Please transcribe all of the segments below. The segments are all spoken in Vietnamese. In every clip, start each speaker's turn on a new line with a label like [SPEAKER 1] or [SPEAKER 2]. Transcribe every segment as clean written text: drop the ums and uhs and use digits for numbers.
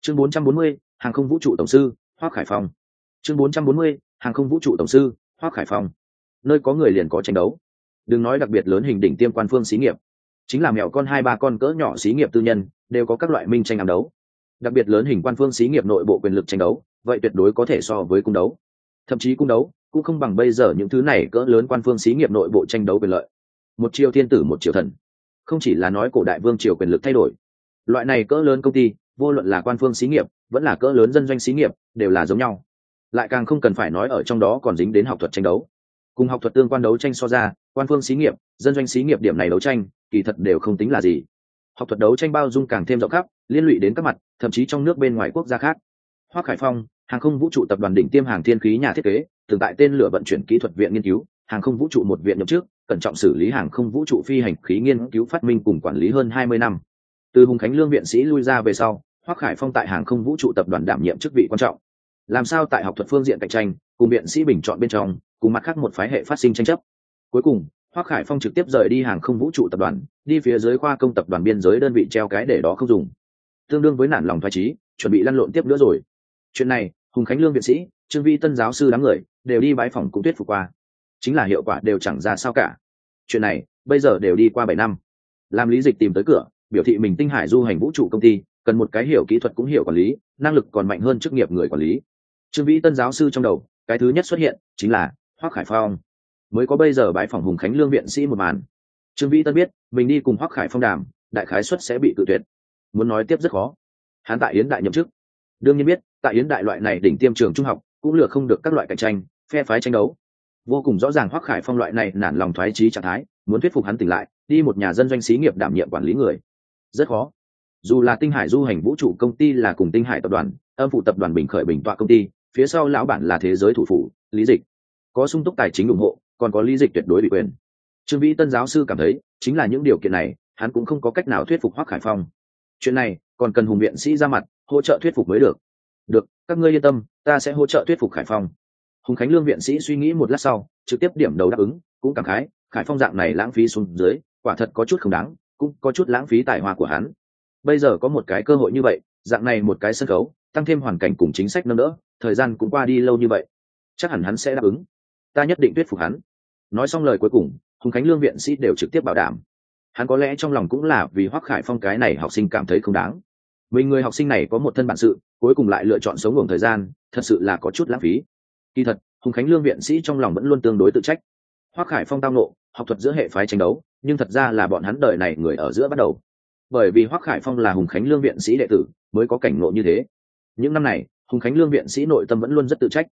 [SPEAKER 1] Chương 440, hàng không vũ trụ tổng sư Hoắc Khải Phong. Chương 440, hàng không vũ trụ tổng sư Hoắc Khải Phong. Nơi có người liền có tranh đấu. Đừng nói đặc biệt lớn hình đỉnh tiêm quan phương xí nghiệp, chính là mèo con 2-3 con cỡ nhỏ xí nghiệp tư nhân đều có các loại minh tranh ám đấu. Đặc biệt lớn hình quan phương xí nghiệp nội bộ quyền lực tranh đấu, vậy tuyệt đối có thể so với cung đấu. Thậm chí cung đấu cũng không bằng bây giờ những thứ này cỡ lớn quan phương xí nghiệp nội bộ tranh đấu quyền lợi. Một triều thiên tử một triều thần, không chỉ là nói cổ đại vương triều quyền lực thay đổi, loại này cỡ lớn công ty, vô luận là quan phương xí nghiệp vẫn là cỡ lớn dân doanh xí nghiệp, đều là giống nhau. Lại càng không cần phải nói ở trong đó còn dính đến học thuật tranh đấu. Cùng học thuật tương quan đấu tranh so ra, quan phương xí nghiệp, dân doanh xí nghiệp điểm này đấu tranh kỳ thật đều không tính là gì. Học thuật đấu tranh bao dung càng thêm rộng khắp, liên lụy đến các mặt, thậm chí trong nước bên ngoài quốc gia khác. Hoắc Khải Phong, hàng không vũ trụ tập đoàn đỉnh tiêm hàng thiên khí nhà thiết kế, từng tại tên lửa vận chuyển kỹ thuật viện nghiên cứu, hàng không vũ trụ một viện nhậm chức, cẩn trọng xử lý hàng không vũ trụ phi hành khí nghiên cứu phát minh cùng quản lý hơn 20 năm. Từ Hùng Khánh Lương viện sĩ lui ra về sau, Hoắc Khải Phong tại hàng không vũ trụ tập đoàn đảm nhiệm chức vị quan trọng. Làm sao tại học thuật phương diện cạnh tranh, cùng viện sĩ bình chọn bên trong, cùng mặt khác một phái hệ phát sinh tranh chấp. Cuối cùng, Hoắc Khải Phong trực tiếp rời đi hàng không vũ trụ tập đoàn, đi phía dưới khoa công tập đoàn biên giới đơn vị treo cái để đó không dùng. Tương đương với nản lòng thoái chí, chuẩn bị lăn lộn tiếp nữa rồi. Chuyện này, Hùng Khánh Lương viện sĩ, Trương Vi Tân giáo sư đám người đều đi bái phòng cũng thuyết phục qua. Chính là hiệu quả đều chẳng ra sao cả. Chuyện này, bây giờ đều đi qua 7 năm. Làm Lý Dịch tìm tới cửa, biểu thị mình Tinh Hải du hành vũ trụ công ty, cần một cái hiểu kỹ thuật cũng hiểu quản lý, năng lực còn mạnh hơn chức nghiệp người quản lý. Trương Vĩ Tân giáo sư trong đầu, cái thứ nhất xuất hiện chính là Hoắc Khải Phong. Mới có bây giờ bái phòng Hùng Khánh Lương viện sĩ một màn. Trương Vĩ Tân biết, mình đi cùng Hoắc Khải Phong đàm, đại khái suất sẽ bị tự tuyệt. Muốn nói tiếp rất khó. Hắn tại Yến Đại nhậm chức, đương nhiên biết, tại Yến Đại loại này đỉnh tiêm trường trung học, cũng lừa không được các loại cạnh tranh, phe phái tranh đấu. Vô cùng rõ ràng Hoắc Khải Phong loại này nản lòng thoái chí trạng thái, muốn thuyết phục hắn tỉnh lại, đi một nhà dân doanh xí nghiệp đảm nhiệm quản lý người, rất khó. Dù là Tinh Hải du hành vũ trụ công ty là cùng Tinh Hải tập đoàn, âm phụ tập đoàn bình khởi bình tọa công ty, phía sau lão bản là thế giới thủ phủ Lý Dịch, có sung túc tài chính ủng hộ, còn có Lý Dịch tuyệt đối ủy quyền. Trương Vĩ Tân giáo sư cảm thấy, chính là những điều kiện này, hắn cũng không có cách nào thuyết phục Hoắc Khải Phong. Chuyện này còn cần Hùng viện sĩ ra mặt hỗ trợ thuyết phục mới được. Được, các ngươi yên tâm, ta sẽ hỗ trợ thuyết phục Khải Phong. Hùng Khánh Lương viện sĩ suy nghĩ một lát sau, trực tiếp điểm đầu đáp ứng, cũng cảm khái, Khải Phong dạng này lãng phí xuống dưới, quả thật có chút không đáng, cũng có chút lãng phí tài hoa của hắn. Bây giờ có một cái cơ hội như vậy, dạng này một cái sân khấu, tăng thêm hoàn cảnh cùng chính sách nâng đỡ, thời gian cũng qua đi lâu như vậy, chắc hẳn hắn sẽ đáp ứng. Ta nhất định thuyết phục hắn. Nói xong lời cuối cùng, Hùng Khánh Lương viện sĩ đều trực tiếp bảo đảm. Hắn có lẽ trong lòng cũng là vì Hoắc Khải Phong cái này học sinh cảm thấy không đáng. Mình người học sinh này có một thân bản sự, cuối cùng lại lựa chọn sống ngủ thời gian, thật sự là có chút lãng phí. Kỳ thật, Hùng Khánh Lương viện sĩ trong lòng vẫn luôn tương đối tự trách. Hoắc Khải Phong tao nộ, học thuật giữa hệ phái tranh đấu, nhưng thật ra là bọn hắn đời này người ở giữa bắt đầu. Bởi vì Hoắc Khải Phong là Hùng Khánh Lương viện sĩ đệ tử, mới có cảnh ngộ như thế. Những năm này, Hùng Khánh Lương viện sĩ nội tâm vẫn luôn rất tự trách.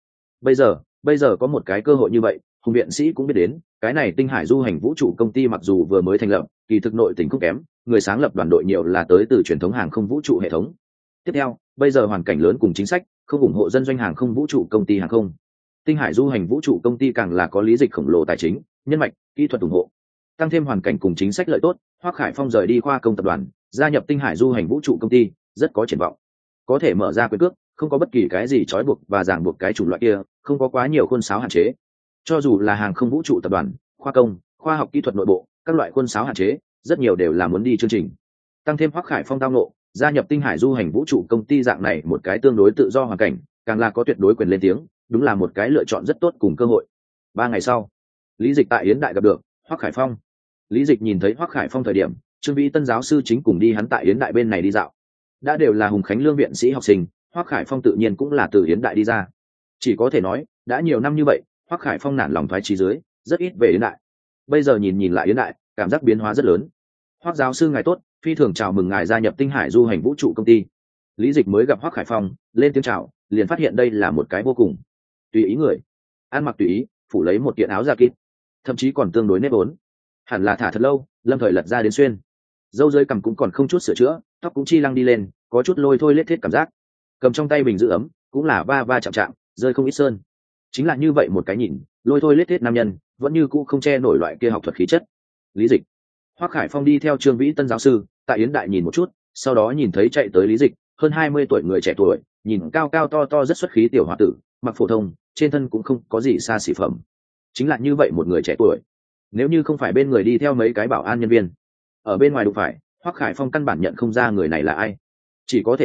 [SPEAKER 1] Bây giờ có một cái cơ hội như vậy, Hùng viện sĩ cũng biết đến, cái này Tinh Hải du hành vũ trụ công ty mặc dù vừa mới thành lập, kỳ thực nội tình không kém, người sáng lập đoàn đội nhiều là tới từ truyền thống hàng không vũ trụ hệ thống. Tiếp theo, bây giờ hoàn cảnh lớn cùng chính sách, không ủng hộ dân doanh hàng không vũ trụ công ty hàng không. Tinh Hải du hành vũ trụ công ty càng là có Lý Dịch khổng lồ tài chính, nhân mạch, kỹ thuật ủng hộ. Tăng thêm hoàn cảnh cùng chính sách lợi tốt, Hoắc Khải Phong rời đi khoa công tập đoàn, gia nhập Tinh Hải du hành vũ trụ công ty, rất có triển vọng. Có thể mở ra quyền cước, không có bất kỳ cái gì trói buộc và ràng buộc cái chủng loại kia, không có quá nhiều khuôn sáo hạn chế. Cho dù là hàng không vũ trụ tập đoàn, khoa công, khoa học kỹ thuật nội bộ, các loại khuôn sáo hạn chế, rất nhiều đều là muốn đi chương trình. Tăng thêm Hoắc Khải Phong tao ngộ, gia nhập Tinh Hải du hành vũ trụ công ty dạng này một cái tương đối tự do hoàn cảnh, càng là có tuyệt đối quyền lên tiếng, đúng là một cái lựa chọn rất tốt cùng cơ hội. 3 ngày sau, Lý Dịch tại Yến Đại gặp được Hoắc Khải Phong. Lý Dịch nhìn thấy Hoắc Khải Phong thời điểm, Trương Vĩ Tân giáo sư chính cùng đi hắn tại Yến Đại bên này đi dạo. Đã đều là Hùng Khánh Lương viện sĩ học sinh, Hoắc Khải Phong tự nhiên cũng là từ Yến Đại đi ra. Chỉ có thể nói, đã nhiều năm như vậy, Hoắc Khải Phong nản lòng thoái chí dưới, rất ít về Yến Đại. Bây giờ nhìn lại Yến Đại, cảm giác biến hóa rất lớn. Hoắc giáo sư ngài tốt, phi thường chào mừng ngài gia nhập Tinh Hải du hành vũ trụ công ty. Lý Dịch mới gặp Hoắc Khải Phong, lên tiếng chào, liền phát hiện đây là một cái vô cùng tùy ý người, ăn mặc tùy ý, phủ lấy một kiện áo da kít, thậm chí còn tương đối nếp vốn, hẳn là thả thật lâu, lâm thời lật ra đến xuyên. Dâu dưới cằm cũng còn không chút sửa chữa, tóc cũng chi lăng đi lên, có chút lôi thôi lết thiết cảm giác. Cầm trong tay bình giữ ấm, cũng là va va chạm chạm, rơi không ít sơn. Chính là như vậy một cái nhìn, lôi thôi lết thiết nam nhân, vẫn như cũ không che nổi loại kia học thuật khí chất. Lý Dịch. Hoắc Khải Phong đi theo Trương Vĩ Tân giáo sư, tại Yến Đại nhìn một chút, sau đó nhìn thấy chạy tới Lý Dịch, hơn 20 tuổi người trẻ tuổi, nhìn cao cao to to rất xuất khí tiểu hòa tử, mặc phổ thông, trên thân cũng không có gì xa xỉ phẩm. Chính là như vậy một người trẻ tuổi, nếu như không phải bên người đi theo mấy cái bảo an nhân viên, ở bên ngoài đụng phải, Hoắc Khải Phong căn bản nhận không ra người này là ai. Chỉ có thể nói,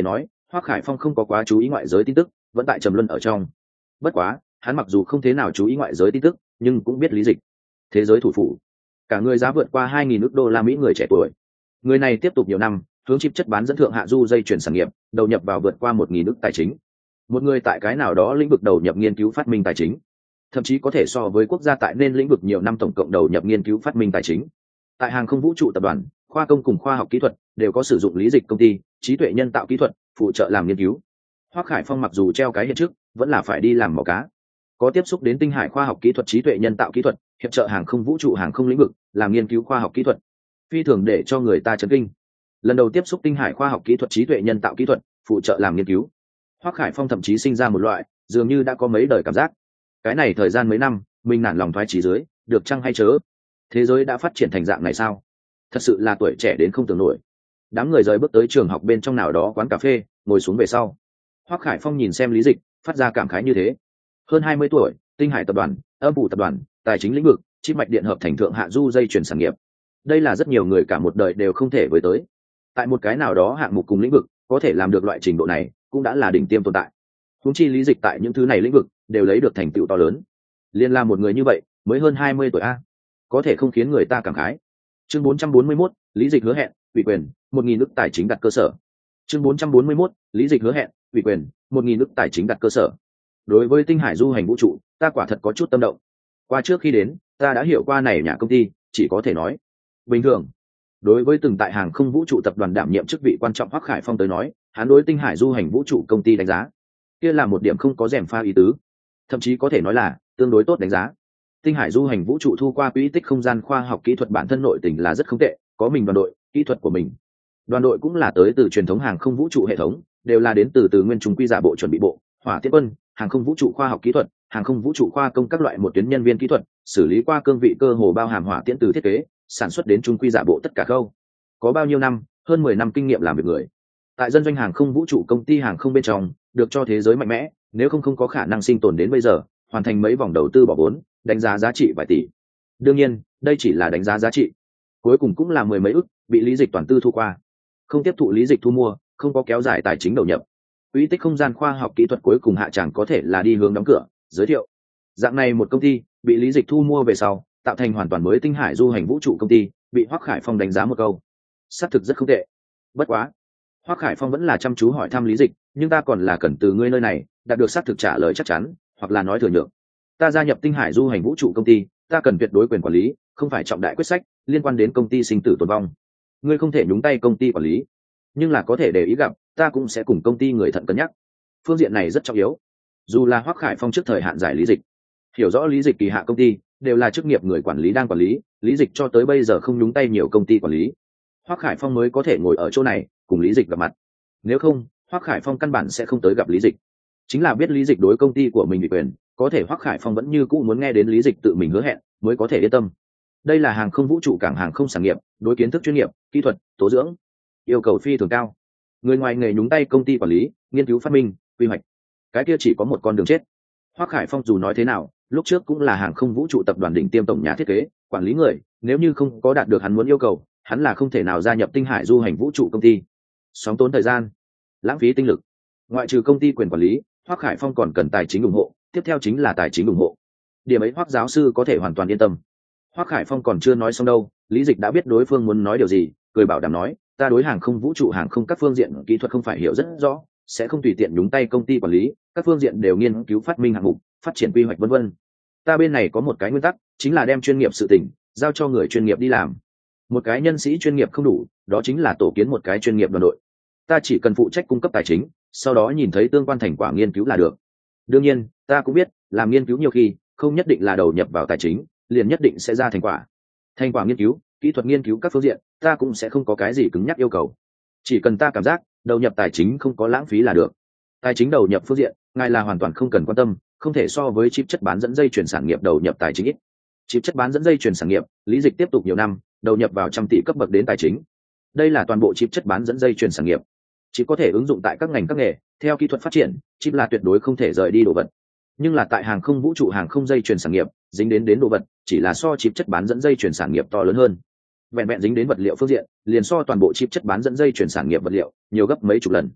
[SPEAKER 1] Hoắc Khải Phong không có quá chú ý ngoại giới tin tức, vẫn tại trầm luân ở trong. Bất quá, hắn mặc dù không thế nào chú ý ngoại giới tin tức, nhưng cũng biết lý dịch. Thế giới thủ phủ, cả người giá vượt qua 2.000 ức đô la Mỹ người trẻ tuổi. Người này tiếp tục nhiều năm, hướng chip chất bán dẫn thượng hạ du dây chuyển sản nghiệp, đầu nhập vào vượt qua 1.000 ức tài chính. Một người tại cái nào đó lĩnh vực đầu nhập nghiên cứu phát minh tài chính, thậm chí có thể so với quốc gia tại nên lĩnh vực nhiều năm tổng cộng đầu nhập nghiên cứu phát minh tài chính. Tại hàng không vũ trụ tập đoàn, khoa công cùng khoa học kỹ thuật đều có sử dụng lý dịch công ty, trí tuệ nhân tạo kỹ thuật phụ trợ làm nghiên cứu. Hoắc Khải Phong mặc dù treo cái hiện trước, vẫn là phải đi làm mỏ cá. Có tiếp xúc đến tinh hải khoa học kỹ thuật, trí tuệ nhân tạo kỹ thuật, hiệp trợ hàng không vũ trụ hàng không lĩnh vực, làm nghiên cứu khoa học kỹ thuật, phi thường để cho người ta chấn kinh. Lần đầu tiếp xúc tinh hải khoa học kỹ thuật, trí tuệ nhân tạo kỹ thuật, phụ trợ làm nghiên cứu, Hoắc Khải Phong thậm chí sinh ra một loại dường như đã có mấy đời cảm giác. Cái này thời gian mấy năm, mình nản lòng thoái chí dưới, được chăng hay chớ? Thế giới đã phát triển thành dạng này sao? Thật sự là tuổi trẻ đến không tưởng nổi. Đám người rời bước tới trường học bên trong nào đó quán cà phê, ngồi xuống về sau. Hoắc Khải Phong nhìn xem Lý Dịch, phát ra cảm khái như thế. Hơn 20 tuổi, tinh hải tập đoàn, âm phủ tập đoàn, tài chính lĩnh vực, chip mạch điện hợp thành thượng hạ du dây chuyển sản nghiệp. Đây là rất nhiều người cả một đời đều không thể với tới. Tại một cái nào đó hạng mục cùng lĩnh vực, có thể làm được loại trình độ này, cũng đã là đỉnh tiêm tồn tại. Huống chi Lý Dịch tại những thứ này lĩnh vực đều lấy được thành tựu to lớn. Liên là một người như vậy, mới hơn 20 tuổi a, có thể không khiến người ta cảm khái. Chương 441, Lý Dịch hứa hẹn, ủy quyền, 1.000 ức tài chính đặt cơ sở. Chương 441, Lý Dịch hứa hẹn, ủy quyền, 1.000 ức tài chính đặt cơ sở. Đối với tinh hải du hành vũ trụ, ta quả thật có chút tâm động. Qua trước khi đến, ta đã hiểu qua này nhà công ty, chỉ có thể nói bình thường. Đối với từng tại hàng không vũ trụ tập đoàn đảm nhiệm chức vị quan trọng Hoắc Khải Phong tới nói, hắn đối tinh hải du hành vũ trụ công ty đánh giá, kia là một điểm không có rèm pha ý tứ, thậm chí có thể nói là tương đối tốt đánh giá. Tinh hải du hành vũ trụ thu qua quỹ tích không gian khoa học kỹ thuật bản thân nội tình là rất không tệ, có mình đoàn đội, kỹ thuật của mình. Đoàn đội cũng là tới từ truyền thống hàng không vũ trụ hệ thống, đều là đến từ nguyên trung quy giả bộ chuẩn bị bộ, hỏa tiễn quân, hàng không vũ trụ khoa học kỹ thuật, hàng không vũ trụ khoa công các loại một tuyến nhân viên kỹ thuật, xử lý qua cương vị cơ hồ bao hàm hỏa tiễn từ thiết kế, sản xuất đến trung quy giả bộ tất cả khâu. Có bao nhiêu năm, hơn 10 năm kinh nghiệm làm việc người. Tại dân doanh hàng không vũ trụ công ty hàng không bên trong, được cho thế giới mạnh mẽ, nếu không có khả năng sinh tồn đến bây giờ, hoàn thành mấy vòng đầu tư bỏ vốn, đánh giá giá trị vài tỷ. Đương nhiên, đây chỉ là đánh giá giá trị, cuối cùng cũng là mười mấy ức, bị Lý Dịch toàn tư thu qua. Không tiếp thụ Lý Dịch thu mua, không có kéo dài tài chính đầu nhập. Quỹ tích không gian khoa học kỹ thuật cuối cùng hạ chẳng có thể là đi hướng đóng cửa, giới thiệu. Dạng này một công ty, bị Lý Dịch thu mua về sau, tạo thành hoàn toàn mới tinh hải du hành vũ trụ công ty, bị Hoắc Khải Phong đánh giá một câu. Xác thực rất không tệ. Bất quá, Hoắc Khải Phong vẫn là chăm chú hỏi thăm Lý Dịch, nhưng ta còn là cần từ ngươi nơi này đạt được xác thực trả lời chắc chắn, hoặc là nói thừa nhượng. Ta gia nhập tinh hải du hành vũ trụ công ty, ta cần tuyệt đối quyền quản lý, không phải trọng đại quyết sách liên quan đến công ty sinh tử tồn vong. Ngươi không thể nhúng tay công ty quản lý, nhưng là có thể để ý gặp, ta cũng sẽ cùng công ty người thận cân nhắc. Phương diện này rất trọng yếu. Dù là Hoắc Khải Phong trước thời hạn giải Lý Dịch, hiểu rõ Lý Dịch kỳ hạ công ty đều là chức nghiệp người quản lý đang quản lý, Lý Dịch cho tới bây giờ không nhúng tay nhiều công ty quản lý. Hoắc Khải Phong mới có thể ngồi ở chỗ này cùng Lý Dịch gặp mặt. Nếu không, Hoắc Khải Phong căn bản sẽ không tới gặp Lý Dịch. Chính là biết Lý Dịch đối công ty của mình bị quyền, có thể Hoắc Khải Phong vẫn như cũ muốn nghe đến Lý Dịch tự mình hứa hẹn, mới có thể yên tâm. Đây là hàng không vũ trụ cảng hàng không sản nghiệp, đối kiến thức chuyên nghiệp, kỹ thuật, tố dưỡng, yêu cầu phi thường cao. Người ngoài nghề nhúng tay công ty quản lý, nghiên cứu phát minh, quy hoạch, cái kia chỉ có một con đường chết. Hoắc Khải Phong dù nói thế nào, lúc trước cũng là hàng không vũ trụ tập đoàn đỉnh tiêm tổng nhà thiết kế, quản lý người, nếu như không có đạt được hắn muốn yêu cầu, hắn là không thể nào gia nhập tinh hải du hành vũ trụ công ty. Sóng tốn thời gian, lãng phí tinh lực. Ngoại trừ công ty quyền quản lý, Hoắc Khải Phong còn cần tài chính ủng hộ, tiếp theo chính là tài chính ủng hộ. Điểm ấy Hoắc giáo sư có thể hoàn toàn yên tâm. Hoắc Khải Phong còn chưa nói xong đâu, Lý Dịch đã biết đối phương muốn nói điều gì, cười bảo đảm nói, ta đối hàng không vũ trụ hàng không các phương diện kỹ thuật không phải hiểu rất rõ, sẽ không tùy tiện nhúng tay công ty quản lý, các phương diện đều nghiên cứu phát minh hạng mục, phát triển quy hoạch vân vân. Ta bên này có một cái nguyên tắc, chính là đem chuyên nghiệp sự tình giao cho người chuyên nghiệp đi làm. Một cái nhân sĩ chuyên nghiệp không đủ, đó chính là tổ kiến một cái chuyên nghiệp đoàn đội. Ta chỉ cần phụ trách cung cấp tài chính, sau đó nhìn thấy tương quan thành quả nghiên cứu là được. Đương nhiên, ta cũng biết, làm nghiên cứu nhiều khi không nhất định là đầu nhập vào tài chính, liền nhất định sẽ ra thành quả. Thành quả nghiên cứu, kỹ thuật nghiên cứu các phương diện, ta cũng sẽ không có cái gì cứng nhắc yêu cầu. Chỉ cần ta cảm giác đầu nhập tài chính không có lãng phí là được. Tài chính đầu nhập phương diện, ngài là hoàn toàn không cần quan tâm, không thể so với chip chất bán dẫn dây chuyển sản nghiệp đầu nhập tài chính ít. Chip chất bán dẫn dây chuyển sản nghiệp, Lý Dịch tiếp tục nhiều năm, đầu nhập vào trăm tỷ cấp bậc đến tài chính. Đây là toàn bộ chip chất bán dẫn dây chuyển sản nghiệp. Chỉ có thể ứng dụng tại các ngành các nghề, theo kỹ thuật phát triển, chip là tuyệt đối không thể rời đi đồ vật. Nhưng là tại hàng không vũ trụ hàng không dây chuyển sản nghiệp, dính đến đồ vật, chỉ là so chip chất bán dẫn dây chuyển sản nghiệp to lớn hơn. Vẹn vẹn dính đến vật liệu phương diện, liền so toàn bộ chip chất bán dẫn dây chuyển sản nghiệp vật liệu nhiều gấp mấy chục lần.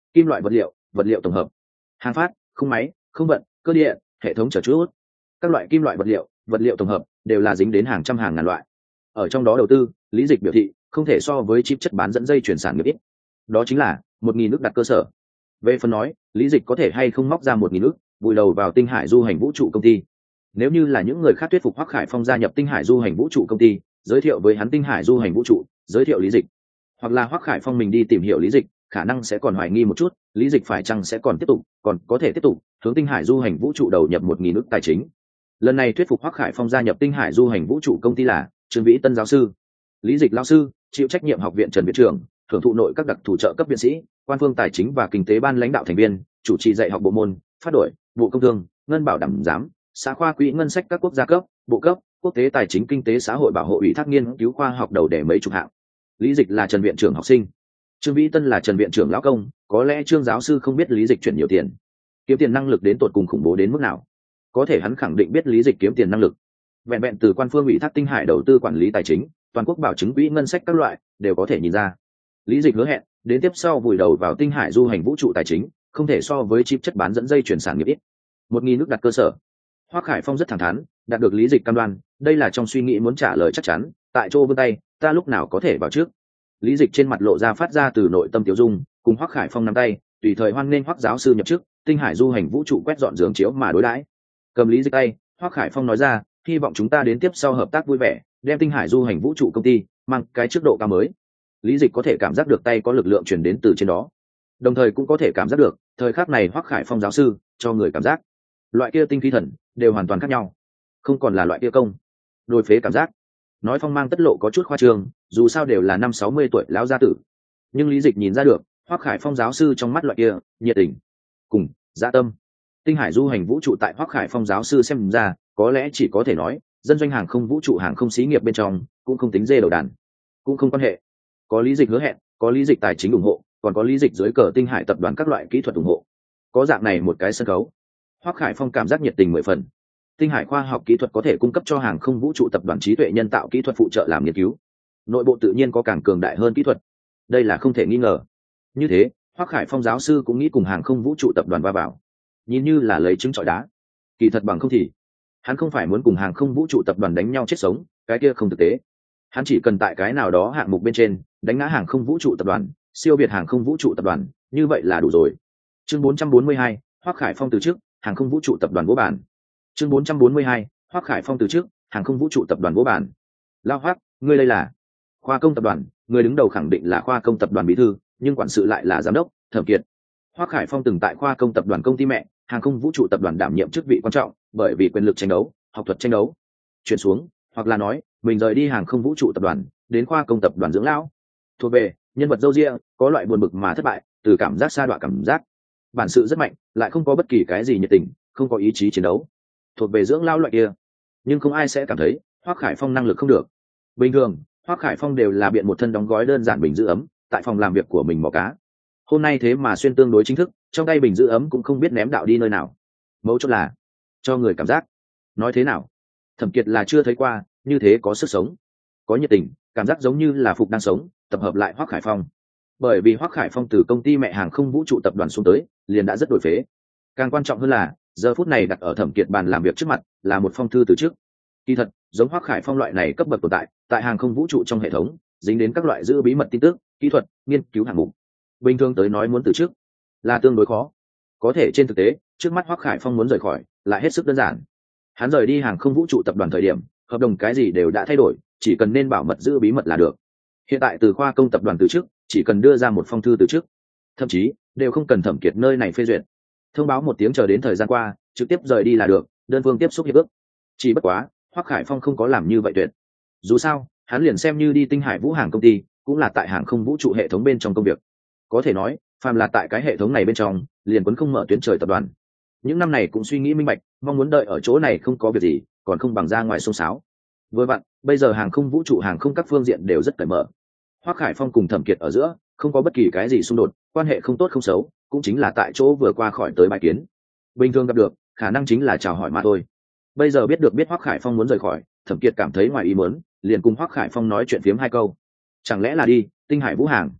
[SPEAKER 1] kim loại vật liệu tổng hợp, hàng phát, khung máy, không vận, cơ điện, hệ thống trở chút. Các loại kim loại vật liệu tổng hợp đều là dính đến hàng trăm hàng ngàn loại. Ở trong đó đầu tư, Lý Dịch biểu thị không thể so với chip chất bán dẫn dây chuyển sản nghiệp ít. Đó chính là 1.000 nước đặt cơ sở. Về phần nói, Lý Dịch có thể hay không móc ra 1.000 nước, vùi đầu vào Tinh Hải du hành vũ trụ công ty. Nếu như là những người khác thuyết phục Hoắc Khải Phong gia nhập Tinh Hải du hành vũ trụ công ty, giới thiệu với hắn Tinh Hải du hành vũ trụ, giới thiệu Lý Dịch, hoặc là Hoắc Khải Phong mình đi tìm hiểu Lý Dịch, khả năng sẽ còn hoài nghi một chút, Lý Dịch phải chăng sẽ còn tiếp tục, còn có thể tiếp tục hướng Tinh Hải du hành vũ trụ đầu nhập 1.000 nước tài chính. Lần này thuyết phục Hoắc Khải Phong gia nhập Tinh Hải du hành vũ trụ công ty là Trương Vĩ Tân giáo sư, Lý Dịch lão sư, chịu trách nhiệm học viện Trần Viễn Trường, thưởng thụ nội các đặc thù trợ cấp viện sĩ, quan phương tài chính và kinh tế ban lãnh đạo thành viên, chủ trì dạy học bộ môn, phát đổi, bộ công thương, ngân bảo đảm giám, xã khoa quỹ ngân sách các quốc gia cấp, bộ cấp, quốc tế tài chính kinh tế xã hội bảo hộ ủy thác nghiên cứu khoa học đầu để mấy chục hạng. Lý Dịch là Trần viện trưởng học sinh, Trương Vĩ Tân là Trần viện trưởng lão công, có lẽ Trương giáo sư không biết Lý Dịch chuyển nhiều tiền, kiếm tiền năng lực đến tột cùng khủng bố đến mức nào. Có thể hắn khẳng định biết Lý Dịch kiếm tiền năng lực. Vẹn vẹn từ quan phương ủy thác Tinh Hải đầu tư quản lý tài chính, toàn quốc bảo chứng quỹ ngân sách các loại đều có thể nhìn ra. Lý Dịch hứa hẹn đến tiếp sau vùi đầu vào Tinh Hải du hành vũ trụ tài chính, không thể so với chip chất bán dẫn dây chuyển sản nghiệp ít. 1.000 nước đặt cơ sở. Hoắc Khải Phong rất thẳng thắn, đạt được Lý Dịch cam đoan, đây là trong suy nghĩ muốn trả lời chắc chắn, tại chỗ vươn tay, ta lúc nào có thể vào trước. Lý Dịch trên mặt lộ ra phát ra từ nội tâm tiêu dung, cùng Hoắc Khải Phong nắm tay, tùy thời hoan nghênh Hoắc giáo sư nhập chức, Tinh Hải du hành vũ trụ quét dọn giường chiếu mà đối đãi. Cầm Lý Dịch tay, Hoắc Khải Phong nói ra, hy vọng chúng ta đến tiếp sau hợp tác vui vẻ, đem Tinh Hải du hành vũ trụ công ty mang cái trước độ cao mới. Lý Dịch có thể cảm giác được tay có lực lượng truyền đến từ trên đó, đồng thời cũng có thể cảm giác được thời khắc này Hoắc Khải Phong giáo sư cho người cảm giác loại kia tinh khí thần đều hoàn toàn khác nhau, không còn là loại kia công đôi phế cảm giác. Nói phong mang tất lộ có chút khoa trương, dù sao đều là 50-60 tuổi lão gia tử, nhưng Lý Dịch nhìn ra được Hoắc Khải Phong giáo sư trong mắt loại kia nhiệt tình cùng dạ tâm. Tinh Hải du hành vũ trụ tại Hoắc Khải Phong giáo sư xem ra có lẽ chỉ có thể nói dân doanh hàng không vũ trụ hàng không xí nghiệp bên trong, cũng không tính dê đầu đàn, cũng không quan hệ. Có Lý Dịch hứa hẹn, có Lý Dịch tài chính ủng hộ, còn có Lý Dịch dưới cờ Tinh Hải tập đoàn các loại kỹ thuật ủng hộ, có dạng này một cái sân khấu, Hoắc Khải Phong cảm giác nhiệt tình 10 phần. Tinh Hải khoa học kỹ thuật có thể cung cấp cho hàng không vũ trụ tập đoàn trí tuệ nhân tạo kỹ thuật phụ trợ làm nghiên cứu, nội bộ tự nhiên có càng cường đại hơn kỹ thuật, đây là không thể nghi ngờ. Như thế Hoắc Khải Phong giáo sư cũng nghĩ cùng hàng không vũ trụ tập đoàn va vào, nhìn như là lấy trứng trọi đá, kỳ thật bằng không thì hắn không phải muốn cùng hàng không vũ trụ tập đoàn đánh nhau chết sống, cái kia không thực tế. Hắn chỉ cần tại cái nào đó hạng mục bên trên đánh ngã hàng không vũ trụ tập đoàn, siêu việt hàng không vũ trụ tập đoàn, như vậy là đủ rồi. Chương 442, Hoắc Khải Phong từ chức, hàng không vũ trụ tập đoàn vỗ bản. Chương 442, Hoắc Khải Phong từ chức, hàng không vũ trụ tập đoàn vỗ bản. Lao Hoắc, ngươi đây là khoa công tập đoàn, người đứng đầu khẳng định là khoa công tập đoàn bí thư, nhưng quản sự lại là giám đốc Thẩm Kiệt. Hoắc Khải Phong từng tại khoa công tập đoàn công ty mẹ hàng không vũ trụ tập đoàn đảm nhiệm chức vị quan trọng, bởi vì quyền lực tranh đấu, học thuật tranh đấu chuyển xuống, hoặc là nói mình rời đi hàng không vũ trụ tập đoàn đến khoa công tập đoàn dưỡng lão, thuộc về nhân vật dâu ria, có loại buồn bực mà thất bại, từ cảm giác sa đọa cảm giác, bản sự rất mạnh, lại không có bất kỳ cái gì nhiệt tình, không có ý chí chiến đấu, thuộc về dưỡng lão loại kia. Nhưng không ai sẽ cảm thấy Hoắc Khải Phong năng lực không được. Bình thường Hoắc Khải Phong đều là biện một thân đóng gói đơn giản bình giữ ấm tại phòng làm việc của mình mò cá, hôm nay thế mà xuyên tương đối chính thức, trong tay bình giữ ấm cũng không biết ném đạo đi nơi nào. Mấu chốt là cho người cảm giác, nói thế nào, Thẩm Kiệt là chưa thấy qua như thế có sức sống, có nhiệt tình, cảm giác giống như là phục đang sống, tập hợp lại Hoắc Khải Phong. Bởi vì Hoắc Khải Phong từ công ty mẹ hàng không vũ trụ tập đoàn xuống tới liền đã rất đổi phế, càng quan trọng hơn là giờ phút này đặt ở Thẩm Kiệt bàn làm việc trước mặt là một phong thư từ chức. Kỳ thật giống Hoắc Khải Phong loại này cấp bậc tồn tại hàng không vũ trụ trong hệ thống, dính đến các loại giữ bí mật tin tức, kỹ thuật, nghiên cứu hạng mục, bình thường tới nói muốn từ chức là tương đối khó. Có thể trên thực tế trước mắt Hoắc Khải Phong muốn rời khỏi lại hết sức đơn giản. Hắn rời đi hàng không vũ trụ tập đoàn thời điểm, hợp đồng cái gì đều đã thay đổi, chỉ cần nên bảo mật giữ bí mật là được. Hiện tại từ khoa công tập đoàn từ chức, chỉ cần đưa ra một phong thư từ chức, thậm chí đều không cần Thẩm Kiệt nơi này phê duyệt, thông báo một tiếng chờ đến thời gian qua trực tiếp rời đi là được, đơn phương tiếp xúc hiệp ước. Chỉ bất quá Hoắc Khải Phong không có làm như vậy tuyệt. Dù sao hắn liền xem như đi Tinh Hải vũ hàng công ty, cũng là tại hàng không vũ trụ hệ thống bên trong công việc, có thể nói phàm là tại cái hệ thống này bên trong liền quấn không mở tuyến trời tập đoàn. Những năm này cũng suy nghĩ minh bạch, mong muốn đợi ở chỗ này không có việc gì, còn không bằng ra ngoài xông xáo. Vừa vặn bây giờ hàng không vũ trụ hàng không các phương diện đều rất cởi mở, Hoắc Khải Phong cùng Thẩm Kiệt ở giữa không có bất kỳ cái gì xung đột, quan hệ không tốt không xấu, cũng chính là tại chỗ vừa qua khỏi tới bài kiến, bình thường gặp được khả năng chính là chào hỏi mà thôi. Bây giờ biết Hoắc Khải Phong muốn rời khỏi, Thẩm Kiệt cảm thấy ngoài ý muốn, liền cùng Hoắc Khải Phong nói chuyện phiếm hai câu. Chẳng lẽ là đi Tinh Hải vũ hàng?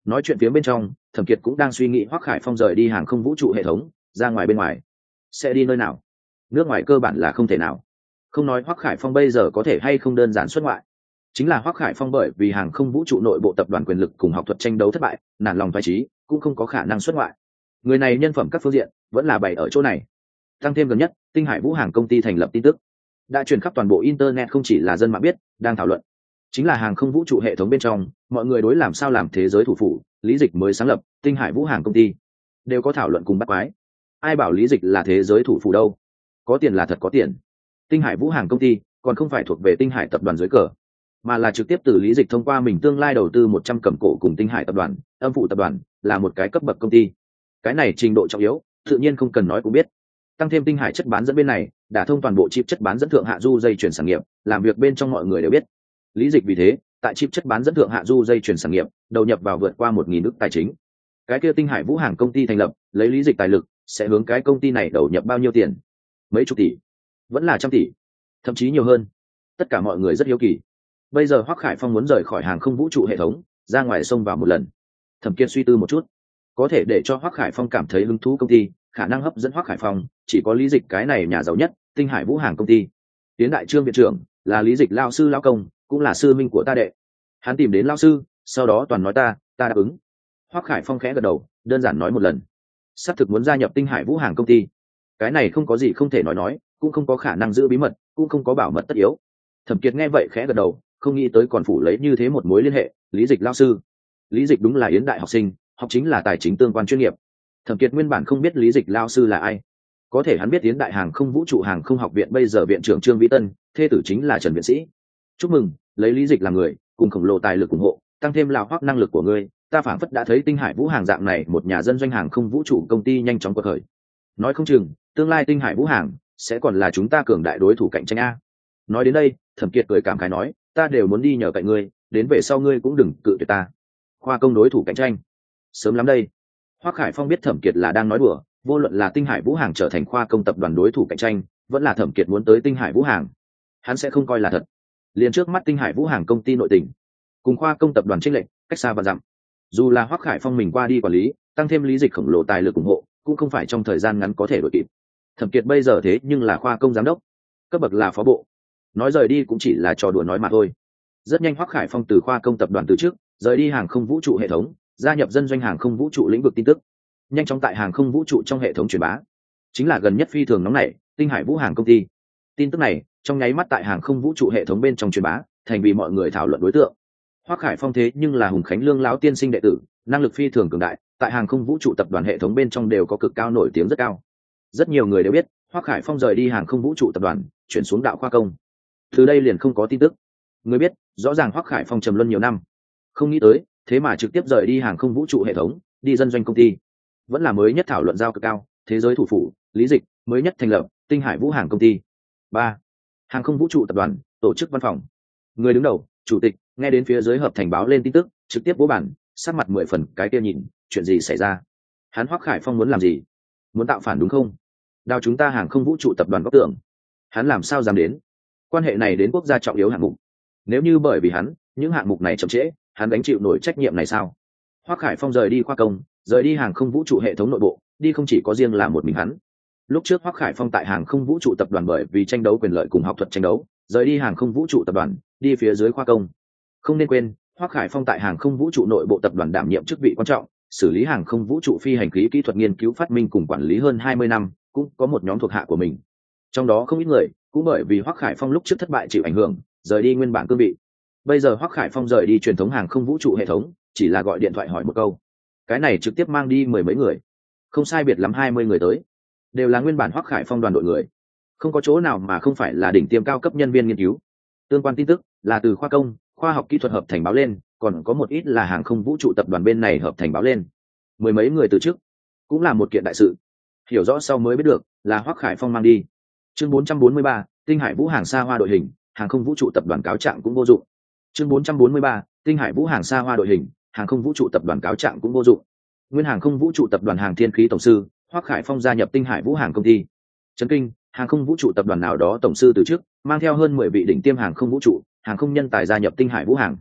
[SPEAKER 1] Nói chuyện phía bên trong, Thẩm Kiệt cũng đang suy nghĩ Hoắc Khải Phong rời đi hàng không vũ trụ hệ thống, ra ngoài bên ngoài sẽ đi nơi nào. Nước ngoài cơ bản là không thể nào. Không nói Hoắc Khải Phong bây giờ có thể hay không đơn giản xuất ngoại, chính là Hoắc Khải Phong bởi vì hàng không vũ trụ nội bộ tập đoàn quyền lực cùng học thuật tranh đấu thất bại, nản lòng phái chí, cũng không có khả năng xuất ngoại. Người này nhân phẩm các phương diện vẫn là bày ở chỗ này. Tăng thêm gần nhất, Tinh Hải Vũ Hàng công ty thành lập tin tức đã truyền khắp toàn bộ internet, không chỉ là dân mạng biết, đang thảo luận. Chính là hàng không vũ trụ hệ thống bên trong, mọi người đối làm sao làm thế giới thủ phủ, Lý Dịch mới sáng lập Tinh Hải Vũ Hàng công ty, đều có thảo luận cùng bắt quái. Ai bảo Lý Dịch là thế giới thủ phủ đâu? Có tiền là thật có tiền. Tinh Hải Vũ Hàng công ty còn không phải thuộc về Tinh Hải tập đoàn dưới cờ, mà là trực tiếp từ Lý Dịch thông qua mình tương lai đầu tư 100 cầm cổ cùng Tinh Hải tập đoàn, âm phụ tập đoàn, là một cái cấp bậc công ty. Cái này trình độ trọng yếu, tự nhiên không cần nói cũng biết. Tăng thêm Tinh Hải chất bán dẫn bên này, đã thông toàn bộ chip chất bán dẫn thượng hạ du dây chuyển sản nghiệp, làm việc bên trong mọi người đều biết. Lý Dịch vì thế, tại chip chất bán dẫn thượng hạ du dây chuyển sản nghiệp, đầu nhập vào vượt qua 1.000 ức tài chính. Cái kia Tinh Hải Vũ Hàng công ty thành lập, lấy Lý Dịch tài lực, sẽ hướng cái công ty này đầu nhập bao nhiêu tiền? Mấy chục tỷ, vẫn là trăm tỷ, thậm chí nhiều hơn. Tất cả mọi người rất hiếu kỳ. Bây giờ Hoắc Khải Phong muốn rời khỏi hàng không vũ trụ hệ thống, ra ngoài sông vào một lần. Thẩm Kiệt suy tư một chút, có thể để cho Hoắc Khải Phong cảm thấy hứng thú công ty, khả năng hấp dẫn Hoắc Khải Phong chỉ có Lý Dịch cái này nhà giàu nhất, Tinh Hải Vũ Hàng công ty. Tiến đại trương viện trưởng là Lý Dịch lao sư lão công, cũng là sư minh của ta đệ. Hắn tìm đến lão sư, sau đó toàn nói ta đáp ứng. Hoắc Khải Phong khẽ gật đầu, đơn giản nói một lần. Sắp thực muốn gia nhập Tinh Hải Vũ Hàng công ty. Cái này không có gì không thể nói, cũng không có khả năng giữ bí mật, cũng không có bảo mật tất yếu. Thẩm Kiệt nghe vậy khẽ gật đầu, không nghĩ tới còn phủ lấy như thế một mối liên hệ. Lý Dịch lao sư. Lý Dịch đúng là Yến đại học sinh, học chính là tài chính tương quan chuyên nghiệp. Thẩm Kiệt nguyên bản không biết Lý Dịch lao sư là ai, có thể hắn biết Yến đại hàng không vũ trụ hàng không học viện bây giờ viện trưởng Trương Vĩ Tân, thê tử chính là Trần Viện Sĩ. Chúc mừng, lấy Lý Dịch làm người, cùng khổng lồ tài lực ủng hộ, tăng thêm lão Hoắc năng lực của ngươi, ta phảng phất đã thấy Tinh Hải Vũ Hàng dạng này một nhà dân doanh hàng không vũ trụ công ty nhanh chóng quật khởi. Nói không chừng, tương lai Tinh Hải Vũ Hàng sẽ còn là chúng ta cường đại đối thủ cạnh tranh a. Nói đến đây, Thẩm Kiệt cười cảm khái nói, ta đều muốn đi nhờ cậy ngươi, đến về sau ngươi cũng đừng cự tuyệt ta. Khoa công đối thủ cạnh tranh, sớm lắm đây. Hoắc Khải Phong biết Thẩm Kiệt là đang nói đùa, vô luận là Tinh Hải Vũ Hàng trở thành khoa công tập đoàn đối thủ cạnh tranh, vẫn là Thẩm Kiệt muốn tới Tinh Hải Vũ Hàng, hắn sẽ không coi là thật. Liền trước mắt Tinh Hải Vũ Hàng công ty nội tình, cùng khoa công tập đoàn chênh lệch cách xa và dặm. Dù là Hoắc Khải Phong mình qua đi quản lý, tăng thêm Lý Dịch khổng lồ tài lực ủng hộ, cũng không phải trong thời gian ngắn có thể đổi kịp. Thẩm Kiệt bây giờ thế nhưng là khoa công giám đốc, cấp bậc là phó bộ, nói rời đi cũng chỉ là trò đùa nói mà thôi. Rất nhanh Hoắc Khải Phong từ khoa công tập đoàn từ trước, rời đi hàng không vũ trụ hệ thống, gia nhập dân doanh hàng không vũ trụ lĩnh vực tin tức, nhanh chóng tại hàng không vũ trụ trong hệ thống truyền bá. Chính là gần nhất phi thường nóng nảy, Tinh Hải Vũ Hàng công ty. Tin tức này trong nháy mắt tại hàng không vũ trụ hệ thống bên trong truyền bá, thành vì mọi người thảo luận đối tượng. Hoắc Khải Phong thế nhưng là Hùng Khánh Lương lão tiên sinh đệ tử, năng lực phi thường cường đại, tại hàng không vũ trụ tập đoàn hệ thống bên trong đều có cực cao nổi tiếng rất cao. Rất nhiều người đều biết, Hoắc Khải Phong rời đi hàng không vũ trụ tập đoàn, chuyển xuống đạo khoa công. Từ đây liền không có tin tức. Người biết, rõ ràng Hoắc Khải Phong trầm luân nhiều năm, không nghĩ tới, thế mà trực tiếp rời đi hàng không vũ trụ hệ thống, đi dân doanh công ty. Vẫn là mới nhất thảo luận giao cực cao, thế giới thủ phủ, Lý Dịch, mới nhất thành lập Tinh Hải Vũ Hàng công ty. 3. Hàng không vũ trụ tập đoàn, tổ chức văn phòng. Người đứng đầu, chủ tịch, nghe đến phía dưới hợp thành báo lên tin tức, trực tiếp vỗ bản, sát mặt 10 phần cái kia nhìn, chuyện gì xảy ra? Hắn Hoắc Khải Phong muốn làm gì? Muốn tạo phản đúng không? Đào chúng ta hàng không vũ trụ tập đoàn góc tưởng. Hắn làm sao dám đến? Quan hệ này đến quốc gia trọng yếu hạng mục. Nếu như bởi vì hắn, những hạng mục này chậm trễ, hắn gánh chịu nổi trách nhiệm này sao? Hoắc Khải Phong rời đi khoa công, rời đi hàng không vũ trụ hệ thống nội bộ, đi không chỉ có riêng là một mình hắn. Lúc trước Hoắc Khải Phong tại hàng không vũ trụ tập đoàn bởi vì tranh đấu quyền lợi cùng học thuật tranh đấu, rời đi hàng không vũ trụ tập đoàn, đi phía dưới khoa công. Không nên quên, Hoắc Khải Phong tại hàng không vũ trụ nội bộ tập đoàn đảm nhiệm chức vị quan trọng, xử lý hàng không vũ trụ phi hành khí kỹ thuật nghiên cứu phát minh cùng quản lý hơn 20 năm, cũng có một nhóm thuộc hạ của mình. Trong đó không ít người, cũng bởi vì Hoắc Khải Phong lúc trước thất bại chịu ảnh hưởng, rời đi nguyên bản cương vị. Bây giờ Hoắc Khải Phong rời đi truyền thống hàng không vũ trụ hệ thống, chỉ là gọi điện thoại hỏi một câu, cái này trực tiếp mang đi 10 mấy người, không sai biệt lắm 20 người tới, đều là nguyên bản Hoắc Khải Phong đoàn đội người, không có chỗ nào mà không phải là đỉnh tiêm cao cấp nhân viên nghiên cứu. Tương quan tin tức là từ khoa công, khoa học kỹ thuật hợp thành báo lên, còn có một ít là hàng không vũ trụ tập đoàn bên này hợp thành báo lên. 10 mấy người từ trước, cũng là một kiện đại sự. Hiểu rõ sau mới biết được là Hoắc Khải Phong mang đi. Chương 443, Tinh Hải Vũ Hàng xa hoa đội hình, hàng không vũ trụ tập đoàn cáo trạng cũng vô dụng. Chương 443, Tinh Hải Vũ Hàng xa hoa đội hình, hàng không vũ trụ tập đoàn cáo trạng cũng vô dụng. Nguyên hàng không vũ trụ tập đoàn hàng thiên khí tổng sư Hoắc Khải Phong gia nhập Tinh Hải Vũ Hàng công ty. Chấn kinh, hàng không vũ trụ tập đoàn nào đó tổng sư từ trước, mang theo hơn 10 vị đỉnh tiêm hàng không vũ trụ, hàng không nhân tài gia nhập Tinh Hải Vũ Hàng.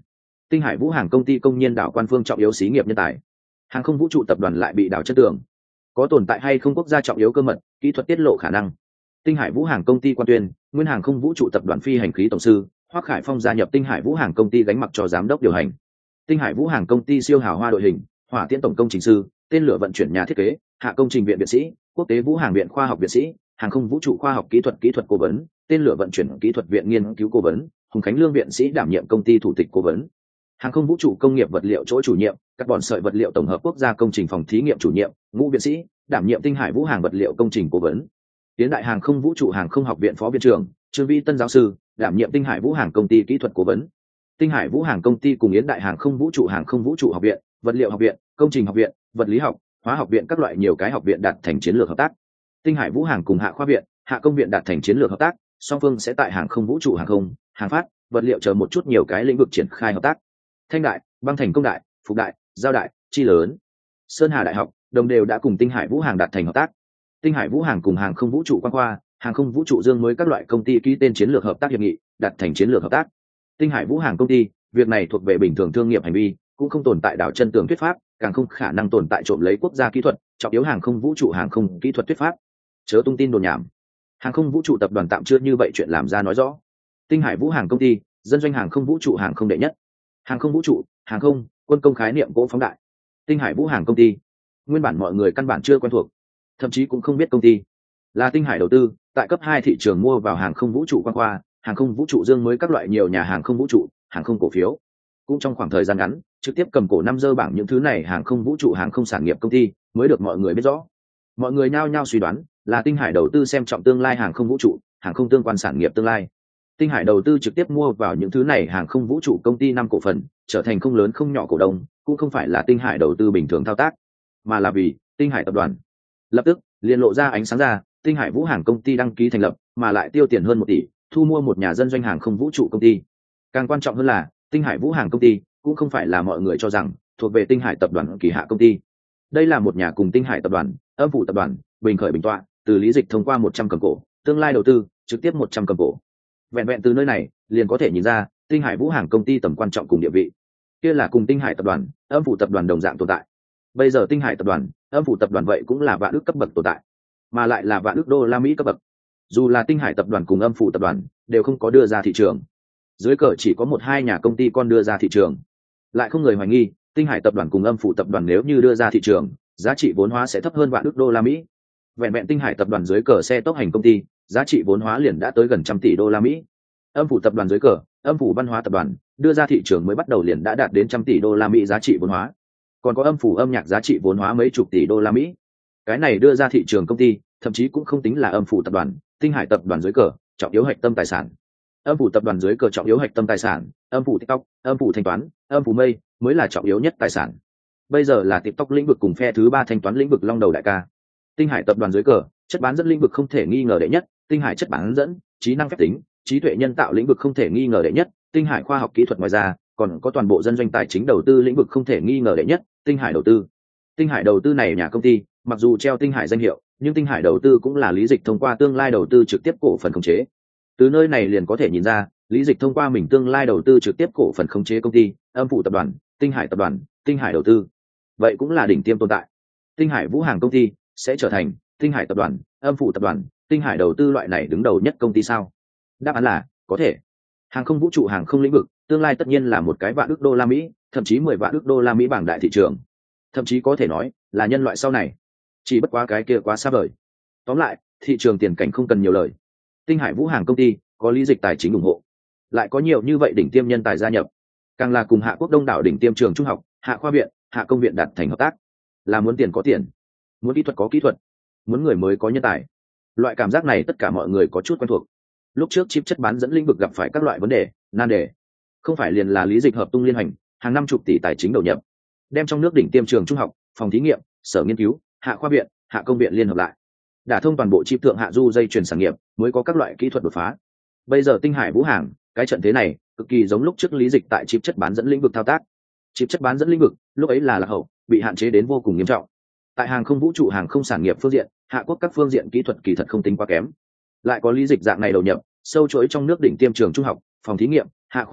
[SPEAKER 1] Tinh Hải Vũ Hàng công ty công nhân đảo quan phương trọng yếu xí nghiệp nhân tài. Hàng không vũ trụ tập đoàn lại bị đảo chất tường. Có tồn tại hay không quốc gia trọng yếu cơ mật, kỹ thuật tiết lộ khả năng. Tinh Hải Vũ Hàng công ty quan tuyên, nguyên hàng không vũ trụ tập đoàn phi hành khí tổng sư Hoắc Khải Phong gia nhập Tinh Hải Vũ Hàng công ty gánh mặc cho giám đốc điều hành. Tinh Hải Vũ Hàng công ty siêu hào hoa đội hình, hỏa tiễn tổng công trình sư, tên lửa vận chuyển nhà thiết kế, hạ công trình viện viện sĩ, quốc tế vũ hàng viện khoa học viện sĩ, hàng không vũ trụ khoa học kỹ thuật cố vấn, tên lửa vận chuyển kỹ thuật viện nghiên cứu cố vấn, Hùng Khánh Lương viện sĩ đảm nhiệm công ty thủ tịch cố vấn. Hàng không vũ trụ công nghiệp vật liệu chỗ chủ nhiệm, các bọn sợi vật liệu tổng hợp quốc gia công trình phòng thí nghiệm chủ nhiệm, Ngũ viện sĩ đảm nhiệm Tinh Hải Vũ Hàng vật liệu công trình cố vấn. Tiến đại hàng không vũ trụ hàng không học viện phó viện trưởng Trương Vi Tân giáo sư đảm nhiệm Tinh Hải Vũ Hàng công ty kỹ thuật cố vấn. Tinh Hải Vũ Hàng công ty cùng Yến đại hàng không vũ trụ học viện, vật liệu học viện, công trình học viện, vật lý học, hóa học viện các loại nhiều cái học viện đạt thành chiến lược hợp tác. Tinh Hải Vũ Hàng cùng Hạ khoa viện, Hạ công viện đạt thành chiến lược hợp tác, song phương sẽ tại hàng không vũ trụ hàng không, hàng phát, vật liệu chờ một chút nhiều cái lĩnh vực triển khai hợp tác. Thanh đại, Băng Thành công đại, Phục đại, Giao đại, Chi lớn, Sơn Hà đại học đồng đều đã cùng Tinh Hải Vũ Hàng đạt thành hợp tác. Tinh Hải Vũ Hàng cùng hàng không vũ trụ quan khoa, hàng không vũ trụ dương mới các loại công ty ký tên chiến lược hợp tác hiệp nghị, đạt thành chiến lược hợp tác. Tinh Hải Vũ Hàng công ty, việc này thuộc về bình thường thương nghiệp hành vi, cũng không tồn tại đảo chân tường thuyết pháp, càng không khả năng tồn tại trộm lấy quốc gia kỹ thuật, trọng yếu hàng không vũ trụ hàng không kỹ thuật thuyết pháp. Chớ tung tin đồn nhảm. Hàng không vũ trụ tập đoàn tạm chưa như vậy chuyện làm ra nói rõ. Tinh Hải Vũ Hàng công ty, dân doanh hàng không vũ trụ hàng không đệ nhất. Hàng không vũ trụ, hàng không, quân công khái niệm cỗ phóng đại. Tinh Hải Vũ Hàng công ty, nguyên bản mọi người căn bản chưa quen thuộc, thậm chí cũng không biết công ty là Tinh Hải đầu tư tại cấp 2 thị trường mua vào hàng không vũ trụ quan khoa, hàng không vũ trụ dương mới các loại nhiều nhà hàng không vũ trụ, hàng không cổ phiếu. Cũng trong khoảng thời gian ngắn, trực tiếp cầm cổ năm dơ bảng những thứ này hàng không vũ trụ hàng không sản nghiệp công ty mới được mọi người biết rõ. Mọi người nhao nhao suy đoán là Tinh Hải đầu tư xem trọng tương lai hàng không vũ trụ, hàng không tương quan sản nghiệp tương lai. Tinh Hải đầu tư trực tiếp mua vào những thứ này hàng không vũ trụ công ty 5 cổ phần, trở thành không lớn không nhỏ cổ đông, cũng không phải là Tinh Hải đầu tư bình thường thao tác, mà là vì Tinh Hải tập đoàn. Lập tức liền lộ ra ánh sáng ra, Tinh Hải Vũ Hàng công ty đăng ký thành lập, mà lại tiêu tiền hơn 1 tỷ, thu mua một nhà dân doanh hàng không vũ trụ công ty. Càng quan trọng hơn là, Tinh Hải Vũ Hàng công ty cũng không phải là mọi người cho rằng thuộc về Tinh Hải tập đoàn kỳ hạ công ty. Đây là một nhà cùng Tinh Hải tập đoàn, Âm phủ tập đoàn, Bình khởi bình tọa, từ lý dịch thông qua 100 cầm cổ, tương lai đầu tư trực tiếp 100 cầm cổ. Vẹn từ nơi này liền có thể nhìn ra Tinh Hải Vũ Hàng công ty tầm quan trọng cùng địa vị. Kia là cùng Tinh Hải tập đoàn, Âm phủ tập đoàn đồng dạng tồn tại. Bây giờ Tinh Hải tập đoàn, Âm phủ tập đoàn vậy cũng là vạn ước cấp bậc tồn tại, mà lại là vạn ước đô la Mỹ cấp bậc. Dù là Tinh Hải tập đoàn cùng Âm phủ tập đoàn đều không có đưa ra thị trường, dưới cờ chỉ có 1-2 nhà công ty con đưa ra thị trường, lại không người hoài nghi Tinh Hải tập đoàn cùng Âm phủ tập đoàn nếu như đưa ra thị trường, giá trị vốn hóa sẽ thấp hơn vạn ước đô la Mỹ. Vẹn Tinh Hải tập đoàn dưới cờ xe tốc hành công ty, giá trị vốn hóa liền đã tới gần 100 tỷ đô la Mỹ. Âm phủ tập đoàn dưới cờ, Âm phủ văn hóa tập đoàn đưa ra thị trường mới bắt đầu liền đã đạt đến 100 tỷ đô la Mỹ giá trị vốn hóa. Còn có Âm phủ âm nhạc giá trị vốn hóa mấy chục tỷ đô la Mỹ. Cái này đưa ra thị trường công ty, thậm chí cũng không tính là Âm phủ tập đoàn, Tinh Hải tập đoàn dưới cờ, trọng yếu hạch tâm tài sản. Âm phủ tập đoàn dưới cờ trọng yếu hạch tâm tài sản, Âm phủ TikTok, Âm phủ thanh toán, Âm phủ mây mới là trọng yếu nhất tài sản. Bây giờ là TikTok lĩnh vực cùng phe thứ 3 thanh toán lĩnh vực long đầu đại ca. Tinh Hải tập đoàn dưới cờ, chất bán dẫn lĩnh vực không thể nghi ngờ đệ nhất, Tinh Hải chất bán dẫn, trí năng phép tính, trí tuệ nhân tạo lĩnh vực không thể nghi ngờ đệ nhất, Tinh Hải khoa học kỹ thuật, ngoài ra còn có toàn bộ dân doanh tài chính đầu tư lĩnh vực không thể nghi ngờ đệ nhất, Tinh Hải đầu tư. Tinh Hải đầu tư này nhà công ty, mặc dù treo Tinh Hải danh hiệu, nhưng Tinh Hải đầu tư cũng là lý dịch thông qua tương lai đầu tư trực tiếp cổ phần khống chế. Từ nơi này liền có thể nhìn ra, lý dịch thông qua mình tương lai đầu tư trực tiếp cổ phần khống chế công ty, Âm phủ tập đoàn, Tinh Hải tập đoàn, Tinh Hải đầu tư. Vậy cũng là đỉnh tiêm tồn tại. Tinh Hải Vũ Hàng công ty sẽ trở thành Tinh Hải tập đoàn, Âm phủ tập đoàn, Tinh Hải đầu tư loại này đứng đầu nhất công ty sao? Đáp án là có thể. Hàng không vũ trụ hàng không lĩnh vực, tương lai tất nhiên là một cái vạn ức đô la Mỹ, thậm chí 10 vạn ức đô la Mỹ bảng đại thị trường. Thậm chí có thể nói là nhân loại sau này. Chỉ bất quá cái kia quá xa vời. Tóm lại, thị trường tiền cảnh không cần nhiều lời. Tinh Hải Vũ Hàng công ty có lý dịch tài chính ủng hộ, lại có nhiều như vậy đỉnh tiêm nhân tài gia nhập, càng là cùng Hạ Quốc đông đảo đỉnh tiêm trường trung học, Hạ khoa viện, Hạ công viện đạt thành hợp tác. Là muốn tiền có tiền, muốn kỹ thuật có kỹ thuật, muốn người mới có nhân tài. Loại cảm giác này tất cả mọi người có chút quen thuộc. Lúc trước chip chất bán dẫn lĩnh vực gặp phải các loại vấn đề, nan đề, không phải liền là lý dịch hợp tung liên hành, hàng năm chục tỷ tài chính đầu nhập, đem trong nước đỉnh tiêm trường trung học, phòng thí nghiệm, sở nghiên cứu, Hạ khoa viện, Hạ công viện liên hợp lại, đả thông toàn bộ chip thượng hạ du dây chuyền sản nghiệp, mới có các loại kỹ thuật đột phá. Bây giờ Tinh Hải Vũ Hàng, cái trận thế này cực kỳ giống lúc trước lý dịch tại chip chất bán dẫn lĩnh vực thao tác. Chip chất bán dẫn lĩnh vực lúc ấy là lạc hậu, bị hạn chế đến vô cùng nghiêm trọng. Tại hàng không vũ trụ hàng không sản nghiệp phương diện, Hạ Quốc các phương diện kỹ thuật kỳ thật không tính quá kém, lại có lý dịch dạng này đầu nhập, sâu chuỗi trong nước đỉnh tiêm trường trung học, phòng thí nghiệm, Hạ khoa viện,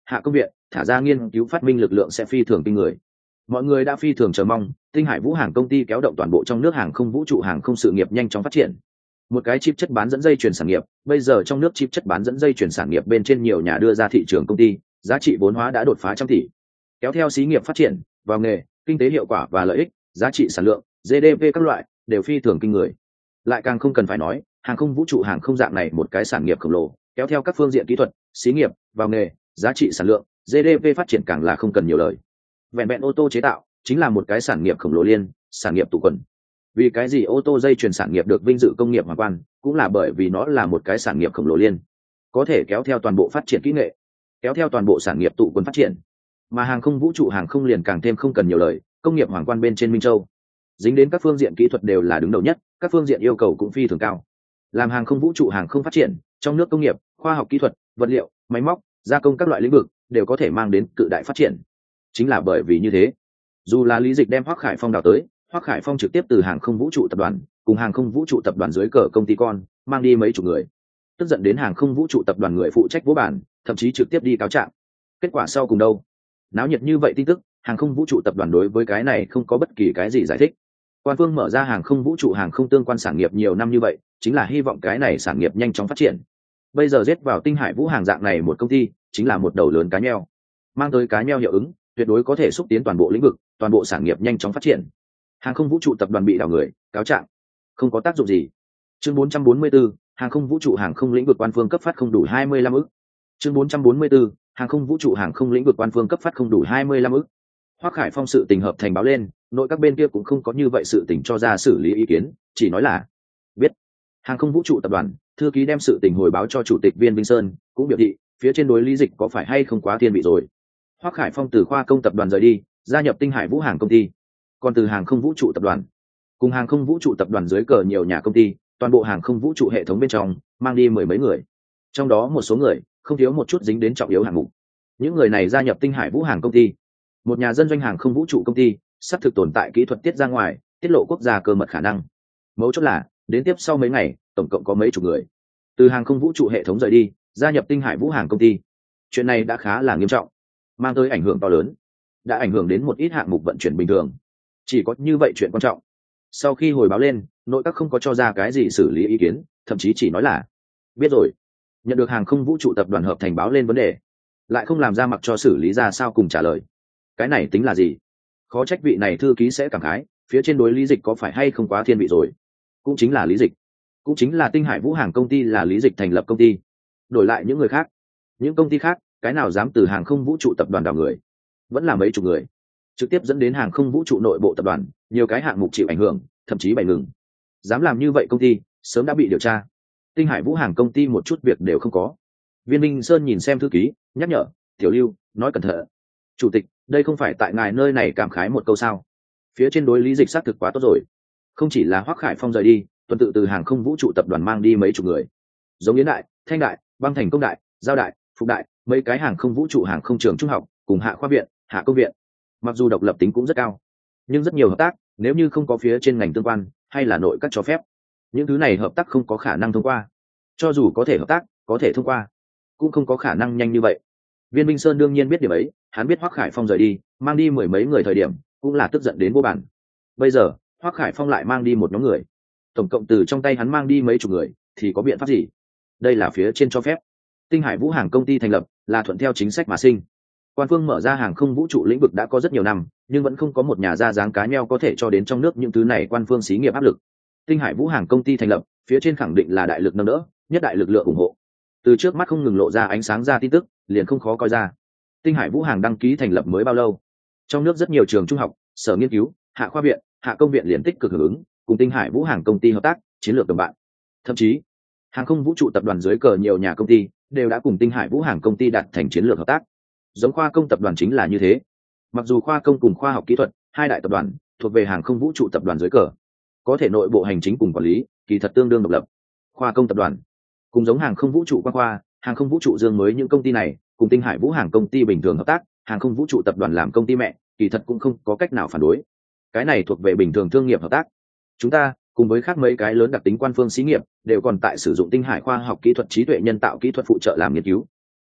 [SPEAKER 1] Hạ Công viện thả ra nghiên cứu phát minh lực lượng sẽ phi thường kinh người. Mọi người đã phi thường chờ mong Tinh Hải Vũ Hàng công ty kéo động toàn bộ trong nước hàng không vũ trụ hàng không sự nghiệp nhanh chóng phát triển. Một cái chip chất bán dẫn dây chuyển sản nghiệp, bây giờ trong nước chip chất bán dẫn dây chuyển sản nghiệp bên trên nhiều nhà đưa ra thị trường công ty, giá trị vốn hóa đã đột phá 100 tỷ. Kéo theo xí nghiệp phát triển, vào nghề, kinh tế hiệu quả và lợi ích, giá trị sản lượng, GDP các loại đều phi thường kinh người. Lại càng không cần phải nói, hàng không vũ trụ hàng không dạng này một cái sản nghiệp khổng lồ, kéo theo các phương diện kỹ thuật, xí nghiệp, vào nghề, giá trị sản lượng, GDP phát triển càng là không cần nhiều lời. Vẹn vẹn ô tô chế tạo chính là một cái sản nghiệp khổng lồ liên, sản nghiệp tụ quần. Vì cái gì ô tô dây chuyền sản nghiệp được vinh dự công nghiệp hoàng quan, cũng là bởi vì nó là một cái sản nghiệp khổng lồ liên, có thể kéo theo toàn bộ phát triển kỹ nghệ, kéo theo toàn bộ sản nghiệp tụ quần phát triển. Mà hàng không vũ trụ hàng không liền càng thêm không cần nhiều lời, công nghiệp hoàng quan bên trên Minh Châu, dính đến các phương diện kỹ thuật đều là đứng đầu nhất, các phương diện yêu cầu cũng phi thường cao. Làm hàng không vũ trụ hàng không phát triển, trong nước công nghiệp, khoa học kỹ thuật, vật liệu, máy móc, gia công các loại lĩnh vực đều có thể mang đến cự đại phát triển. Chính là bởi vì như thế, dù là Lý Dịch đem Hoắc Khải Phong đào tới, Hoắc Khải Phong trực tiếp từ hàng không vũ trụ tập đoàn cùng hàng không vũ trụ tập đoàn dưới cờ công ty con mang đi mấy chục người, tức giận đến hàng không vũ trụ tập đoàn người phụ trách vô bản, thậm chí trực tiếp đi cáo trạng. Kết quả sau cùng đâu? Náo nhiệt như vậy tin tức, hàng không vũ trụ tập đoàn đối với cái này không có bất kỳ cái gì giải thích. Quan phương mở ra hàng không vũ trụ hàng không tương quan sản nghiệp nhiều năm như vậy, chính là hy vọng cái này sản nghiệp nhanh chóng phát triển. Bây giờ giết vào Tinh Hải Vũ hàng dạng này một công ty, chính là một đầu lớn cá nheo, mang tới cá nheo hiệu ứng, tuyệt đối có thể xúc tiến toàn bộ lĩnh vực, toàn bộ sản nghiệp nhanh chóng phát triển. Hàng không vũ trụ tập đoàn bị đảo người, cáo trạng, không có tác dụng gì. Chương 444, hàng không vũ trụ hàng không lĩnh vực quan phương cấp phát không đủ 25 ức. Chương 444, hàng không vũ trụ hàng không lĩnh vực quan phương cấp phát không đủ 25 ức. Hoắc Khải Phong sự tình hợp thành báo lên, nội các bên kia cũng không có như vậy sự tình cho ra xử lý ý kiến, chỉ nói là biết. Hàng không vũ trụ tập đoàn thư ký đem sự tình hồi báo cho chủ tịch Viên Vinh Sơn, cũng biểu thị phía trên đối Lý Dịch có phải hay không quá thiên vị rồi. Hoắc Khải Phong từ khoa công tập đoàn rời đi, gia nhập Tinh Hải Vũ hàng công ty. Còn từ hàng không vũ trụ tập đoàn cùng hàng không vũ trụ tập đoàn dưới cờ nhiều nhà công ty, toàn bộ hàng không vũ trụ hệ thống bên trong mang đi mười mấy người, trong đó một số người không thiếu một chút dính đến trọng yếu hạng mục. Những người này gia nhập Tinh Hải Vũ hàng công ty, một nhà dân doanh hàng không vũ trụ công ty, sắp thực tồn tại kỹ thuật tiết ra ngoài, tiết lộ quốc gia cơ mật khả năng. Mấu chốt là đến tiếp sau mấy ngày, tổng cộng có mấy chục người từ hàng không vũ trụ hệ thống rời đi, gia nhập Tinh Hải Vũ hàng công ty. Chuyện này đã khá là nghiêm trọng, mang tới ảnh hưởng to lớn, đã ảnh hưởng đến một ít hạng mục vận chuyển bình thường. Chỉ có như vậy chuyện quan trọng. Sau khi hồi báo lên, nội các không có cho ra cái gì xử lý ý kiến, thậm chí chỉ nói là biết rồi. Nhận được hàng không vũ trụ tập đoàn hợp thành báo lên vấn đề, lại không làm ra mặc cho xử lý ra sao cùng trả lời. Cái này tính là gì? Khó trách vị này thư ký sẽ cảm khái, phía trên đối Lý Dịch có phải hay không quá thiên vị rồi. Cũng chính là Lý Dịch, cũng chính là Tinh Hải Vũ hàng công ty là Lý Dịch thành lập công ty. Đổi lại những người khác, những công ty khác, cái nào dám từ hàng không vũ trụ tập đoàn đào người, vẫn là mấy chục người, trực tiếp dẫn đến hàng không vũ trụ nội bộ tập đoàn nhiều cái hạng mục chịu ảnh hưởng, thậm chí bày ngừng. Dám làm như vậy công ty sớm đã bị điều tra. Tinh Hải Vũ hàng công ty một chút việc đều không có. Viên Minh Sơn nhìn xem thư ký, nhắc nhở Tiểu Lưu nói cẩn thận. Chủ tịch, đây không phải tại ngài nơi này cảm khái một câu sao? Phía trên đối Lý Dịch xác thực quá tốt rồi. Không chỉ là Hoắc Khải Phong rời đi, tuần tự từ hàng không vũ trụ tập đoàn mang đi mấy chục người, giống Yến Đại, Thanh Đại, Băng Thành Công Đại, Giao Đại, Phục Đại, mấy cái hàng không vũ trụ hàng không trường trung học cùng Hạ khoa viện, Hạ công viện. Mặc dù độc lập tính cũng rất cao, nhưng rất nhiều hợp tác, nếu như không có phía trên ngành tương quan hay là nội các cho phép, những thứ này hợp tác không có khả năng thông qua. Cho dù có thể hợp tác, có thể thông qua, cũng không có khả năng nhanh như vậy. Viên Minh Sơn đương nhiên biết điểm ấy, hắn biết Hoắc Khải Phong rời đi, mang đi mười mấy người thời điểm, cũng là tức giận đến vô bản. Bây giờ, Hoắc Khải Phong lại mang đi một nhóm người, tổng cộng từ trong tay hắn mang đi mấy chục người, thì có biện pháp gì? Đây là phía trên cho phép. Tinh Hải Vũ hàng công ty thành lập là thuận theo chính sách mà sinh. Quan phương mở ra hàng không vũ trụ lĩnh vực đã có rất nhiều năm, nhưng vẫn không có một nhà ra dáng cá nheo có thể cho đến trong nước những thứ này quan phương xí nghiệp áp lực. Tinh Hải Vũ hàng công ty thành lập, phía trên khẳng định là đại lực nâng đỡ, nhất đại lực lượng ủng hộ. Từ trước mắt không ngừng lộ ra ánh sáng ra tin tức, liền không khó coi ra. Tinh Hải Vũ hàng đăng ký thành lập mới bao lâu, trong nước rất nhiều trường trung học, sở nghiên cứu, Hạ khoa viện, Hạ công viện liền tích cực hưởng ứng, cùng Tinh Hải Vũ hàng công ty hợp tác, chiến lược đồng bạn. Thậm chí, hàng không vũ trụ tập đoàn dưới cờ nhiều nhà công ty đều đã cùng Tinh Hải Vũ hàng công ty đạt thành chiến lược hợp tác. Giống khoa công tập đoàn chính là như thế. Mặc dù khoa công cùng khoa học kỹ thuật hai đại tập đoàn thuộc về hàng không vũ trụ tập đoàn dưới cờ, có thể nội bộ hành chính cùng quản lý kỳ thật tương đương độc lập. Khoa công tập đoàn cùng giống hàng không vũ trụ khoa, hàng không vũ trụ dương mới những công ty này cùng Tinh Hải Vũ hàng công ty bình thường hợp tác, hàng không vũ trụ tập đoàn làm công ty mẹ, kỳ thật cũng không có cách nào phản đối. Cái này thuộc về bình thường thương nghiệp hợp tác. Chúng ta cùng với khác mấy cái lớn đặc tính quan phương xí nghiệp đều còn tại sử dụng Tinh Hải khoa học kỹ thuật trí tuệ nhân tạo kỹ thuật phụ trợ làm nghiên cứu.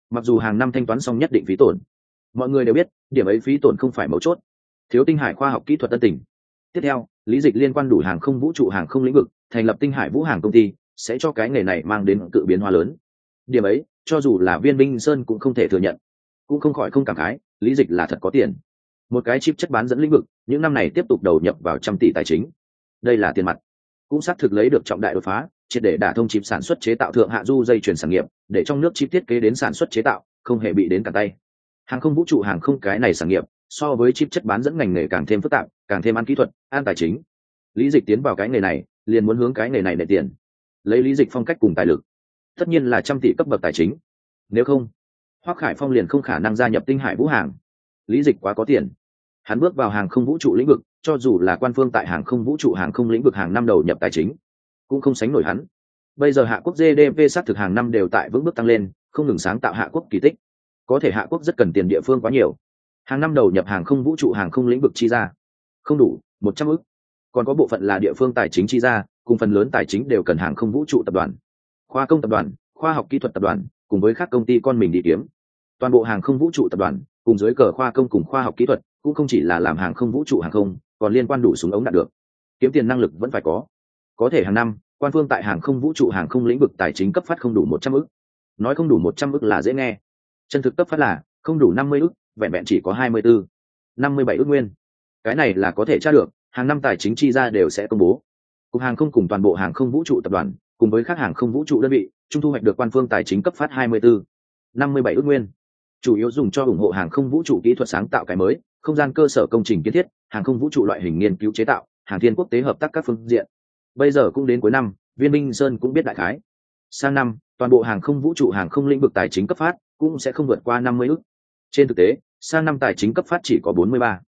[SPEAKER 1] mặc dù hàng năm thanh toán xong nhất định phí tổn. Mọi người đều biết điểm ấy phí tổn không phải mấu chốt, thiếu tinh hải khoa học kỹ thuật tân tỉnh. Tiếp theo, lý dịch liên quan đủ hàng không vũ trụ hàng không lĩnh vực, thành lập tinh hải vũ hàng công ty, sẽ cho cái nghề này mang đến cự biến hóa lớn. Điểm ấy cho dù là Viên Minh Sơn cũng không thể thừa nhận, cũng không khỏi không cảm khái, lý dịch là thật có tiền. Một cái chip chất bán dẫn lĩnh vực, những năm này tiếp tục đầu nhập vào trăm tỷ tài chính, đây là tiền mặt, cũng xác thực lấy được trọng đại đột phá, triệt để đả thông chip sản xuất chế tạo thượng hạ du dây chuyển sản nghiệp, để trong nước chip thiết kế đến sản xuất chế tạo không hề bị đến cả tay. Hàng không vũ trụ hàng không cái này sản nghiệp so với chip chất bán dẫn ngành nghề càng thêm phức tạp, càng thêm ăn kỹ thuật, ăn tài chính. Lý dịch tiến vào cái nghề này liền muốn hướng cái nghề này để tiền, lấy lý dịch phong cách cùng tài lực, tất nhiên là trăm tỷ cấp bậc tài chính. Nếu không, Hoắc Khải Phong liền không khả năng gia nhập tinh hải vũ hàng. Lý dịch quá có tiền, hắn bước vào hàng không vũ trụ lĩnh vực, cho dù là quan phương tại hàng không vũ trụ hàng không lĩnh vực hàng năm đầu nhập tài chính cũng không sánh nổi hắn. Bây giờ Hạ quốc GDP sát thực hàng năm đều tại vững bước tăng lên, không ngừng sáng tạo Hạ quốc kỳ tích. Có thể Hạ quốc rất cần tiền địa phương quá nhiều, hàng năm đầu nhập hàng không vũ trụ hàng không lĩnh vực chi ra không đủ 100 ức, còn có bộ phận là địa phương tài chính chi ra, cùng phần lớn tài chính đều cần hàng không vũ trụ tập đoàn, khoa công tập đoàn, khoa học kỹ thuật tập đoàn cùng với các công ty con mình đi kiếm. Toàn bộ hàng không vũ trụ tập đoàn cùng dưới cờ khoa công cùng khoa học kỹ thuật cũng không chỉ là làm hàng không vũ trụ hàng không, còn liên quan đủ súng ống đạn được, kiếm tiền năng lực vẫn phải có thể hàng năm quan phương tại hàng không vũ trụ hàng không lĩnh vực tài chính cấp phát không đủ 100 ức. Nói không đủ 100 ức là dễ nghe, chân thực cấp phát là không đủ 50 ức, vẹn vẹn chỉ có 24, 57 ức nguyên. Cái này là có thể tra được, hàng năm tài chính chi ra đều sẽ công bố. Cục hàng không cùng toàn bộ hàng không vũ trụ tập đoàn cùng với các hàng không vũ trụ đơn vị chung thu hoạch được quan phương tài chính cấp phát 24, 57 ức nguyên, chủ yếu dùng cho ủng hộ hàng không vũ trụ kỹ thuật sáng tạo cái mới, không gian cơ sở công trình kiến thiết, hàng không vũ trụ loại hình nghiên cứu chế tạo, hàng thiên quốc tế hợp tác các phương diện. Bây giờ cũng đến cuối năm, Viên Minh Sơn cũng biết đại khái, sang năm toàn bộ hàng không vũ trụ hàng không lĩnh vực tài chính cấp phát cũng sẽ không vượt qua 50 ức. Trên thực tế, sang năm tài chính cấp phát chỉ có 43,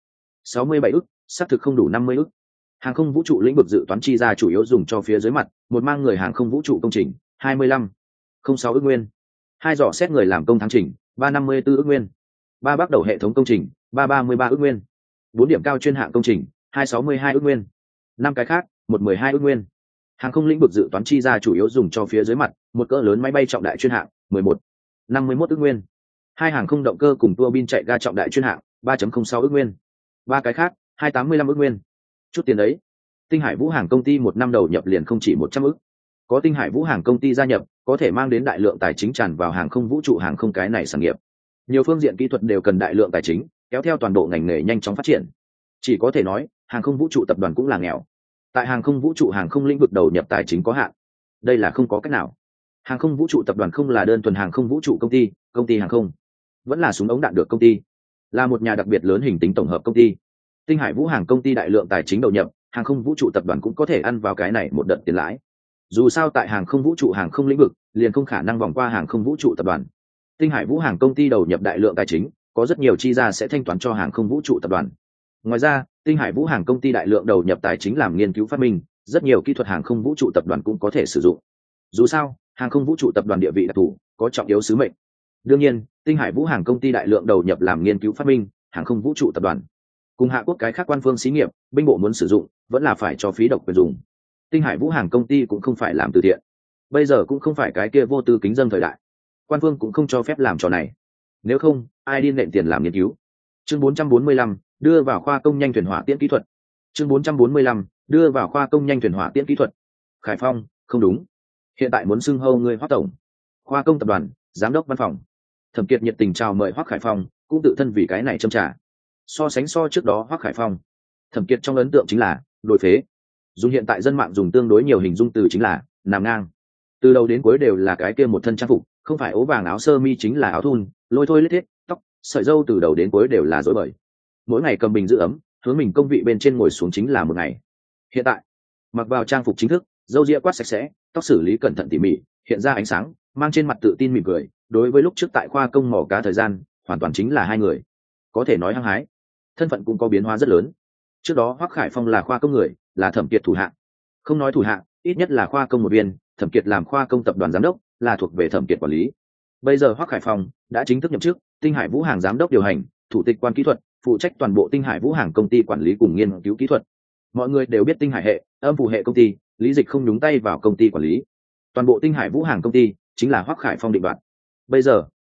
[SPEAKER 1] 67 ức, xác thực không đủ 50 ức. Hàng không vũ trụ lĩnh vực dự toán chi ra chủ yếu dùng cho phía dưới mặt, một mang người hàng không vũ trụ công trình, 25, 06 ức nguyên. Hai dò xét người làm công thắng trình, 354 ức nguyên. Ba bắt đầu hệ thống công trình, 333 ức nguyên. 4 điểm cao chuyên hạng công trình, 262 ức nguyên. 5 cái khác, 112 ức nguyên. Hàng không lĩnh vực dự toán chi ra chủ yếu dùng cho phía dưới mặt, một cỡ lớn máy bay trọng đại chuyên hạng, 11, 51 ức nguyên. Hai hàng không động cơ cùng tua bin chạy ga trọng đại chuyên hạng, 3.06 ức nguyên. Ba cái khác, 285 ức nguyên. Chút tiền đấy, Tinh Hải Vũ Hàng công ty một năm đầu nhập liền không chỉ 100 ức. Có Tinh Hải Vũ Hàng công ty gia nhập, có thể mang đến đại lượng tài chính tràn vào hàng không vũ trụ hàng không cái này sản nghiệp. Nhiều phương diện kỹ thuật đều cần đại lượng tài chính, kéo theo toàn bộ ngành nghề nhanh chóng phát triển. Chỉ có thể nói, hàng không vũ trụ tập đoàn cũng là nghèo. Tại hàng không vũ trụ hàng không lĩnh vực đầu nhập tài chính có hạn. Đây là không có cách nào. Hàng không vũ trụ tập đoàn không là đơn thuần hàng không vũ trụ công ty hàng không, vẫn là súng ống đạn được công ty, là một nhà đặc biệt lớn hình tính tổng hợp công ty. Tinh Hải Vũ Hàng công ty đại lượng tài chính đầu nhập, hàng không vũ trụ tập đoàn cũng có thể ăn vào cái này một đợt tiền lãi. Dù sao tại hàng không vũ trụ hàng không lĩnh vực liền không khả năng vòng qua hàng không vũ trụ tập đoàn. Tinh Hải Vũ Hàng công ty đầu nhập đại lượng tài chính, có rất nhiều chi ra sẽ thanh toán cho hàng không vũ trụ tập đoàn. Ngoài ra, Tinh Hải Vũ Hàng công ty đại lượng đầu nhập tài chính làm nghiên cứu phát minh, rất nhiều kỹ thuật hàng không vũ trụ tập đoàn cũng có thể sử dụng. Dù sao, hàng không vũ trụ tập đoàn địa vị đặc thù, có trọng yếu sứ mệnh. Đương nhiên, Tinh Hải Vũ Hàng công ty đại lượng đầu nhập làm nghiên cứu phát minh, hàng không vũ trụ tập đoàn cùng Hạ quốc cái khác quan phương xí nghiệp, binh bộ muốn sử dụng, vẫn là phải cho phí độc quyền dùng. Tinh Hải Vũ Hàng công ty cũng không phải làm từ thiện, bây giờ cũng không phải cái kia vô tư kính dân thời đại, quan phương cũng không cho phép làm trò này. Nếu không, ai đi nện tiền làm nghiên cứu. Chương 445, đưa vào khoa công nhanh thuyền hỏa tiễn kỹ thuật. Chương 445, đưa vào khoa công nhanh thuyền hỏa tiễn kỹ thuật. Khải Phong, không đúng, hiện tại muốn xưng hô người Hoắc tổng. Khoa công tập đoàn giám đốc văn phòng Thẩm Kiệt nhiệt tình chào mời Hoắc Khải Phong, cũng tự thân vì cái này châm trả. So trước đó Hoắc Khải Phong, Thẩm Kiệt trong ấn tượng chính là đồi phế. Dùng hiện tại dân mạng dùng tương đối nhiều hình dung từ chính là nằm ngang. Từ đầu đến cuối đều là cái kia một thân trang phục, không phải ố vàng áo sơ mi chính là áo thun, lôi thôi lết thiết, tóc, sợi râu từ đầu đến cuối đều là rối bời. Mỗi ngày cầm bình giữ ấm, hướng mình công vị bên trên ngồi xuống chính là một ngày. Hiện tại, mặc vào trang phục chính thức, râu ria quát sạch sẽ, tóc xử lý cẩn thận tỉ mỉ, hiện ra ánh sáng, mang trên mặt tự tin mỉm cười. Đối với lúc trước tại khoa công mỏ cá thời gian, hoàn toàn chính là hai người. Có thể nói hăng hái, thân phận cũng có biến hóa rất lớn. Trước đó Hoắc Khải Phong là khoa công người, là Thẩm Kiệt thủ hạ. Không nói thủ hạ, ít nhất là khoa công một viên, Thẩm Kiệt làm khoa công tập đoàn giám đốc, là thuộc về Thẩm Kiệt quản lý. Bây giờ Hoắc Khải Phong đã chính thức nhậm chức Tinh Hải Vũ Hàng giám đốc điều hành, thủ tịch quan kỹ thuật, phụ trách toàn bộ Tinh Hải Vũ Hàng công ty quản lý cùng nghiên cứu kỹ thuật. Mọi người đều biết Tinh Hải hệ, âm phủ hệ công ty, lý dịch không nhúng tay vào công ty quản lý. Toàn bộ Tinh Hải Vũ Hàng công ty chính là Hoắc Khải Phong định đoạt. Bây giờ,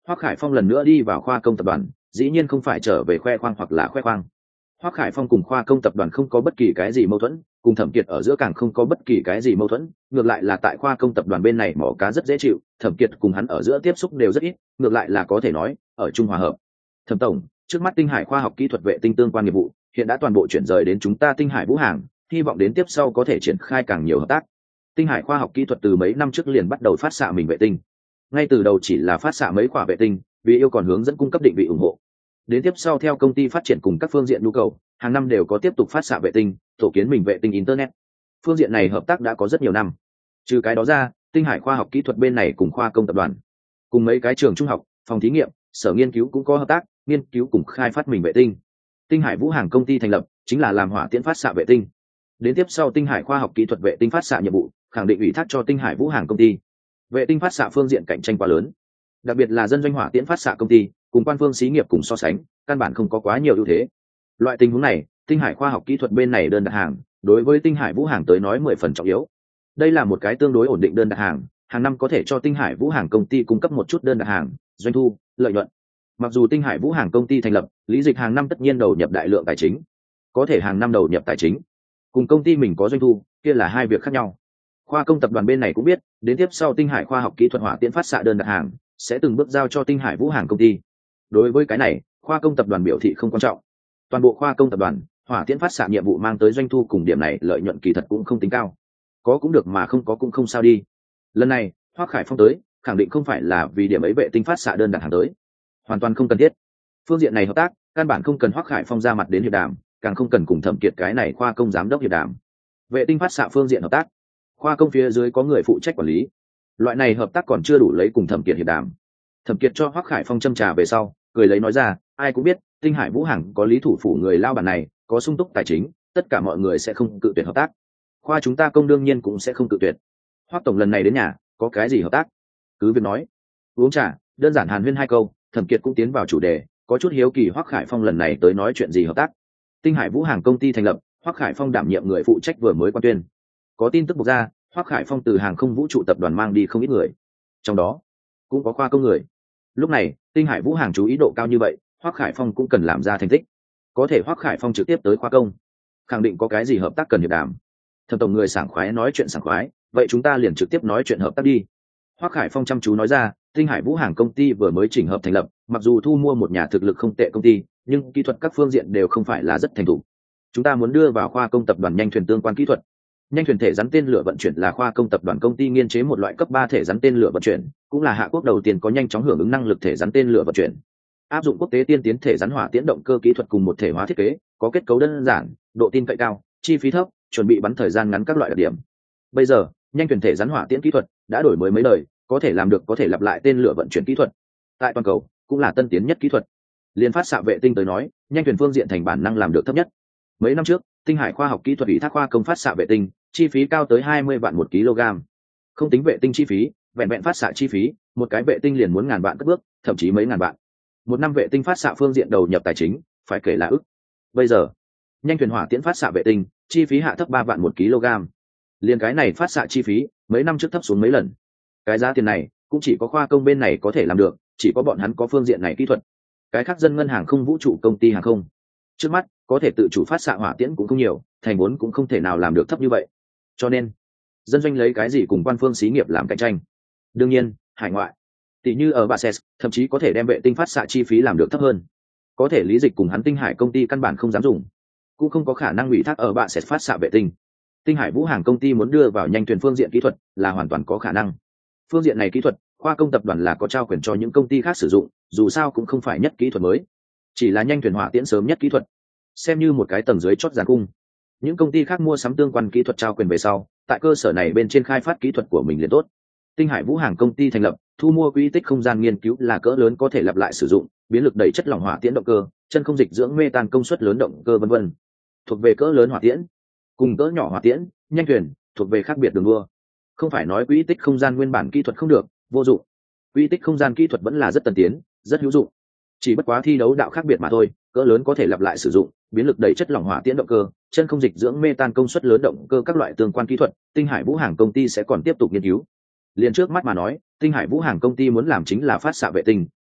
[SPEAKER 1] Hoắc Khải Phong lần nữa đi vào khoa công tập đoàn, dĩ nhiên không phải trở về khoe khoang hoặc là khoe khoang. Hoắc Khải Phong cùng khoa công tập đoàn không có bất kỳ cái gì mâu thuẫn, cùng Thẩm Kiệt ở giữa càng không có bất kỳ cái gì mâu thuẫn, ngược lại là tại khoa công tập đoàn bên này mỏ cá rất dễ chịu, Thẩm Kiệt cùng hắn ở giữa tiếp xúc đều rất ít, ngược lại là có thể nói ở chung hòa hợp. Thẩm tổng, trước mắt Tinh Hải khoa học kỹ thuật vệ tinh tương quan nghiệp vụ hiện đã toàn bộ chuyển rời đến chúng ta Tinh Hải Vũ Hàng, hy vọng đến tiếp sau có thể triển khai càng nhiều hợp tác. Tinh Hải khoa học kỹ thuật từ mấy năm trước liền bắt đầu phát xạ mình vệ tinh, ngay từ đầu chỉ là phát xạ mấy quả vệ tinh, vì yêu còn hướng dẫn cung cấp định vị ủng hộ. Đến tiếp sau theo công ty phát triển cùng các phương diện nhu cầu, hàng năm đều có tiếp tục phát xạ vệ tinh, tổ kiến mình vệ tinh internet. Phương diện này hợp tác đã có rất nhiều năm. Trừ cái đó ra, Tinh Hải khoa học kỹ thuật bên này cùng khoa công tập đoàn, cùng mấy cái trường trung học, phòng thí nghiệm, sở nghiên cứu cũng có hợp tác, nghiên cứu cùng khai phát mình vệ tinh. Tinh Hải Vũ Hàng công ty thành lập chính là làm hỏa tiễn phát xạ vệ tinh. Đến tiếp sau Tinh Hải khoa học kỹ thuật vệ tinh phát xạ nhiệm vụ, khẳng định ủy thác cho Tinh Hải Vũ Hàng công ty. Vệ tinh phát xạ phương diện cạnh tranh quá lớn, đặc biệt là dân doanh hỏa tiễn phát xạ công ty cùng quan phương xí nghiệp cùng so sánh, căn bản không có quá nhiều ưu thế. Loại tình huống này, Tinh Hải khoa học kỹ thuật bên này đơn đặt hàng, đối với Tinh Hải Vũ Hàng tới nói 10% trọng yếu. Đây là một cái tương đối ổn định đơn đặt hàng, hàng năm có thể cho Tinh Hải Vũ Hàng công ty cung cấp một chút đơn đặt hàng, doanh thu, lợi nhuận. Mặc dù Tinh Hải Vũ Hàng công ty thành lập, lý dịch hàng năm tất nhiên đầu nhập đại lượng tài chính, có thể hàng năm đầu nhập tài chính cùng công ty mình có doanh thu, kia là hai việc khác nhau. Khoa công tập đoàn bên này cũng biết, đến tiếp sau Tinh Hải khoa học kỹ thuật hỏa tiễn phát xạ đơn đặt hàng sẽ từng bước giao cho Tinh Hải Vũ Hàng công ty. Đối với cái này, khoa công tập đoàn biểu thị không quan trọng. Toàn bộ khoa công tập đoàn, hỏa tiễn phát xạ nhiệm vụ mang tới doanh thu cùng điểm này lợi nhuận kỳ thật cũng không tính cao. Có cũng được mà không có cũng không sao đi. Lần này, Hoắc Khải Phong tới, khẳng định không phải là vì điểm ấy vệ tinh phát xạ đơn đặt hàng tới. Hoàn toàn không cần thiết. Phương diện này hợp tác, căn bản không cần Hoắc Khải Phong ra mặt đến hiệp đàm, càng không cần cùng Thẩm Kiệt cái này khoa công giám đốc hiệp đàm. Vệ tinh phát xạ phương diện hợp tác, khoa công phía dưới có người phụ trách quản lý. Loại này hợp tác còn chưa đủ lấy cùng Thẩm Kiệt hiệp đàm. Thẩm Kiệt cho Hoắc Khải Phong châm trà về sau, cười lấy nói ra, ai cũng biết, Tinh Hải Vũ Hàng có lý thủ phủ người lao bản này, có sung túc tài chính, tất cả mọi người sẽ không cự tuyệt hợp tác. Khoa chúng ta công đương nhiên cũng sẽ không cự tuyệt. Hoắc tổng lần này đến nhà, có cái gì hợp tác? Cứ việc nói. Uống trà, đơn giản hàn huyên hai câu, Thẩm Kiệt cũng tiến vào chủ đề, có chút hiếu kỳ Hoắc Khải Phong lần này tới nói chuyện gì hợp tác. Tinh Hải Vũ Hàng công ty thành lập, Hoắc Khải Phong đảm nhiệm người phụ trách vừa mới quan tuyên. Có tin tức bộc ra, Hoắc Khải Phong từ hàng không vũ trụ tập đoàn mang đi không ít người, trong đó cũng có khoa công người. Lúc này, Tinh Hải Vũ Hàng chú ý độ cao như vậy, Hoắc Khải Phong cũng cần làm ra thành tích. Có thể Hoắc Khải Phong trực tiếp tới khoa công, khẳng định có cái gì hợp tác cần hiệp đàm. Thẩm tổng người sảng khoái nói chuyện sảng khoái, vậy chúng ta liền trực tiếp nói chuyện hợp tác đi. Hoắc Khải Phong chăm chú nói ra, Tinh Hải Vũ Hàng công ty vừa mới chỉnh hợp thành lập, mặc dù thu mua một nhà thực lực không tệ công ty, nhưng kỹ thuật các phương diện đều không phải là rất thành thục. Chúng ta muốn đưa vào khoa công tập đoàn nhanh thuyền tương quan kỹ thuật. Nhanh thuyền thể rắn tên lửa vận chuyển là khoa công tập đoàn công ty nghiên chế một loại cấp 3 thể rắn tên lửa vận chuyển, cũng là hạ quốc đầu tiên có nhanh chóng hưởng ứng năng lực thể rắn tên lửa vận chuyển. Áp dụng quốc tế tiên tiến thể rắn hỏa tiễn động cơ kỹ thuật cùng một thể hóa thiết kế, có kết cấu đơn giản, độ tin cậy cao, chi phí thấp, chuẩn bị bắn thời gian ngắn các loại đặc điểm. Bây giờ, nhanh thuyền thể rắn hỏa tiễn kỹ thuật đã đổi mới mấy đời, có thể làm được có thể lặp lại tên lửa vận chuyển kỹ thuật. Tại toàn cầu, cũng là tân tiến nhất kỹ thuật. Liên phát xạ vệ tinh tới nói, nhanh thuyền phương diện thành bản năng làm được thấp nhất. Mấy năm trước, Tinh Hải khoa học kỹ thuật ủy thác khoa công phát xạ vệ tinh, chi phí cao tới 20 vạn một kg. Không tính vệ tinh chi phí, vẹn vẹn phát xạ chi phí, một cái vệ tinh liền muốn ngàn vạn cất bước, thậm chí mấy ngàn vạn. Một năm vệ tinh phát xạ phương diện đầu nhập tài chính, phải kể là ức. Bây giờ, nhanh thuyền hỏa tiễn phát xạ vệ tinh, chi phí hạ thấp 3 vạn một kg. Liên cái này phát xạ chi phí, mấy năm trước thấp xuống mấy lần. Cái giá tiền này, cũng chỉ có khoa công bên này có thể làm được, chỉ có bọn hắn có phương diện này kỹ thuật. Cái khác dân ngân hàng không vũ trụ công ty hàng không, trước mắt có thể tự chủ phát xạ hỏa tiễn cũng không nhiều, thành vốn cũng không thể nào làm được thấp như vậy. Cho nên, dân doanh lấy cái gì cùng quan phương xí nghiệp làm cạnh tranh? Đương nhiên, hải ngoại. Tỷ như ở Bases, thậm chí có thể đem vệ tinh phát xạ chi phí làm được thấp hơn. Có thể lý dịch cùng hắn Tinh Hải công ty căn bản không dám dùng, cũng không có khả năng ủy thác ở Bases phát xạ vệ tinh. Tinh Hải Vũ Hàng công ty muốn đưa vào nhanh thuyền phương diện kỹ thuật là hoàn toàn có khả năng. Phương diện này kỹ thuật, khoa công tập đoàn là có trao quyền cho những công ty khác sử dụng, dù sao cũng không phải nhất kỹ thuật mới, chỉ là nhanh thuyền hỏa tiễn sớm nhất kỹ thuật, xem như một cái tầng dưới chót giàn cung. Những công ty khác mua sắm tương quan kỹ thuật trao quyền về sau, tại cơ sở này bên trên khai phát kỹ thuật của mình liền tốt. Tinh Hải Vũ Hàng công ty thành lập, thu mua quỹ tích không gian nghiên cứu là cỡ lớn có thể lặp lại sử dụng, biến lực đẩy chất lỏng hỏa tiễn động cơ, chân không dịch dưỡng mê tan công suất lớn động cơ vân vân. Thuộc về cỡ lớn hỏa tiễn, cùng cỡ nhỏ hỏa tiễn, nhanh thuyền, thuộc về khác biệt đường đua. Không phải nói quỹ tích không gian nguyên bản kỹ thuật không được, vô dụng. Quỹ tích không gian kỹ thuật vẫn là rất tân tiến, rất hữu dụng. Chỉ bất quá thi đấu đạo khác biệt mà thôi, cỡ lớn có thể lặp lại sử dụng, biến lực đẩy chất lỏng hỏa tiễn động cơ, chân không dịch dưỡng mê tan công suất lớn động cơ các loại tương quan kỹ thuật, Tinh Hải Vũ Hàng công ty sẽ còn tiếp tục nghiên cứu. Liên trước mắt mà nói, Tinh Hải Vũ Hàng công ty muốn làm chính là phát xạ vệ tinh,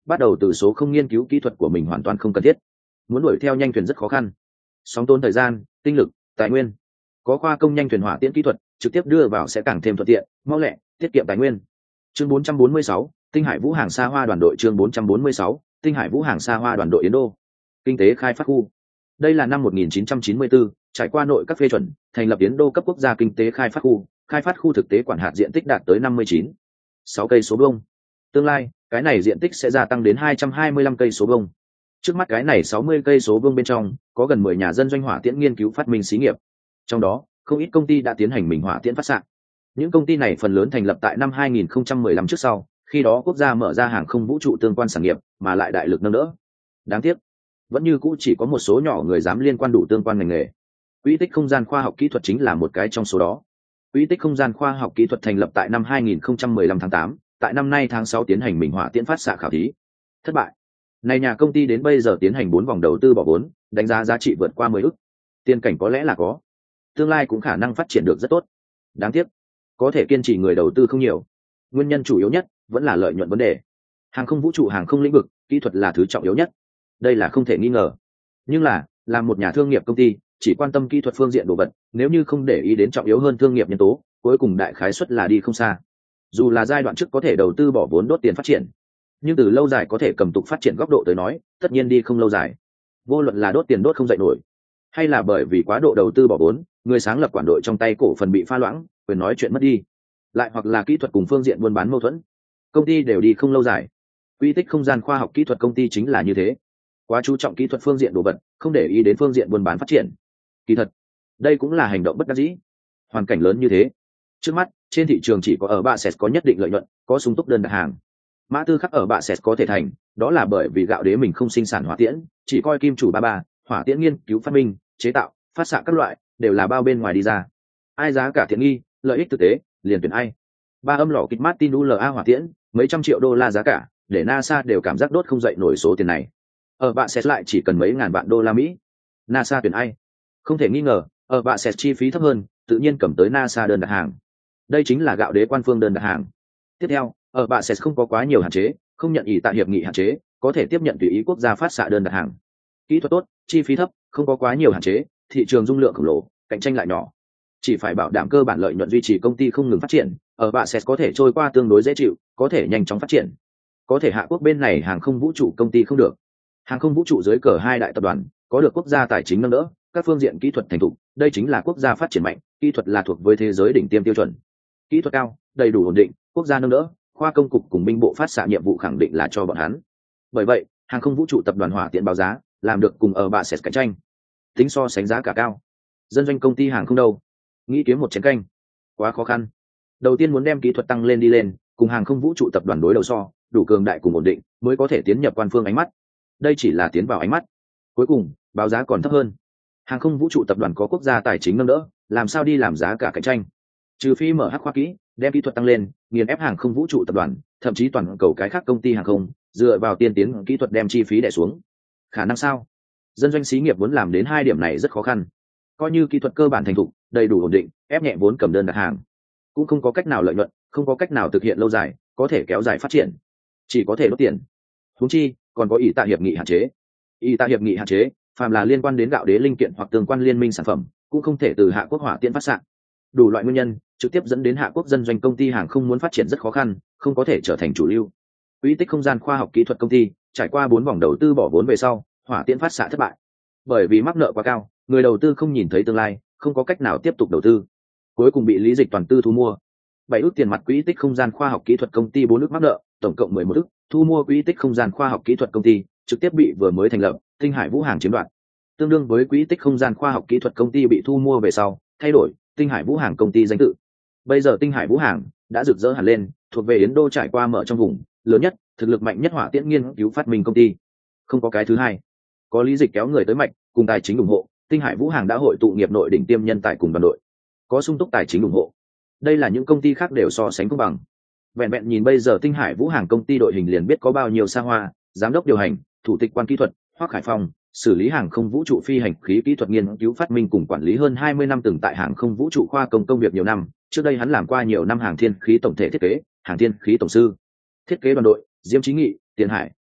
[SPEAKER 1] bắt đầu từ số không nghiên cứu kỹ thuật của mình hoàn toàn không cần thiết. Muốn đuổi theo nhanh thuyền rất khó khăn, sóng tốn thời gian, tinh lực, tài nguyên. Có khoa công nhanh thuyền hỏa tiễn kỹ thuật trực tiếp đưa vào sẽ càng thêm thuận tiện, mau lẹ, tiết kiệm tài nguyên. Chương 446, Tinh Hải Vũ Hàng Xa Hoa đoàn đội. Chương 446, Tinh Hải Vũ Hàng Xa Hoa đoàn đội Yến Đô. Kinh tế khai phát khu. Đây là năm 1994, trải qua nội các phê chuẩn, thành lập Yến Đô cấp quốc gia kinh tế khai phát khu thực tế quản hạt diện tích đạt tới 59,6 cây số vuông. Tương lai, cái này diện tích sẽ gia tăng đến 225 cây số vuông. Trước mắt cái này 60 cây số vuông bên trong, có gần 10 nhà dân doanh hỏa tiễn nghiên cứu phát minh xí nghiệp. Trong đó, không ít công ty đã tiến hành mình hỏa tiễn phát xạ. Những công ty này phần lớn thành lập tại năm 2015 trước sau, khi đó quốc gia mở ra hàng không vũ trụ tương quan sản nghiệp, mà lại đại lực nâng đỡ. Đáng tiếc, vẫn như cũ chỉ có một số nhỏ người dám liên quan đủ tương quan ngành nghề. Quỹ tích không gian khoa học kỹ thuật chính là một cái trong số đó. Quỹ tích không gian khoa học kỹ thuật thành lập tại năm 2015 tháng 8, tại năm nay tháng 6 tiến hành mình hỏa tiễn phát xạ khảo thí. Thất bại. Này nhà công ty đến bây giờ tiến hành 4 vòng đầu tư bỏ vốn, đánh giá giá trị vượt qua 10 ức. Tiền cảnh có lẽ là có, tương lai cũng khả năng phát triển được rất tốt. Đáng tiếc, có thể kiên trì người đầu tư không nhiều. Nguyên nhân chủ yếu nhất vẫn là lợi nhuận vấn đề. Hàng không vũ trụ, hàng không lĩnh vực, kỹ thuật là thứ trọng yếu nhất. Đây là không thể nghi ngờ. Nhưng là một nhà thương nghiệp công ty, chỉ quan tâm kỹ thuật phương diện đồ vật, nếu như không để ý đến trọng yếu hơn thương nghiệp nhân tố, cuối cùng đại khái suất là đi không xa. Dù là giai đoạn trước có thể đầu tư bỏ vốn đốt tiền phát triển, nhưng từ lâu dài có thể cầm tục phát triển góc độ tới nói, tất nhiên đi không lâu dài. Vô luận là đốt tiền đốt không dậy nổi, hay là bởi vì quá độ đầu tư bỏ vốn, người sáng lập quản đội trong tay cổ phần bị pha loãng, quyền nói chuyện mất đi, lại hoặc là kỹ thuật cùng phương diện buôn bán mâu thuẫn, công ty đều đi không lâu dài. Quỹ tích không gian khoa học kỹ thuật công ty chính là như thế, quá chú trọng kỹ thuật phương diện đồ vật, không để ý đến phương diện buôn bán phát triển. Kỳ thật, đây cũng là hành động bất đắc dĩ. Hoàn cảnh lớn như thế, trước mắt trên thị trường chỉ có ở bạ sệt có nhất định lợi nhuận, có sung túc đơn đặt hàng. Mã Tư Khắc ở bạ sệt có thể thành, đó là bởi vì gạo đế mình không sinh sản hỏa tiễn, chỉ coi kim chủ ba hỏa tiễn nghiên cứu phát minh, chế tạo, phát xạ các loại đều là bao bên ngoài đi ra. Ai giá cả tiện nghi, lợi ích thực tế, liền tuyển ai. Ba âm lò kịch Martin ULA hỏa tiễn, mấy trăm triệu đô la giá cả, để NASA đều cảm giác đốt không dậy nổi số tiền này. Ở bạ sệt lại chỉ cần mấy ngàn vạn đô la Mỹ. NASA tuyển ai? Không thể nghi ngờ, ở bạ sệt chi phí thấp hơn, tự nhiên cầm tới NASA đơn đặt hàng. Đây chính là gạo đế quan phương đơn đặt hàng. Tiếp theo, ở bạ sệt không có quá nhiều hạn chế, không nhận ý tại hiệp nghị hạn chế, có thể tiếp nhận tùy ý quốc gia phát xạ đơn đặt hàng. Kỹ thuật tốt, chi phí thấp, không có quá nhiều hạn chế, thị trường dung lượng khổng lồ, cạnh tranh lại nhỏ. Chỉ phải bảo đảm cơ bản lợi nhuận duy trì công ty không ngừng phát triển, ở bạ sệt có thể trôi qua tương đối dễ chịu, có thể nhanh chóng phát triển. Có thể Hạ Quốc bên này hàng không vũ trụ công ty không được. Hàng không vũ trụ dưới cờ hai đại tập đoàn, có được quốc gia tài chính nâng đỡ, các phương diện kỹ thuật thành thục, đây chính là quốc gia phát triển mạnh, kỹ thuật là thuộc với thế giới đỉnh tiêm tiêu chuẩn. Kỹ thuật cao, đầy đủ ổn định, quốc gia nâng đỡ, khoa công cục cùng binh bộ phát xạ nhiệm vụ khẳng định là cho bọn hắn. Bởi vậy, hàng không vũ trụ tập đoàn hỏa tiễn báo giá, làm được cùng ở bạ sệt cạnh tranh. Tính so sánh giá cả cao. Dân doanh công ty hàng không đâu, nghĩ kiếm một chén canh, quá khó khăn. Đầu tiên muốn đem kỹ thuật tăng lên đi lên, cùng hàng không vũ trụ tập đoàn đối đầu so, đủ cường đại cùng ổn định, mới có thể tiến nhập quan phương ánh mắt. Đây chỉ là tiến vào ánh mắt. Cuối cùng, báo giá còn thấp hơn. Hàng không vũ trụ tập đoàn có quốc gia tài chính nâng đỡ, làm sao đi làm giá cả cạnh tranh? Trừ phi mở hắc khoa kỹ, đem kỹ thuật tăng lên, nghiền ép hàng không vũ trụ tập đoàn, thậm chí toàn cầu cái khác công ty hàng không, dựa vào tiên tiến kỹ thuật đem chi phí đè xuống. Khả năng sao? Dân doanh xí nghiệp muốn làm đến hai điểm này rất khó khăn. Coi như kỹ thuật cơ bản thành thục, đầy đủ ổn định, ép nhẹ vốn cầm đơn đặt hàng, cũng không có cách nào lợi nhuận, không có cách nào thực hiện lâu dài, có thể kéo dài phát triển, chỉ có thể đốt tiền. Huống chi còn có ý tạ hiệp nghị hạn chế. Ý tạ hiệp nghị hạn chế, phàm là liên quan đến gạo đế linh kiện hoặc tương quan liên minh sản phẩm, cũng không thể từ Hạ Quốc hỏa tiễn phát xạ. Đủ loại nguyên nhân trực tiếp dẫn đến Hạ Quốc dân doanh công ty hàng không muốn phát triển rất khó khăn, không có thể trở thành chủ lưu. Quỹ tích không gian khoa học kỹ thuật công ty trải qua 4 vòng đầu tư bỏ vốn về sau, hỏa tiễn phát xạ thất bại. Bởi vì mắc nợ quá cao, người đầu tư không nhìn thấy tương lai, không có cách nào tiếp tục đầu tư, cuối cùng bị Lý Dịch toàn tư thu mua. 7 ức tiền mặt quỹ tích không gian khoa học kỹ thuật công ty 4 ức mắc nợ, tổng cộng 11 ức, thu mua quỹ tích không gian khoa học kỹ thuật công ty trực tiếp bị vừa mới thành lập Tinh Hải Vũ Hàng chiếm đoạt. Tương đương với quỹ tích không gian khoa học kỹ thuật công ty bị thu mua về sau, thay đổi Tinh Hải Vũ Hàng công ty danh tự. Bây giờ Tinh Hải Vũ Hàng đã rực rỡ hẳn lên, thuộc về Yến Đô trải qua mở trong vùng lớn nhất, thực lực mạnh nhất hỏa tiễn nghiên cứu phát minh công ty, không có cái thứ hai. Có Lý Dịch kéo người tới mạnh, cùng tài chính ủng hộ, Tinh Hải Vũ Hàng đã hội tụ nghiệp nội đỉnh tiêm nhân tài cùng đoàn đội, có sung túc tài chính ủng hộ. Đây là những công ty khác đều so sánh công bằng. Vẹn vẹn nhìn bây giờ Tinh Hải Vũ Hàng công ty đội hình liền biết có bao nhiêu xa hoa, giám đốc điều hành, thủ tịch quan kỹ thuật, Hoắc Khải Phong, xử lý hàng không vũ trụ phi hành khí kỹ thuật nghiên cứu phát minh cùng quản lý hơn 20 năm, từng tại hàng không vũ trụ khoa công việc nhiều năm, trước đây hắn làm qua nhiều năm hàng thiên khí tổng thể thiết kế, hàng thiên khí tổng sư. Thiết kế đoàn đội: Diêm Chí Nghị, Tiền Hải,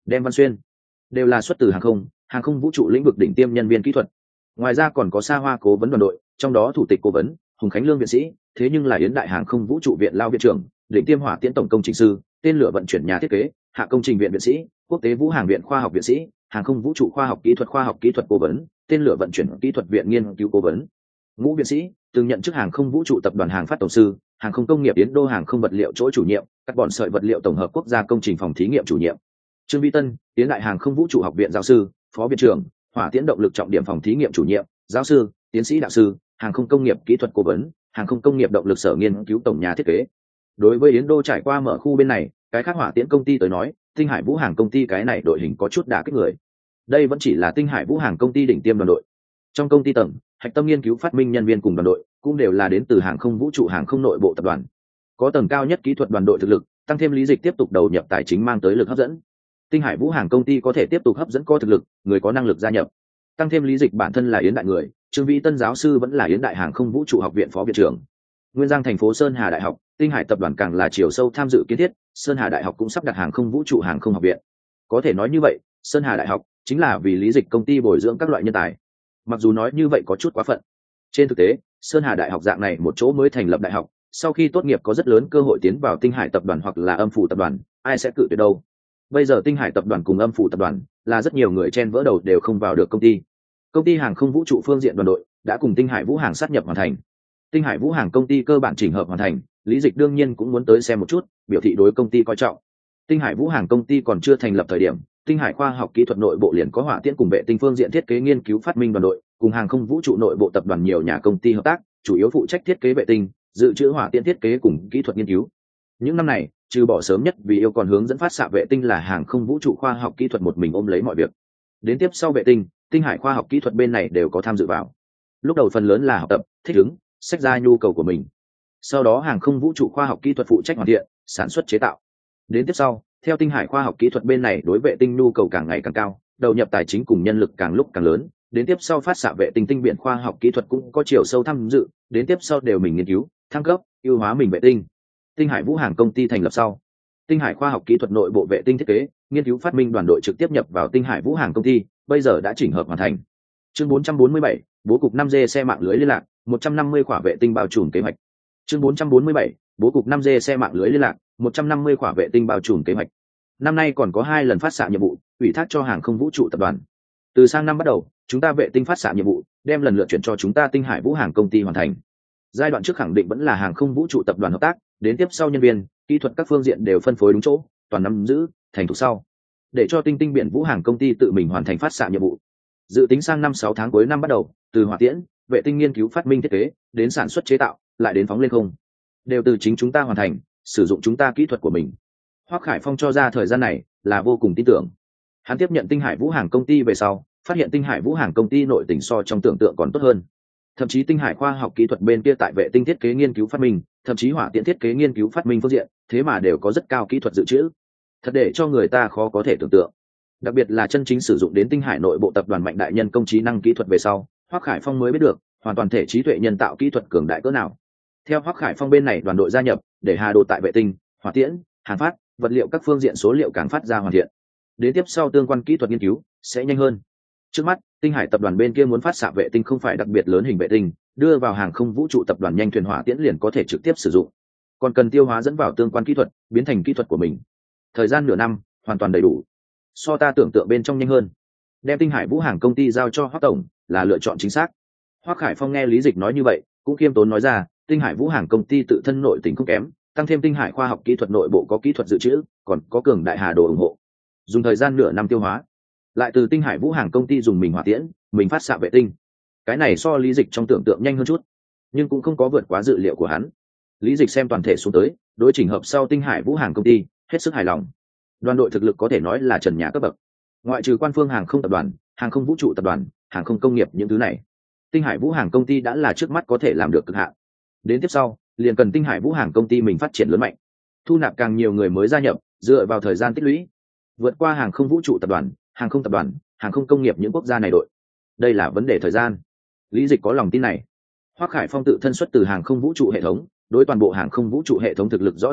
[SPEAKER 1] Đem Văn Xuyên đều là xuất từ hàng không vũ trụ lĩnh vực đỉnh tiêm nhân viên kỹ thuật. Ngoài ra còn có xa hoa cố vấn đoàn đội, trong đó thủ tịch cố vấn Hùng Khánh Lương viện sĩ, thế nhưng là Yến Đại hàng không vũ trụ viện lao viện trưởng, đỉnh tiêm hỏa tiễn tổng công trình sư, tên lửa vận chuyển nhà thiết kế, hạ công trình viện viện sĩ, quốc tế vũ hàng viện khoa học viện sĩ, hàng không vũ trụ khoa học kỹ thuật cố vấn, tên lửa vận chuyển kỹ thuật viện nghiên cứu cố vấn. Ngũ viện sĩ từng nhận chức hàng không vũ trụ tập đoàn hàng phát tổng sư, hàng không công nghiệp Yến Đô hàng không vật liệu chỗ chủ nhiệm, các bọn sợi vật liệu tổng hợp quốc gia công trình phòng thí nghiệm chủ nhiệm. Trương Vi Tân, Yến Đại hàng không vũ trụ học viện giáo sư, phó viện trưởng, hỏa tiễn động lực trọng điểm phòng thí nghiệm chủ nhiệm, giáo sư, tiến sĩ đạo sư, hàng không công nghiệp kỹ thuật cố vấn, hàng không công nghiệp động lực sở nghiên cứu tổng nhà thiết kế. Đối với Yến Đô trải qua mở khu bên này, cái khác hỏa tiễn công ty tới nói, Tinh Hải Vũ hàng công ty cái này đội hình có chút đả kích người. Đây vẫn chỉ là Tinh Hải Vũ hàng công ty đỉnh tiêm đoàn đội. Trong công ty tầng, hạch tâm nghiên cứu phát minh nhân viên cùng đoàn đội cũng đều là đến từ hàng không vũ trụ hàng không nội bộ tập đoàn. Có tầng cao nhất kỹ thuật đoàn đội thực lực, tăng thêm Lý Dịch tiếp tục đầu nhập tài chính mang tới lực hấp dẫn. Tinh Hải Vũ hàng công ty có thể tiếp tục hấp dẫn có thực lực, người có năng lực gia nhập. Tăng thêm Lý Dịch bản thân là Yến Đại người, Trương Vĩ Tân giáo sư vẫn là Yến Đại hàng không vũ trụ học viện phó viện trưởng. Nguyên Giang thành phố Sơn Hà Đại học, Tinh Hải tập đoàn càng là chiều sâu tham dự kiến thiết, Sơn Hà Đại học cũng sắp đặt hàng không vũ trụ hàng không học viện. Có thể nói như vậy, Sơn Hà Đại học chính là vì Lý Dịch công ty bồi dưỡng các loại nhân tài. Mặc dù nói như vậy có chút quá phận. Trên thực tế, Sơn Hà Đại học dạng này một chỗ mới thành lập đại học, sau khi tốt nghiệp có rất lớn cơ hội tiến vào Tinh Hải tập đoàn hoặc là Âm phủ tập đoàn, ai sẽ cự tuyệt đâu. Bây giờ Tinh Hải tập đoàn cùng Âm phủ tập đoàn là rất nhiều người chen vỡ đầu đều không vào được công ty. Công ty hàng không vũ trụ phương diện đoàn đội đã cùng Tinh Hải Vũ hàng sát nhập hoàn thành. Tinh Hải Vũ hàng công ty cơ bản chỉnh hợp hoàn thành, Lý Dịch đương nhiên cũng muốn tới xem một chút, biểu thị đối công ty coi trọng. Tinh Hải Vũ hàng công ty còn chưa thành lập thời điểm, Tinh Hải khoa học kỹ thuật nội bộ liền có hỏa tiễn cùng vệ tinh phương diện thiết kế nghiên cứu phát minh đoàn đội, cùng hàng không vũ trụ nội bộ tập đoàn nhiều nhà công ty hợp tác, chủ yếu phụ trách thiết kế vệ tinh, dự trữ hỏa tiễn thiết kế cùng kỹ thuật nghiên cứu. Những năm này, trừ bỏ sớm nhất vì yêu còn hướng dẫn phát xạ vệ tinh là hàng không vũ trụ khoa học kỹ thuật một mình ôm lấy mọi việc. Đến tiếp sau vệ tinh, Tinh Hải khoa học kỹ thuật bên này đều có tham dự vào. Lúc đầu phần lớn là học tập, thích ứng, sách ra nhu cầu của mình. Sau đó hàng không vũ trụ khoa học kỹ thuật phụ trách hoàn thiện, sản xuất chế tạo. Đến tiếp sau, theo Tinh Hải khoa học kỹ thuật bên này đối vệ tinh nhu cầu càng ngày càng cao, đầu nhập tài chính cùng nhân lực càng lúc càng lớn. Đến tiếp sau phát xạ vệ tinh tinh biển khoa học kỹ thuật cũng có chiều sâu tham dự, đến tiếp sau đều mình nghiên cứu, thăng cấp, ưu hóa mình vệ tinh. Tinh Hải Vũ hàng công ty thành lập sau, Tinh Hải khoa học kỹ thuật nội bộ vệ tinh thiết kế, nghiên cứu phát minh đoàn đội trực tiếp nhập vào Tinh Hải Vũ hàng công ty, bây giờ đã chỉnh hợp hoàn thành. Chương 447, bố cục 5G xe mạng lưới liên lạc, 150 khỏa vệ tinh bao trùm kế hoạch. Chương 447, bố cục 5G xe mạng lưới liên lạc, 150 khỏa vệ tinh bao trùm kế hoạch. Năm nay còn có 2 lần phát xạ nhiệm vụ, ủy thác cho hàng không vũ trụ tập đoàn. Từ sang năm bắt đầu, chúng ta vệ tinh phát xạ nhiệm vụ, đem lần lượt chuyển cho chúng ta Tinh Hải Vũ hàng công ty hoàn thành. Giai đoạn trước khẳng định vẫn là hàng không vũ trụ tập đoàn hợp tác, đến tiếp sau nhân viên, kỹ thuật các phương diện đều phân phối đúng chỗ, toàn nắm giữ, thành thục sau. Để cho Tinh Tinh Biển Vũ hàng công ty tự mình hoàn thành phát xạ nhiệm vụ. Dự tính sang năm 6 tháng cuối năm bắt đầu, từ hỏa tiễn, vệ tinh nghiên cứu phát minh thiết kế, đến sản xuất chế tạo, lại đến phóng lên không, đều từ chính chúng ta hoàn thành, sử dụng chúng ta kỹ thuật của mình. Hoắc Khải Phong cho ra thời gian này là vô cùng tin tưởng. Hắn tiếp nhận Tinh Hải Vũ hàng công ty về sau, phát hiện Tinh Hải Vũ hàng công ty nội tình so trong tưởng tượng còn tốt hơn. Thậm chí Tinh Hải khoa học kỹ thuật bên kia tại vệ tinh thiết kế nghiên cứu phát minh, thậm chí hỏa tiễn thiết kế nghiên cứu phát minh phương diện, thế mà đều có rất cao kỹ thuật dự trữ. Thật để cho người ta khó có thể tưởng tượng. Đặc biệt là chân chính sử dụng đến Tinh Hải nội bộ tập đoàn mạnh đại nhân công trí năng kỹ thuật về sau, Hoắc Khải Phong mới biết được, hoàn toàn thể trí tuệ nhân tạo kỹ thuật cường đại cỡ nào. Theo Hoắc Khải Phong bên này đoàn đội gia nhập, để Hà Đồ tại vệ tinh, hỏa tiễn, hàng phát, vật liệu các phương diện số liệu càng phát ra hoàn thiện. Đến tiếp sau tương quan kỹ thuật nghiên cứu sẽ nhanh hơn. Trước mắt, Tinh Hải tập đoàn bên kia muốn phát xạ vệ tinh không phải đặc biệt lớn hình vệ tinh, đưa vào hàng không vũ trụ tập đoàn nhanh thuyền hỏa tiễn liền có thể trực tiếp sử dụng. Còn cần tiêu hóa dẫn vào tương quan kỹ thuật, biến thành kỹ thuật của mình. Thời gian nửa năm, hoàn toàn đầy đủ. So ta tưởng tượng bên trong nhanh hơn. Đem Tinh Hải Vũ hàng công ty giao cho Hoắc tổng là lựa chọn chính xác. Hoắc Khải Phong nghe Lý Dịch nói như vậy, cũng khiêm tốn nói ra, Tinh Hải Vũ hàng công ty tự thân nội tình không kém, tăng thêm Tinh Hải khoa học kỹ thuật nội bộ có kỹ thuật dự trữ, còn có cường đại Hà Đồ ủng hộ. Dùng thời gian nửa năm tiêu hóa, lại từ Tinh Hải Vũ hàng công ty dùng mình hỏa tiễn, mình phát xạ vệ tinh. Cái này so Lý Dịch trong tưởng tượng nhanh hơn chút, nhưng cũng không có vượt quá dự liệu của hắn. Lý Dịch xem toàn thể xuống tới, đối chỉnh hợp sau Tinh Hải Vũ hàng công ty, hết sức hài lòng. Đoàn đội thực lực có thể nói là trần nhà cấp bậc. Ngoại trừ quan phương hàng không tập đoàn, hàng không vũ trụ tập đoàn, hàng không công nghiệp những thứ này, Tinh Hải Vũ hàng công ty đã là trước mắt có thể làm được cực hạn. Đến tiếp sau, liền cần Tinh Hải Vũ hàng công ty mình phát triển lớn mạnh, thu nạp càng nhiều người mới gia nhập, dựa vào thời gian tích lũy, vượt qua hàng không vũ trụ tập đoàn, hàng không tập đoàn, hàng không công nghiệp những quốc gia này đội. Đây là vấn đề thời gian. Lý Dịch có lòng tin này. Hoắc Khải Phong tự thân xuất từ hàng không vũ trụ hệ thống, đối toàn bộ hàng không vũ trụ hệ thống thực lực rõ ràng nhất,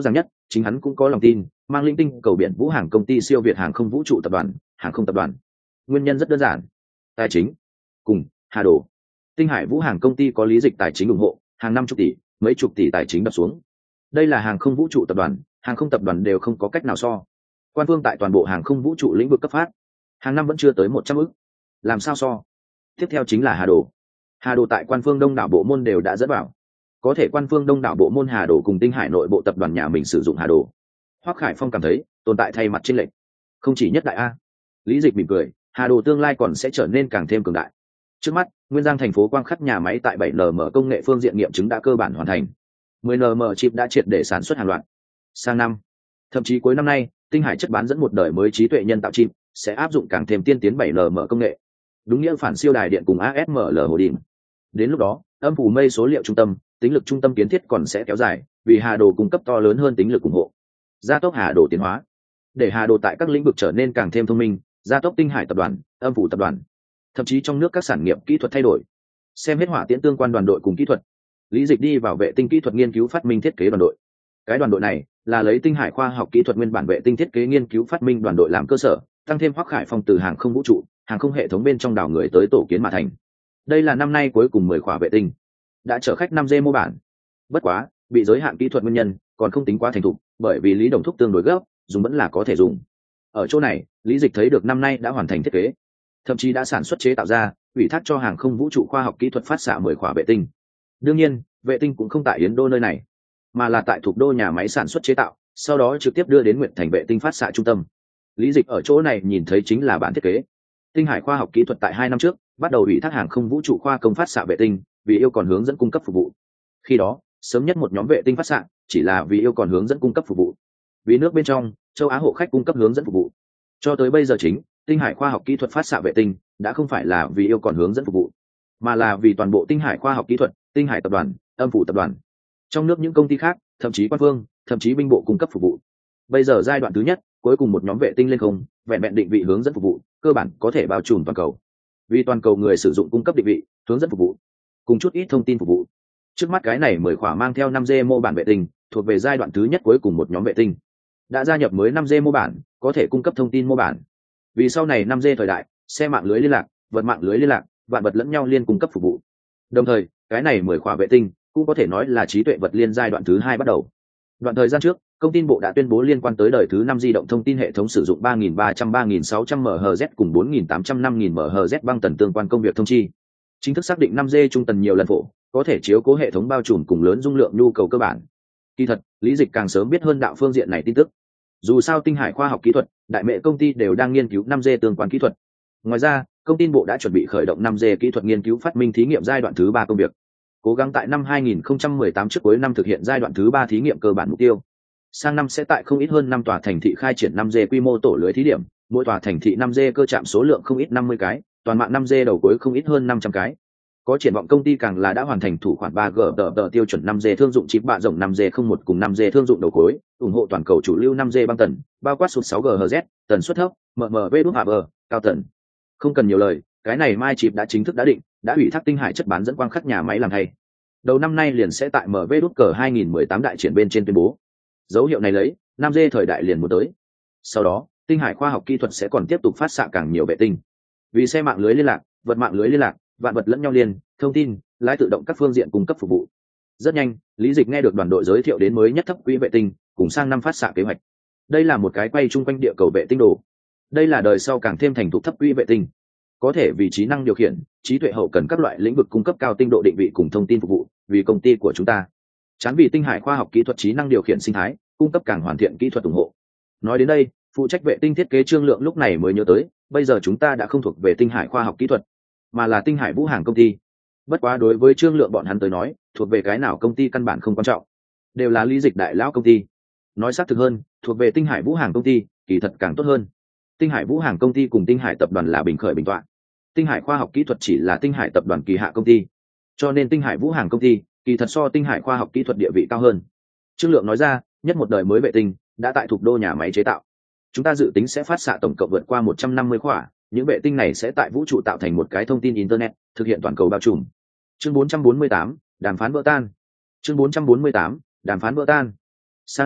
[SPEAKER 1] chính hắn cũng có lòng tin mang linh tinh cầu biển vũ hàng công ty siêu việt hàng không vũ trụ tập đoàn hàng không tập đoàn. Nguyên nhân rất đơn giản, tài chính. Cùng Hà Đồ, Tinh Hải Vũ hàng công ty có lý dịch tài chính ủng hộ, hàng năm chục tỷ mấy chục tỷ tài chính đập xuống. Đây là hàng không vũ trụ tập đoàn hàng không tập đoàn đều không có cách nào so. Quan phương tại toàn bộ hàng không vũ trụ lĩnh vực cấp phát hàng năm vẫn chưa tới 100 ức, làm sao so. Tiếp theo chính là Hà Đồ. Hà Đồ tại quan phương đông đảo bộ môn đều đã dẫn vào, có thể quan phương đông đảo bộ môn Hà Đồ cùng Tinh Hải nội bộ tập đoàn nhà mình sử dụng Hà Đồ. Hoắc Khải Phong cảm thấy tồn tại thay mặt chênh lệch, không chỉ nhất đại a. Lý Dịch mỉm cười, Hà Đồ tương lai còn sẽ trở nên càng thêm cường đại. Trước mắt, Nguyên Giang thành phố quang khắc nhà máy tại 7nm công nghệ phương diện nghiệm chứng đã cơ bản hoàn thành. 10nm chip đã triệt để sản xuất hàng loạt. Sang năm, thậm chí cuối năm nay, Tinh Hải chất bán dẫn một đời mới trí tuệ nhân tạo chip sẽ áp dụng càng thêm tiên tiến 7nm công nghệ. Đúng nghĩa phản siêu đài điện cùng ASML hồ đỉnh. Đến lúc đó, âm phủ mây số liệu trung tâm, tính lực trung tâm kiến thiết còn sẽ kéo dài, vì Hà Đồ cung cấp to lớn hơn tính lực ủng hộ. Gia tốc Hà Đồ tiến hóa, để Hà Đồ tại các lĩnh vực trở nên càng thêm thông minh, gia tốc Tinh Hải tập đoàn, âm phủ tập đoàn, thậm chí trong nước các sản nghiệp kỹ thuật thay đổi. Xem hết hỏa tiễn tương quan đoàn đội cùng kỹ thuật, Lý Dịch đi vào vệ tinh kỹ thuật nghiên cứu phát minh thiết kế đoàn đội. Cái đoàn đội này là lấy Tinh Hải khoa học kỹ thuật nguyên bản vệ tinh thiết kế nghiên cứu phát minh đoàn đội làm cơ sở, tăng thêm Hoắc Khải Phong từ hàng không vũ trụ, hàng không hệ thống bên trong đào người tới tổ kiến mà thành. Đây là năm nay cuối cùng 10 khóa vệ tinh, đã chở khách 5G mô bản. Bất quá, bị giới hạn kỹ thuật nguyên nhân, còn không tính quá thành thục, bởi vì Lý Đồng Thúc tương đối gấp, dùng vẫn là có thể dùng. Ở chỗ này, Lý Dịch thấy được năm nay đã hoàn thành thiết kế, thậm chí đã sản xuất chế tạo ra, ủy thác cho hàng không vũ trụ khoa học kỹ thuật phát xạ 10 khóa vệ tinh. Đương nhiên, vệ tinh cũng không tại Yến Đô nơi này, mà là tại Thục Đô nhà máy sản xuất chế tạo, sau đó trực tiếp đưa đến Nguyện Thành vệ tinh phát xạ trung tâm. Lý Dịch ở chỗ này nhìn thấy chính là bản thiết kế. Tinh Hải khoa học kỹ thuật tại 2 năm trước bắt đầu ủy thác hàng không vũ trụ khoa công phát xạ vệ tinh, vì yêu còn hướng dẫn cung cấp phục vụ. Khi đó, sớm nhất một nhóm vệ tinh phát xạ chỉ là vì yêu còn hướng dẫn cung cấp phục vụ, vì nước bên trong châu Á hộ khách cung cấp hướng dẫn phục vụ. Cho tới bây giờ chính Tinh Hải khoa học kỹ thuật phát xạ vệ tinh đã không phải là vì yêu còn hướng dẫn phục vụ, mà là vì toàn bộ Tinh Hải khoa học kỹ thuật, Tinh Hải tập đoàn, âm phủ tập đoàn, trong nước những công ty khác, thậm chí quan phương, thậm chí binh bộ cung cấp phục vụ. Bây giờ giai đoạn thứ nhất, cuối cùng một nhóm vệ tinh lên không, vẹn vẹn định vị hướng dẫn phục vụ, cơ bản có thể bao trùm toàn cầu. Vì toàn cầu người sử dụng cung cấp định vị, hướng dẫn phục vụ, cùng chút ít thông tin phục vụ. Trước mắt cái này 10 khỏa mang theo 5G mô bản vệ tinh, thuộc về giai đoạn thứ nhất cuối cùng một nhóm vệ tinh. Đã gia nhập mới 5G mô bản, có thể cung cấp thông tin mô bản. Vì sau này 5G thời đại, xe mạng lưới liên lạc, vật mạng lưới liên lạc, vạn vật lẫn nhau liên cung cấp phục vụ. Đồng thời, cái này 10 khỏa vệ tinh cũng có thể nói là trí tuệ vật liên giai đoạn thứ 2 bắt đầu. Đoạn thời gian trước, Công tin Bộ đã tuyên bố liên quan tới đời thứ 5 di động thông tin hệ thống sử dụng 3300-3600 MHz cùng 4800-5000 MHz băng tần tương quan công việc thông chi. Chính thức xác định 5G trung tần nhiều lần phổ, có thể chiếu cố hệ thống bao trùm cùng lớn dung lượng nhu cầu cơ bản. Kỳ thật, Lý Dịch càng sớm biết hơn đạo phương diện này tin tức. Dù sao Tinh Hải khoa học kỹ thuật, đại mệ công ty đều đang nghiên cứu 5G tương quan kỹ thuật. Ngoài ra, Công tin Bộ đã chuẩn bị khởi động 5G kỹ thuật nghiên cứu phát minh thí nghiệm giai đoạn thứ 3 công việc. Cố gắng tại năm 2018 trước cuối năm thực hiện giai đoạn thứ 3 thí nghiệm cơ bản mục tiêu. Sang năm sẽ tại không ít hơn 5 tòa thành thị khai triển 5G quy mô tổ lưới thí điểm, mỗi tòa thành thị 5G cơ trạm số lượng không ít 50 cái, toàn mạng 5G đầu cuối không ít hơn 500 cái. Có triển vọng công ty càng là đã hoàn thành thủ khoản 3G tờ tiêu chuẩn 5G thương dụng chip bạ rộng 5G01 cùng 5G thương dụng đầu cuối, ủng hộ toàn cầu chủ lưu 5G băng tần, bao quát sụt 6 GHz, tần suất thấp, mmWh, cao tần. Không cần nhiều lời, cái này mai chip đã chính thức đã định, đã ủy thác Tinh Hải chất bán dẫn quang khắc nhà máy làm hay. Đầu năm nay liền sẽ tại MW 2018 đại triển bên trên tuyên bố. Dấu hiệu này lấy 5G thời đại liền muốn tới. Sau đó, Tinh Hải khoa học kỹ thuật sẽ còn tiếp tục phát xạ càng nhiều vệ tinh. Vì xe mạng lưới liên lạc, vật mạng lưới liên lạc, vạn vật lẫn nhau liên, thông tin, lái tự động các phương diện cung cấp phục vụ. Rất nhanh, Lý Dịch nghe được đoàn đội giới thiệu đến mới nhất thấp quỹ vệ tinh, cùng sang năm phát xạ kế hoạch. Đây là một cái quay chung quanh địa cầu vệ tinh đồ. Đây là đời sau càng thêm thành thục thấp quỹ vệ tinh, có thể vì trí năng điều khiển, trí tuệ hậu cần các loại lĩnh vực cung cấp cao tinh độ định vị cùng thông tin phục vụ, vì công ty của chúng ta. Chán vì Tinh Hải khoa học kỹ thuật trí năng điều khiển sinh thái, cung cấp càng hoàn thiện kỹ thuật ủng hộ. Nói đến đây, phụ trách vệ tinh thiết kế Trương Lượng lúc này mới nhớ tới, bây giờ chúng ta đã không thuộc về Tinh Hải khoa học kỹ thuật, mà là Tinh Hải Vũ hàng công ty. Bất quá đối với Trương Lượng bọn hắn tới nói, thuộc về cái nào công ty căn bản không quan trọng, đều là Lý Dịch đại lão công ty. Nói xác thực hơn, thuộc về Tinh Hải Vũ hàng công ty, kỳ thật càng tốt hơn. Tinh Hải Vũ hàng công ty cùng Tinh Hải tập đoàn là bình khởi bình tọa. Tinh Hải khoa học kỹ thuật chỉ là Tinh Hải tập đoàn kỳ hạ công ty, cho nên Tinh Hải Vũ hàng công ty kỳ thật so Tinh Hải khoa học kỹ thuật địa vị cao hơn. Trương Lượng nói ra, nhất một đời mới vệ tinh đã tại Thục Đô nhà máy chế tạo. Chúng ta dự tính sẽ phát xạ tổng cộng vượt qua 150 khỏa, những vệ tinh này sẽ tại vũ trụ tạo thành một cái thông tin internet, thực hiện toàn cầu bao trùm. Chương 448, đàm phán vỡ tan. Chương 448, đàm phán vỡ tan. Sang năm,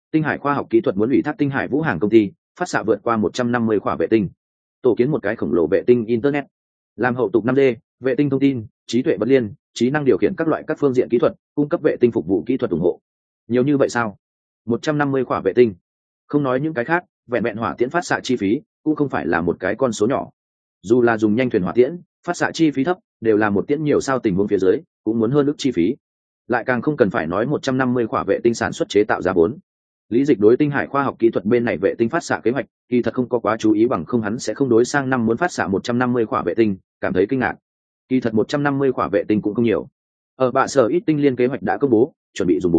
[SPEAKER 1] Tinh Hải khoa học kỹ thuật muốn ủy thác Tinh Hải Vũ Hàng công ty phát xạ vượt qua 150 khỏa vệ tinh, tổ kiến một cái khổng lồ vệ tinh internet, làm hậu tục 5G, vệ tinh thông tin, trí tuệ bất liên, trí năng điều khiển các loại các phương diện kỹ thuật, cung cấp vệ tinh phục vụ kỹ thuật ủng hộ. Nhiều như vậy sao? 150 khỏa vệ tinh. Không nói những cái khác, vẹn vẹn hỏa tiễn phát xạ chi phí cũng không phải là một cái con số nhỏ. Dù là dùng nhanh thuyền hỏa tiễn, phát xạ chi phí thấp, đều là một tiễn nhiều sao tình huống phía dưới, cũng muốn hơn ức chi phí. Lại càng không cần phải nói 150 khỏa vệ tinh sản xuất chế tạo ra vốn. Lý Dịch đối Tinh Hải khoa học kỹ thuật bên này vệ tinh phát xạ kế hoạch, thì thật không có quá chú ý, bằng không hắn sẽ không đối sang năm muốn phát xạ 150 khỏa vệ tinh, cảm thấy kinh ngạc. Kỳ thật 150 khỏa vệ tinh cũng không nhiều. Ở bạ sở ít tinh liên kế hoạch đã công bố, chuẩn bị dùng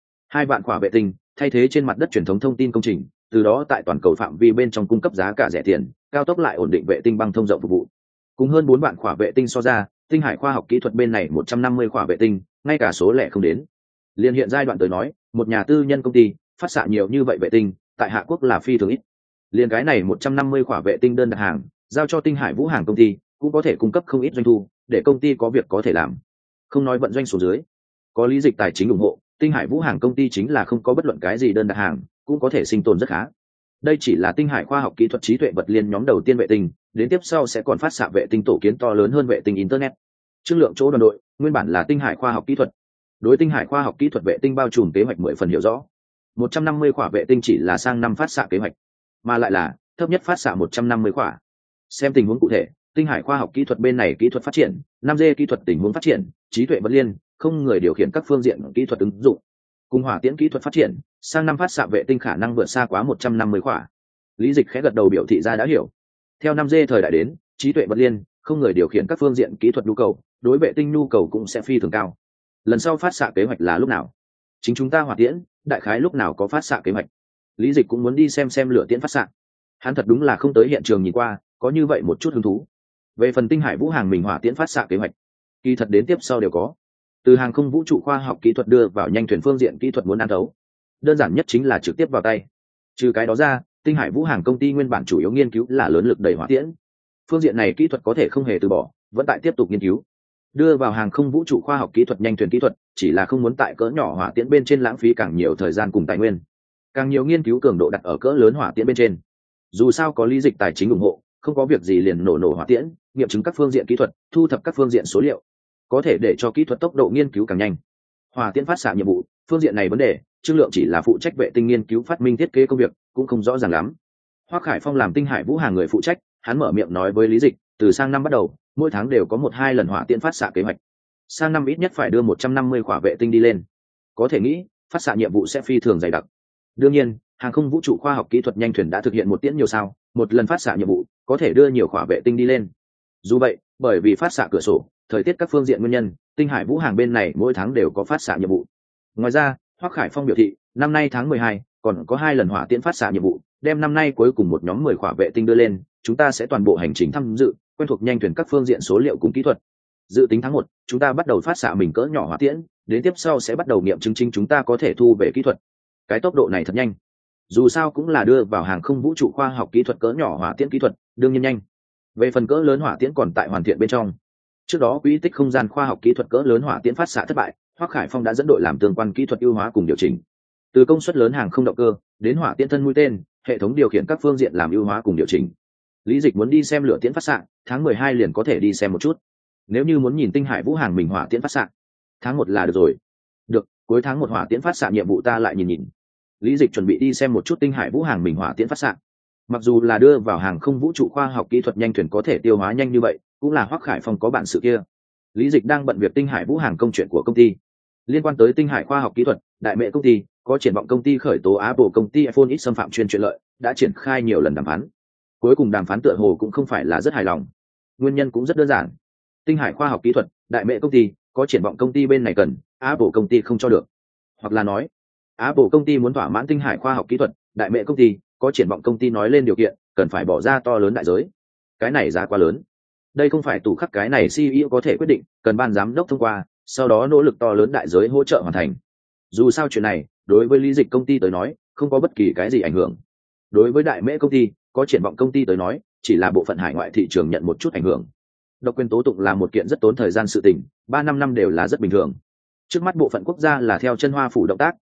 [SPEAKER 1] 2 vạn khỏa vệ tinh, thay thế trên mặt đất truyền thống thông tin công trình, từ đó tại toàn cầu phạm vi bên trong cung cấp giá cả rẻ tiền, cao tốc lại ổn định vệ tinh băng thông rộng phục vụ. Cùng hơn 4 vạn khỏa vệ tinh so ra, Tinh Hải khoa học kỹ thuật bên này 150 khỏa vệ tinh, ngay cả số lẻ không đến. Liên hiện giai đoạn tới nói, một nhà tư nhân công ty phát xạ nhiều như vậy vệ tinh, tại Hạ Quốc là phi thường ít. Liên cái này 150 khỏa vệ tinh đơn đặt hàng, giao cho Tinh Hải Vũ Hàng công ty, cũng có thể cung cấp không ít doanh thu, để công ty có việc có thể làm. Không nói vận doanh số dưới, có Lý Dịch tài chính ủng hộ, Tinh Hải Vũ Hàng công ty chính là không có bất luận cái gì đơn đặt hàng, cũng có thể sinh tồn rất khá. Đây chỉ là Tinh Hải khoa học kỹ thuật trí tuệ vật liên nhóm đầu tiên vệ tinh, đến tiếp sau sẽ còn phát xạ vệ tinh tổ kiến to lớn hơn vệ tinh internet. Trương Lượng chỗ đoàn đội, nguyên bản là Tinh Hải khoa học kỹ thuật. Đối Tinh Hải khoa học kỹ thuật vệ tinh bao trùm kế hoạch 10 phần hiểu rõ. 150 khỏa vệ tinh chỉ là sang năm phát xạ kế hoạch, mà lại là thấp nhất phát xạ 150 khỏa. Xem tình huống cụ thể, Tinh Hải khoa học kỹ thuật bên này kỹ thuật phát triển, 5G kỹ thuật tình huống phát triển, trí tuệ vật liên, không người điều khiển các phương diện kỹ thuật ứng dụng, cùng hỏa tiễn kỹ thuật phát triển, sang năm phát xạ vệ tinh khả năng vượt xa quá 150 khỏa. Lý Dịch khẽ gật đầu biểu thị ra đã hiểu. Theo 5G thời đại đến, trí tuệ vật liên, không người điều khiển các phương diện kỹ thuật nhu cầu, đối vệ tinh nhu cầu cũng sẽ phi thường cao. Lần sau phát xạ kế hoạch là lúc nào? Chính chúng ta hỏa tiễn, đại khái lúc nào có phát xạ kế hoạch? Lý Dịch cũng muốn đi xem lửa tiễn phát xạ. Hắn thật đúng là không tới hiện trường nhìn qua, có như vậy một chút hứng thú. Về phần Tinh Hải Vũ Hàng mình hỏa tiễn phát xạ kế hoạch, kỳ thật đến tiếp sau đều có. Từ hàng không vũ trụ khoa học kỹ thuật đưa vào nhanh thuyền phương diện kỹ thuật muốn ăn thấu, đơn giản nhất chính là trực tiếp vào tay. Trừ cái đó ra, Tinh Hải Vũ Hàng công ty nguyên bản chủ yếu nghiên cứu là lớn lực đẩy hỏa tiễn. Phương diện này kỹ thuật có thể không hề từ bỏ, vẫn tại tiếp tục nghiên cứu. Đưa vào hàng không vũ trụ khoa học kỹ thuật nhanh thuyền kỹ thuật, chỉ là không muốn tại cỡ nhỏ hỏa tiễn bên trên lãng phí càng nhiều thời gian cùng tài nguyên. Càng nhiều nghiên cứu cường độ đặt ở cỡ lớn hỏa tiễn bên trên. Dù sao có Lý Dịch tài chính ủng hộ, không có việc gì liền nổ hỏa tiễn, nghiệm chứng các phương diện kỹ thuật, thu thập các phương diện số liệu, có thể để cho kỹ thuật tốc độ nghiên cứu càng nhanh. Hỏa tiễn phát xạ nhiệm vụ, phương diện này vấn đề, Trương Lượng chỉ là phụ trách vệ tinh nghiên cứu phát minh thiết kế công việc, cũng không rõ ràng lắm. Hoắc Khải Phong làm Tinh Hải Vũ Hàng người phụ trách, hắn mở miệng nói với Lý Dịch, từ sang năm bắt đầu, mỗi tháng đều có 1-2 lần hỏa tiễn phát xạ kế hoạch. Sang năm ít nhất phải đưa 150 khỏa vệ tinh đi lên. Có thể nghĩ, phát xạ nhiệm vụ sẽ phi thường dày đặc. Đương nhiên, hàng không vũ trụ khoa học kỹ thuật nhanh thuyền đã thực hiện một tiễn nhiều sao, một lần phát xạ nhiệm vụ có thể đưa nhiều khỏa vệ tinh đi lên. Dù vậy, bởi vì phát xạ cửa sổ, thời tiết các phương diện nguyên nhân, Tinh Hải Vũ Hàng bên này mỗi tháng đều có phát xạ nhiệm vụ. Ngoài ra, Hoắc Khải Phong biểu thị, năm nay tháng 12 còn có 2 lần hỏa tiễn phát xạ nhiệm vụ, đem năm nay cuối cùng một nhóm 10 khỏa vệ tinh đưa lên, chúng ta sẽ toàn bộ hành trình tham dự, quen thuộc nhanh thuyền các phương diện số liệu cùng kỹ thuật. Dự tính tháng 1, chúng ta bắt đầu phát xạ mình cỡ nhỏ hỏa tiễn, đến tiếp sau sẽ bắt đầu nghiệm chứng chính chúng ta có thể thu về kỹ thuật. Cái tốc độ này thật nhanh. Dù sao cũng là đưa vào hàng không vũ trụ khoa học kỹ thuật cỡ nhỏ hỏa tiễn kỹ thuật, đương nhiên nhanh. Về phần cỡ lớn hỏa tiễn còn tại hoàn thiện bên trong. Trước đó quỹ tích không gian khoa học kỹ thuật cỡ lớn hỏa tiễn phát xạ thất bại, Hoắc Khải Phong đã dẫn đội làm tương quan kỹ thuật ưu hóa cùng điều chỉnh. Từ công suất lớn hàng không động cơ đến hỏa tiễn thân mũi tên, hệ thống điều khiển các phương diện làm ưu hóa cùng điều chỉnh. Lý Dịch muốn đi xem lửa tiễn phát xạ, tháng 12 liền có thể đi xem một chút. Nếu như muốn nhìn Tinh Hải Vũ Hàng mình hỏa tiễn phát xạ, tháng 1 là được rồi. Được, cuối tháng 1 hỏa tiễn phát xạ nhiệm vụ ta lại nhìn. Lý Dịch chuẩn bị đi xem một chút Tinh Hải Vũ Hàng mình hỏa tiễn phát xạ. Mặc dù là đưa vào hàng không vũ trụ khoa học kỹ thuật nhanh thuyền có thể tiêu hóa nhanh như vậy, cũng là Hoắc Khải Phong có bản sự kia. Lý Dịch đang bận việc Tinh Hải Vũ Hàng công chuyện của công ty. Liên quan tới Tinh Hải khoa học kỹ thuật, đại mẹ công ty có triển vọng công ty khởi tố Apple công ty iPhone ít xâm phạm chuyên chuyện lợi, đã triển khai nhiều lần đàm phán. Cuối cùng đàm phán tựa hồ cũng không phải là rất hài lòng. Nguyên nhân cũng rất đơn giản. Tinh Hải khoa học kỹ thuật, đại mẹ công ty có triển vọng công ty bên này cần, Apple công ty không cho được. Hoặc là nói, Apple công ty muốn thỏa mãn Tinh Hải khoa học kỹ thuật, đại mẹ công ty có triển vọng công ty nói lên điều kiện, cần phải bỏ ra to lớn đại giới. Cái này giá quá lớn. Đây không phải tủ khắc cái này CEO có thể quyết định, cần ban giám đốc thông qua, sau đó nỗ lực to lớn đại giới hỗ trợ hoàn thành. Dù sao chuyện này, đối với Lý Dịch công ty tới nói, không có bất kỳ cái gì ảnh hưởng. Đối với đại mễ công ty, có triển vọng công ty tới nói, chỉ là bộ phận hải ngoại thị trường nhận một chút ảnh hưởng. Độc quyền tố tụng là một kiện rất tốn thời gian sự tình, 3-5 năm đều là rất bình thường. Trước mắt bộ phận quốc gia là theo chân hoa phủ động tác,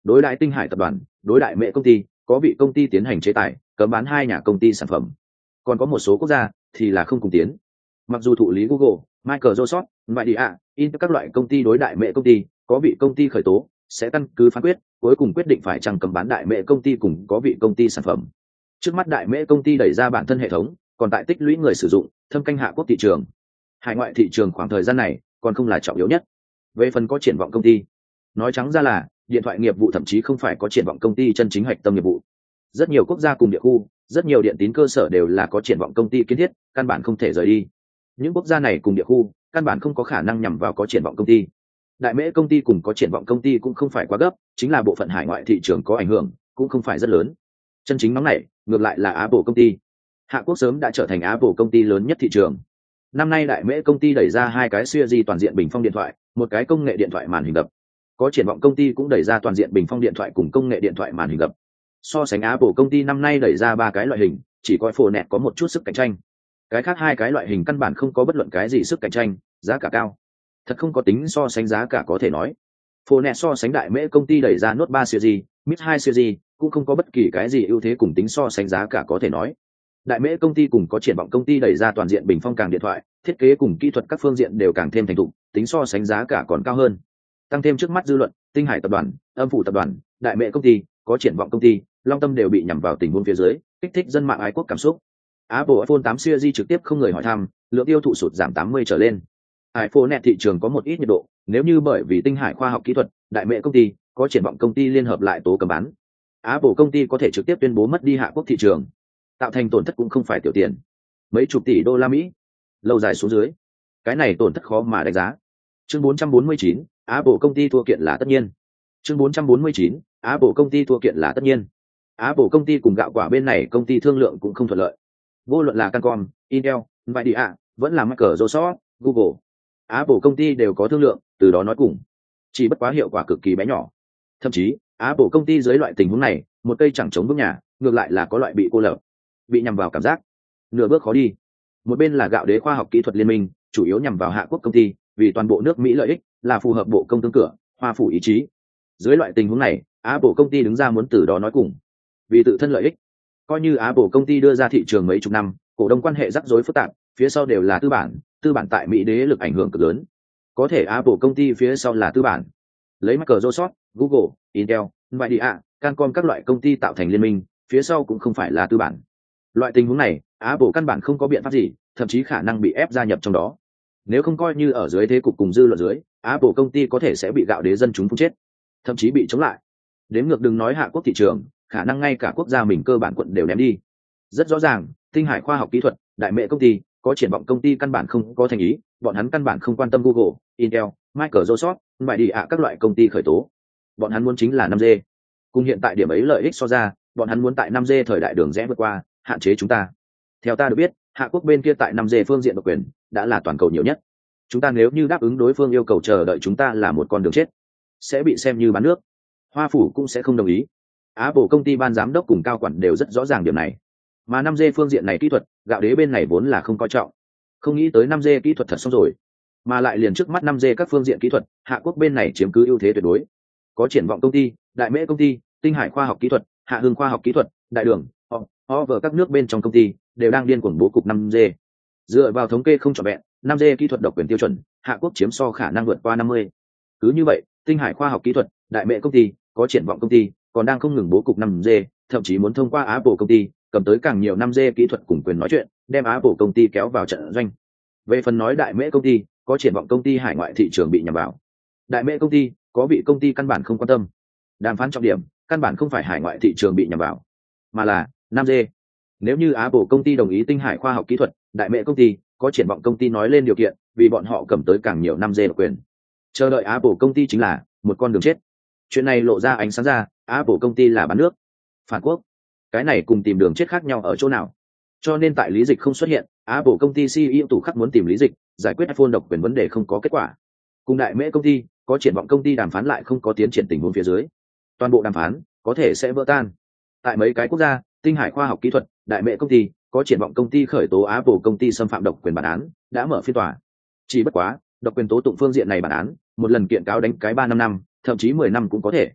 [SPEAKER 1] đối đại Tinh Hải tập đoàn, đối đại Mễ công ty, có vị công ty tiến hành chế tài, cấm bán 2 nhà công ty sản phẩm. Còn có một số quốc gia thì là không cùng tiến. Mặc dù thụ lý Google, Microsoft, Nvidia, Intel các loại công ty đối đại Mễ công ty, có vị công ty khởi tố, sẽ căn cứ phán quyết, cuối cùng quyết định phải chăng cấm bán đại Mễ công ty cùng có vị công ty sản phẩm. Trước mắt đại Mễ công ty đẩy ra bản thân hệ thống, còn tại tích lũy người sử dụng, thâm canh hạ quốc thị trường. Hải ngoại thị trường khoảng thời gian này còn không là trọng yếu nhất. Về phần có triển vọng công ty, nói trắng ra là điện thoại nghiệp vụ thậm chí không phải có triển vọng công ty chân chính hạch tâm nghiệp vụ. Rất nhiều quốc gia cùng địa khu, rất nhiều điện tín cơ sở đều là có triển vọng công ty kiến thiết, căn bản không thể rời đi. Những quốc gia này cùng địa khu, căn bản không có khả năng nhằm vào có triển vọng công ty. Đại Mễ công ty cùng có triển vọng công ty cũng không phải quá gấp, chính là bộ phận hải ngoại thị trường có ảnh hưởng, cũng không phải rất lớn. Chân chính nóng này, ngược lại là Apple công ty. Hạ quốc sớm đã trở thành Apple công ty lớn nhất thị trường. Năm nay Đại Mễ công ty đẩy ra 2 cái series toàn diện bình phong điện thoại, một cái công nghệ điện thoại màn hình gập. Có triển vọng công ty cũng đẩy ra toàn diện bình phong điện thoại cùng công nghệ điện thoại màn hình gập. So sánh Apple công ty năm nay đẩy ra 3 cái loại hình, chỉ có iPhone nẹt có một chút sức cạnh tranh. Cái khác 2 cái loại hình căn bản không có bất luận cái gì sức cạnh tranh, giá cả cao. Thật không có tính so sánh giá cả có thể nói. Phone so sánh Đại Mễ công ty đẩy ra Note 3 series, Mix 2 series, cũng không có bất kỳ cái gì ưu thế cùng tính so sánh giá cả có thể nói. Đại Mễ công ty cùng có triển vọng công ty đẩy ra toàn diện bình phong càng điện thoại, thiết kế cùng kỹ thuật các phương diện đều càng thêm thành thục, tính so sánh giá cả còn cao hơn. Tăng thêm trước mắt dư luận, Tinh Hải tập đoàn, Âm phủ tập đoàn, Đại Mễ công ty, có triển vọng công ty, Long Tâm đều bị nhằm vào tình huống phía dưới, kích thích dân mạng ái quốc cảm xúc. Apple iPhone 8 series trực tiếp không người hỏi thăm, lượng tiêu thụ sụt giảm 80 trở lên. iPhone net thị trường có một ít nhiệt độ, nếu như bởi vì Tinh Hải khoa học kỹ thuật, Đại Mễ công ty, có triển vọng công ty liên hợp lại tố cấm bán, Apple công ty có thể trực tiếp tuyên bố mất đi hạ quốc thị trường, tạo thành tổn thất cũng không phải tiểu tiền, mấy chục tỷ đô la Mỹ. Lâu dài xuống dưới, cái này tổn thất khó mà đánh giá. Chương 449, Apple công ty thua kiện là tất nhiên. Chương 449, Apple công ty thua kiện là tất nhiên. Apple công ty cùng gạo quả bên này công ty thương lượng cũng không thuận lợi. Vô luận là Cancom, Intel, Nvidia, vẫn là Microsoft, Google, Apple công ty đều có thương lượng, từ đó nói cùng. Chỉ bất quá hiệu quả cực kỳ bé nhỏ. Thậm chí, Apple công ty dưới loại tình huống này, một cây chẳng chống bước nhà, ngược lại là có loại bị cô lập, bị nhằm vào cảm giác nửa bước khó đi. Một bên là gạo đế khoa học kỹ thuật liên minh, chủ yếu nhằm vào hạ quốc công ty, vì toàn bộ nước Mỹ lợi ích, là phù hợp bộ công thương cửa, hoa phủ ý chí. Dưới loại tình huống này, Apple công ty đứng ra muốn từ đó nói cùng, vì tự thân lợi ích. Coi như Apple công ty đưa ra thị trường mấy chục năm, cổ đông quan hệ rắc rối phức tạp, phía sau đều là tư bản tại Mỹ đế lực ảnh hưởng cực lớn. Có thể Apple công ty phía sau là tư bản, lấy Microsoft, Google, Intel, Nvidia, Cancom các loại công ty tạo thành liên minh, phía sau cũng không phải là tư bản. Loại tình huống này, Apple căn bản không có biện pháp gì, thậm chí khả năng bị ép gia nhập trong đó. Nếu không coi như ở dưới thế cục cùng dư luận dưới, Apple công ty có thể sẽ bị gạo đế dân chúng phun chết, thậm chí bị chống lại. Đếm ngược đừng nói hạ quốc thị trường, khả năng ngay cả quốc gia mình cơ bản quận đều ném đi. Rất rõ ràng, Tinh Hải khoa học kỹ thuật, Đại Mễ công ty, có triển vọng công ty căn bản không có thành ý, bọn hắn căn bản không quan tâm Google, Intel, Microsoft, Nvidia các loại công ty khởi tố. Bọn hắn muốn chính là 5G. Cùng hiện tại điểm ấy lợi ích so ra, bọn hắn muốn tại 5G thời đại đường rẽ vượt qua, hạn chế chúng ta. Theo ta được biết, hạ quốc bên kia tại 5G phương diện độc quyền đã là toàn cầu nhiều nhất. Chúng ta nếu như đáp ứng đối phương yêu cầu chờ đợi chúng ta là một con đường chết, sẽ bị xem như bán nước. Hoa phủ cũng sẽ không đồng ý. Apple công ty ban giám đốc cùng cao quản đều rất rõ ràng điểm này. Mà 5G phương diện này kỹ thuật, gạo đế bên này vốn là không coi trọng. Không nghĩ tới 5G kỹ thuật thật xong rồi. Mà lại liền trước mắt 5G các phương diện kỹ thuật, hạ quốc bên này chiếm cứ ưu thế tuyệt đối. Có triển vọng công ty, Đại Mễ công ty, Tinh Hải khoa học kỹ thuật, Hạ Hưng khoa học kỹ thuật, Đại Đường, họ vợ các nước bên trong công ty đều đang điên cuồng bố cục 5G. Dựa vào thống kê không trọn vẹn, 5G kỹ thuật độc quyền tiêu chuẩn, hạ quốc chiếm so khả năng vượt qua 50. Cứ như vậy, Tinh Hải khoa học kỹ thuật, Đại Mễ công ty, có triển vọng công ty, còn đang không ngừng bố cục 5G, thậm chí muốn thông qua Apple công ty, cầm tới càng nhiều 5G kỹ thuật cùng quyền nói chuyện, đem Apple công ty kéo vào trận doanh. Về phần nói Đại Mễ công ty, có triển vọng công ty hải ngoại thị trường bị nhằm vào. Đại Mễ công ty, có vị công ty căn bản không quan tâm. Đàm phán trọng điểm, căn bản không phải hải ngoại thị trường bị nhằm vào, mà là 5G. Nếu như Apple công ty đồng ý Tinh Hải khoa học kỹ thuật, Đại Mễ công ty, có triển vọng công ty nói lên điều kiện, vì bọn họ cầm tới càng nhiều 5G độc quyền. Chờ đợi Apple công ty chính là một con đường chết. Chuyện này lộ ra ánh sáng ra, Apple công ty là bán nước, phản quốc. Cái này cùng tìm đường chết khác nhau ở chỗ nào? Cho nên tại lý dịch không xuất hiện, Apple công ty CEO Tủ Khắc muốn tìm lý dịch, giải quyết iPhone độc quyền vấn đề không có kết quả. Cùng Đại Mễ công ty, có triển vọng công ty đàm phán lại không có tiến triển tình huống phía dưới. Toàn bộ đàm phán có thể sẽ vỡ tan. Tại mấy cái quốc gia, Tinh Hải khoa học kỹ thuật, Đại Mễ công ty, có triển vọng công ty khởi tố Apple công ty xâm phạm độc quyền bản án, đã mở phiên tòa. Chỉ bất quá, độc quyền tố tụng phương diện này bản án, một lần kiện cáo đánh cái 3-5 năm, thậm chí 10 năm cũng có thể.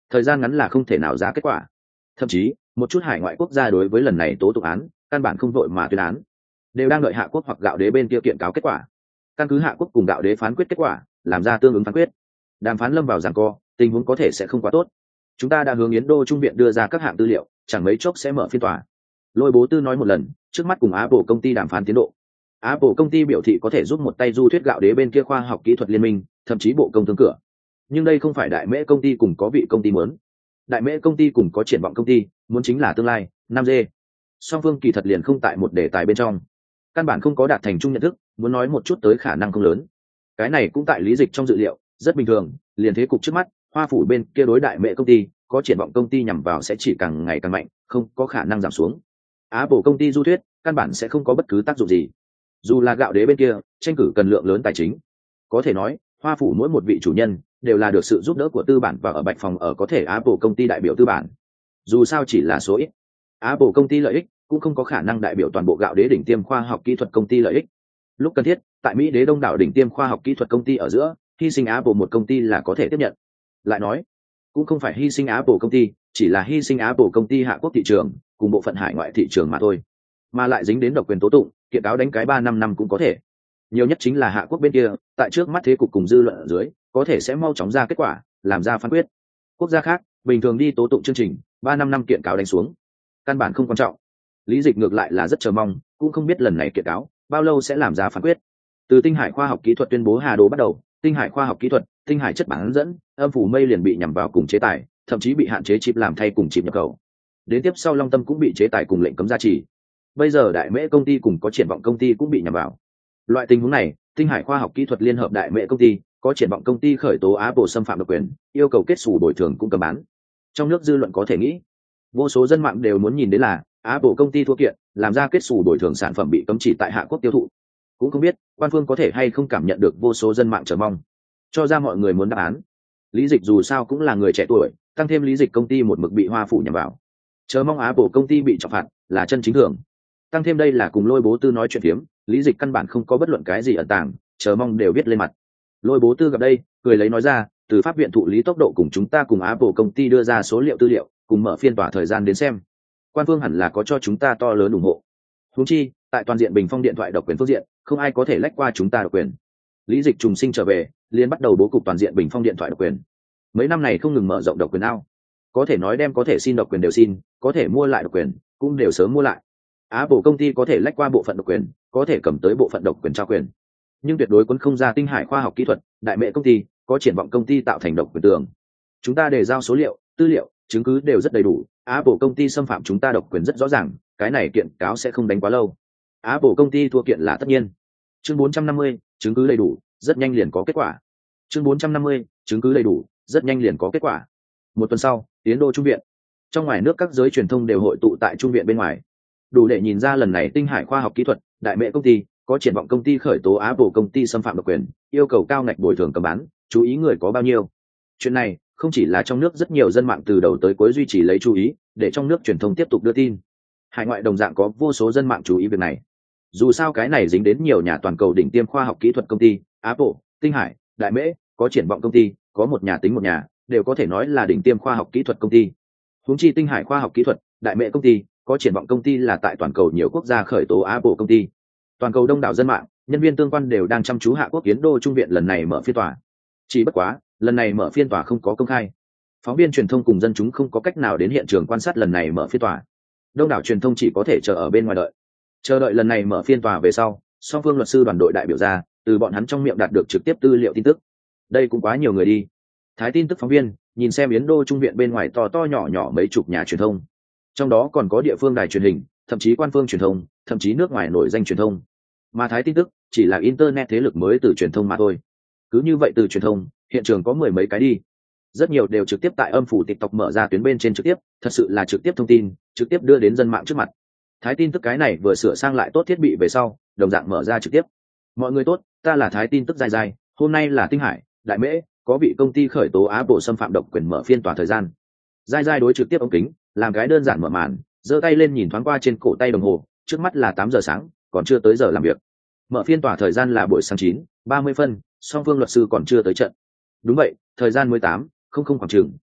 [SPEAKER 1] thời gian ngắn là không thể nào ra kết quả. Thậm chí một chút hải ngoại quốc gia đối với lần này tố tụng án căn bản không vội mà tuyên án, đều đang đợi hạ quốc hoặc gạo đế bên kia kiện cáo kết quả, căn cứ hạ quốc cùng gạo đế phán quyết kết quả làm ra tương ứng phán quyết. Đàm phán lâm vào giằng co, tình huống có thể sẽ không quá tốt. Chúng ta đã hướng Yến Đô Trung viện đưa ra các hạng tư liệu, chẳng mấy chốc sẽ mở phiên tòa. Lôi Bố Tư nói một lần, trước mắt cùng Apple công ty đàm phán tiến độ. Apple công ty biểu thị có thể giúp một tay du thuyết gạo đế bên kia khoa học kỹ thuật liên minh, thậm chí bộ công thương cửa. Nhưng đây không phải Đại Mễ công ty cùng có vị công ty muốn. Đại Mễ công ty cùng có triển vọng công ty, muốn chính là tương lai, 5G. Song phương kỳ thật liền không tại một đề tài bên trong. Căn bản không có đạt thành chung nhận thức, muốn nói một chút tới khả năng không lớn. Cái này cũng tại lý dịch trong dự liệu, rất bình thường, liền thế cục trước mắt, Hoa phủ bên kia đối Đại Mễ công ty, có triển vọng công ty nhằm vào sẽ chỉ càng ngày càng mạnh, không có khả năng giảm xuống. Apple công ty du thuyết, căn bản sẽ không có bất cứ tác dụng gì. Dù là gạo đế bên kia, tranh cử cần lượng lớn tài chính. Có thể nói, Hoa phủ mỗi một vị chủ nhân đều là được sự giúp đỡ của tư bản và ở Bạch phòng ở có thể Apple công ty đại biểu tư bản. Dù sao chỉ là số ít, Apple công ty lợi ích cũng không có khả năng đại biểu toàn bộ gạo đế đỉnh tiêm khoa học kỹ thuật công ty lợi ích. Lúc cần thiết, tại Mỹ đế đông đảo đỉnh tiêm khoa học kỹ thuật công ty ở giữa, hy sinh Apple một công ty là có thể tiếp nhận. Lại nói, cũng không phải hy sinh Apple công ty, chỉ là hy sinh Apple công ty hạ quốc thị trường cùng bộ phận hải ngoại thị trường mà thôi, mà lại dính đến độc quyền tố tụng, kiện cáo đánh cái 3-5 năm cũng có thể. Nhiều nhất chính là hạ quốc bên kia, tại trước mắt thế cục cùng dư luận ở dưới, có thể sẽ mau chóng ra kết quả, làm ra phán quyết. Quốc gia khác bình thường đi tố tụng chương trình 3-5 năm kiện cáo đánh xuống, căn bản không quan trọng. Lý dịch ngược lại là rất chờ mong, cũng không biết lần này kiện cáo bao lâu sẽ làm ra phán quyết. Từ Tinh Hải khoa học kỹ thuật tuyên bố Hà Đồ bắt đầu, Tinh Hải khoa học kỹ thuật, Tinh Hải chất bán dẫn, âm phủ mây liền bị nhằm vào cùng chế tài, thậm chí bị hạn chế chip làm thay cùng chip nhập khẩu. Đến tiếp sau Long Tâm cũng bị chế tài cùng lệnh cấm gia trì. Bây giờ Đại Mễ công ty cùng có triển vọng công ty cũng bị nhằm vào. Loại tình huống này, Tinh Hải khoa học kỹ thuật liên hợp Đại Mễ công ty, có triển vọng công ty khởi tố Apple xâm phạm độc quyền, yêu cầu kết xù bồi thường cũng cấm bán. Trong nước dư luận có thể nghĩ, vô số dân mạng đều muốn nhìn đến là Apple công ty thua kiện, làm ra kết xù bồi thường sản phẩm bị cấm chỉ tại Hạ quốc tiêu thụ. Cũng không biết quan phương có thể hay không cảm nhận được vô số dân mạng chờ mong, cho ra mọi người muốn đáp án. Lý dịch dù sao cũng là người trẻ tuổi, tăng thêm Lý dịch công ty một mực bị Hoa phủ nhằm vào, chờ mong Apple công ty bị trọng phạt là chân chính thường. Tăng thêm đây là cùng Lôi Bố Tư nói chuyện phiếm, Lý dịch căn bản không có bất luận cái gì ẩn tàng, chờ mong đều viết lên mặt. Lôi Bố Tư gặp đây cười lấy nói ra, từ pháp viện thụ lý tốc độ cùng chúng ta cùng Apple công ty đưa ra số liệu tư liệu, cùng mở phiên tòa thời gian đến xem, quan phương hẳn là có cho chúng ta to lớn ủng hộ. Huống chi tại toàn diện bình phong điện thoại độc quyền phương diện, không ai có thể lách qua chúng ta độc quyền. Lý dịch trùng sinh trở về, liền bắt đầu bố cục toàn diện bình phong điện thoại độc quyền. Mấy năm này không ngừng mở rộng độc quyền ao, có thể nói đem có thể xin độc quyền đều xin, có thể mua lại độc quyền cũng đều sớm mua lại. Apple công ty có thể lách qua bộ phận độc quyền, có thể cầm tới bộ phận độc quyền trao quyền, nhưng tuyệt đối quấn không ra Tinh Hải khoa học kỹ thuật, Đại Mễ công ty, có triển vọng công ty tạo thành độc quyền tường. Chúng ta đề giao số liệu, tư liệu, chứng cứ đều rất đầy đủ. Apple công ty xâm phạm chúng ta độc quyền rất rõ ràng, cái này kiện cáo sẽ không đánh quá lâu. Apple công ty thua kiện là tất nhiên. Chương 450, chứng cứ đầy đủ, rất nhanh liền có kết quả. Chương 450, chứng cứ đầy đủ, rất nhanh liền có kết quả. Một tuần sau, Yến Đô Trung viện. Trong ngoài nước các giới truyền thông đều hội tụ tại Trung viện bên ngoài. Đủ để nhìn ra lần này Tinh Hải khoa học kỹ thuật, Đại Mễ công ty, có triển vọng công ty khởi tố Apple công ty xâm phạm độc quyền, yêu cầu cao ngạch bồi thường cấm bán, chú ý người có bao nhiêu. Chuyện này không chỉ là trong nước, rất nhiều dân mạng từ đầu tới cuối duy trì lấy chú ý, để trong nước truyền thông tiếp tục đưa tin. Hải ngoại đồng dạng có vô số dân mạng chú ý việc này. Dù sao cái này dính đến nhiều nhà toàn cầu đỉnh tiêm khoa học kỹ thuật công ty, Apple, Tinh Hải, Đại Mễ, có triển vọng công ty, có một nhà tính một nhà, đều có thể nói là đỉnh tiêm khoa học kỹ thuật công ty. Huống chi Tinh Hải khoa học kỹ thuật, Đại Mễ công ty, có triển vọng công ty là tại toàn cầu nhiều quốc gia khởi tố Apple công ty. Toàn cầu đông đảo dân mạng, nhân viên tương quan đều đang chăm chú Hạ quốc Yến Đô Trung viện lần này mở phiên tòa. Chỉ bất quá, lần này mở phiên tòa không có công khai. Phóng viên truyền thông cùng dân chúng không có cách nào đến hiện trường quan sát lần này mở phiên tòa. Đông đảo truyền thông chỉ có thể chờ ở bên ngoài đợi. Chờ đợi lần này mở phiên tòa về sau, song phương luật sư đoàn đội đại biểu ra, từ bọn hắn trong miệng đạt được trực tiếp tư liệu tin tức. Đây cũng quá nhiều người đi. Thái tin tức phóng viên nhìn xem Yến Đô Trung viện bên ngoài to to nhỏ nhỏ mấy chục nhà truyền thông, trong đó còn có địa phương đài truyền hình, thậm chí quan phương truyền thông, thậm chí nước ngoài nổi danh truyền thông. Mà Thái tin tức chỉ là internet thế lực mới từ truyền thông mà thôi. Cứ như vậy từ truyền thông, hiện trường có mười mấy cái đi. Rất nhiều đều trực tiếp tại âm phủ TikTok mở ra tuyến bên trên trực tiếp, thật sự là trực tiếp thông tin, trực tiếp đưa đến dân mạng trước mặt. Thái tin tức cái này vừa sửa sang lại tốt thiết bị về sau, đồng dạng mở ra trực tiếp. Mọi người tốt, ta là Thái tin tức dài dài, hôm nay là Tinh Hải, Đại Mễ, có vị công ty khởi tố Apple xâm phạm độc quyền mở phiên tòa thời gian. Dài dài đối trực tiếp ống kính, làm cái đơn giản mở màn, giơ tay lên nhìn thoáng qua trên cổ tay đồng hồ, trước mắt là 8 giờ sáng, còn chưa tới giờ làm việc. Mở phiên tòa thời gian là buổi sáng 9:30, song phương luật sư còn chưa tới trận. Đúng vậy, thời gian 18:00 khoảng chừng,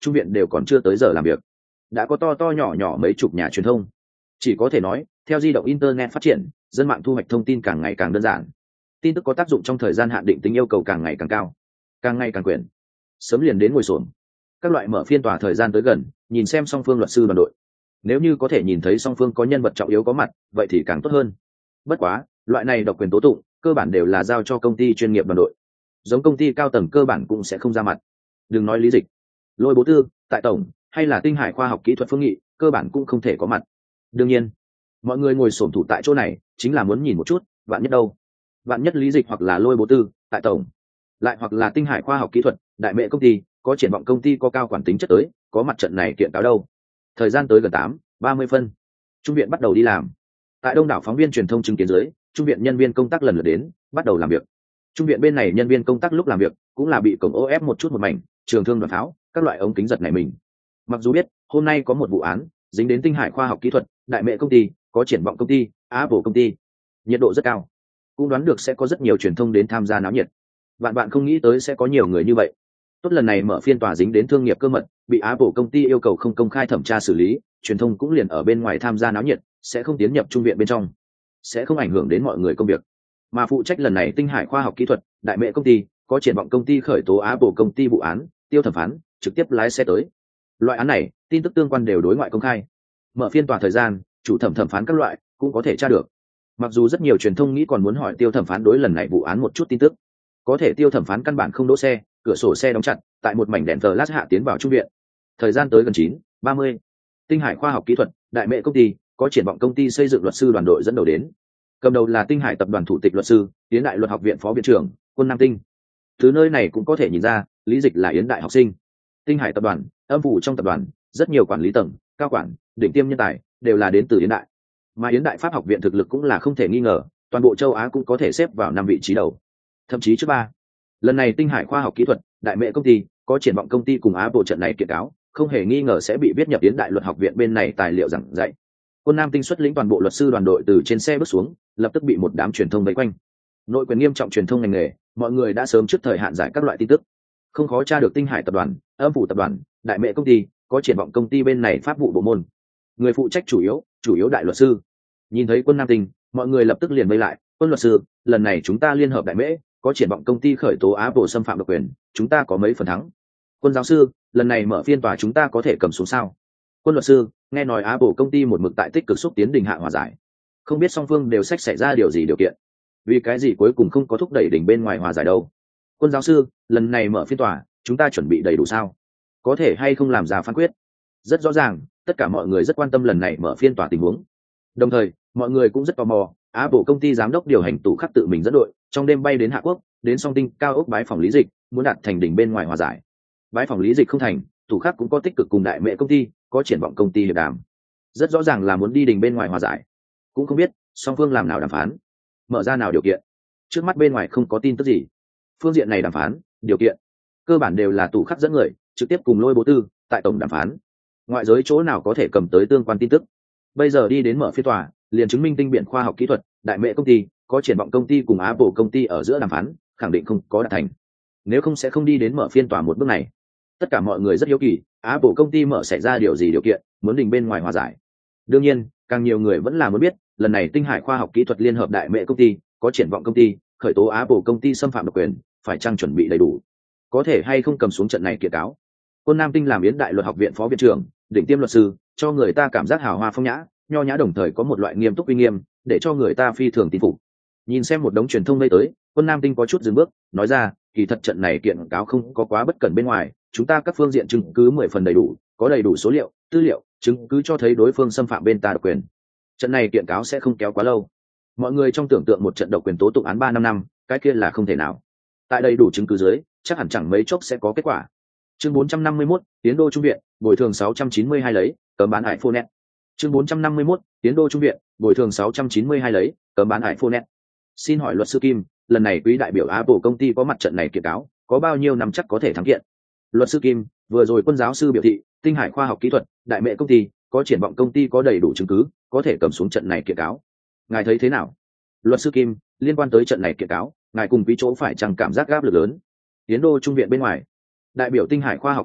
[SPEAKER 1] trung viện đều còn chưa tới giờ làm việc đã có to to nhỏ nhỏ mấy chục nhà truyền thông. Chỉ có thể nói theo di động internet phát triển, dân mạng thu hoạch thông tin càng ngày càng đơn giản, tin tức có tác dụng trong thời gian hạn định tính yêu cầu càng ngày càng cao, càng ngày càng quyền. Sớm liền đến ngồi xổm các loại mở phiên tòa thời gian tới gần, nhìn xem song phương luật sư đoàn đội, nếu như có thể nhìn thấy song phương có nhân vật trọng yếu có mặt vậy thì càng tốt hơn. Bất quá loại này độc quyền tố tụng cơ bản đều là giao cho công ty chuyên nghiệp đoàn đội, giống công ty cao tầng cơ bản cũng sẽ không ra mặt. Đừng nói Lý Dịch, Lôi Bố Tư tại tổng hay là Tinh Hải khoa học kỹ thuật Phương Nghị cơ bản cũng không thể có mặt. Đương nhiên mọi người ngồi xổm thủ tại chỗ này chính là muốn nhìn một chút vạn nhất đâu, vạn nhất Lý Dịch hoặc là Lôi Bố Tư tại tổng, lại hoặc là Tinh Hải khoa học kỹ thuật đại mệ công ty có triển vọng công ty có cao quản tính chất tới có mặt trận này kiện cáo đâu. Thời gian tới gần 8:30 phân, trung viện bắt đầu đi làm. Tại đông đảo phóng viên truyền thông chứng kiến dưới, trung viện nhân viên công tác lần lượt đến bắt đầu làm việc. Trung viện bên này nhân viên công tác lúc làm việc cũng là bị cổng ô ép một chút một mảnh, trường thương đoàn pháo các loại ống kính giật này mình. Mặc dù biết hôm nay có một vụ án dính đến Tinh Hải khoa học kỹ thuật đại mệ công ty có triển vọng công ty Apple công ty, nhiệt độ rất cao, cũng đoán được sẽ có rất nhiều truyền thông đến tham gia náo nhiệt. Bạn không nghĩ tới sẽ có nhiều người như vậy. Tốt, lần này mở phiên tòa dính đến thương nghiệp cơ mật, bị Apple công ty yêu cầu không công khai thẩm tra xử lý, truyền thông cũng liền ở bên ngoài tham gia náo nhiệt, sẽ không tiến nhập trung viện bên trong, sẽ không ảnh hưởng đến mọi người công việc. Mà phụ trách lần này Tinh Hải khoa học kỹ thuật đại mệ công ty có triển vọng công ty khởi tố Apple công ty vụ án, tiêu thẩm phán trực tiếp lái xe tới. Loại án này tin tức tương quan đều đối ngoại công khai, mở phiên tòa thời gian chủ thẩm thẩm phán các loại cũng có thể tra được. Mặc dù rất nhiều truyền thông nghĩ còn muốn hỏi tiêu thẩm phán đối lần này vụ án một chút tin tức, có thể tiêu thẩm phán căn bản không đỗ xe, cửa sổ xe đóng chặt, tại một mảnh đèn flash hạ tiến vào trung viện. Thời gian tới gần 9:30, Tinh Hải khoa học kỹ thuật đại mệ công ty có triển vọng công ty xây dựng luật sư đoàn đội dẫn đầu đến. Cầm đầu là Tinh Hải tập đoàn thủ tịch luật sư, Yến Đại luật học viện phó viện trưởng Quân Nam Tinh. Từ nơi này cũng có thể nhìn ra Lý Dịch là Yến Đại học sinh. Tinh Hải tập đoàn âm phủ trong tập đoàn rất nhiều quản lý tầng cao quản đỉnh tiêm nhân tài đều là đến từ Yến Đại, mà Yến Đại pháp học viện thực lực cũng là không thể nghi ngờ, toàn bộ châu Á cũng có thể xếp vào 5 vị trí đầu, thậm chí trước 3. Lần này Tinh Hải khoa học kỹ thuật đại mệ công ty có triển vọng công ty cùng Apple trận này kiện cáo không hề nghi ngờ sẽ bị viết nhập Yến Đại luật học viện bên này tài liệu giảng dạy. Quân Nam Tinh xuất lĩnh toàn bộ luật sư đoàn đội từ trên xe bước xuống, lập tức bị một đám truyền thông vây quanh. Nội quyền nghiêm trọng truyền thông ngành nghề, mọi người đã sớm trước thời hạn giải các loại tin tức, không khó tra được Tinh Hải tập đoàn âm phủ tập đoàn đại mệ công ty có triển vọng công ty bên này pháp vụ bộ môn người phụ trách chủ yếu đại luật sư. Nhìn thấy Quân Nam Tinh, mọi người lập tức liền vây lại. Quân luật sư, lần này chúng ta liên hợp đại mễ có triển vọng công ty khởi tố Apple xâm phạm độc quyền, chúng ta có mấy phần thắng. Quân giáo sư, lần này mở phiên tòa chúng ta có thể cầm xuống sao? Quân luật sư, nghe nói Apple công ty một mực tại tích cực xúc tiến đình hạ hòa giải, không biết song phương đều xảy ra điều gì điều kiện, vì cái gì cuối cùng không có thúc đẩy đỉnh bên ngoài hòa giải đâu? Quân giáo sư, lần này mở phiên tòa chúng ta chuẩn bị đầy đủ sao? Có thể hay không làm ra phán quyết? Rất rõ ràng, tất cả mọi người rất quan tâm lần này mở phiên tòa tình huống. Đồng thời mọi người cũng rất tò mò, Apple công ty giám đốc điều hành Tủ Khắc tự mình dẫn đội trong đêm bay đến Hạ Quốc, đến Song Tinh cao ốc bái phòng Lý Dịch, muốn đạt thành đỉnh bên ngoài hòa giải. Bái phòng Lý Dịch không thành, Tủ Khắc cũng có tích cực cùng đại mệ công ty có triển vọng công ty hiệp đàm, rất rõ ràng là muốn đi đỉnh bên ngoài hòa giải. Cũng không biết song phương làm nào đàm phán, mở ra nào điều kiện. Trước mắt bên ngoài không có tin tức gì. Phương diện này đàm phán điều kiện cơ bản đều là Tủ Khắc dẫn người trực tiếp cùng Lôi Bố Tư tại tổng đàm phán, ngoại giới chỗ nào có thể cầm tới tương quan tin tức. Bây giờ đi đến mở phiên tòa, liền chứng minh Tinh Biện khoa học kỹ thuật đại mệ công ty có triển vọng công ty cùng Apple công ty ở giữa đàm phán khẳng định không có đạt thành, nếu không sẽ không đi đến mở phiên tòa một bước này. Tất cả mọi người rất hiếu kỳ, Apple công ty mở xảy ra điều gì điều kiện muốn đình bên ngoài hòa giải. Đương nhiên càng nhiều người vẫn là muốn biết, lần này Tinh Hải khoa học kỹ thuật liên hợp đại mệ công ty có triển vọng công ty khởi tố Apple công ty xâm phạm độc quyền, phải chăng chuẩn bị đầy đủ, có thể hay không cầm xuống trận này kiện cáo. Quân Nam Tinh làm Yến Đại luật học viện phó viện trưởng, đỉnh tiêm luật sư, cho người ta cảm giác hào hoa phong nhã, nho nhã, đồng thời có một loại nghiêm túc uy nghiêm, để cho người ta phi thường tin phục. Nhìn xem một đống truyền thông vây tới, Quân Nam Tinh có chút dừng bước, nói ra, kỳ thật trận này kiện cáo không có quá bất cẩn bên ngoài, chúng ta các phương diện chứng cứ 10 phần đầy đủ, có đầy đủ số liệu, tư liệu, chứng cứ cho thấy đối phương xâm phạm bên ta độc quyền. Trận này kiện cáo sẽ không kéo quá lâu. Mọi người trong tưởng tượng một trận độc quyền tố tụng án 3-5 năm, cái kia là không thể nào. Tại đầy đủ chứng cứ dưới, chắc hẳn chẳng mấy chốc sẽ có kết quả. Chương 451, Tiến đô trung viện, bồi thường 692 lấy, cấm bán iPhone X. Chương 451, Tiến đô trung viện, bồi thường 692 lấy, cấm bán iPhone X. Xin hỏi luật sư Kim, lần này quý đại biểu Apple công ty có mặt trận này kiện cáo, có bao nhiêu năm chắc có thể thắng kiện? Luật sư Kim, vừa rồi Quân giáo sư biểu thị, Tinh Hải khoa học kỹ thuật đại mệ công ty có triển vọng công ty có đầy đủ chứng cứ, có thể cầm xuống trận này kiện cáo. Ngài thấy thế nào? Luật sư Kim, liên quan tới trận này kiện cáo, ngài cùng quý chỗ phải chẳng cảm giác áp lực lớn. Tiến đô trung viện bên ngoài, đại biểu Tinh Hải khoa học kỹ thuật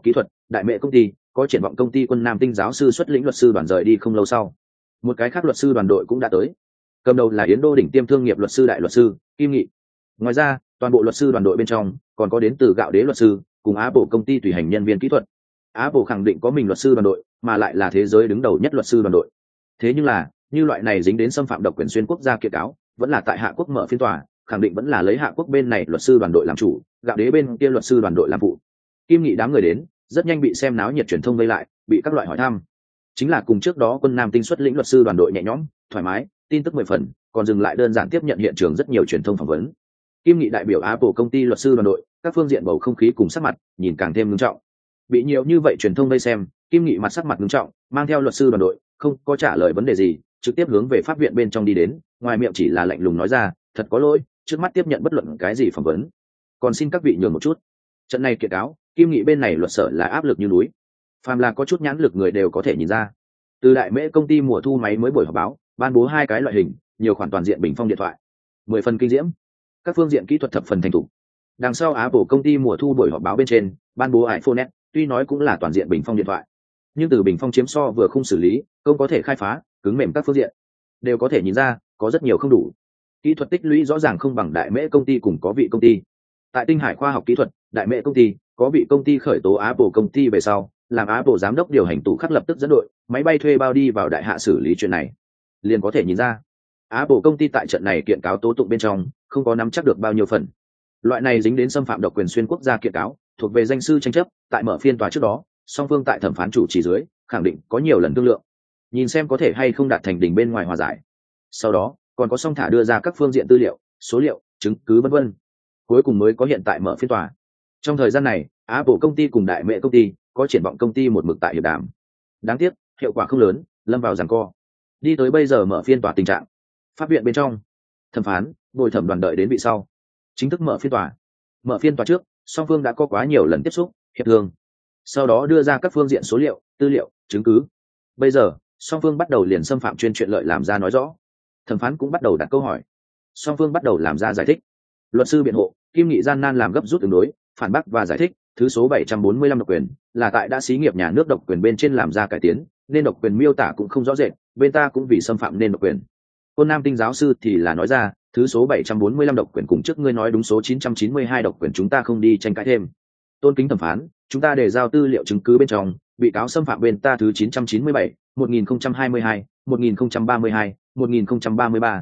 [SPEAKER 1] đại mệ công ty có triển vọng công ty Quân Nam Tinh giáo sư xuất lĩnh luật sư đoàn rời đi không lâu sau, một cái khác luật sư đoàn đội cũng đã tới. Cầm đầu là Yến Đô đỉnh tiêm thương nghiệp luật sư đại luật sư Kim Nghị. Ngoài ra, toàn bộ luật sư đoàn đội bên trong còn có đến từ Gạo Đế luật sư cùng Apple công ty tùy hành nhân viên kỹ thuật. Apple khẳng định có mình luật sư đoàn đội, mà lại là thế giới đứng đầu nhất luật sư đoàn đội. Thế nhưng là, như loại này dính đến xâm phạm độc quyền xuyên quốc gia kiện cáo, vẫn là tại Hạ Quốc mở phiên tòa, khẳng định vẫn là lấy Hạ Quốc bên này luật sư đoàn đội làm chủ, Gạo Đế bên kia luật sư đoàn đội làm phụ. Kim Nghị đám người đến, rất nhanh bị xem náo nhiệt truyền thông vây lại, bị các loại hỏi thăm. Chính là cùng trước đó Quân Nam Tinh xuất lĩnh luật sư đoàn đội nhẹ nhõm, thoải mái, tin tức 10 phần, còn dừng lại đơn giản tiếp nhận hiện trường rất nhiều truyền thông phỏng vấn. Kim Nghị đại biểu Apple công ty luật sư đoàn đội, các phương diện bầu không khí cùng sắc mặt nhìn càng thêm nghiêm trọng. Bị nhiều như vậy truyền thông vây xem, Kim Nghị mặt sắc mặt nghiêm trọng, mang theo luật sư đoàn đội, không có trả lời vấn đề gì, trực tiếp hướng về pháp viện bên trong đi đến, ngoài miệng chỉ là lạnh lùng nói ra, thật có lỗi, trước mắt tiếp nhận bất luận cái gì phỏng vấn, còn xin các vị nhường một chút. Trận này kiện cáo, Kim Nghị bên này luật sở là áp lực như núi, phàm là có chút nhãn lực người đều có thể nhìn ra. Từ đại mễ công ty mùa thu máy mới buổi họp báo, ban bố 2 cái loại hình, nhiều khoản toàn diện bình phong điện thoại, 10 phần kinh diễm, các phương diện kỹ thuật thập phần thành thục. Đằng sau Apple công ty mùa thu buổi họp báo bên trên, ban bố iPhone X, tuy nói cũng là toàn diện bình phong điện thoại, nhưng từ bình phong chiếm so vừa không xử lý, không có thể khai phá, cứng mềm các phương diện đều có thể nhìn ra có rất nhiều không đủ. Kỹ thuật tích lũy rõ ràng không bằng đại mễ công ty cùng có vị công ty. Tại Tinh Hải khoa học kỹ thuật, đại mễ công ty có vị công ty khởi tố Apple công ty về sau, làm Apple giám đốc điều hành tủ khắc lập tức dẫn đội máy bay thuê bao đi vào đại hạ xử lý chuyện này. Liền có thể nhìn ra Apple công ty tại trận này kiện cáo tố tụng bên trong không có nắm chắc được bao nhiêu phần. Loại này dính đến xâm phạm độc quyền xuyên quốc gia kiện cáo, thuộc về danh sư tranh chấp, tại mở phiên tòa trước đó, song phương tại thẩm phán chủ trì dưới, khẳng định có nhiều lần thương lượng, nhìn xem có thể hay không đạt thành đỉnh bên ngoài hòa giải. Sau đó, còn có song thả đưa ra các phương diện tư liệu, số liệu, chứng cứ vân vân. Cuối cùng mới có hiện tại mở phiên tòa. Trong thời gian này, Apple công ty cùng đại mễ công ty có triển vọng công ty một mực tại hiệp đàm. Đáng tiếc, hiệu quả không lớn, lâm vào giằng co. Đi tới bây giờ mở phiên tòa tình trạng. Pháp viện bên trong, thẩm phán, bồi thẩm đoàn đợi đến vị sau, chính thức mở phiên tòa. Mở phiên tòa trước, song phương đã có quá nhiều lần tiếp xúc, hiệp thương. Sau đó đưa ra các phương diện số liệu, tư liệu, chứng cứ. Bây giờ, song phương bắt đầu liền xâm phạm chuyên chuyện lợi làm ra nói rõ. Thẩm phán cũng bắt đầu đặt câu hỏi. Song phương bắt đầu làm ra giải thích. Luật sư biện hộ, Kim Nghị gian nan làm gấp rút ứng đối, phản bác và giải thích, thứ số 745 độc quyền là tại đã xí nghiệp nhà nước độc quyền bên trên làm ra cải tiến, nên độc quyền miêu tả cũng không rõ rệt, bên ta cũng vì xâm phạm nên độc quyền. Quân Nam Tinh giáo sư thì là nói ra, thứ số 745 độc quyền cùng trước ngươi nói đúng số 992 độc quyền chúng ta không đi tranh cãi thêm. Tôn kính thẩm phán, chúng ta đề giao tư liệu chứng cứ bên trong, bị cáo xâm phạm bên ta thứ 997, 1022, 1032, 1033,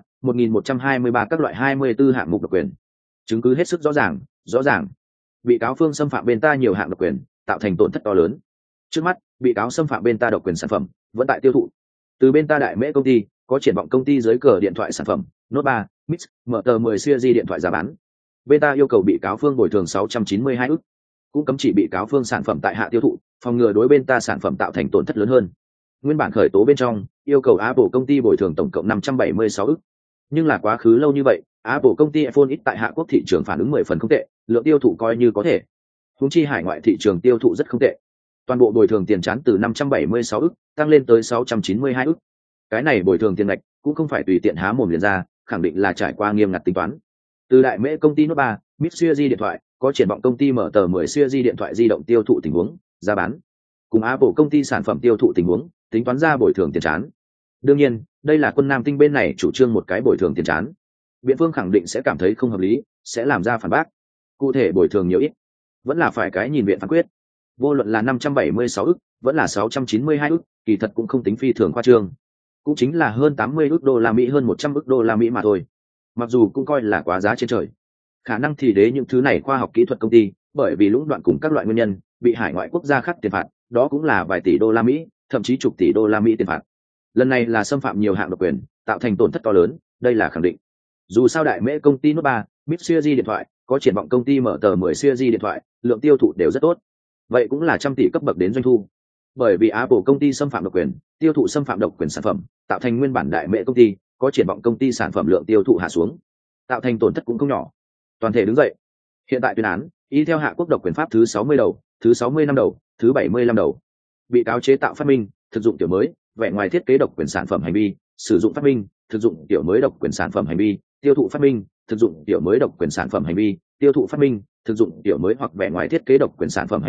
[SPEAKER 1] 1123 các loại 24 hạng mục độc quyền. Chứng cứ hết sức rõ ràng. Bị cáo phương xâm phạm bên ta nhiều hạng độc quyền, tạo thành tổn thất to lớn. Trước mắt, bị cáo xâm phạm bên ta độc quyền sản phẩm, vẫn tại tiêu thụ. Từ bên ta đại mễ công ty, có triển vọng công ty dưới cờ điện thoại sản phẩm, Note 3, Mix, MT10 series điện thoại giá bán. Bên ta yêu cầu bị cáo phương bồi thường 692 ức. Cũng cấm chỉ bị cáo phương sản phẩm tại hạ tiêu thụ, phòng ngừa đối bên ta sản phẩm tạo thành tổn thất lớn hơn. Nguyên bản khởi tố bên trong, yêu cầu Apple công ty bồi thường tổng cộng 576 ức. Nhưng là quá khứ lâu như vậy, Apple công ty iPhone X tại Hạ Quốc thị trường phản ứng 10 phần không tệ, lượng tiêu thụ coi như có thể. Huống chi hải ngoại thị trường tiêu thụ rất không tệ. Toàn bộ bồi thường tiền trán từ 576 ức tăng lên tới 692 ức. Cái này bồi thường tiền ngạch cũng không phải tùy tiện há mồm liền ra, khẳng định là trải qua nghiêm ngặt tính toán. Từ đại mễ công ty Note 3, Mix series điện thoại, có triển vọng công ty mở tờ 10 series điện thoại di động tiêu thụ tình huống, giá bán, cùng Apple công ty sản phẩm tiêu thụ tình huống, tính toán ra bồi thường tiền trán. Đương nhiên, đây là Quân Nam Tinh bên này chủ trương một cái bồi thường tiền trán. Biện phương khẳng định sẽ cảm thấy không hợp lý, sẽ làm ra phản bác. Cụ thể bồi thường nhiều ít, vẫn là phải cái nhìn viện phán quyết. Vô luận là 576 ức, vẫn là 692 ức, kỳ thật cũng không tính phi thường khoa trương. Cũng chính là hơn 80 ức đô la Mỹ, hơn 100 ức đô la Mỹ mà thôi. Mặc dù cũng coi là quá giá trên trời. Khả năng thì đế những thứ này khoa học kỹ thuật công ty, bởi vì lũng đoạn cùng các loại nguyên nhân, bị hải ngoại quốc gia khác tiền phạt, đó cũng là vài tỷ đô la Mỹ, thậm chí chục tỷ đô la Mỹ tiền phạt. Lần này là xâm phạm nhiều hạng độc quyền, tạo thành tổn thất to lớn, đây là khẳng định. Dù sao đại mễ công ty Note 3, Mix series điện thoại, có triển vọng công ty mở tờ 10 series điện thoại, lượng tiêu thụ đều rất tốt. Vậy cũng là trăm tỷ cấp bậc đến doanh thu. Bởi vì Apple công ty xâm phạm độc quyền, tiêu thụ xâm phạm độc quyền sản phẩm, tạo thành nguyên bản đại mễ công ty, có triển vọng công ty sản phẩm lượng tiêu thụ hạ xuống, tạo thành tổn thất cũng không nhỏ. Toàn thể đứng dậy. Hiện tại tuyên án, y theo Hạ Quốc độc quyền pháp thứ 60 đầu, thứ 60 năm đầu, thứ 75 đầu. Bị cáo chế tạo phát minh, thực dụng tiểu mới, vẻ ngoài thiết kế độc quyền sản phẩm hành vi, sử dụng phát minh, thực dụng tiểu mới độc quyền sản phẩm hành vi, tiêu thụ phát minh, thực dụng tiểu mới độc quyền sản phẩm hành vi, tiêu thụ phát minh, thực dụng tiểu mới hoặc vẻ ngoài thiết kế độc quyền sản phẩm hành vi,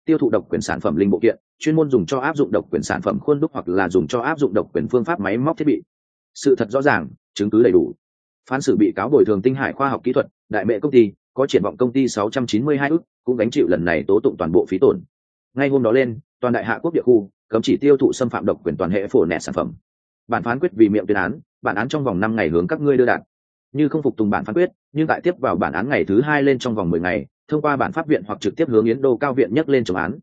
[SPEAKER 1] tiêu thụ độc quyền sản phẩm linh bộ kiện, chuyên môn dùng cho áp dụng độc quyền sản phẩm khuôn đúc hoặc là dùng cho áp dụng độc quyền phương pháp máy móc thiết bị. Sự thật rõ ràng, chứng cứ đầy đủ. Phán xử bị cáo bồi thường Tinh Hải khoa học kỹ thuật, đại mệ công ty, có triển vọng công ty 692 ức, cũng gánh chịu lần này tố tụng toàn bộ phí tổn. Ngay hôm đó lên, toàn đại Hạ Quốc địa khu cấm chỉ tiêu thụ xâm phạm độc quyền toàn hệ phổ nẹt sản phẩm. Bản phán quyết vì miệng tuyên án, bản án trong vòng 5 ngày hướng các ngươi đưa đạt. Như không phục tùng bản phán quyết, nhưng tại tiếp vào bản án ngày thứ 2 lên trong vòng 10 ngày, thông qua bản pháp viện hoặc trực tiếp hướng Yến Đô cao viện nhắc lên chống án.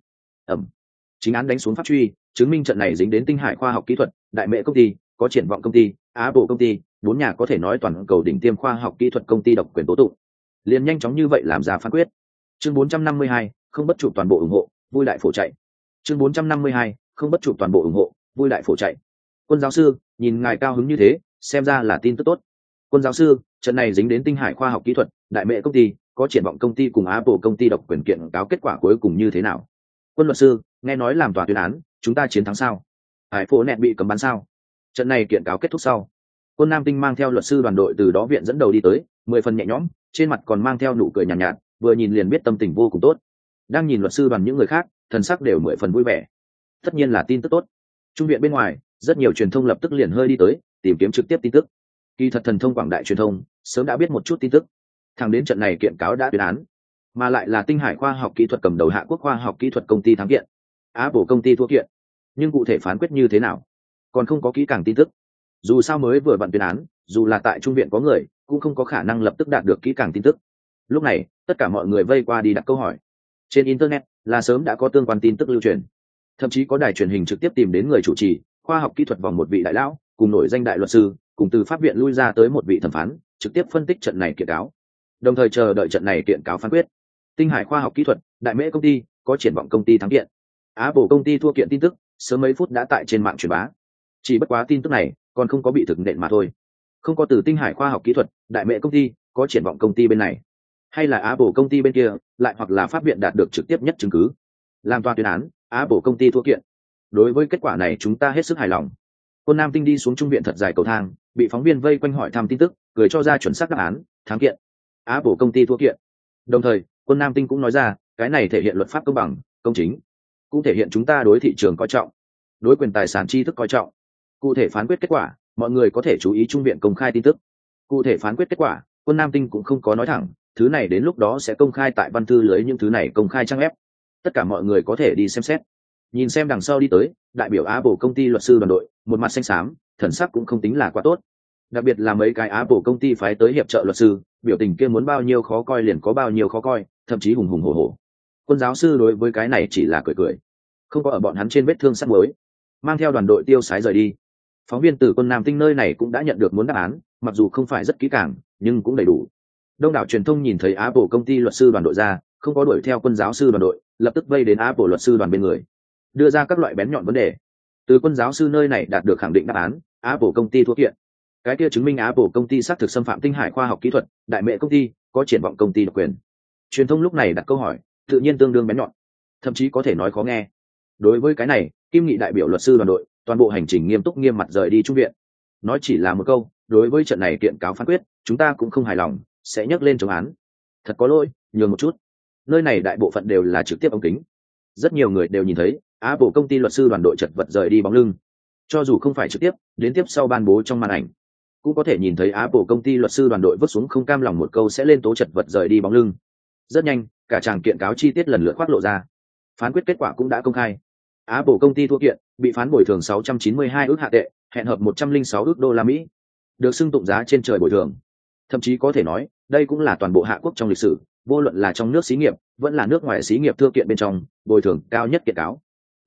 [SPEAKER 1] Chính án đánh xuống pháp truy, chứng minh trận này dính đến Tinh Hải khoa học kỹ thuật, đại mệ công ty, có triển vọng công ty, Apple công ty, 4 nhà có thể nói toàn cầu đỉnh tiêm khoa học kỹ thuật công ty độc quyền tố tụng. Liền nhanh chóng như vậy làm ra phán quyết. Chương 452, không bất trụ toàn bộ ủng hộ, vui đại phổ chạy. Chương 452, không bất trụ toàn bộ ủng hộ, vui đại phổ chạy. Quân giáo sư, nhìn ngài cao hứng như thế, xem ra là tin tức tốt. Quân giáo sư, trận này dính đến Tinh Hải khoa học kỹ thuật, đại mệ công ty, có triển vọng công ty cùng Apple công ty độc quyền kiện cáo kết quả cuối cùng như thế nào? Quân luật sư, nghe nói làm tòa tuyên án, chúng ta chiến thắng sao? iPhone net bị cấm bán sao? Trận này kiện cáo kết thúc sau, Quân Nam Tinh mang theo luật sư đoàn đội từ đó viện dẫn đầu đi tới, 10 phần nhẹ nhõm, trên mặt còn mang theo nụ cười nhàn nhạt, vừa nhìn liền biết tâm tình vô cùng tốt. Đang nhìn luật sư đoàn những người khác, thần sắc đều 10 phần vui vẻ. Tất nhiên là tin tức tốt. Trung viện bên ngoài, rất nhiều truyền thông lập tức liền hơi đi tới, tìm kiếm trực tiếp tin tức. Kỳ thật thần thông quảng đại truyền thông sớm đã biết một chút tin tức. Thẳng đến trận này kiện cáo đã tuyên án, mà lại là Tinh Hải khoa học kỹ thuật cầm đầu Hạ Quốc khoa học kỹ thuật công ty thắng kiện, Apple công ty thua kiện. Nhưng cụ thể phán quyết như thế nào, còn không có kỹ càng tin tức. Dù sao mới vừa vặn tuyên án, dù là tại trung viện có người, cũng không có khả năng lập tức đạt được kỹ càng tin tức. Lúc này, tất cả mọi người vây qua đi đặt câu hỏi. Trên internet là sớm đã có tương quan tin tức lưu truyền, thậm chí có đài truyền hình trực tiếp tìm đến người chủ trì khoa học kỹ thuật vòng một vị đại lão, cùng nổi danh đại luật sư, cùng từ pháp viện lui ra tới một vị thẩm phán, trực tiếp phân tích trận này kiện cáo, đồng thời chờ đợi trận này kiện cáo phán quyết. Tinh Hải khoa học kỹ thuật, đại mễ công ty, có triển vọng công ty thắng kiện, Apple công ty thua kiện tin tức sớm mấy phút đã tại trên mạng truyền bá. Chỉ bất quá tin tức này còn không có bị thực nện mà thôi, không có từ Tinh Hải khoa học kỹ thuật, đại mễ công ty, có triển vọng công ty bên này, hay là Apple công ty bên kia, lại hoặc là pháp viện đạt được trực tiếp nhất chứng cứ làm tòa tuyên án Apple công ty thua kiện. Đối với kết quả này chúng ta hết sức hài lòng. Quân Nam Tinh đi xuống trung viện thật dài cầu thang, bị phóng viên vây quanh hỏi thăm tin tức, cười cho ra chuẩn xác đáp án, thắng kiện, Apple công ty thua kiện. Đồng thời, Quân Nam Tinh cũng nói ra, cái này thể hiện luật pháp công bằng, công chính, cũng thể hiện chúng ta đối thị trường coi trọng, đối quyền tài sản tri thức coi trọng. Cụ thể phán quyết kết quả, mọi người có thể chú ý trung viện công khai tin tức. Cụ thể phán quyết kết quả, Quân Nam Tinh cũng không có nói thẳng, thứ này đến lúc đó sẽ công khai tại văn thư lưới, những thứ này công khai trang ép, tất cả mọi người có thể đi xem xét. Nhìn xem đằng sau đi tới đại biểu Apple công ty luật sư đoàn đội, một mặt xanh xám, thần sắc cũng không tính là quá tốt. Đặc biệt là mấy cái Apple công ty phái tới hiệp trợ luật sư, biểu tình kia muốn bao nhiêu khó coi liền có bao nhiêu khó coi, thậm chí hùng hùng hổ hổ. Quân giáo sư đối với cái này chỉ là cười cười, không có ở bọn hắn trên vết thương sắt muối, mang theo đoàn đội tiêu sái rời đi. Phóng viên từ Quân Nam Tinh nơi này cũng đã nhận được muốn đáp án, mặc dù không phải rất kỹ càng, nhưng cũng đầy đủ. Đông đảo truyền thông nhìn thấy Apple công ty luật sư đoàn đội ra, không có đuổi theo Quân giáo sư đoàn đội, lập tức vây đến Apple luật sư đoàn bên người, đưa ra các loại bén nhọn vấn đề. Từ Quân giáo sư nơi này đạt được khẳng định đáp án, Apple công ty thua kiện. Cái kia chứng minh Apple công ty xác thực xâm phạm Tinh Hải khoa học kỹ thuật, đại mệ công ty, có triển vọng công ty độc quyền. Truyền thông lúc này đặt câu hỏi, tự nhiên tương đương bén nhọn, thậm chí có thể nói khó nghe. Đối với cái này, Kim Nghị đại biểu luật sư đoàn đội, toàn bộ hành trình nghiêm túc nghiêm mặt rời đi trung viện. Nói chỉ là một câu, đối với trận này kiện cáo phán quyết, chúng ta cũng không hài lòng, sẽ nhắc lên chống án. Thật có lỗi, nhường một chút. Nơi này đại bộ phận đều là trực tiếp ống kính, rất nhiều người đều nhìn thấy Apple công ty luật sư đoàn đội chật vật rời đi bóng lưng. Cho dù không phải trực tiếp, đến tiếp sau ban bố trong màn ảnh, cũng có thể nhìn thấy Apple công ty luật sư đoàn đội vứt xuống không cam lòng một câu sẽ lên tố chật vật rời đi bóng lưng. Rất nhanh, cả tràng kiện cáo chi tiết lần lượt khoác lộ ra. Phán quyết kết quả cũng đã công khai. Apple công ty thua kiện, bị phán bồi thường 692 ức hạ tệ, hẹn hợp 106 ức đô la Mỹ. Được xưng tụng giá trên trời bồi thường. Thậm chí có thể nói, đây cũng là toàn bộ Hạ Quốc trong lịch sử, vô luận là trong nước xí nghiệp, vẫn là nước ngoài xí nghiệp thua kiện bên trong, bồi thường cao nhất kiện cáo.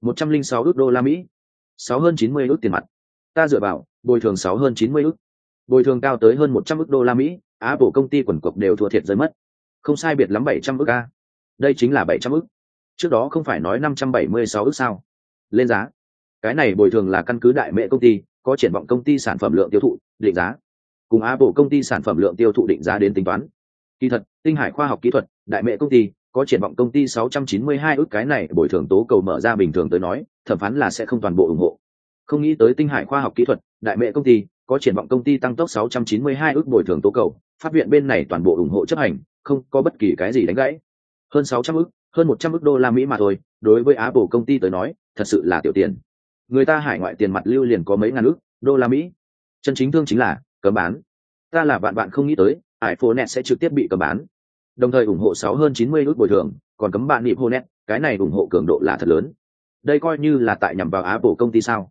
[SPEAKER 1] 106 ức đô la Mỹ, 6 hơn 90 ức tiền mặt. Ta dựa vào, bồi thường 6 hơn 90 ức. Bồi thường cao tới hơn 100 ức đô la Mỹ, Apple công ty quần cục đều thua thiệt rơi mất. Không sai biệt lắm 700 ức a. Đây chính là 700 ức. Trước đó không phải nói 576 ức sao? Lên giá. Cái này bồi thường là căn cứ đại mệ công ty, có triển vọng công ty sản phẩm lượng tiêu thụ, định giá. Cùng Apple công ty sản phẩm lượng tiêu thụ định giá đến tính toán. Kỳ thật, Tinh Hải khoa học kỹ thuật, đại mệ công ty, có triển vọng công ty 692 ức, cái này bồi thường tố cầu mở ra bình thường tới nói, thẩm phán là sẽ không toàn bộ ủng hộ. Không nghĩ tới Tinh Hải khoa học kỹ thuật, đại mệ công ty, có triển vọng công ty tăng tốc 692 ức bồi thường tố cầu, pháp viện bên này toàn bộ ủng hộ chấp hành, không có bất kỳ cái gì đánh gãy. Hơn 600 ức, hơn 100 ức đô la Mỹ mà thôi, đối với Apple công ty tới nói, thật sự là tiểu tiền. Người ta hải ngoại tiền mặt lưu liền có mấy ngàn ức đô la Mỹ. Chân chính thương chính là cấm bán. Ta là bạn không nghĩ tới, iPhone X sẽ trực tiếp bị cấm bán. Đồng thời ủng hộ 6 hơn 90 ức bồi thường, còn cấm bạn iPhone X, cái này ủng hộ cường độ là thật lớn. Đây coi như là tại nhằm vào Apple công ty sao?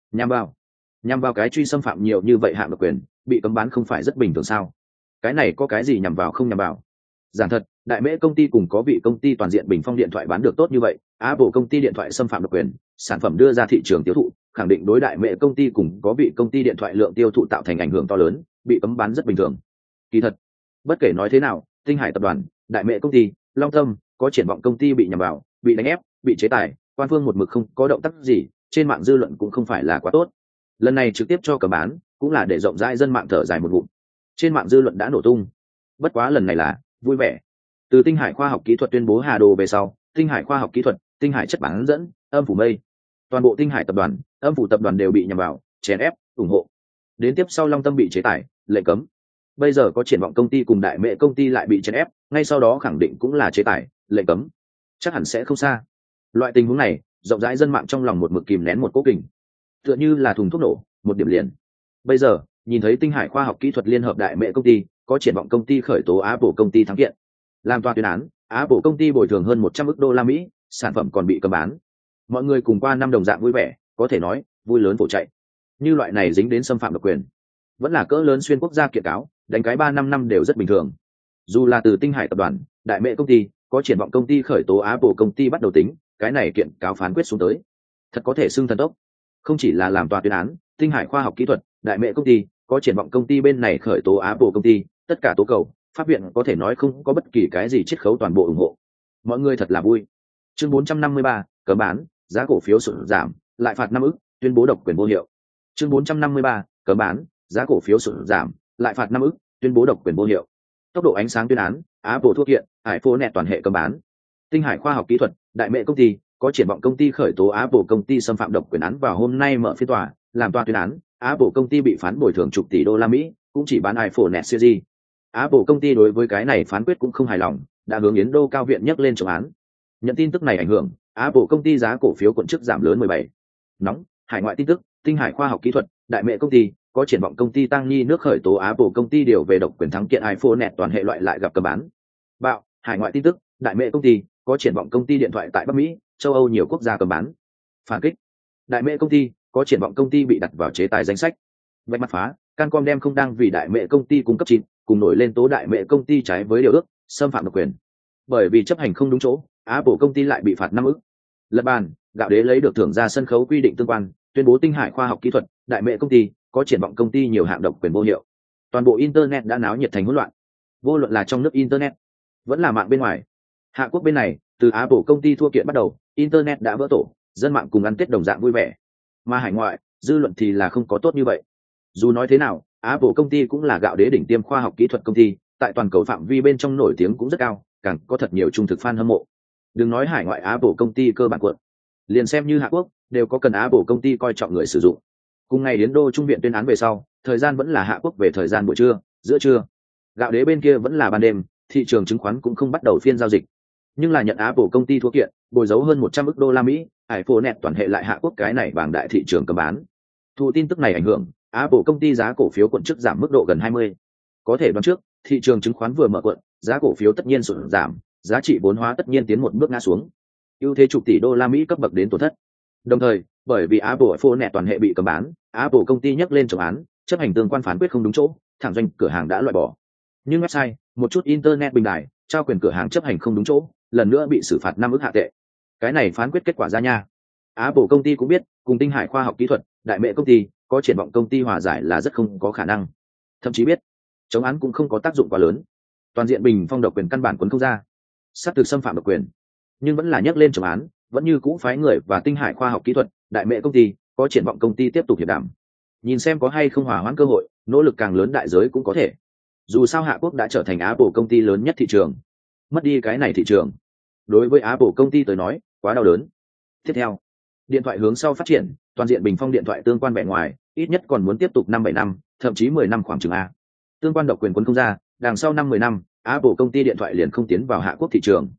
[SPEAKER 1] Nhằm vào cái truy xâm phạm nhiều như vậy hạng độc quyền, bị cấm bán không phải rất bình thường sao? Cái này có cái gì nhằm vào không nhằm vào? Giảng thật, đại mễ công ty cùng có vị công ty toàn diện bình phong điện thoại bán được tốt như vậy, Apple công ty điện thoại xâm phạm độc quyền, sản phẩm đưa ra thị trường tiêu thụ, khẳng định đối đại mễ công ty cùng có vị công ty điện thoại lượng tiêu thụ tạo thành ảnh hưởng to lớn, bị cấm bán rất bình thường. Kỳ thật, bất kể nói thế nào, Tinh Hải tập đoàn, đại mễ công ty, Long Tâm, có triển vọng công ty bị nhằm vào, bị đánh ép, bị chế tài, quan phương một mực không có động tác gì, trên mạng dư luận cũng không phải là quá tốt. Lần này trực tiếp cho cấm bán, cũng là để rộng rãi dân mạng thở dài một ngụm. Trên mạng dư luận đã nổ tung. Bất quá lần này là vui vẻ. Từ Tinh Hải khoa học kỹ thuật tuyên bố hà đồ về sau, Tinh Hải khoa học kỹ thuật, Tinh Hải chất bán dẫn, Âm phủ mây, toàn bộ Tinh Hải tập đoàn, Âm phủ tập đoàn đều bị nhằm vào, chèn ép, ủng hộ. Đến tiếp sau Long Tâm bị chế tài, lệnh cấm. Bây giờ có triển vọng công ty cùng đại mễ công ty lại bị chèn ép, ngay sau đó khẳng định cũng là chế tài, lệnh cấm. Chắc hẳn sẽ không xa. Loại tình huống này, rộng rãi dân mạng trong lòng một mực kìm nén một cố kình, tựa như là thùng thuốc nổ, một điểm liền. Bây giờ, nhìn thấy Tinh Hải khoa học kỹ thuật liên hợp đại mễ công ty, có triển vọng công ty khởi tố Apple công ty thắng kiện. Làm tòa tuyên án, Apple công ty bồi thường hơn 100 ức đô la Mỹ, sản phẩm còn bị cấm bán. Mọi người cùng qua năm đồng dạng vui vẻ, có thể nói, vui lớn vỗ chạy. Như loại này dính đến xâm phạm độc quyền, vẫn là cỡ lớn xuyên quốc gia kiện cáo, đánh cái 3-5 năm đều rất bình thường. Dù là từ Tinh Hải tập đoàn, đại mễ công ty, có triển vọng công ty khởi tố Apple công ty bắt đầu tính, cái này kiện cáo phán quyết xuống tới, thật có thể xưng thần tốc. Không chỉ là làm tòa tuyên án, Tinh Hải khoa học kỹ thuật, đại mễ công ty, có triển vọng công ty bên này khởi tố Apple công ty, tất cả tố cầu, pháp viện có thể nói không có bất kỳ cái gì chiết khấu, toàn bộ ủng hộ. Mọi người thật là vui. Chương 453, cấm bán, giá cổ phiếu sụt giảm, lại phạt 5 ức, tuyên bố độc quyền vô hiệu. Chương 453, cấm bán, giá cổ phiếu sụt giảm, lại phạt 5 ức, tuyên bố độc quyền vô hiệu. Tốc độ ánh sáng tuyên án, Apple thua kiện, iPhone X toàn hệ cấm bán. Tinh Hải khoa học kỹ thuật, đại mễ công ty, có triển vọng công ty khởi tố Apple công ty xâm phạm độc quyền án vào hôm nay mở phiên tòa, làm tòa tuyên án, Apple công ty bị phán bồi thường chục tỷ đô la Mỹ, cũng chỉ bán iPhone X series. Apple công ty đối với cái này phán quyết cũng không hài lòng, đã hướng Yến Đô cao viện nhắc lên chống án. Nhận tin tức này ảnh hưởng, Apple công ty giá cổ phiếu cuộn chức giảm lớn 17. Nóng, hải ngoại tin tức, Tinh Hải khoa học kỹ thuật, đại mễ công ty, có triển vọng công ty tăng nhi nước khởi tố Apple công ty điều về độc quyền thắng kiện iPhone X toàn hệ loại lại gặp cấm bán. Bạo, hải ngoại tin tức, đại mễ công ty, có triển vọng công ty điện thoại tại Bắc Mỹ, châu Âu nhiều quốc gia cấm bán. Phản kích, đại mễ công ty, có triển vọng công ty bị đặt vào chế tài danh sách. Vạch mặt phá, Cancom đem không đang vì đại mễ công ty cung cấp 9, cùng nổi lên tố đại mễ công ty trái với điều ước, xâm phạm độc quyền. Bởi vì chấp hành không đúng chỗ, Apple công ty lại bị phạt 5 ức. Lật bàn, gạo đế lấy được thưởng ra sân khấu quy định tương quan, tuyên bố Tinh Hải khoa học kỹ thuật, đại mễ công ty, có triển vọng công ty nhiều hạng độc quyền vô hiệu. Toàn bộ internet đã náo nhiệt thành hỗn loạn. Vô luận là trong nước internet, vẫn là mạng bên ngoài. Hạ quốc bên này, từ Apple công ty thua kiện bắt đầu, internet đã vỡ tổ, dân mạng cùng ăn Tết đồng dạng vui vẻ. Mà hải ngoại, dư luận thì là không có tốt như vậy. Dù nói thế nào, Apple công ty cũng là gạo đế đỉnh tiêm khoa học kỹ thuật công ty, tại toàn cầu phạm vi bên trong nổi tiếng cũng rất cao, càng có thật nhiều trung thực fan hâm mộ. Đừng nói hải ngoại, Apple công ty cơ bản cuộn, liền xem như Hạ quốc, đều có cần Apple công ty coi trọng người sử dụng. Cùng ngày đến Đô Trung viện tuyên án về sau, thời gian vẫn là Hạ quốc về thời gian buổi trưa, giữa trưa. Gạo đế bên kia vẫn là ban đêm, thị trường chứng khoán cũng không bắt đầu phiên giao dịch. Nhưng là nhận Apple công ty thua kiện, bồi dấu hơn 100 ức đô la Mỹ, iPhone X toàn hệ lại Hạ quốc cái này bảng đại thị trường cấm bán. Thụ tin tức này ảnh hưởng, Apple công ty giá cổ phiếu cuộn trước giảm mức độ gần 20. Có thể đoán trước, thị trường chứng khoán vừa mở cuộn, giá cổ phiếu tất nhiên sụt giảm, giá trị vốn hóa tất nhiên tiến một bước ngã xuống. Ưu thế chục tỷ đô la Mỹ cấp bậc đến tổn thất. Đồng thời, bởi vì Apple iPhone X toàn hệ bị cấm bán, Apple công ty nhắc lên chống án, chấp hành tương quan phán quyết không đúng chỗ, thẳng doanh cửa hàng đã loại bỏ. Nhưng website, một chút internet bình đại, trao quyền cửa hàng chấp hành không đúng chỗ, lần nữa bị xử phạt 5 ức hạ tệ. Cái này phán quyết kết quả ra nha. Apple công ty cũng biết, cùng Tinh Hải khoa học kỹ thuật, đại mễ công ty, có triển vọng công ty hòa giải là rất không có khả năng. Thậm chí biết, chống án cũng không có tác dụng quá lớn. Toàn diện bình phong độc quyền căn bản quấn không ra. Sắp thực xâm phạm độc quyền, nhưng vẫn là nhắc lên chống án, vẫn như cũ phái người và Tinh Hải khoa học kỹ thuật, đại mễ công ty, có triển vọng công ty tiếp tục hiệp đàm. Nhìn xem có hay không hòa hoãn cơ hội, nỗ lực càng lớn đại giới cũng có thể. Dù sao Hạ quốc đã trở thành Apple công ty lớn nhất thị trường. Mất đi cái này thị trường, đối với Apple công ty tới nói, quá đau đớn. Tiếp theo, điện thoại hướng sau phát triển, toàn diện bình phong điện thoại tương quan vẻ ngoài, ít nhất còn muốn tiếp tục 5-7 năm, thậm chí 10 năm khoảng chừng a. Tương quan độc quyền quấn không ra, đằng sau 5-10 năm, Apple công ty điện thoại liền không tiến vào Hạ quốc thị trường.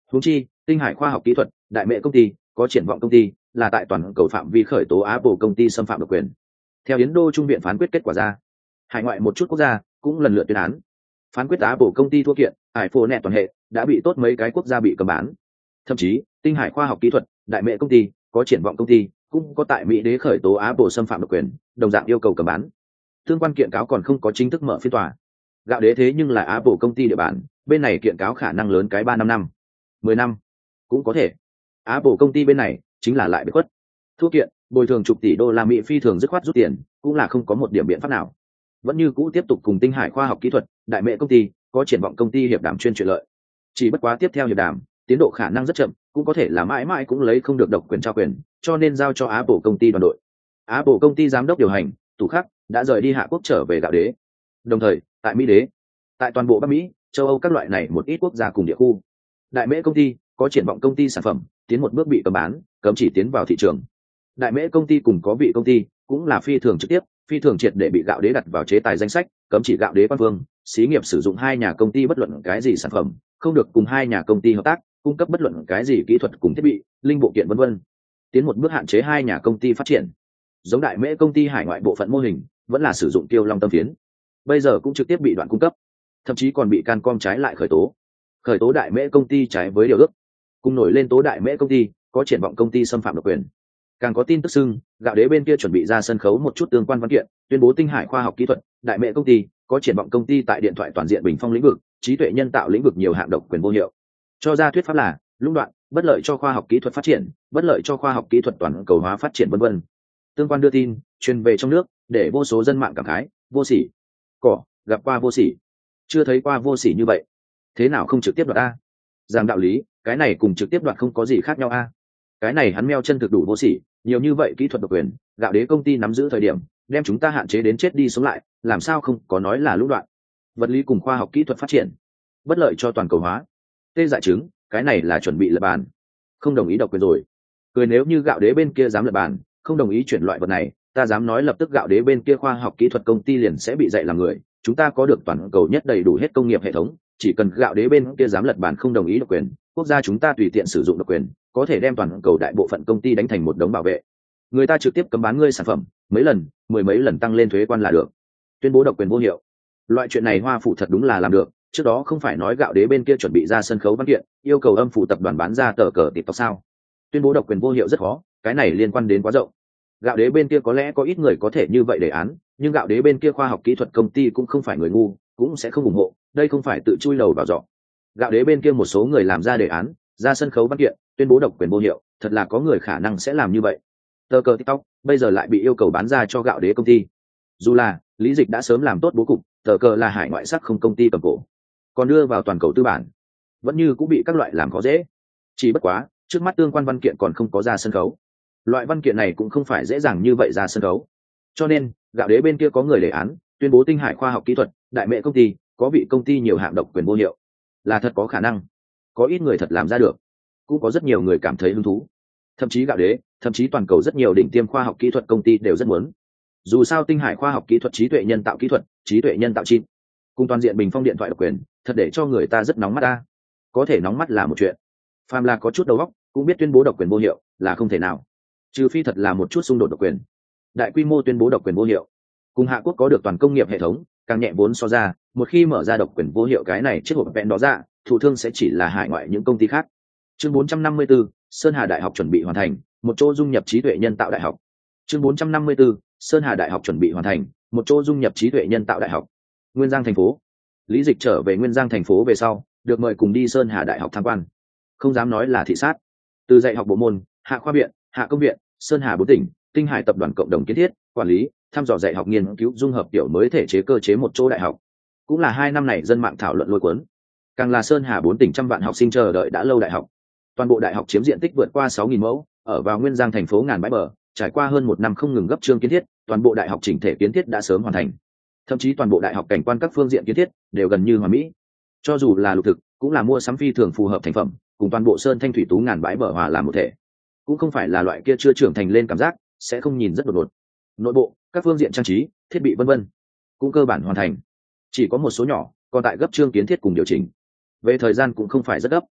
[SPEAKER 1] Huống chi tinh hải khoa học kỹ thuật đại mệ công ty có triển vọng công ty là tại toàn cầu phạm vi khởi tố Apple công ty xâm phạm độc quyền. Theo Yến Đô Trung viện phán quyết kết quả ra, hải ngoại một chút quốc gia cũng lần lượt tuyên án. Phán quyết Apple công ty thua kiện, iPhone toàn hệ đã bị tốt mấy cái quốc gia bị cấm bán. Thậm chí, tinh hải khoa học kỹ thuật, đại mệ công ty, có triển vọng công ty, cũng có tại Mỹ đế khởi tố Apple xâm phạm độc quyền, đồng dạng yêu cầu cấm bán. Tương quan kiện cáo còn không có chính thức mở phiên tòa. Gạo đế thế nhưng là Apple công ty địa bàn, bên này kiện cáo khả năng lớn cái 3-5 năm, 10 năm cũng có thể. Apple công ty bên này chính là lại bị khuất. Thua kiện, bồi thường chục tỷ đô la Mỹ phi thường dứt khoát rút tiền, cũng là không có một điểm biện pháp nào. Vẫn như cũ tiếp tục cùng tinh hải khoa học kỹ thuật, đại mệ công ty, có triển vọng công ty hiệp đàm chuyên chuyện lợi. Chỉ bất quá tiếp theo hiệp đàm, tiến độ khả năng rất chậm, cũng có thể là mãi mãi cũng lấy không được độc quyền trao quyền, cho nên giao cho Apple công ty đoàn đội. Apple công ty giám đốc điều hành, Tủ Khắc, đã rời đi Hạ Quốc trở về gạo đế. Đồng thời, tại Mỹ đế, tại toàn bộ Bắc Mỹ, châu Âu các loại này một ít quốc gia cùng địa khu, đại mễ công ty, có triển vọng công ty sản phẩm, tiến một bước bị cấm bán, cấm chỉ tiến vào thị trường. Đại mễ công ty cùng có vị công ty, cũng là phi thường trực tiếp, phi thường triệt để bị gạo đế đặt vào chế tài danh sách, cấm chỉ gạo đế quan vương, xí nghiệp sử dụng hai nhà công ty bất luận cái gì sản phẩm, không được cùng hai nhà công ty hợp tác, cung cấp bất luận cái gì kỹ thuật cùng thiết bị, linh bộ kiện vân vân. Tiến một bước hạn chế hai nhà công ty phát triển. Giống đại mễ công ty hải ngoại bộ phận mô hình, vẫn là sử dụng tiêu long tâm phiến, bây giờ cũng trực tiếp bị đoạn cung cấp, thậm chí còn bị Cancom trái lại khởi tố đại mễ công ty trái với điều ước, cùng nổi lên tố đại mễ công ty có triển vọng công ty xâm phạm độc quyền. Càng có tin tức xưng gạo đế bên kia chuẩn bị ra sân khấu một chút tương quan văn kiện, tuyên bố tinh hải khoa học kỹ thuật đại mễ công ty có triển vọng công ty tại điện thoại toàn diện bình phong lĩnh vực, trí tuệ nhân tạo lĩnh vực nhiều hạng độc quyền vô hiệu, cho ra thuyết pháp là lũng đoạn, bất lợi cho khoa học kỹ thuật phát triển, bất lợi cho khoa học kỹ thuật toàn cầu hóa phát triển vân vân. Tương quan đưa tin truyền về trong nước, để vô số dân mạng cảm khái, vô sỉ, cỏ gặp qua vô sỉ, chưa thấy qua vô sỉ như vậy, thế nào không trực tiếp đoạt a? Giảng đạo lý, cái này cùng trực tiếp đoạt không có gì khác nhau a. Cái này hắn meo chân thực đủ vô sỉ, nhiều như vậy kỹ thuật độc quyền, gạo đế công ty nắm giữ thời điểm, đem chúng ta hạn chế đến chết đi sống lại, làm sao không có nói là lũng đoạn. Vật lý cùng khoa học kỹ thuật phát triển, bất lợi cho toàn cầu hóa. Tê dại chứng, cái này là chuẩn bị lập bàn, không đồng ý độc quyền rồi. Cười nếu như gạo đế bên kia dám lập bàn, không đồng ý chuyển loại vật này, ta dám nói lập tức gạo đế bên kia khoa học kỹ thuật công ty liền sẽ bị dạy làm người. Chúng ta có được toàn cầu nhất đầy đủ hết công nghiệp hệ thống, chỉ cần gạo đế bên kia dám lật bàn không đồng ý độc quyền, quốc gia chúng ta tùy tiện sử dụng độc quyền, có thể đem toàn cầu đại bộ phận công ty đánh thành một đống bảo vệ. Người ta trực tiếp cấm bán ngươi sản phẩm, mấy lần, mười mấy lần tăng lên thuế quan là được. Tuyên bố độc quyền vô hiệu. Loại chuyện này Hoa Phủ thật đúng là làm được, trước đó không phải nói gạo đế bên kia chuẩn bị ra sân khấu văn kiện, yêu cầu Âm Phủ tập đoàn bán ra tờ cờ TikTok sao? Tuyên bố độc quyền vô hiệu rất khó, cái này liên quan đến quá rộng. Gạo đế bên kia có lẽ có ít người có thể như vậy đề án, nhưng gạo đế bên kia khoa học kỹ thuật công ty cũng không phải người ngu, cũng sẽ không ủng hộ, đây không phải tự chui đầu vào giỏ. Gạo đế bên kia một số người làm ra đề án, ra sân khấu văn kiện, tuyên bố độc quyền vô hiệu, thật là có người khả năng sẽ làm như vậy. Tờ cờ TikTok bây giờ lại bị yêu cầu bán ra cho gạo đế công ty. Dù là Lý Dịch đã sớm làm tốt bố cục, tờ cờ là hải ngoại sắc không công ty cầm cổ, còn đưa vào toàn cầu tư bản, vẫn như cũng bị các loại làm khó dễ. Chỉ bất quá, trước mắt tương quan văn kiện còn không có ra sân khấu. Loại văn kiện này cũng không phải dễ dàng như vậy ra sân khấu. Cho nên, gạo đế bên kia có người đề án, tuyên bố tinh hải khoa học kỹ thuật, đại mệ công ty, có vị công ty nhiều hạng độc quyền vô hiệu. Là thật có khả năng. Có ít người thật làm ra được. Cũng có rất nhiều người cảm thấy hứng thú. Thậm chí gạo đế, thậm chí toàn cầu rất nhiều đỉnh tiêm khoa học kỹ thuật công ty đều rất muốn. Dù sao tinh hải khoa học kỹ thuật trí tuệ nhân tạo kỹ thuật, trí tuệ nhân tạo chip, cùng toàn diện bình phong điện thoại độc quyền, thật để cho người ta rất nóng mắt ta. Có thể nóng mắt là một chuyện. Phàm là có chút đầu óc, cũng biết tuyên bố độc quyền vô hiệu là không thể nào. Trừ phi thật là một chút xung đột độc quyền. Đại quy mô tuyên bố độc quyền vô hiệu. Cùng Hạ Quốc có được toàn công nghiệp hệ thống, càng nhẹ vốn so ra, một khi mở ra độc quyền vô hiệu cái này chiếc hộp vẹn đó ra, thụ thương sẽ chỉ là hải ngoại những công ty khác. Chương 454, Sơn Hà Đại học chuẩn bị hoàn thành, một chỗ dung nhập trí tuệ nhân tạo đại học. Chương 454, Sơn Hà Đại học chuẩn bị hoàn thành, một chỗ dung nhập trí tuệ nhân tạo đại học. Nguyên Giang thành phố. Lý Dịch trở về Nguyên Giang thành phố về sau, được mời cùng đi Sơn Hà Đại học tham quan. Không dám nói là thị sát. Từ dạy học bộ môn, Hạ khoa viện, Hạ công viện, Sơn Hà 4 tỉnh, Tinh Hải tập đoàn cộng đồng kiến thiết, quản lý, thăm dò dạy học nghiên cứu dung hợp tiểu mới thể chế cơ chế một chỗ đại học. Cũng là 2 năm này dân mạng thảo luận lôi cuốn. Càng là Sơn Hà 4 tỉnh trăm vạn học sinh chờ đợi đã lâu đại học. Toàn bộ đại học chiếm diện tích vượt qua 6.000 mẫu, ở vào Nguyên Giang thành phố ngàn bãi bờ, trải qua hơn 1 năm không ngừng gấp trương kiến thiết, toàn bộ đại học chỉnh thể kiến thiết đã sớm hoàn thành. Thậm chí toàn bộ đại học cảnh quan các phương diện kiến thiết đều gần như hoàn mỹ. Cho dù là lục thực, cũng là mua sắm phi thường phù hợp thành phẩm, cùng toàn bộ sơn thanh thủy tú ngàn bãi bờ hòa làm một thể. Cũng không phải là loại kia chưa trưởng thành lên cảm giác sẽ không nhìn rất đột ngột. Nội bộ, các phương diện trang trí, thiết bị vân vân cũng cơ bản hoàn thành. Chỉ có một số nhỏ còn tại gấp trương kiến thiết cùng điều chỉnh. Về thời gian cũng không phải rất gấp.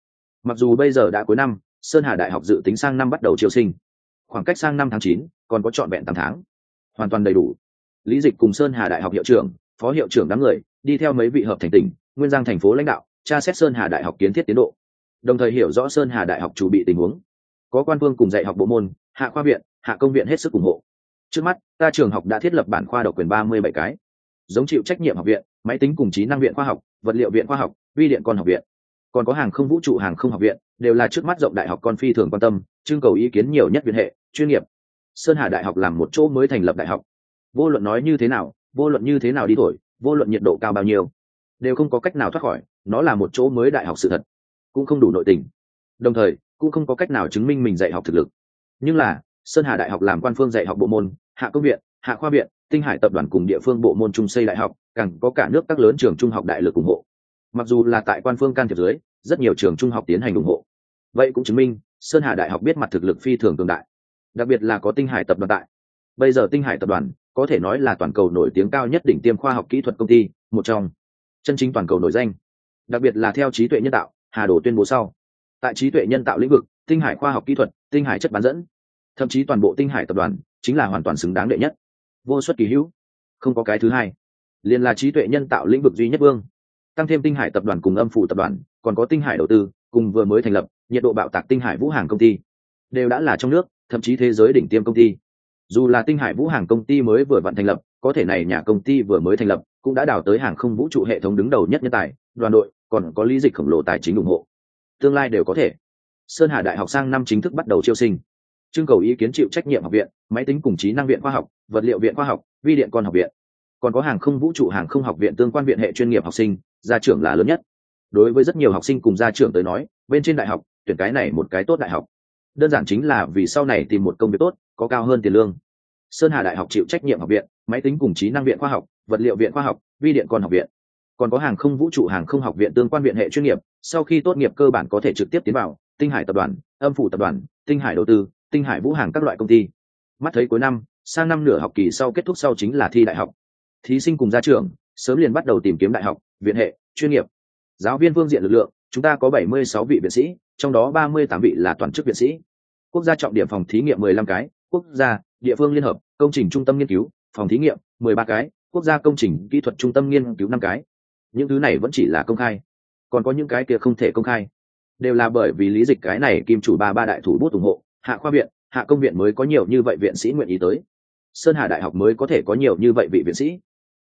[SPEAKER 1] Mặc dù bây giờ đã cuối năm, Sơn Hà Đại học dự tính sang năm bắt đầu chiêu sinh, khoảng cách sang năm tháng 9 còn có trọn vẹn 8 tháng, hoàn toàn đầy đủ. Lý Dịch cùng Sơn Hà Đại học hiệu trưởng, phó hiệu trưởng đám người đi theo mấy vị hợp thành tỉnh, nguyên giang thành phố lãnh đạo tra xét Sơn Hà Đại học kiến thiết tiến độ, đồng thời hiểu rõ Sơn Hà Đại học chuẩn bị tình huống. Có quan vương cùng dạy học bộ môn, hạ khoa viện, hạ công viện hết sức ủng hộ. Trước mắt, ta trường học đã thiết lập bản khoa độc quyền 37 cái, giống chịu trách nhiệm học viện, máy tính cùng trí năng viện khoa học, vật liệu viện khoa học, vi điện con học viện, còn có hàng không vũ trụ hàng không học viện, đều là trước mắt rộng đại học con phi thường quan tâm, trưng cầu ý kiến nhiều nhất viện hệ chuyên nghiệp. Sơn Hà Đại học làm một chỗ mới thành lập đại học, vô luận nói như thế nào, vô luận như thế nào đi thổi, vô luận nhiệt độ cao bao nhiêu, đều không có cách nào thoát khỏi, nó là một chỗ mới đại học sự thật, cũng không đủ nội tình, đồng thời cũng không có cách nào chứng minh mình dạy học thực lực. Nhưng là Sơn Hà Đại học làm quan phương dạy học bộ môn, hạ công viện, hạ khoa viện, tinh hải tập đoàn cùng địa phương bộ môn trung xây đại học, càng có cả nước các lớn trường trung học đại lực ủng hộ. Mặc dù là tại quan phương can thiệp dưới, rất nhiều trường trung học tiến hành ủng hộ, vậy cũng chứng minh Sơn Hà Đại học biết mặt thực lực phi thường cường đại, đặc biệt là có tinh hải tập đoàn tại. Bây giờ tinh hải tập đoàn có thể nói là toàn cầu nổi tiếng cao nhất đỉnh tiêm khoa học kỹ thuật công ty, một trong chân chính toàn cầu nổi danh. Đặc biệt là theo trí tuệ nhân tạo, Hà Đồ tuyên bố sau, tại trí tuệ nhân tạo lĩnh vực, tinh hải khoa học kỹ thuật, tinh hải chất bán dẫn, thậm chí toàn bộ tinh hải tập đoàn chính là hoàn toàn xứng đáng đệ nhất, vô xuất kỳ hữu, không có cái thứ hai, liền là trí tuệ nhân tạo lĩnh vực duy nhất vương. Tăng thêm tinh hải tập đoàn cùng âm phủ tập đoàn, còn có tinh hải đầu tư cùng vừa mới thành lập nhiệt độ bạo tạc tinh hải vũ hàng công ty, đều đã là trong nước thậm chí thế giới đỉnh tiêm công ty. Dù là tinh hải vũ hàng công ty mới vừa vặn thành lập, có thể này nhà công ty vừa mới thành lập cũng đã đào tới hàng không vũ trụ hệ thống đứng đầu nhất nhân tài, đoàn đội, còn có Lý Dịch khổng lồ tài chính ủng hộ, tương lai đều có thể. Sơn Hà Đại học sang năm chính thức bắt đầu chiêu sinh, trưng cầu ý kiến chịu trách nhiệm học viện, máy tính cùng trí năng viện khoa học, vật liệu viện khoa học, vi điện con học viện, còn có hàng không vũ trụ hàng không học viện tương quan viện hệ chuyên nghiệp học sinh, gia trưởng là lớn nhất. Đối với rất nhiều học sinh cùng gia trưởng tới nói, bên trên đại học tuyển cái này một cái tốt đại học, đơn giản chính là vì sau này tìm một công việc tốt, có cao hơn tiền lương. Sơn Hà Đại học chịu trách nhiệm học viện, máy tính cùng trí năng viện khoa học, vật liệu viện khoa học, vi điện con học viện, còn có hàng không vũ trụ hàng không học viện tương quan viện hệ chuyên nghiệp, sau khi tốt nghiệp cơ bản có thể trực tiếp tiến vào tinh hải tập đoàn, âm phủ tập đoàn, tinh hải đầu tư, tinh hải vũ hàng các loại công ty. Mắt thấy cuối năm, sang năm nửa học kỳ sau kết thúc sau chính là thi đại học. Thí sinh cùng gia trưởng sớm liền bắt đầu tìm kiếm đại học, viện hệ chuyên nghiệp. Giáo viên phương diện lực lượng, chúng ta có 76 vị viện sĩ, trong đó 38 vị là toàn chức viện sĩ. Quốc gia trọng điểm phòng thí nghiệm 15 cái, quốc gia, địa phương liên hợp, công trình trung tâm nghiên cứu, phòng thí nghiệm 13 cái, quốc gia công trình kỹ thuật trung tâm nghiên cứu 5 cái. Những thứ này vẫn chỉ là công khai, còn có những cái kia không thể công khai, đều là bởi vì Lý Dịch cái này kim chủ ba đại thủ bút ủng hộ, hạ khoa viện, hạ công viện mới có nhiều như vậy viện sĩ nguyện ý tới. Sơn Hà Đại học mới có thể có nhiều như vậy vị viện sĩ.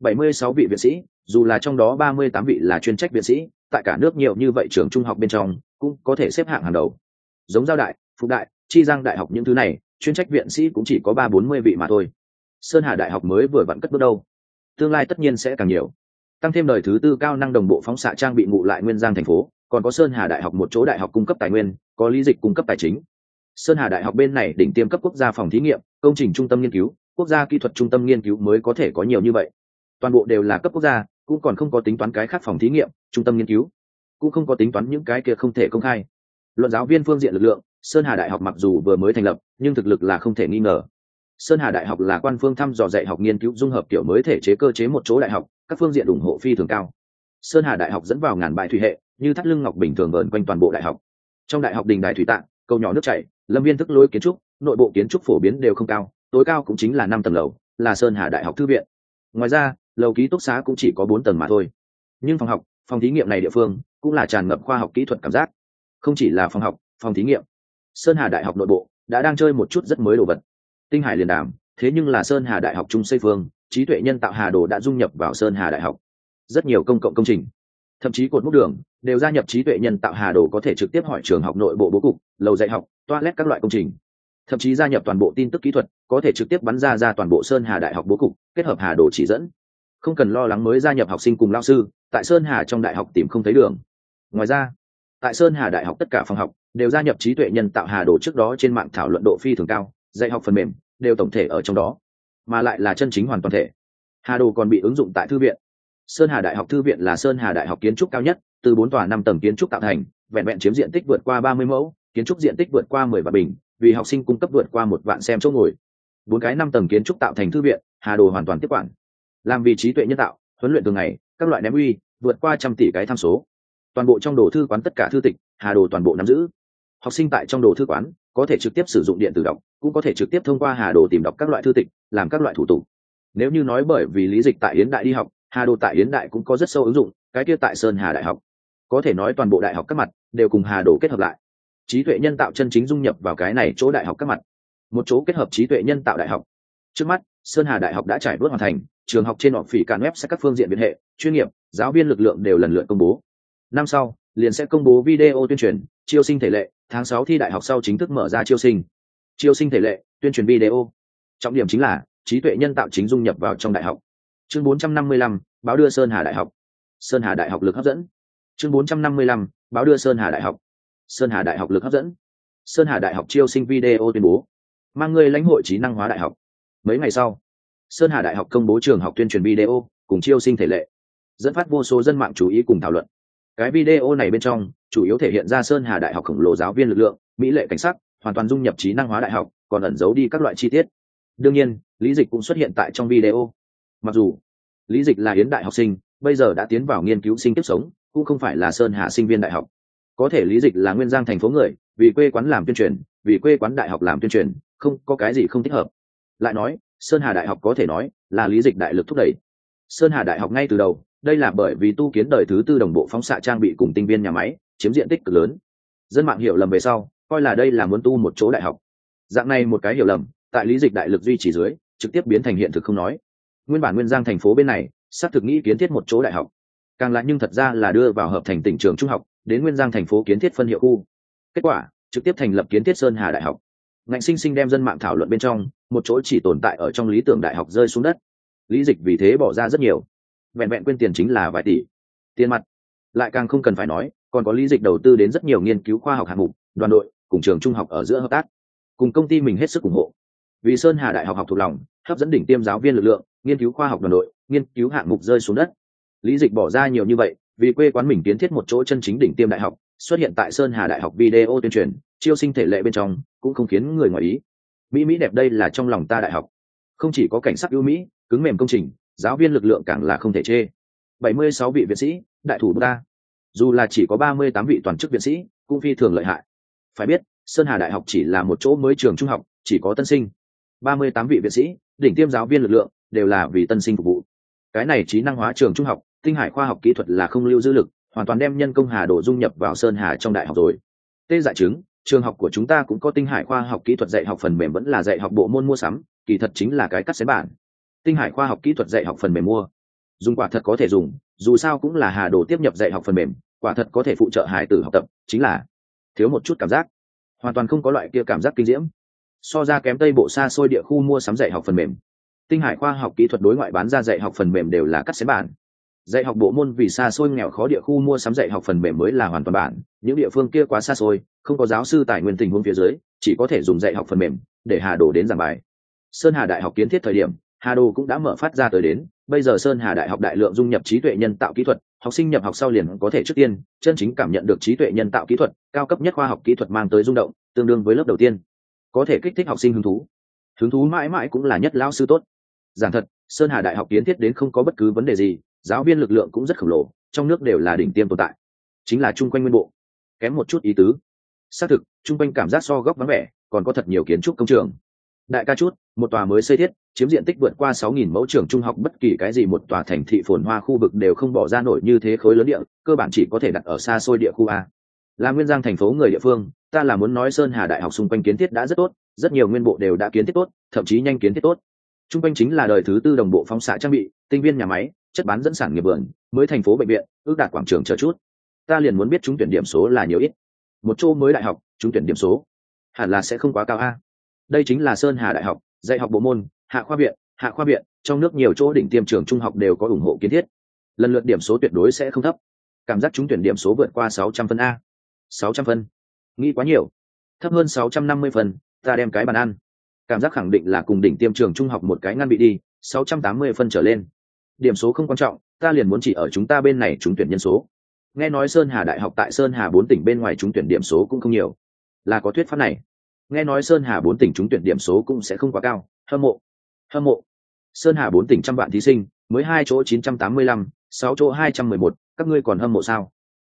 [SPEAKER 1] 76 vị viện sĩ, dù là trong đó 38 vị là chuyên trách viện sĩ, tại cả nước nhiều như vậy trường trung học bên trong cũng có thể xếp hạng hàng đầu. Giống Giao đại, Phục đại, Chi Giang đại học những thứ này, chuyên trách viện sĩ cũng chỉ có 30-40 vị mà thôi. Sơn Hà Đại học mới vừa vặn cất bước đâu, tương lai tất nhiên sẽ càng nhiều. Tăng thêm đời thứ tư cao năng đồng bộ phóng xạ trang bị ngụ lại nguyên giang thành phố, còn có Sơn Hà Đại học một chỗ đại học cung cấp tài nguyên, có Lý Dịch cung cấp tài chính. Sơn Hà Đại học bên này đỉnh tiêm cấp quốc gia phòng thí nghiệm, công trình trung tâm nghiên cứu, quốc gia kỹ thuật trung tâm nghiên cứu mới có thể có nhiều như vậy. Toàn bộ đều là cấp quốc gia, cũng còn không có tính toán cái khác phòng thí nghiệm, trung tâm nghiên cứu, cũng không có tính toán những cái kia không thể công khai. Luận giáo viên phương diện lực lượng, Sơn Hà Đại học mặc dù vừa mới thành lập, nhưng thực lực là không thể nghi ngờ. Sơn Hà Đại học là quan phương thăm dò dạy học nghiên cứu dung hợp kiểu mới thể chế cơ chế một chỗ đại học, các phương diện ủng hộ phi thường cao. Sơn Hà Đại học dẫn vào ngàn bài thủy hệ, như thắt lưng ngọc bình thường vờn quanh toàn bộ đại học. Trong đại học đình đài thủy tạng, cầu nhỏ nước chảy, lâm viên thức lối kiến trúc, nội bộ kiến trúc phổ biến đều không cao, tối cao cũng chính là 5 tầng lầu, là Sơn Hà Đại học thư viện. Ngoài ra, lầu ký túc xá cũng chỉ có 4 tầng mà thôi. Nhưng phòng học, phòng thí nghiệm này địa phương cũng là tràn ngập khoa học kỹ thuật cảm giác. Không chỉ là phòng học, phòng thí nghiệm, Sơn Hà Đại học nội bộ đã đang chơi một chút rất mới đồ vật. Tinh hải liền đàm, thế nhưng là Sơn Hà Đại học trung xây phương, trí tuệ nhân tạo Hà Đồ đã dung nhập vào Sơn Hà Đại học. Rất nhiều công cộng công trình, thậm chí cột mốc đường đều gia nhập trí tuệ nhân tạo Hà Đồ, có thể trực tiếp hỏi trường học nội bộ bố cục, lầu dạy học, toilet các loại công trình. Thậm chí gia nhập toàn bộ tin tức kỹ thuật, có thể trực tiếp bắn ra toàn bộ Sơn Hà Đại học bố cục, kết hợp Hà Đồ chỉ dẫn. Không cần lo lắng mới gia nhập học sinh cùng lao sư, tại Sơn Hà trong đại học tìm không thấy đường. Ngoài ra, tại Sơn Hà Đại học tất cả phòng học đều gia nhập trí tuệ nhân tạo Hà Đồ, trước đó trên mạng thảo luận độ phi thường cao, dạy học phần mềm đều tổng thể ở trong đó, mà lại là chân chính hoàn toàn thể. Hà Đồ còn bị ứng dụng tại thư viện. Sơn Hà Đại học thư viện là Sơn Hà Đại học kiến trúc cao nhất, từ 4 tòa 5 tầng kiến trúc tạo thành, vẹn vẹn chiếm diện tích vượt qua 30 mẫu, kiến trúc diện tích vượt qua 10 vạn bình, vì học sinh cung cấp vượt qua 1 vạn xem chỗ ngồi. 4 cái 5 tầng kiến trúc tạo thành thư viện, Hà Đồ hoàn toàn tiếp quản. Làm vì trí tuệ nhân tạo, huấn luyện thường ngày, các loại ném uy, vượt qua trăm tỷ cái tham số. Toàn bộ trong đồ thư quán tất cả thư tịch Hà Đồ toàn bộ nắm giữ. Học sinh tại trong đồ thư quán có thể trực tiếp sử dụng điện tử đọc, cũng có thể trực tiếp thông qua Hà Đồ tìm đọc các loại thư tịch, làm các loại thủ tục. Nếu như nói bởi vì Lý Dịch tại Yến Đại đi học, Hà Đồ tại Yến Đại cũng có rất sâu ứng dụng, cái kia tại Sơn Hà Đại học có thể nói toàn bộ đại học các mặt đều cùng Hà Đồ kết hợp lại. Trí tuệ nhân tạo chân chính dung nhập vào cái này chỗ đại học các mặt, một chỗ kết hợp trí tuệ nhân tạo đại học. Trước mắt Sơn Hà Đại học đã trải bước hoàn thành, trường học trên họp phỉ cản web sẽ các phương diện biên hệ chuyên nghiệp, giáo viên lực lượng đều lần lượt công bố. Năm sau liền sẽ công bố video tuyên truyền chiêu sinh thể lệ, tháng 6 thi đại học sau chính thức mở ra chiêu sinh thể lệ, tuyên truyền video. Trọng điểm chính là trí tuệ nhân tạo chính dung nhập vào trong đại học. Chương 455, báo đưa Sơn Hà Đại học. Sơn Hà Đại học lực hấp dẫn. Chương 455, báo đưa Sơn Hà Đại học. Sơn Hà Đại học lực hấp dẫn. Sơn Hà Đại học chiêu sinh video tuyên bố, mang người lãnh hội trí năng hóa đại học. Mấy ngày sau, Sơn Hà Đại học công bố trường học tuyên truyền video cùng chiêu sinh thể lệ, dẫn phát vô số dân mạng chú ý cùng thảo luận. Cái video này bên trong chủ yếu thể hiện ra Sơn Hà Đại học khổng lồ giáo viên lực lượng, mỹ lệ cảnh sắc, hoàn toàn dung nhập trí năng hóa đại học, còn ẩn giấu đi các loại chi tiết. Đương nhiên, Lý Dịch cũng xuất hiện tại trong video. Mặc dù Lý Dịch là Yến Đại học sinh, bây giờ đã tiến vào nghiên cứu sinh tiếp sống, cũng không phải là Sơn Hà sinh viên đại học. Có thể Lý Dịch là Nguyên Giang thành phố người, vì quê quán làm tuyên truyền, vì quê quán đại học làm tuyên truyền, không có cái gì không thích hợp. Lại nói, Sơn Hà Đại học có thể nói là Lý Dịch đại lực thúc đẩy. Sơn Hà Đại học ngay từ đầu, đây là bởi vì tu kiến đời thứ tư đồng bộ phóng xạ trang bị cùng tinh viên nhà máy, chiếm diện tích cực lớn. Dân mạng hiểu lầm về sau, coi là đây là muốn tu một chỗ đại học. Dạng này một cái hiểu lầm, tại Lý Dịch đại lực duy trì dưới, trực tiếp biến thành hiện thực không nói. Nguyên bản Nguyên Giang thành phố bên này, xác thực nghĩ kiến thiết một chỗ đại học. Càng lại nhưng thật ra là đưa vào hợp thành tỉnh trường trung học, đến Nguyên Giang thành phố kiến thiết phân hiệu khu. Kết quả, trực tiếp thành lập kiến thiết Sơn Hà Đại học. Ngạnh sinh sinh đem dân mạng thảo luận bên trong, một chỗ chỉ tồn tại ở trong lý tưởng đại học rơi xuống đất. Lý Dịch vì thế bỏ ra rất nhiều, vẹn vẹn quên tiền chính là vài tỷ tiền mặt. Lại càng không cần phải nói, còn có Lý Dịch đầu tư đến rất nhiều nghiên cứu khoa học hạng mục, đoàn đội cùng trường trung học ở giữa hợp tác, cùng công ty mình hết sức ủng hộ. Vì Sơn Hà Đại học học thuộc lòng, hấp dẫn đỉnh tiêm giáo viên lực lượng, nghiên cứu khoa học đoàn đội, nghiên cứu hạng mục rơi xuống đất. Lý Dịch bỏ ra nhiều như vậy, vì quê quán mình kiến thiết một chỗ chân chính đỉnh tiêm đại học, xuất hiện tại Sơn Hà Đại học video tuyên truyền, chiêu sinh thể lệ bên trong, cũng không khiến người ngoài ý. Mỹ đẹp đây là trong lòng ta đại học. Không chỉ có cảnh sắc ưu mỹ, cứng mềm công trình, giáo viên lực lượng càng là không thể chê. 76 vị viện sĩ, đại thủ ta. Dù là chỉ có 38 vị toàn chức viện sĩ, cũng phi thường lợi hại. Phải biết, Sơn Hà Đại học chỉ là một chỗ mới trường trung học, chỉ có tân sinh. 38 vị viện sĩ, đỉnh tiêm giáo viên lực lượng, đều là vì tân sinh phục vụ. Cái này trí năng hóa trường trung học, tinh hải khoa học kỹ thuật là không lưu dư lực, hoàn toàn đem nhân công Hà Đồ dung nhập vào Sơn Hà trong đại học rồi. Tê dại chứng, trường học của chúng ta cũng có tinh hải khoa học kỹ thuật dạy học phần mềm, vẫn là dạy học bộ môn mua sắm, kỳ thật chính là cái cắt xén bản. Tinh hải khoa học kỹ thuật dạy học phần mềm mua dùng quả thật có thể dùng, dù sao cũng là Hà Đồ tiếp nhập dạy học phần mềm, quả thật có thể phụ trợ hải tử học tập, chính là thiếu một chút cảm giác, hoàn toàn không có loại kia cảm giác kinh diễm. So ra kém Tây Bộ xa xôi địa khu mua sắm dạy học phần mềm. Tinh hải khoa học kỹ thuật đối ngoại bán ra dạy học phần mềm đều là cắt xén bản. Dạy học bộ môn vì xa xôi nghèo khó địa khu mua sắm dạy học phần mềm mới là hoàn toàn bản, những địa phương kia quá xa xôi, không có giáo sư tài nguyên tình huống phía dưới, chỉ có thể dùng dạy học phần mềm để Hà Đồ đến giảng bài. Sơn Hà Đại học kiến thiết thời điểm, Hà Đồ cũng đã mở phát ra tới đến, bây giờ Sơn Hà Đại học đại lượng dung nhập trí tuệ nhân tạo kỹ thuật, học sinh nhập học sau liền có thể trước tiên chân chính cảm nhận được trí tuệ nhân tạo kỹ thuật, cao cấp nhất khoa học kỹ thuật mang tới rung động, tương đương với lớp đầu tiên, có thể kích thích học sinh hứng thú mãi mãi cũng là nhất lão sư tốt. Giảng thật, Sơn Hà Đại học kiến thiết đến không có bất cứ vấn đề gì, giáo viên lực lượng cũng rất khổng lồ, trong nước đều là đỉnh tiêm tồn tại, chính là chung quanh nguyên bộ kém một chút ý tứ. Xác thực, chung quanh cảm giác so góc vắng vẻ, còn có thật nhiều kiến trúc công trường. Đại ca chút, một tòa mới xây thiết, chiếm diện tích vượt qua 6.000 mẫu, trường trung học bất kỳ cái gì một tòa thành thị phồn hoa khu vực đều không bỏ ra nổi như thế khối lớn địa, cơ bản chỉ có thể đặt ở xa xôi địa khu A. Là Nguyên Giang thành phố người địa phương, ta là muốn nói Sơn Hà Đại học xung quanh kiến thiết đã rất tốt, rất nhiều nguyên bộ đều đã kiến thiết tốt, thậm chí nhanh kiến thiết tốt. Trung quanh chính là đời thứ tư đồng bộ phóng xạ trang bị, tinh viên nhà máy, chất bán dẫn sản nghiệp vườn, mới thành phố bệnh viện, ước đạt quảng trường chờ chút. Ta liền muốn biết trúng tuyển điểm số là nhiều ít. Một chỗ mới đại học, trúng tuyển điểm số hẳn là sẽ không quá cao a. Đây chính là Sơn Hà Đại học, dạy học bộ môn, hạ khoa viện, trong nước nhiều chỗ đỉnh tiêm trường trung học đều có ủng hộ kiến thiết. Lần lượt điểm số tuyệt đối sẽ không thấp. Cảm giác trúng tuyển điểm số vượt qua 600 phân a. 600 phân. Nghĩ quá nhiều. Thấp hơn 650 phân, ta đem cái bàn ăn. Cảm giác khẳng định là cùng đỉnh tiêm trường trung học một cái ngăn bị đi, 680 phân trở lên. Điểm số không quan trọng, ta liền muốn chỉ ở chúng ta bên này trúng tuyển nhân số. Nghe nói Sơn Hà Đại học tại Sơn Hà 4 tỉnh bên ngoài trúng tuyển điểm số cũng không nhiều, là có thuyết pháp này. Nghe nói Sơn Hà 4 tỉnh trúng tuyển điểm số cũng sẽ không quá cao, hâm mộ. Sơn Hà 4 tỉnh trăm vạn thí sinh, mới 2 chỗ 985, 6 chỗ 211, các ngươi còn hâm mộ sao?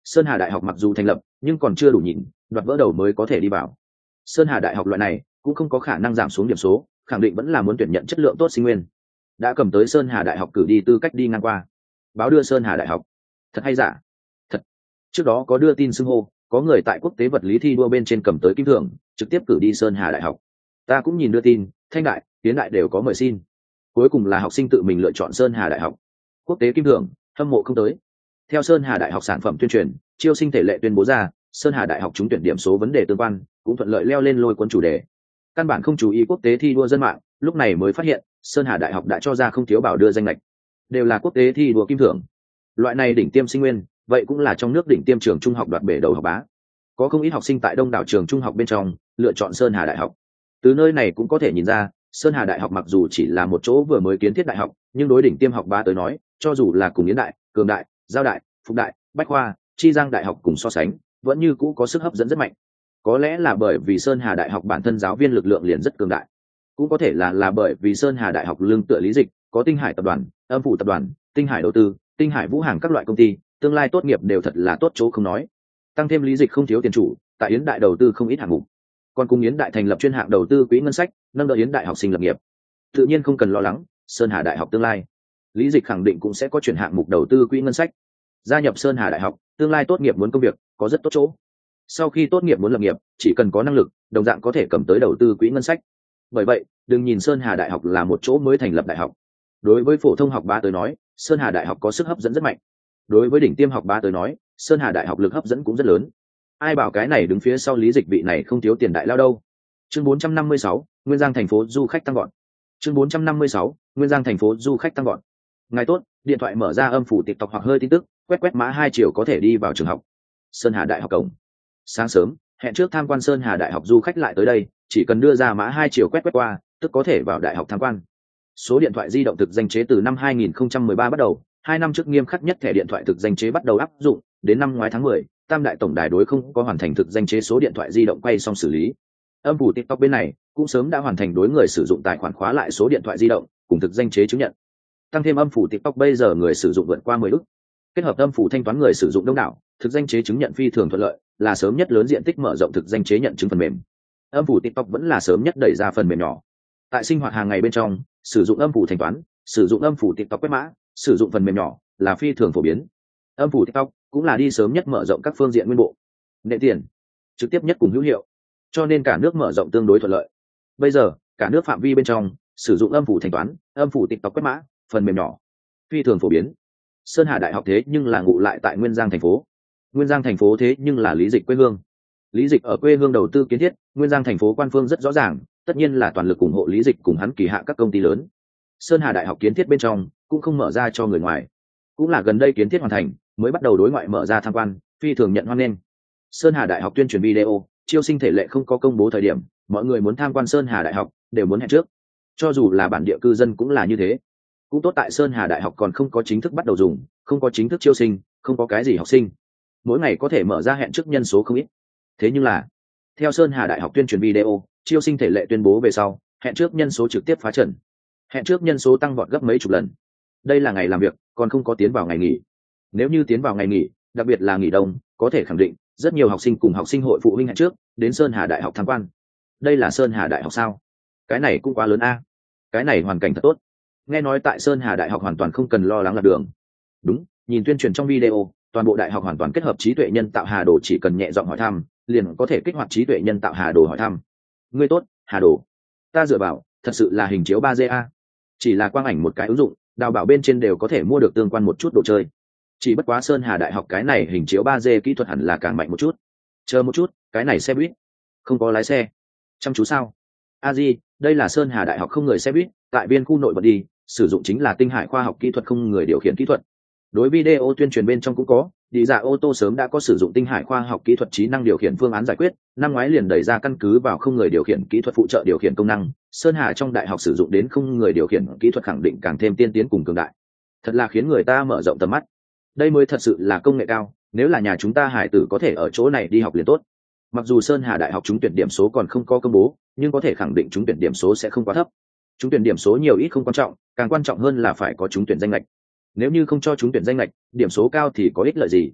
[SPEAKER 1] Sơn Hà Đại học mặc dù thành lập nhưng còn chưa đủ nhìn, đoạt vỡ đầu mới có thể đi vào. Sơn Hà Đại học loại này cũng không có khả năng giảm xuống điểm số, khẳng định vẫn là muốn tuyển nhận chất lượng tốt sinh viên. Đã cầm tới Sơn Hà Đại học cử đi tư cách đi ngang qua. Báo đưa Sơn Hà Đại học. Thật hay giả? Thật. Trước đó có đưa tin xưng hô, có người tại quốc tế vật lý thi đua bên trên cầm tới kim thưởng, trực tiếp cử đi Sơn Hà Đại học. Ta cũng nhìn đưa tin, Thanh Đại, Tiến Đại đều có mời xin. Cuối cùng là học sinh tự mình lựa chọn Sơn Hà Đại học. Quốc tế kim thưởng, hâm mộ không tới. Theo Sơn Hà Đại học sản phẩm tuyên truyền, chiêu sinh thể lệ tuyên bố ra, Sơn Hà Đại học trúng tuyển điểm số vấn đề tương quan, cũng thuận lợi leo lên lôi cuốn chủ đề. Căn bản không chú ý quốc tế thi đua dân mạng, lúc này mới phát hiện, Sơn Hà Đại học đã cho ra không thiếu bảo đưa danh lệch, đều là quốc tế thi đua kim thưởng. Loại này đỉnh tiêm sinh nguyên, vậy cũng là trong nước đỉnh tiêm trường trung học đoạt bể đầu học bá. Có không ít học sinh tại đông đảo trường trung học bên trong lựa chọn Sơn Hà Đại học. Từ nơi này cũng có thể nhìn ra, Sơn Hà Đại học mặc dù chỉ là một chỗ vừa mới kiến thiết đại học, nhưng đối đỉnh tiêm học bá tới nói, cho dù là cùng Yến Đại, Cường Đại, Giao Đại, Phục Đại, Bách Khoa, Chi Giang Đại học cùng so sánh, vẫn như cũ có sức hấp dẫn rất mạnh. Có lẽ là bởi vì Sơn Hà Đại học bản thân giáo viên lực lượng liền rất cường đại, cũng có thể là bởi vì Sơn Hà Đại học lương tựa lý dịch, có Tinh Hải tập đoàn, Âm phủ tập đoàn, Tinh Hải đầu tư, Tinh Hải vũ hàng các loại công ty, tương lai tốt nghiệp đều thật là tốt chỗ không nói. Tăng thêm lý dịch không thiếu tiền chủ, tại Yến Đại đầu tư không ít hạng mục, còn cùng Yến Đại thành lập chuyên hạng đầu tư quỹ ngân sách, nâng đỡ Yến Đại học sinh lập nghiệp. Tự nhiên không cần lo lắng, Sơn Hà Đại học tương lai, lý dịch khẳng định cũng sẽ có chuyển hạng mục đầu tư quỹ ngân sách. Gia nhập Sơn Hà Đại học, tương lai tốt nghiệp muốn công việc, có rất tốt chỗ. Sau khi tốt nghiệp muốn lập nghiệp, chỉ cần có năng lực, đồng dạng có thể cầm tới đầu tư quỹ ngân sách. Bởi vậy, đừng nhìn Sơn Hà Đại học là một chỗ mới thành lập đại học. Đối với phổ thông học bá tới nói, Sơn Hà Đại học có sức hấp dẫn rất mạnh. Đối với đỉnh tiêm học bá tới nói, Sơn Hà Đại học lực hấp dẫn cũng rất lớn. Ai bảo cái này đứng phía sau lý dịch vị này không thiếu tiền đại lao đâu. Chương 456, Nguyên Giang thành phố du khách tăng gọn. Chương 456, Nguyên Giang thành phố du khách tăng gọn. Ngày tốt, điện thoại mở ra âm phủ TikTok hoặc hơi tin tức, quét mã 2 chiều có thể đi vào trường học. Sơn Hà Đại học cổng. Sáng sớm, hẹn trước tham quan Sơn Hà Đại học du khách lại tới đây, chỉ cần đưa ra mã 2 chiều quét qua, tức có thể vào đại học tham quan. Số điện thoại di động thực danh chế từ năm 2013 bắt đầu, 2 năm trước nghiêm khắc nhất thẻ điện thoại thực danh chế bắt đầu áp dụng, đến năm ngoái tháng 10, Tam Đại tổng đài đối không có hoàn thành thực danh chế số điện thoại di động quay xong xử lý. Âm phủ TikTok bên này cũng sớm đã hoàn thành đối người sử dụng tài khoản khóa lại số điện thoại di động cùng thực danh chế chứng nhận. Tăng thêm âm phủ TikTok bây giờ người sử dụng vượt qua 10 ức. Kết hợp âm phủ thanh toán người sử dụng đông đảo, thực danh chế chứng nhận phi thường thuận lợi, là sớm nhất lớn diện tích mở rộng thực danh chế nhận chứng phần mềm. Âm phủ TikTok vẫn là sớm nhất đẩy ra phần mềm nhỏ. Tại sinh hoạt hàng ngày bên trong, sử dụng âm phủ thanh toán, sử dụng âm phủ TikTok quét mã, sử dụng phần mềm nhỏ là phi thường phổ biến. Âm phủ TikTok cũng là đi sớm nhất mở rộng các phương diện nguyên bộ, nệ tiền, trực tiếp nhất cùng hữu hiệu, cho nên cả nước mở rộng tương đối thuận lợi. Bây giờ, cả nước phạm vi bên trong sử dụng âm phủ thanh toán, âm phủ TikTok quét mã, phần mềm nhỏ phi thường phổ biến. Sơn Hà Đại học thế nhưng là ngụ lại tại Nguyên Giang thành phố. Nguyên Giang thành phố thế nhưng là lý dịch quê hương. Lý dịch ở quê hương đầu tư kiến thiết, Nguyên Giang thành phố quan phương rất rõ ràng, tất nhiên là toàn lực ủng hộ lý dịch cùng hắn kỳ hạ các công ty lớn. Sơn Hà Đại học kiến thiết bên trong cũng không mở ra cho người ngoài, cũng là gần đây kiến thiết hoàn thành mới bắt đầu đối ngoại mở ra tham quan, phi thường nhận hoan nghênh. Sơn Hà Đại học tuyên truyền video, chiêu sinh thể lệ không có công bố thời điểm, mọi người muốn tham quan Sơn Hà Đại học đều muốn hẹn trước, cho dù là bản địa cư dân cũng là như thế. Cũng tốt tại Sơn Hà Đại học còn không có chính thức bắt đầu dùng, không có chính thức chiêu sinh, không có cái gì học sinh, mỗi ngày có thể mở ra hẹn trước nhân số không ít. Thế nhưng là theo Sơn Hà Đại học tuyên truyền video, chiêu sinh thể lệ tuyên bố về sau, hẹn trước nhân số trực tiếp phá trần, hẹn trước nhân số tăng vọt gấp mấy chục lần. Đây là ngày làm việc, còn không có tiến vào ngày nghỉ. Nếu như tiến vào ngày nghỉ, đặc biệt là nghỉ đông, có thể khẳng định rất nhiều học sinh cùng học sinh hội phụ huynh hẹn trước đến Sơn Hà Đại học tham quan. Đây là Sơn Hà Đại học sao? Cái này cũng quá lớn a. Cái này hoàn cảnh thật tốt. Nghe nói tại Sơn Hà Đại học hoàn toàn không cần lo lắng lạc đường. Đúng, nhìn tuyên truyền trong video, toàn bộ đại học hoàn toàn kết hợp trí tuệ nhân tạo Hà Đồ, chỉ cần nhẹ giọng hỏi thăm, liền có thể kích hoạt trí tuệ nhân tạo Hà Đồ hỏi thăm. Ngươi tốt, Hà Đồ. Ta dựa vào, thật sự là hình chiếu 3D a. Chỉ là quang ảnh một cái ứng dụng, đào bảo bên trên đều có thể mua được tương quan một chút đồ chơi. Chỉ bất quá Sơn Hà Đại học cái này hình chiếu 3D kỹ thuật hẳn là càng mạnh một chút. Chờ một chút, cái này xe buýt không có lái xe. Chăm chú sao? A Di, đây là Sơn Hà Đại học không người xe buýt, tại viên khu nội vận đi, sử dụng chính là Tinh Hải khoa học kỹ thuật không người điều khiển kỹ thuật. Đối video tuyên truyền bên trong cũng có, đi dạ ô tô sớm đã có sử dụng Tinh Hải khoa học kỹ thuật trí năng điều khiển phương án giải quyết, năm ngoái liền đẩy ra căn cứ vào không người điều khiển kỹ thuật phụ trợ điều khiển công năng. Sơn Hà trong đại học sử dụng đến không người điều khiển kỹ thuật khẳng định càng thêm tiên tiến cùng cường đại, thật là khiến người ta mở rộng tầm mắt. Đây mới thật sự là công nghệ cao, nếu là nhà chúng ta hải tử có thể ở chỗ này đi học liền tốt. Mặc dù Sơn Hà Đại học trúng tuyển điểm số còn không có công bố, nhưng có thể khẳng định trúng tuyển điểm số sẽ không quá thấp. Trúng tuyển điểm số nhiều ít không quan trọng, càng quan trọng hơn là phải có trúng tuyển danh lệch. Nếu như không cho trúng tuyển danh lệch, điểm số cao thì có ích lợi gì?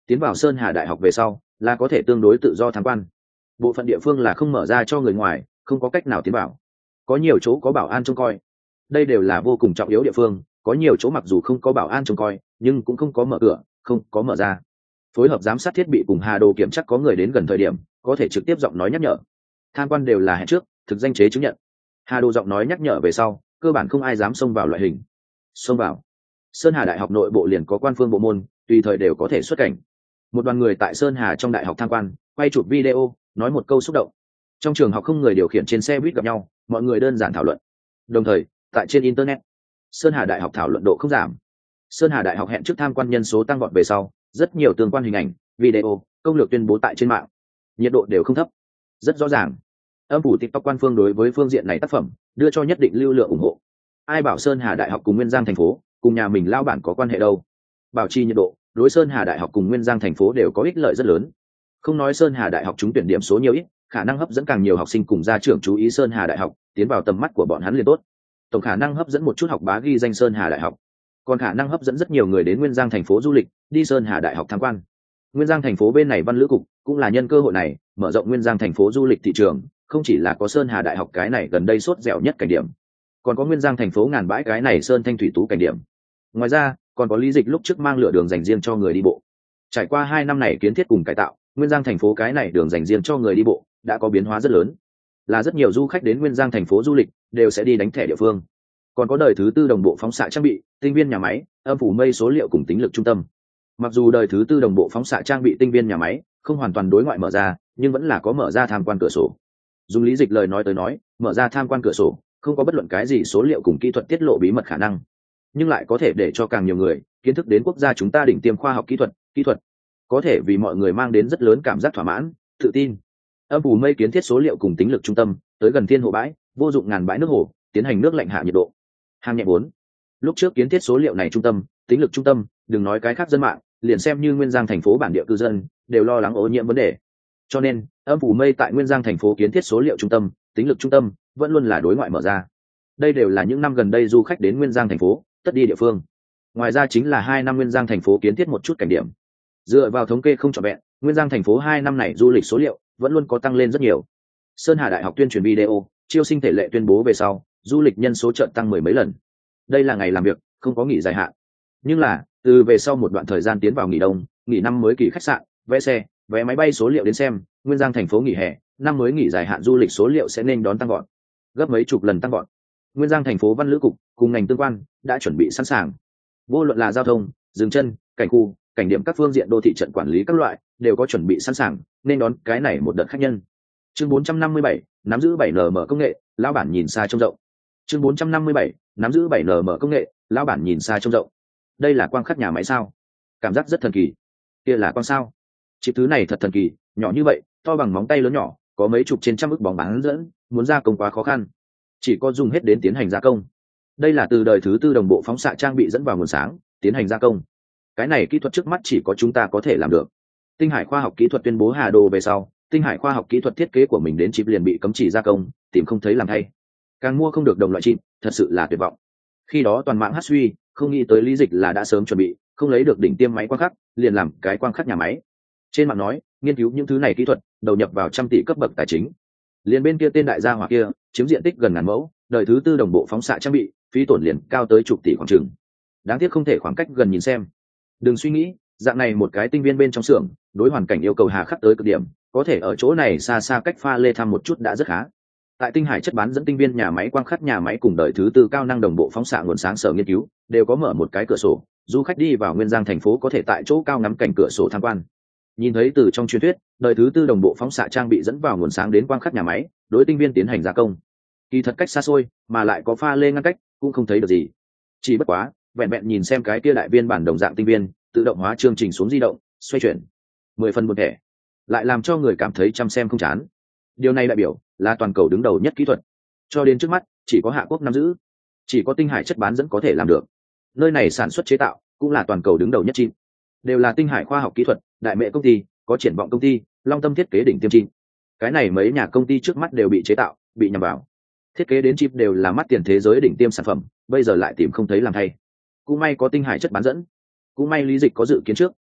[SPEAKER 1] tiến vào Sơn Hà Đại học về sau là có thể tương đối tự do tham quan. Bộ phận địa phương là không mở ra cho người ngoài, không có cách nào tiến vào. Có nhiều chỗ có bảo an trông coi, đây đều là vô cùng trọng yếu địa phương. Có nhiều chỗ mặc dù không có bảo an trông coi nhưng cũng không có mở cửa, không có mở ra. Phối hợp giám sát thiết bị cùng Hà Đồ kiểm chắc có người đến gần thời điểm có thể trực tiếp giọng nói nhắc nhở. Tham quan đều là hẹn trước, thực danh chế chứng nhận. Hà Đồ giọng nói nhắc nhở về sau cơ bản không ai dám xông vào loại hình. Xông vào Sơn Hà Đại học nội bộ liền có quan phương bộ môn, tùy thời đều có thể xuất cảnh. Một đoàn người tại Sơn Hà trong đại học tham quan, quay chụp video, nói một câu xúc động. Trong trường học không người điều khiển trên xe buýt gặp nhau, mọi người đơn giản thảo luận. Đồng thời, tại trên internet, Sơn Hà Đại học thảo luận độ không giảm. Sơn Hà Đại học hẹn trước tham quan nhân số tăng vọt về sau, rất nhiều tương quan hình ảnh, video, công lược tuyên bố tại trên mạng. Nhiệt độ đều không thấp, rất rõ ràng. Âm phủ TikTok quan phương đối với phương diện này tác phẩm đưa cho nhất định lưu lượng ủng hộ. Ai bảo Sơn Hà Đại học cùng Nguyên Giang thành phố, cùng nhà mình lao bản có quan hệ đâu? Bảo trì nhiệt độ, đối Sơn Hà Đại học cùng Nguyên Giang thành phố đều có ích lợi rất lớn. Không nói Sơn Hà Đại học trúng tuyển điểm số nhiều ít, khả năng hấp dẫn càng nhiều học sinh cùng gia trưởng chú ý Sơn Hà Đại học, tiến vào tầm mắt của bọn hắn liền tốt. Tổng khả năng hấp dẫn một chút học bá ghi danh Sơn Hà Đại học, còn khả năng hấp dẫn rất nhiều người đến Nguyên Giang thành phố du lịch, đi Sơn Hà Đại học tham quan. Nguyên Giang thành phố bên này văn lữ cục cũng là nhân cơ hội này mở rộng Nguyên Giang thành phố du lịch thị trường, không chỉ là có Sơn Hà Đại học cái này gần đây sốt dẻo nhất cảnh điểm, còn có Nguyên Giang thành phố ngàn bãi cái này sơn thanh thủy tú cảnh điểm. Ngoài ra còn có Lý Dịch lúc trước mang lựa đường dành riêng cho người đi bộ. Trải qua 2 năm này kiến thiết cùng cải tạo, Nguyên Giang thành phố cái này đường dành riêng cho người đi bộ đã có biến hóa rất lớn, là rất nhiều du khách đến Nguyên Giang thành phố du lịch đều sẽ đi đánh thẻ địa phương. Còn có đời thứ tư đồng bộ phóng xạ trang bị, tinh viên nhà máy, âm phủ mây số liệu cùng tính lực trung tâm. Mặc dù đời thứ tư đồng bộ phóng xạ trang bị tinh viên nhà máy không hoàn toàn đối ngoại mở ra, nhưng vẫn là có mở ra tham quan cửa sổ. Dùng Lý Dịch lời nói tới nói, mở ra tham quan cửa sổ không có bất luận cái gì số liệu cùng kỹ thuật tiết lộ bí mật khả năng, nhưng lại có thể để cho càng nhiều người kiến thức đến quốc gia chúng ta đỉnh tiêm khoa học kỹ thuật, có thể vì mọi người mang đến rất lớn cảm giác thỏa mãn, tự tin. Âm phủ mây kiến thiết số liệu cùng tính lực trung tâm tới gần thiên hồ bãi, vô dụng ngàn bãi nước hồ, tiến hành nước lạnh hạ nhiệt độ. Hàm nhẹ 4. Lúc trước kiến thiết số liệu này trung tâm, tính lực trung tâm, đừng nói cái khác dân mạng, liền xem như Nguyên Giang thành phố bản địa cư dân đều lo lắng ô nhiễm vấn đề. Cho nên, âm phủ mây tại Nguyên Giang thành phố kiến thiết số liệu trung tâm, tính lực trung tâm vẫn luôn là đối ngoại mở ra. Đây đều là những năm gần đây du khách đến Nguyên Giang thành phố tất đi địa phương. Ngoài ra chính là 2 năm Nguyên Giang thành phố kiến thiết một chút cảnh điểm. Dựa vào thống kê không trọn vẹn, Nguyên Giang thành phố 2 năm này du lịch số liệu vẫn luôn có tăng lên rất nhiều. Sơn Hà Đại học tuyên truyền video, chiêu sinh thể lệ tuyên bố về sau, du lịch nhân số chợt tăng 10 mấy lần. Đây là ngày làm việc, không có nghỉ dài hạn. Nhưng là, từ về sau một đoạn thời gian tiến vào nghỉ đông, nghỉ năm mới kỳ khách sạn, vé xe, vé máy bay số liệu đến xem, Nguyên Giang thành phố nghỉ hè, năm mới nghỉ dài hạn du lịch số liệu sẽ nên đón tăng vọt, gấp mấy chục lần tăng vọt. Nguyên Giang thành phố văn lữ cục cùng ngành tương quan đã chuẩn bị sẵn sàng. Vô luận là giao thông, dừng chân, cảnh khu, cảnh điểm các phương diện đô thị trận quản lý các loại đều có chuẩn bị sẵn sàng nên đón cái này một đợt khách nhân. Chương 457, nắm giữ 7nm công nghệ, lão bản nhìn xa trông rộng. Chương 457, nắm giữ 7nm công nghệ, lão bản nhìn xa trông rộng. Đây là quang khắc nhà máy sao? Cảm giác rất thần kỳ. Kia là quang sao? Chip thứ này thật thần kỳ, nhỏ như vậy, to bằng móng tay lớn nhỏ, có mấy chục trên trăm ức bóng bán dẫn, muốn gia công quá khó khăn, chỉ có dùng hết đến tiến hành gia công. Đây là từ đời thứ tư đồng bộ phóng xạ trang bị dẫn vào nguồn sáng tiến hành gia công. Cái này kỹ thuật trước mắt chỉ có chúng ta có thể làm được. Tinh Hải khoa học kỹ thuật tuyên bố Hà Đồ về sau, Tinh Hải khoa học kỹ thuật thiết kế của mình đến chip liền bị cấm chỉ gia công, tìm không thấy làm thay, càng mua không được đồng loại chip, thật sự là tuyệt vọng. Khi đó toàn mạng hát suy, không nghĩ tới Lý Dịch là đã sớm chuẩn bị, không lấy được đỉnh tiêm máy quang khắc, liền làm cái quang khắc nhà máy. Trên mạng nói, nghiên cứu những thứ này kỹ thuật, đầu nhập vào trăm tỷ cấp bậc tài chính. Liền bên kia tên đại gia hỏa kia, chiếm diện tích gần ngàn mẫu, đời thứ tư đồng bộ phóng xạ trang bị, phí tổn liền cao tới chục tỷ khoảng chừng. Đáng tiếc không thể khoảng cách gần nhìn xem. Đừng suy nghĩ, dạng này một cái tinh viên bên trong xưởng, đối hoàn cảnh yêu cầu hà khắc tới cực điểm, có thể ở chỗ này xa xa cách pha lê thăm một chút đã rất khá. Tại Tinh Hải chất bán dẫn tinh viên nhà máy quang khắc nhà máy cùng đời thứ tư cao năng đồng bộ phóng xạ nguồn sáng sở nghiên cứu, đều có mở một cái cửa sổ, du khách đi vào Nguyên Giang thành phố có thể tại chỗ cao ngắm cảnh cửa sổ tham quan. Nhìn thấy từ trong truyền thuyết, đời thứ tư đồng bộ phóng xạ trang bị dẫn vào nguồn sáng đến quang khắc nhà máy, đối tinh viên tiến hành gia công. Kỳ thật cách xa xôi, mà lại có pha lê ngăn cách, cũng không thấy được gì. Chỉ bất quá, vẹn vẹn nhìn xem cái kia đại viên bản đồng dạng tinh viên, tự động hóa chương trình xuống di động, xoay chuyển, 10 phần một thẻ, lại làm cho người cảm thấy chăm xem không chán. Điều này đại biểu là toàn cầu đứng đầu nhất kỹ thuật, cho đến trước mắt chỉ có Hạ Quốc nắm giữ, chỉ có Tinh Hải chất bán dẫn có thể làm được. Nơi này sản xuất chế tạo cũng là toàn cầu đứng đầu nhất chip, đều là Tinh Hải khoa học kỹ thuật, đại mệ công ty, có triển vọng công ty, Long Tâm thiết kế đỉnh tiêm chip. Cái này mấy nhà công ty trước mắt đều bị chế tạo, bị nhằm vào. Thiết kế đến chip đều là mắt tiền thế giới đỉnh tiêm sản phẩm, bây giờ lại tìm không thấy làm thay. Cũng may có Tinh Hải chất bán dẫn, cũng may Lý Dịch có dự kiến trước,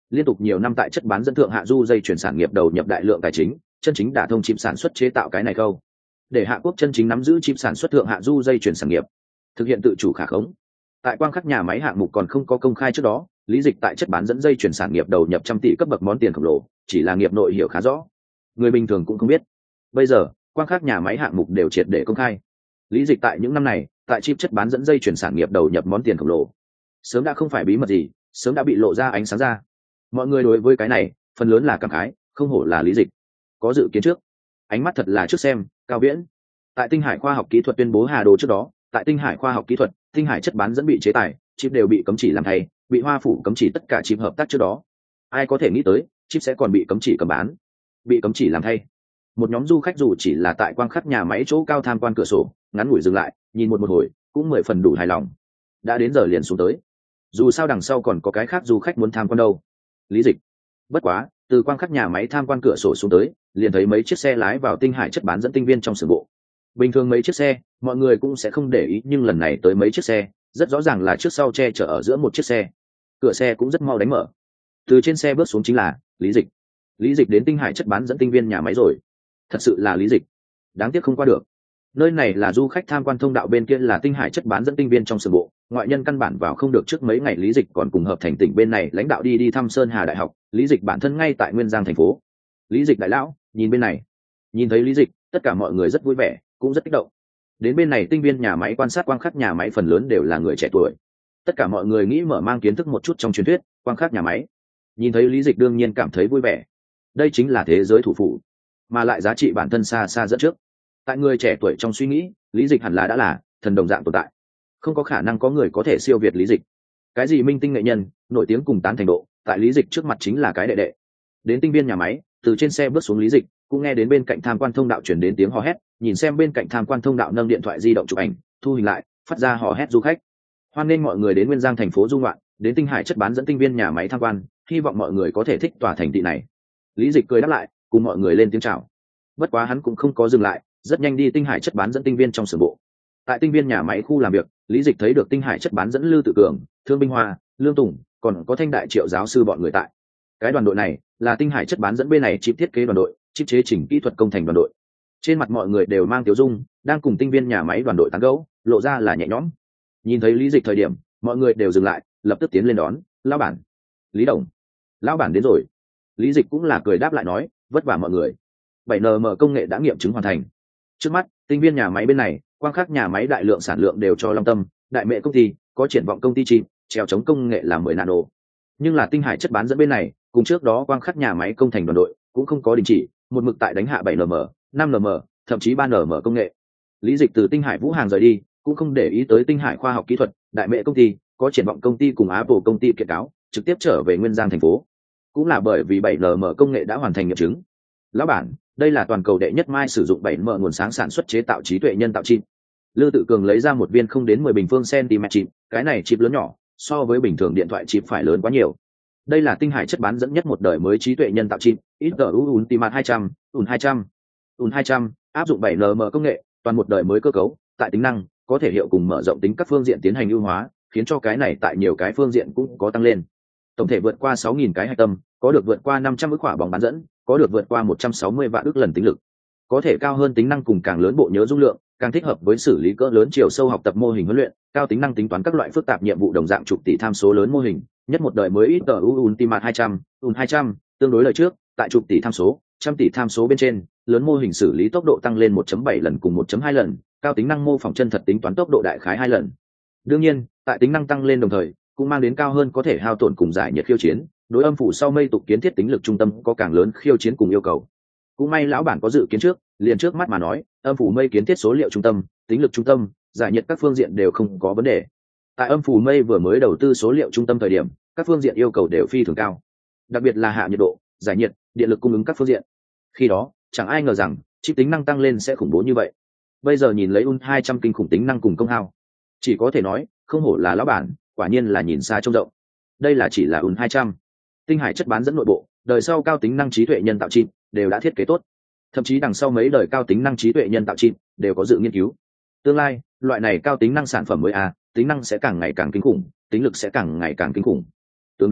[SPEAKER 1] liên tục nhiều năm tại chất bán dẫn thượng hạ du dây chuyển sản nghiệp đầu nhập đại lượng tài chính, chân chính đả thông chip sản xuất chế tạo cái này khâu, để Hạ Quốc chân chính nắm giữ chip sản xuất thượng hạ du dây chuyển sản nghiệp, thực hiện tự chủ khả khống. Tại quang khắc nhà máy hạng mục còn không có công khai trước đó, Lý Dịch tại chất bán dẫn dây chuyển sản nghiệp đầu nhập trăm tỷ cấp bậc món tiền khổng lồ, chỉ là nghiệp nội hiểu khá rõ, người bình thường cũng không biết. Bây giờ quang khắc nhà máy hạng mục đều triệt để công khai. Lý Dịch tại những năm này tại chip chất bán dẫn dây chuyển sản nghiệp đầu nhập món tiền khổng lồ, sớm đã không phải bí mật gì, sớm đã bị lộ ra ánh sáng ra. Mọi người đối với cái này phần lớn là cảm khái, không hổ là Lý Dịch, có dự kiến trước, ánh mắt thật là trước xem. Cao Viễn tại Tinh Hải khoa học kỹ thuật tuyên bố hà đồ trước đó, tại Tinh Hải khoa học kỹ thuật, Tinh Hải chất bán dẫn bị chế tài, chip đều bị cấm chỉ làm thay, bị Hoa phủ cấm chỉ tất cả chip hợp tác trước đó. Ai có thể nghĩ tới chip sẽ còn bị cấm chỉ cầm bán, bị cấm chỉ làm thay. Một nhóm du khách dù chỉ là tại quang khắc nhà máy chỗ cao tham quan cửa sổ, ngắn ngủi dừng lại nhìn một hồi cũng 10 phần đủ hài lòng. Đã đến giờ liền xuống tới, dù sao đằng sau còn có cái khác du khách muốn tham quan đâu. Lý Dịch bất quá từ quang khắc nhà máy tham quan cửa sổ xuống tới, liền thấy mấy chiếc xe lái vào Tinh Hải chất bán dẫn tinh viên trong xưởng bộ. Bình thường mấy chiếc xe mọi người cũng sẽ không để ý, nhưng lần này tới mấy chiếc xe rất rõ ràng là trước sau che chở ở giữa một chiếc xe, cửa xe cũng rất mau đánh mở. Từ trên xe bước xuống chính là Lý Dịch. Lý Dịch đến Tinh Hải chất bán dẫn tinh viên nhà máy rồi, thật sự là Lý Dịch, đáng tiếc không qua được. Nơi này là du khách tham quan thông đạo, bên kia là Tinh Hải chất bán dẫn tinh viên trong xưởng bộ, ngoại nhân căn bản vào không được. Trước mấy ngày Lý Dịch còn cùng hợp thành tỉnh bên này lãnh đạo đi thăm Sơn Hà đại học, Lý Dịch bản thân ngay tại Nguyên Giang thành phố. Lý Dịch đại lão, nhìn bên này. Nhìn thấy Lý Dịch, tất cả mọi người rất vui vẻ, cũng rất kích động. Đến bên này tinh viên nhà máy quan sát quang khắc nhà máy phần lớn đều là người trẻ tuổi. Tất cả mọi người nghĩ mở mang kiến thức một chút trong truyền thuyết quang khắc nhà máy. Nhìn thấy Lý Dịch đương nhiên cảm thấy vui vẻ. Đây chính là thế giới thủ phủ, mà lại giá trị bản thân xa xa dẫn trước. Tại người trẻ tuổi trong suy nghĩ, Lý Dịch hẳn là đã là thần đồng dạng tồn tại, không có khả năng có người có thể siêu việt Lý Dịch. Cái gì minh tinh nghệ nhân nổi tiếng cùng tán thành độ, tại Lý Dịch trước mặt chính là cái đệ đệ. Đến tinh viên nhà máy, từ trên xe bước xuống Lý Dịch cũng nghe đến bên cạnh tham quan thông đạo truyền đến tiếng hò hét, nhìn xem bên cạnh tham quan thông đạo nâng điện thoại di động chụp ảnh thu hình lại, phát ra hò hét du khách hoan nghênh mọi người đến Nguyên Giang thành phố du ngoạn, đến Tinh Hải chất bán dẫn tinh viên nhà máy tham quan, hy vọng mọi người có thể thích tòa thành thị này. Lý Dịch cười đáp lại, cùng mọi người lên tiếng chào. Bất quá hắn cũng không có dừng lại, rất nhanh đi Tinh Hải chất bán dẫn tinh viên trong xưởng bộ. Tại tinh viên nhà máy khu làm việc, Lý Dịch thấy được Tinh Hải chất bán dẫn Lư Tự Cường, Thương Binh Hoa, Lương Tùng, còn có Thanh Đại Triệu giáo sư bọn người tại. Cái đoàn đội này là Tinh Hải chất bán dẫn bên này chip thiết kế đoàn đội, chip chế chỉnh kỹ thuật công thành đoàn đội. Trên mặt mọi người đều mang tiểu dung, đang cùng tinh viên nhà máy đoàn đội tán gẫu, lộ ra là nhẹ nhõm. Nhìn thấy Lý Dịch thời điểm, mọi người đều dừng lại, lập tức tiến lên đón. Lão bản, Lý đồng, lão bản đến rồi. Lý Dịch cũng là cười đáp lại nói, vất vả mọi người. 7nm công nghệ đã nghiệm chứng hoàn thành. Trước mắt tinh viên nhà máy bên này, quang khắc nhà máy đại lượng sản lượng đều cho Long Tâm, Đại Mệ công ty, có triển vọng công ty chip, treo chống công nghệ là 10 nano. Nhưng là Tinh Hải chất bán dẫn bên này, cùng trước đó quang khắc nhà máy công thành đoàn đội cũng không có đình chỉ, một mực tại đánh hạ 7nm, 5nm, thậm chí 3nm công nghệ. Lý Dịch từ Tinh Hải Vũ Hàng rời đi, cũng không để ý tới Tinh Hải khoa học kỹ thuật, Đại Mệ công ty, có triển vọng công ty cùng Apple công ty kiện cáo, trực tiếp trở về Nguyên Giang thành phố. Cũng là bởi vì 7nm công nghệ đã hoàn thành nghiệm chứng. Lão bản, đây là toàn cầu đệ nhất mai sử dụng 7nm nguồn sáng sản xuất chế tạo trí tuệ nhân tạo chip. Lư Tự Cường lấy ra một viên không đến 10 bình phương cm chip, cái này chip lớn nhỏ, so với bình thường điện thoại chip phải lớn quá nhiều. Đây là Tinh Hải chất bán dẫn nhất một đời mới trí tuệ nhân tạo chip, XGU Ultimate 200, UN 200, áp dụng 7nm công nghệ, toàn một đời mới cơ cấu, tại tính năng, có thể hiệu cùng mở rộng tính các phương diện tiến hành ưu hóa, khiến cho cái này tại nhiều cái phương diện cũng có tăng lên. Tổng thể vượt qua 6.000 cái hạch tâm, có được vượt qua 500 ức quả bóng bán dẫn, có được vượt qua 160 vạn ức lần tính lực, có thể cao hơn tính năng cùng càng lớn bộ nhớ dung lượng, càng thích hợp với xử lý cỡ lớn chiều sâu học tập mô hình huấn luyện, cao tính năng tính toán các loại phức tạp nhiệm vụ đồng dạng chục tỷ tham số lớn mô hình, nhất một đời mới XGU Ultimate 200, UN 200, tương đối lời trước, tại chục tỷ tham số, trăm tỷ tham số bên trên, lớn mô hình xử lý tốc độ tăng lên 1.7 lần cùng 1.2 lần, cao tính năng mô phỏng chân thật tính toán tốc độ đại khái 2 lần. Đương nhiên, tại tính năng tăng lên đồng thời, cũng mang đến cao hơn có thể hao tổn cùng giải nhiệt khiêu chiến, đối âm phủ sau mây tục kiến thiết tính lực trung tâm có càng lớn khiêu chiến cùng yêu cầu. Cũng may lão bản có dự kiến trước, liền trước mắt mà nói, âm phủ mây kiến thiết số liệu trung tâm, tính lực trung tâm, giải nhiệt các phương diện đều không có vấn đề. Tại âm phủ mây vừa mới đầu tư số liệu trung tâm thời điểm, các phương diện yêu cầu đều phi thường cao, đặc biệt là hạ nhiệt độ, giải nhiệt, điện lực cung ứng các phương diện. Khi đó chẳng ai ngờ rằng chip tính năng tăng lên sẽ khủng bố như vậy. Bây giờ nhìn lấy UN 200 kinh khủng tính năng cùng công hao, chỉ có thể nói không hổ là lão bản, quả nhiên là nhìn xa trông rộng. Đây là chỉ là UN 200. Tinh Hải chất bán dẫn nội bộ, đời sau cao tính năng trí tuệ nhân tạo chip đều đã thiết kế tốt, thậm chí đằng sau mấy đời cao tính năng trí tuệ nhân tạo chip đều có dự nghiên cứu. Tương lai loại này cao tính năng sản phẩm mới tính năng sẽ càng ngày càng kinh khủng, tính lực sẽ càng ngày càng kinh khủng. Tương đúng,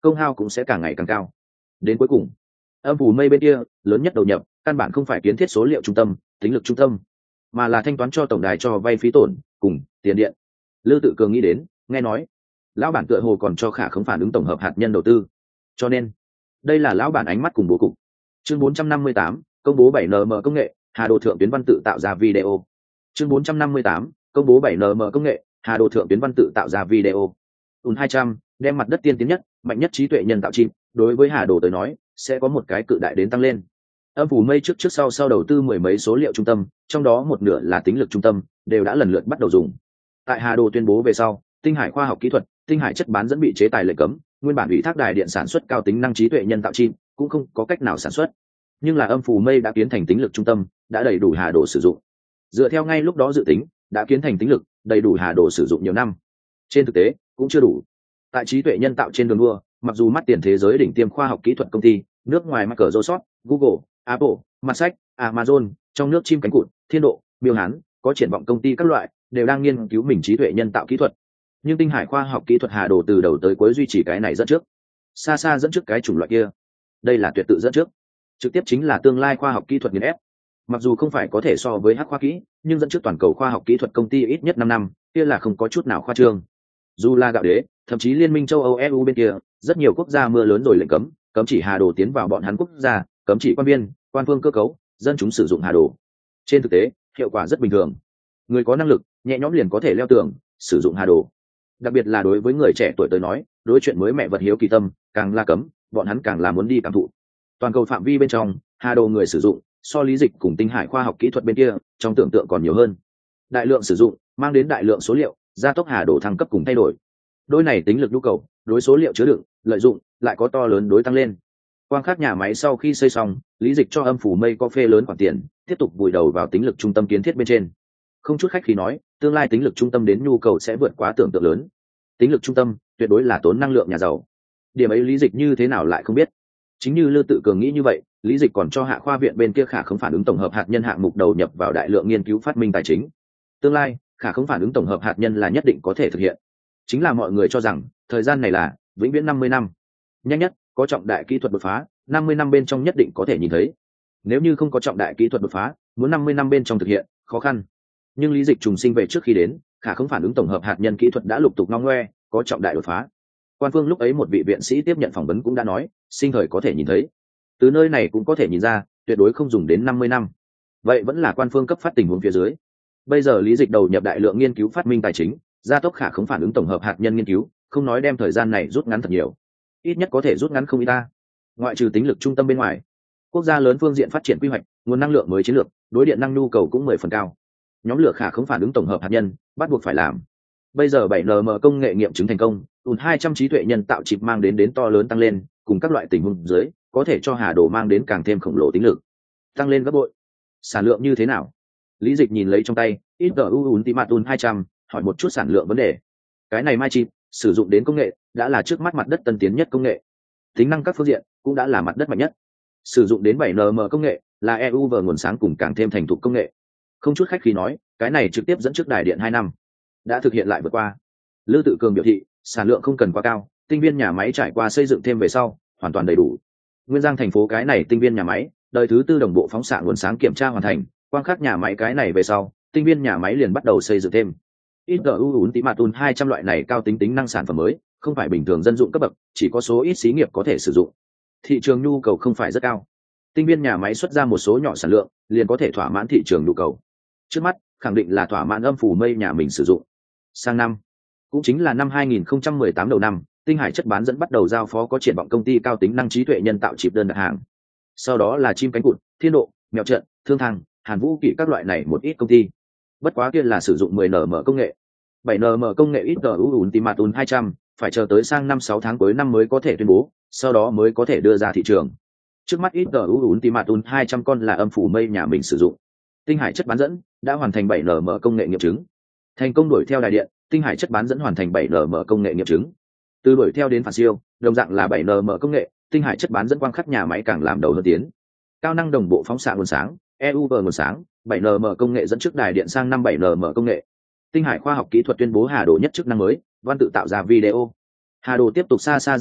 [SPEAKER 1] công hao cũng sẽ càng ngày càng cao. Đến cuối cùng, âm phủ mây bên kia lớn nhất đầu nhập căn bản không phải kiến thiết số liệu trung tâm, tính lực trung tâm, mà là thanh toán cho tổng đài cho vay phí tổn cùng tiền điện. Lư Tự Cường nghĩ đến, nghe nói lão bản tựa hồ còn cho khả không phản ứng tổng hợp hạt nhân đầu tư, cho nên đây là lão bản ánh mắt cùng bố cục. Chương 458, công bố 7nm công nghệ, Hà Đồ thượng tuyến văn tự tạo ra video. Chương 458, công bố 7nm công nghệ, Hà Đồ thượng tuyến văn tự tạo ra video. Un 200 đem mặt đất tiên tiến nhất, mạnh nhất trí tuệ nhân tạo chip, đối với Hà Đồ tới nói, sẽ có một cái cự đại đến tăng lên. Âm phủ mây trước sau đầu tư mười mấy số liệu trung tâm, trong đó một nửa là tính lực trung tâm, đều đã lần lượt bắt đầu dùng. Tại Hà Đồ tuyên bố về sau, Tinh Hải khoa học kỹ thuật, Tinh Hải chất bán dẫn bị chế tài lệnh cấm, nguyên bản ủy thác đài điện sản xuất cao tính năng trí tuệ nhân tạo chip cũng không có cách nào sản xuất. Nhưng là âm phủ mây đã kiến thành tính lực trung tâm, đã đầy đủ Hà Đồ sử dụng. Dựa theo ngay lúc đó dự tính, đã kiến thành tính lực, đầy đủ Hà Đồ sử dụng nhiều năm. Trên thực tế, cũng chưa đủ. Tại trí tuệ nhân tạo trên đường đua, mặc dù mắt tiền thế giới đỉnh tiêm khoa học kỹ thuật công ty, nước ngoài Microsoft, Google, Apple, mặt sách, Amazon, trong nước chim cánh cụt, Thiên Độ, Miêu Hán, có triển vọng công ty các loại, đều đang nghiên cứu mình trí tuệ nhân tạo kỹ thuật. Nhưng Tinh Hải khoa học kỹ thuật Hà Đồ từ đầu tới cuối duy trì cái này dẫn trước, xa xa dẫn trước cái chủng loại kia. Đây là tuyệt tự dẫn trước, trực tiếp chính là tương lai khoa học kỹ thuật nghiền ép. Mặc dù không phải có thể so với Hắc khoa kỹ, nhưng dẫn trước toàn cầu khoa học kỹ thuật công ty ít nhất 5 năm, kia là không có chút nào khoa trương. Dù là gạo đế, thậm chí liên minh châu Âu EU bên kia, rất nhiều quốc gia mưa lớn rồi lệnh cấm chỉ Hà Đồ tiến vào bọn hắn quốc gia, cấm chỉ quan viên, quan phương cơ cấu, dân chúng sử dụng Hà Đồ. Trên thực tế, hiệu quả rất bình thường. Người có năng lực, nhẹ nhõm liền có thể leo tường, sử dụng Hà Đồ. Đặc biệt là đối với người trẻ tuổi tới nói, đối chuyện mới mẹ vật hiếu kỳ tâm, càng là cấm, bọn hắn càng là muốn đi cảm thụ. Toàn cầu phạm vi bên trong, Hà Đồ người sử dụng, so lý dịch cùng Tinh Hải khoa học kỹ thuật bên kia, trong tưởng tượng còn nhiều hơn. Đại lượng sử dụng, mang đến đại lượng số liệu, gia tốc Hà Đồ thăng cấp cùng thay đổi. Đôi này tính lực nhu cầu, đối số liệu chứa đựng, lợi dụng, lại có to lớn đối tăng lên. Quang Khắc nhà máy sau khi xây xong, lý dịch cho âm phủ mây có phê lớn khoản tiền, tiếp tục vùi đầu vào tính lực trung tâm kiến thiết bên trên. Không chút khách khí nói, tương lai tính lực trung tâm đến nhu cầu sẽ vượt quá tưởng tượng lớn. Tính lực trung tâm tuyệt đối là tốn năng lượng nhà giàu. Điểm ấy lý dịch như thế nào lại không biết. Chính như Lư Tự Cường nghĩ như vậy, lý dịch còn cho Hạ khoa viện bên kia khả không phản ứng tổng hợp hạt nhân hạng mục đầu nhập vào đại lượng nghiên cứu phát minh tài chính. Tương lai, khả không phản ứng tổng hợp hạt nhân là nhất định có thể thực hiện. Chính là mọi người cho rằng thời gian này là vĩnh viễn 50 năm. Nhanh nhất có trọng đại kỹ thuật đột phá, 50 năm bên trong nhất định có thể nhìn thấy. Nếu như không có trọng đại kỹ thuật đột phá, muốn 50 năm bên trong thực hiện, khó khăn. Nhưng lý dịch trùng sinh về trước khi đến, khả không phản ứng tổng hợp hạt nhân kỹ thuật đã lục tục ngong ngoe, có trọng đại đột phá. Quan phương lúc ấy một vị viện sĩ tiếp nhận phỏng vấn cũng đã nói, sinh thời có thể nhìn thấy. Từ nơi này cũng có thể nhìn ra, tuyệt đối không dùng đến 50 năm. Vậy vẫn là quan phương cấp phát tình huống phía dưới. Bây giờ lý dịch đầu nhập đại lượng nghiên cứu phát minh tài chính, gia tốc khả không phản ứng tổng hợp hạt nhân nghiên cứu, không nói đem thời gian này rút ngắn thật nhiều, ít nhất có thể rút ngắn không ít ta. Ngoại trừ tính lực trung tâm bên ngoài, quốc gia lớn phương diện phát triển quy hoạch, nguồn năng lượng mới chiến lược, đối điện năng nhu cầu cũng 10 phần cao. Nhóm lửa khả không phản ứng tổng hợp hạt nhân bắt buộc phải làm. Bây giờ 7nm công nghệ nghiệm chứng thành công, Un 200 trí tuệ nhân tạo chip mang đến to lớn tăng lên, cùng các loại tình huống dưới, có thể cho Hà Đồ mang đến càng thêm khổng lồ tính lực, tăng lên gấp bội. Sản lượng như thế nào? Lý Dịch nhìn lấy trong tay, XGU Ultimate Un 200, hỏi một chút sản lượng vấn đề. Cái này mai chip sử dụng đến công nghệ đã là trước mắt mặt đất tân tiến nhất công nghệ, tính năng các phương diện cũng đã là mặt đất mạnh nhất. Sử dụng đến 7nm công nghệ là EU vừa nguồn sáng cùng càng thêm thành thục công nghệ. Không chút khách khí nói, cái này trực tiếp dẫn trước đài điện 2 năm, đã thực hiện lại vượt qua. Lư Tự Cường biểu thị, sản lượng không cần quá cao, tinh viên nhà máy trải qua xây dựng thêm về sau, hoàn toàn đầy đủ. Nguyên Giang thành phố cái này tinh viên nhà máy, đời thứ 4 đồng bộ phóng xạ nguồn sáng kiểm tra hoàn thành, Quang Khắc nhà máy cái này về sau, tinh viên nhà máy liền bắt đầu xây dựng thêm. XGU Ultimate 200 loại này cao tính năng sản phẩm mới, không phải bình thường dân dụng cấp bậc, chỉ có số ít xí nghiệp có thể sử dụng. Thị trường nhu cầu không phải rất cao. Tinh viên nhà máy xuất ra một số nhỏ sản lượng, liền có thể thỏa mãn thị trường nhu cầu. Trước mắt, khẳng định là thỏa mãn âm phủ mây nhà mình sử dụng. Sang năm, cũng chính là năm 2018 đầu năm, Tinh Hải chất bán dẫn bắt đầu giao phó có triển vọng công ty cao tính năng trí tuệ nhân tạo chip đơn đặt hàng. Sau đó là chim cánh cụt, Thiên Độ, Mèo Trận, Thương Thang, Hàn Vũ Kỵ các loại này một ít công ty. Bất quá kia là sử dụng 10nm công nghệ. 7nm công nghệ XGU Ultimate 200, phải chờ tới sang năm 6 tháng cuối năm mới có thể tuyên bố, sau đó mới có thể đưa ra thị trường. Trước mắt XGU Ultimate 200 con là âm phủ mây nhà mình sử dụng. Tinh Hải chất bán dẫn đã hoàn thành 7nm công nghệ nghiệm chứng. Thành công đuổi theo đài điện, Tinh Hải chất bán dẫn hoàn thành 7nm công nghệ nghiệm chứng. Từ đuổi theo đến phản siêu, đồng dạng là 7nm công nghệ, Tinh Hải chất bán dẫn Quang Khắc nhà máy càng làm đầu hơn tiến. Cao năng đồng bộ phóng xạ nguồn sáng, EUV nguồn sáng, 7nm công nghệ dẫn trước đài điện sang năm 7nm công nghệ. Tinh Hải khoa học kỹ thuật tuyên bố Hà Đồ nhất chức năng mới, văn tự tạo ra video. Hà Đồ tiếp tục xa xa dẫn trước,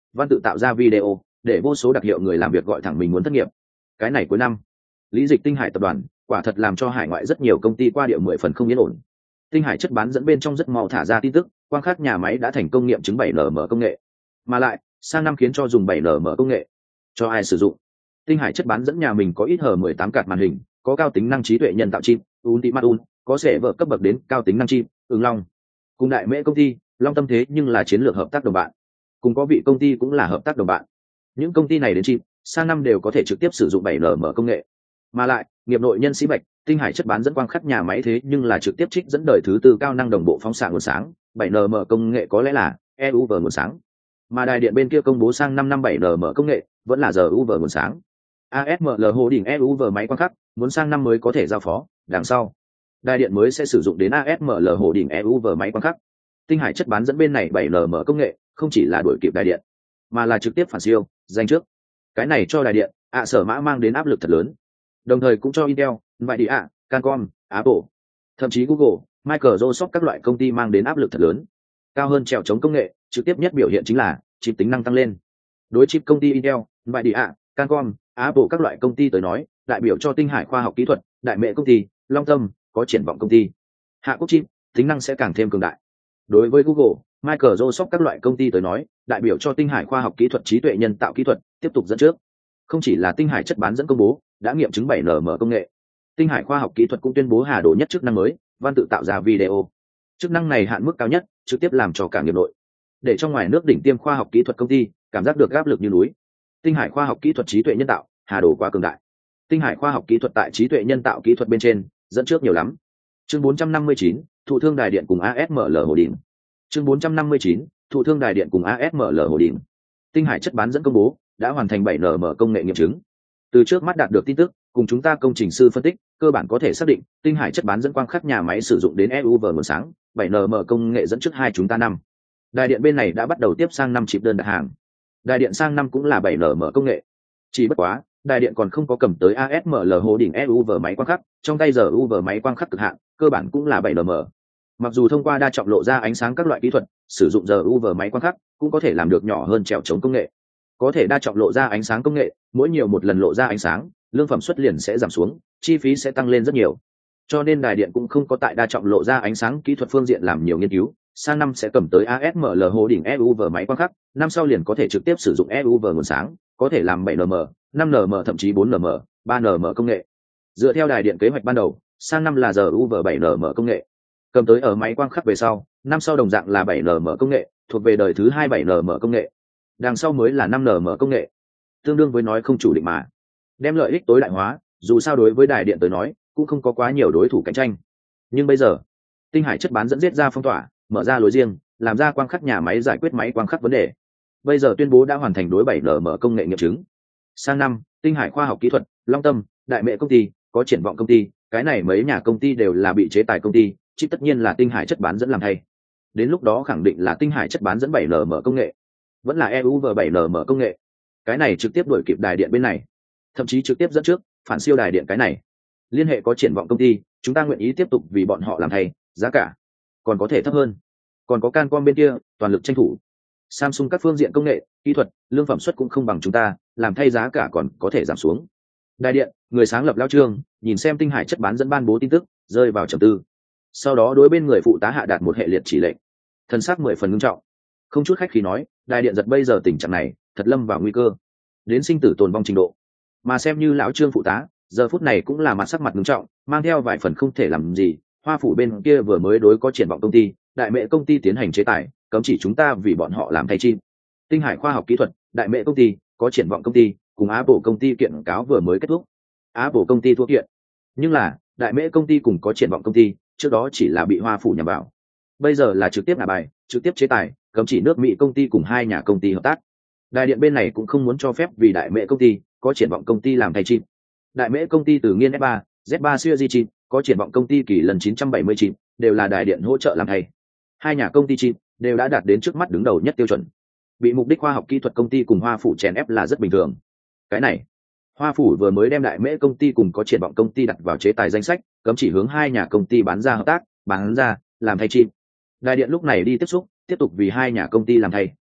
[SPEAKER 1] văn tự tạo ra video để vô số đặc hiệu người làm việc gọi thẳng mình muốn thất nghiệp. Cái này cuối năm, lý dịch Tinh Hải tập đoàn quả thật làm cho hải ngoại rất nhiều công ty qua điệu 10 phần không yên ổn. Tinh Hải chất bán dẫn bên trong rất mau thả ra tin tức, quang khắc nhà máy đã thành công nghiệm chứng 7nm công nghệ, mà lại sang năm khiến cho dùng 7nm công nghệ cho ai sử dụng. Tinh Hải chất bán dẫn nhà mình có ít hở 18 card màn hình, có cao tính năng trí tuệ nhân tạo chip Ultimate Un, có sẽ vợ cấp bậc đến cao tính năng chip Ứng Long. Cùng đại mễ công ty Long Tâm thế nhưng là chiến lược hợp tác đồng bạn, cùng có vị công ty cũng là hợp tác đồng bạn. Những công ty này đến chip sang năm đều có thể trực tiếp sử dụng 7nm công nghệ, mà lại nghiệp nội nhân sĩ Bạch, Tinh Hải chất bán dẫn quang khắc nhà máy thế nhưng là trực tiếp trích dẫn đời thứ tư cao năng đồng bộ phóng xạ nguồn sáng 7nm công nghệ, có lẽ là EUV nguồn sáng, mà đài điện bên kia công bố sang 5 năm 7nm công nghệ vẫn là giờ UV nguồn sáng. ASML hồ đỉnh EUV máy quang khắc muốn sang năm mới có thể giao phó, đằng sau đài điện mới sẽ sử dụng đến ASML hồ đỉnh EUV máy quang khắc. Tinh Hải chất bán dẫn bên này 7nm công nghệ không chỉ là đuổi kịp đài điện, mà là trực tiếp phản siêu danh trước. Cái này cho đài điện sở mã mang đến áp lực thật lớn, đồng thời cũng cho Intel, Nvidia, Cancom, Apple, thậm chí Google, Microsoft các loại công ty mang đến áp lực thật lớn. Cao hơn trèo chống công nghệ trực tiếp nhất biểu hiện chính là chip tính năng tăng lên. Đối chip công ty Intel, Nvidia, Cancom, Apple các loại công ty tới nói, đại biểu cho Tinh Hải khoa học kỹ thuật, đại mệ công ty Long Tâm có triển vọng công ty hạ quốc chip tính năng sẽ càng thêm cường đại. Đối với Google, Microsoft các loại công ty tới nói, đại biểu cho Tinh Hải khoa học kỹ thuật, trí tuệ nhân tạo kỹ thuật tiếp tục dẫn trước. Không chỉ là Tinh Hải chất bán dẫn công bố đã nghiệm chứng 7nm công nghệ, Tinh Hải khoa học kỹ thuật cũng tuyên bố hà đồ nhất chức năng mới, văn tự tạo ra video. Chức năng này hạn mức cao nhất, trực tiếp làm cho cả nghiệp nội, để trong ngoài nước đỉnh tiêm khoa học kỹ thuật công ty cảm giác được áp lực như núi. Tinh Hải khoa học kỹ thuật, trí tuệ nhân tạo, hà đồ quá cường đại. Tinh Hải khoa học kỹ thuật tại trí tuệ nhân tạo kỹ thuật bên trên dẫn trước nhiều lắm. Chương 459, thụ thương đài điện cùng ASML hồ đỉnh. Chương 459, thụ thương đài điện cùng ASML hồ đỉnh. Tinh Hải chất bán dẫn công bố đã hoàn thành 7nm công nghệ nghiệm chứng. Từ trước mắt đạt được tin tức, cùng chúng ta công trình sư phân tích, cơ bản có thể xác định Tinh Hải chất bán dẫn quang khắc nhà máy sử dụng đến EUV nguồn sáng 7nm công nghệ dẫn trước hai chúng ta năm. Đài điện bên này đã bắt đầu tiếp sang năm chip đơn đặt hàng. Đài điện sang năm cũng là 7nm công nghệ. Chỉ bất quá, đài điện còn không có cầm tới ASML hồ đỉnh EUV máy quang khắc, trong tay giờ UV máy quang khắc cực hạn, cơ bản cũng là 7nm. Mặc dù thông qua đa trọng lộ ra ánh sáng các loại kỹ thuật, sử dụng giờ UV máy quang khắc cũng có thể làm được nhỏ hơn trèo chống công nghệ. Có thể đa trọng lộ ra ánh sáng công nghệ, mỗi nhiều một lần lộ ra ánh sáng, lương phẩm xuất liền sẽ giảm xuống, chi phí sẽ tăng lên rất nhiều. Cho nên đài điện cũng không có tại đa trọng lộ ra ánh sáng kỹ thuật phương diện làm nhiều nghiên cứu, sang năm sẽ cầm tới ASML hồ đỉnh EUV máy quang khắc, năm sau liền có thể trực tiếp sử dụng EUV nguồn sáng, có thể làm 7nm, 5nm thậm chí 4nm, 3nm công nghệ. Dựa theo đài điện kế hoạch ban đầu, sang năm là giờ UV 7nm công nghệ. Cầm tới ở máy quang khắc về sau, năm sau đồng dạng là 7nm công nghệ, thuộc về đời thứ 2 7nm công nghệ. Đằng sau mới là 5nm công nghệ. Tương đương với nói không chủ định mà. Đem lợi ích tối đại hóa, dù sao đối với đài điện tới nói, cũng không có quá nhiều đối thủ cạnh tranh. Nhưng bây giờ, Tinh Hải chất bán dẫn giết ra phong tỏa, mở ra lối riêng, làm ra quang khắc nhà máy giải quyết máy quang khắc vấn đề. Bây giờ tuyên bố đã hoàn thành đối 7nm công nghệ nghiệm chứng. Sang năm, Tinh Hải khoa học kỹ thuật, Long Tâm, đại mệ công ty, có triển vọng công ty, cái này mấy nhà công ty đều là bị chế tài công ty, chip tất nhiên là Tinh Hải chất bán dẫn làm thay. Đến lúc đó khẳng định là Tinh Hải chất bán dẫn 7nm công nghệ, vẫn là EUV 7nm công nghệ. Cái này trực tiếp đuổi kịp đài điện bên này, thậm chí trực tiếp dẫn trước, phản siêu đài điện cái này. Liên hệ có triển vọng công ty, chúng ta nguyện ý tiếp tục vì bọn họ làm thay, giá cả còn có thể thấp hơn. Còn có Cancom bên kia, toàn lực tranh thủ. Samsung các phương diện công nghệ, kỹ thuật, lương phẩm suất cũng không bằng chúng ta, làm thay giá cả còn có thể giảm xuống. Đài điện, người sáng lập Lao Trương, nhìn xem Tinh Hải chất bán dẫn ban bố tin tức, rơi vào trầm tư. Sau đó đối bên người phụ tá hạ đạt một hệ liệt chỉ lệnh. Thân xác 10 phần nghiêm trọng. Không chút khách khí nói, đài điện giật bây giờ tình trạng này, thật lâm vào nguy cơ, đến sinh tử tồn vong trình độ. Mà xem như lão Trương phụ tá, giờ phút này cũng là mặt sắc mặt nghiêm trọng, mang theo vài phần không thể làm gì. Hoa phủ bên kia vừa mới đối có triển vọng công ty, đại mệ công ty tiến hành chế tài, cấm chỉ chúng ta vì bọn họ làm thay chim. Tinh Hải khoa học kỹ thuật, đại mệ công ty, có triển vọng công ty cùng Apple công ty kiện cáo vừa mới kết thúc. Apple công ty thua kiện, nhưng là đại mệ công ty cùng có triển vọng công ty trước đó chỉ là bị Hoa phủ nhằm vào, bây giờ là trực tiếp ngả bài, trực tiếp chế tài, cấm chỉ nước Mỹ công ty cùng hai nhà công ty hợp tác. Đài điện bên này cũng không muốn cho phép vì đại mệ công ty, có triển vọng công ty làm thay chim. Đại mệ công ty từ nghiên F3, Z3 series chim, có triển vọng công ty kỳ lần 970 chim, đều là đài điện hỗ trợ làm thay. Hai nhà công ty chim đều đã đạt đến trước mắt đứng đầu nhất tiêu chuẩn. Bị mục đích khoa học kỹ thuật công ty cùng Hoa phủ chèn ép là rất bình thường. Cái này, Hoa phủ vừa mới đem đại mễ công ty cùng có triển vọng công ty đặt vào chế tài danh sách, cấm chỉ hướng hai nhà công ty bán ra hợp tác, bán ra làm thay chim. Đài điện lúc này đi tiếp xúc, tiếp tục vì hai nhà công ty làm thay.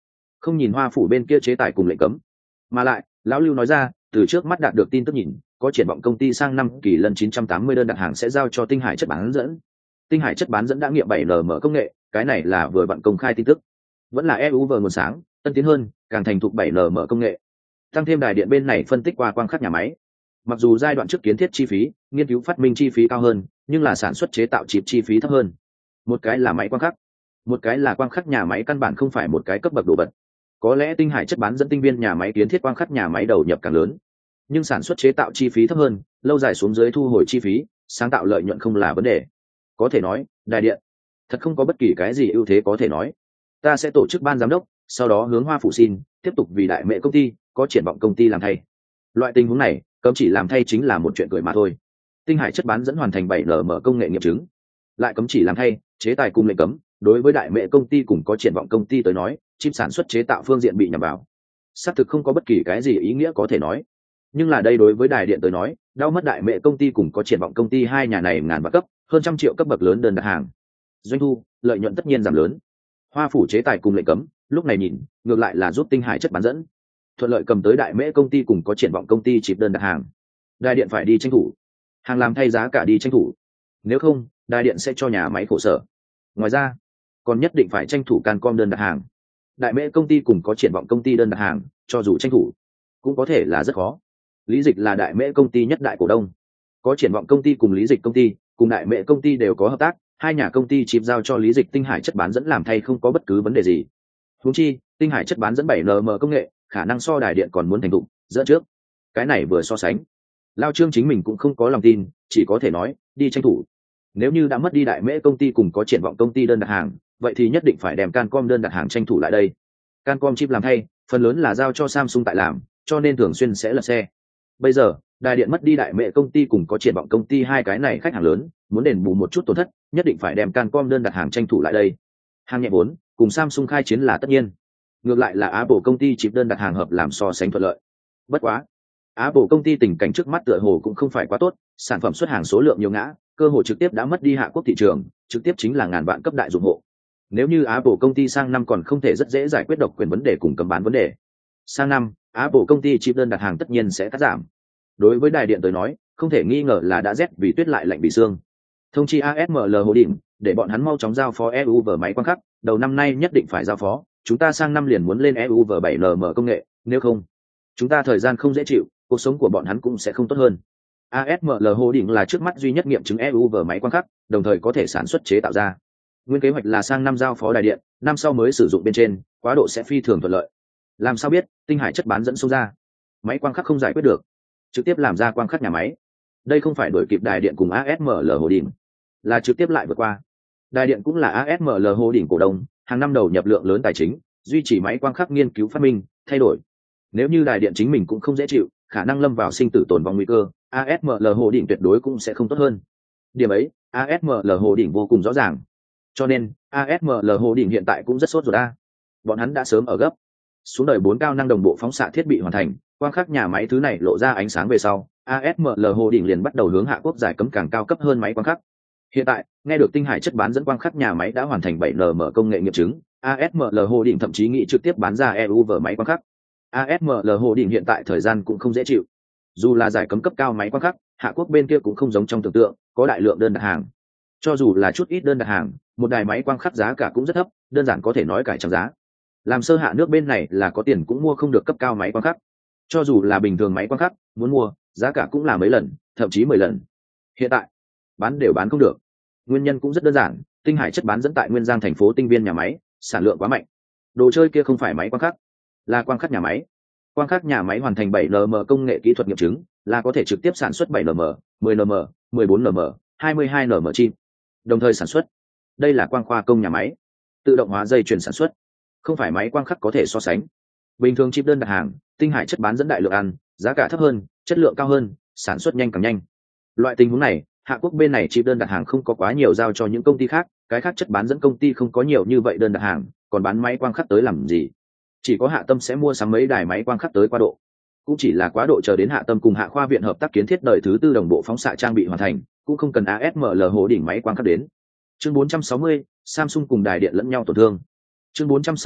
[SPEAKER 1] không nhìn Hoa phủ bên kia chế tài cùng lệnh cấm. Mà lại, lão Lưu nói ra, từ trước mắt đạt được tin tức nhìn, có triển vọng công ty sang năm kỳ lần 980 đơn đặt hàng sẽ giao cho Tinh Hải chất bán dẫn. Tinh Hải chất bán dẫn đã nghiệm 7nm công nghệ, cái này là vừa vặn công khai tin tức. Vẫn là EU vừa nguồn sáng, tân tiến hơn, càng thành thục 7nm công nghệ. Tăng thêm đài điện bên này phân tích qua quang khắc nhà máy. Mặc dù giai đoạn trước kiến thiết chi phí, nghiên cứu phát minh chi phí cao hơn, nhưng là sản xuất chế tạo chip chi phí thấp hơn. Một cái là máy quang khắc, một cái là quang khắc nhà máy căn bản không phải một cái cấp bậc đồ vật. Có lẽ Tinh Hải chất bán dẫn tinh viên nhà máy kiến thiết quang khắc nhà máy đầu nhập càng lớn, nhưng sản xuất chế tạo chi phí thấp hơn, lâu dài xuống dưới thu hồi chi phí, sáng tạo lợi nhuận không là vấn đề. Có thể nói, đài điện thật không có bất kỳ cái gì ưu thế có thể nói. Ta sẽ tổ chức ban giám đốc, sau đó hướng Hoa phủ xin tiếp tục vì đại mẹ công ty có triển vọng công ty làm thay. Loại tình huống này, cấm chỉ làm thay chính là một chuyện cười mà thôi. Tinh Hải chất bán dẫn hoàn thành 7nm công nghệ nghiệm chứng, lại cấm chỉ làm thay, chế tài cùng lệnh cấm, đối với đại mẹ công ty cùng có triển vọng công ty tới nói, chip sản xuất chế tạo phương diện bị nhầm vào, xác thực không có bất kỳ cái gì ý nghĩa có thể nói. Nhưng là đây đối với đài điện tới nói, đau mất đại mẹ công ty cùng có triển vọng công ty hai nhà này ngàn vạn cấp, hơn 100 triệu cấp bậc lớn đơn đặt hàng, doanh thu, lợi nhuận tất nhiên giảm lớn. Hoa phủ chế tài cùng lệnh cấm, lúc này nhìn, ngược lại là giúp Tinh Hải chất bán dẫn thuận lợi cầm tới đại mễ công ty cùng có triển vọng công ty chip đơn đặt hàng. Đài điện phải đi tranh thủ, hàng làm thay giá cả đi tranh thủ, nếu không đài điện sẽ cho nhà máy khổ sở. Ngoài ra còn nhất định phải tranh thủ Cancom đơn đặt hàng. Đại mễ công ty cùng có triển vọng công ty đơn đặt hàng, cho dù tranh thủ cũng có thể là rất khó. Lý Dịch là đại mễ công ty nhất đại cổ đông, có triển vọng công ty cùng Lý Dịch công ty cùng đại mễ công ty đều có hợp tác, hai nhà công ty chip giao cho Lý Dịch Tinh Hải chất bán dẫn làm thay không có bất cứ vấn đề gì. Huống chi Tinh Hải chất bán dẫn 7nm công nghệ khả năng so đài điện còn muốn thành thục dẫn trước. Cái này vừa so sánh, Lao Trương chính mình cũng không có lòng tin, chỉ có thể nói đi tranh thủ. Nếu như đã mất đi đại mễ công ty cùng có triển vọng công ty đơn đặt hàng, vậy thì nhất định phải đem Cancom đơn đặt hàng tranh thủ lại đây. Cancom chip làm thay, phần lớn là giao cho Samsung tại làm, cho nên thường xuyên sẽ lật xe. Bây giờ đài điện mất đi đại mễ công ty cùng có triển vọng công ty hai cái này khách hàng lớn, muốn đền bù một chút tổn thất, nhất định phải đem Cancom đơn đặt hàng tranh thủ lại đây. Hàng nhẹ vốn cùng Samsung khai chiến là tất nhiên. Ngược lại là Apple công ty chip đơn đặt hàng hợp làm so sánh thuận lợi. Bất quá, Apple công ty tình cảnh trước mắt tựa hồ cũng không phải quá tốt, sản phẩm xuất hàng số lượng nhiều ngã, cơ hội trực tiếp đã mất đi hạ quốc thị trường, trực tiếp chính là ngàn vạn cấp đại dụng hộ. Nếu như Apple công ty sang năm còn không thể rất dễ giải quyết độc quyền vấn đề cùng cấm bán vấn đề, sang năm Apple công ty chip đơn đặt hàng tất nhiên sẽ cắt giảm. Đối với đài điện tới nói, không thể nghi ngờ là đã rét vì tuyết lại lạnh vì xương. Thông chi ASML Holding để bọn hắn mau chóng giao phó EU vở máy quang khắc, đầu năm nay nhất định phải giao phó, chúng ta sang năm liền muốn lên EU vở 7nm công nghệ, nếu không, chúng ta thời gian không dễ chịu, cuộc sống của bọn hắn cũng sẽ không tốt hơn. ASML Holding là trước mắt duy nhất nghiệm chứng EU vở máy quang khắc, đồng thời có thể sản xuất chế tạo ra. Nguyên kế hoạch là sang năm giao phó đài điện, năm sau mới sử dụng bên trên, quá độ sẽ phi thường thuận lợi. Làm sao biết, Tinh Hải chất bán dẫn xông ra, máy quang khắc không giải quyết được, trực tiếp làm ra quang khắc nhà máy. Đây không phải đuổi kịp đài điện cùng ASML Holding, là trực tiếp lại vượt qua. Đài điện cũng là ASML Holding cổ đông, hàng năm đầu nhập lượng lớn tài chính, duy trì máy quang khắc nghiên cứu phát minh, thay đổi. Nếu như đài điện chính mình cũng không dễ chịu, khả năng lâm vào sinh tử tồn vong nguy cơ, ASML Holding tuyệt đối cũng sẽ không tốt hơn. Điểm ấy, ASML Holding vô cùng rõ ràng. Cho nên, ASML Holding hiện tại cũng rất sốt ruột a. Bọn hắn đã sớm ở gấp. Xuống đời 4 cao năng đồng bộ phóng xạ thiết bị hoàn thành, quang khắc nhà máy thứ này lộ ra ánh sáng về sau, ASML Holding liền bắt đầu hướng hạ quốc giải cấm càng cao cấp hơn máy quang khắc. Hiện tại, nghe được Tinh Hải chất bán dẫn quang khắc nhà máy đã hoàn thành 7nm công nghệ nghiệm chứng, ASML Holding thậm chí nghĩ trực tiếp bán ra EU vở máy quang khắc. ASML Holding hiện tại thời gian cũng không dễ chịu. Dù là giải cấm cấp cao máy quang khắc, hạ quốc bên kia cũng không giống trong tưởng tượng, có đại lượng đơn đặt hàng. Cho dù là chút ít đơn đặt hàng, một đài máy quang khắc giá cả cũng rất thấp, đơn giản có thể nói cải trang giá. Làm sơ hạ nước bên này là có tiền cũng mua không được cấp cao máy quang khắc. Cho dù là bình thường máy quang khắc, muốn mua, giá cả cũng là mấy lần, thậm chí 10 lần. Hiện tại, bán đều bán không được. Nguyên nhân cũng rất đơn giản, Tinh Hải chất bán dẫn tại Nguyên Giang thành phố tinh viên nhà máy, sản lượng quá mạnh. Đồ chơi kia không phải máy quang khắc, là quang khắc nhà máy. Quang khắc nhà máy hoàn thành 7nm công nghệ kỹ thuật nghiệm chứng, là có thể trực tiếp sản xuất 7nm, 10nm, 14nm, 22nm chip, đồng thời sản xuất. Đây là quang khoa công nhà máy, tự động hóa dây chuyền sản xuất, không phải máy quang khắc có thể so sánh. Bình thường chip đơn đặt hàng, Tinh Hải chất bán dẫn đại lượng ăn, giá cả thấp hơn, chất lượng cao hơn, sản xuất nhanh càng nhanh. Loại tình huống này, hạ quốc bên này chip đơn đặt hàng không có quá nhiều giao cho những công ty khác, cái khác chất bán dẫn công ty không có nhiều như vậy đơn đặt hàng, còn bán máy quang khắc tới làm gì? Chỉ có Hạ Tâm sẽ mua sắm mấy đài máy quang khắc tới quá độ. Cũng chỉ là quá độ chờ đến Hạ Tâm cùng Hạ Khoa viện hợp tác kiến thiết đời thứ 4 đồng bộ phóng xạ trang bị hoàn thành, cũng không cần ASML Holding máy quang khắc đến. Chương 460, Samsung cùng đài điện lẫn nhau tổn thương. Chương 460,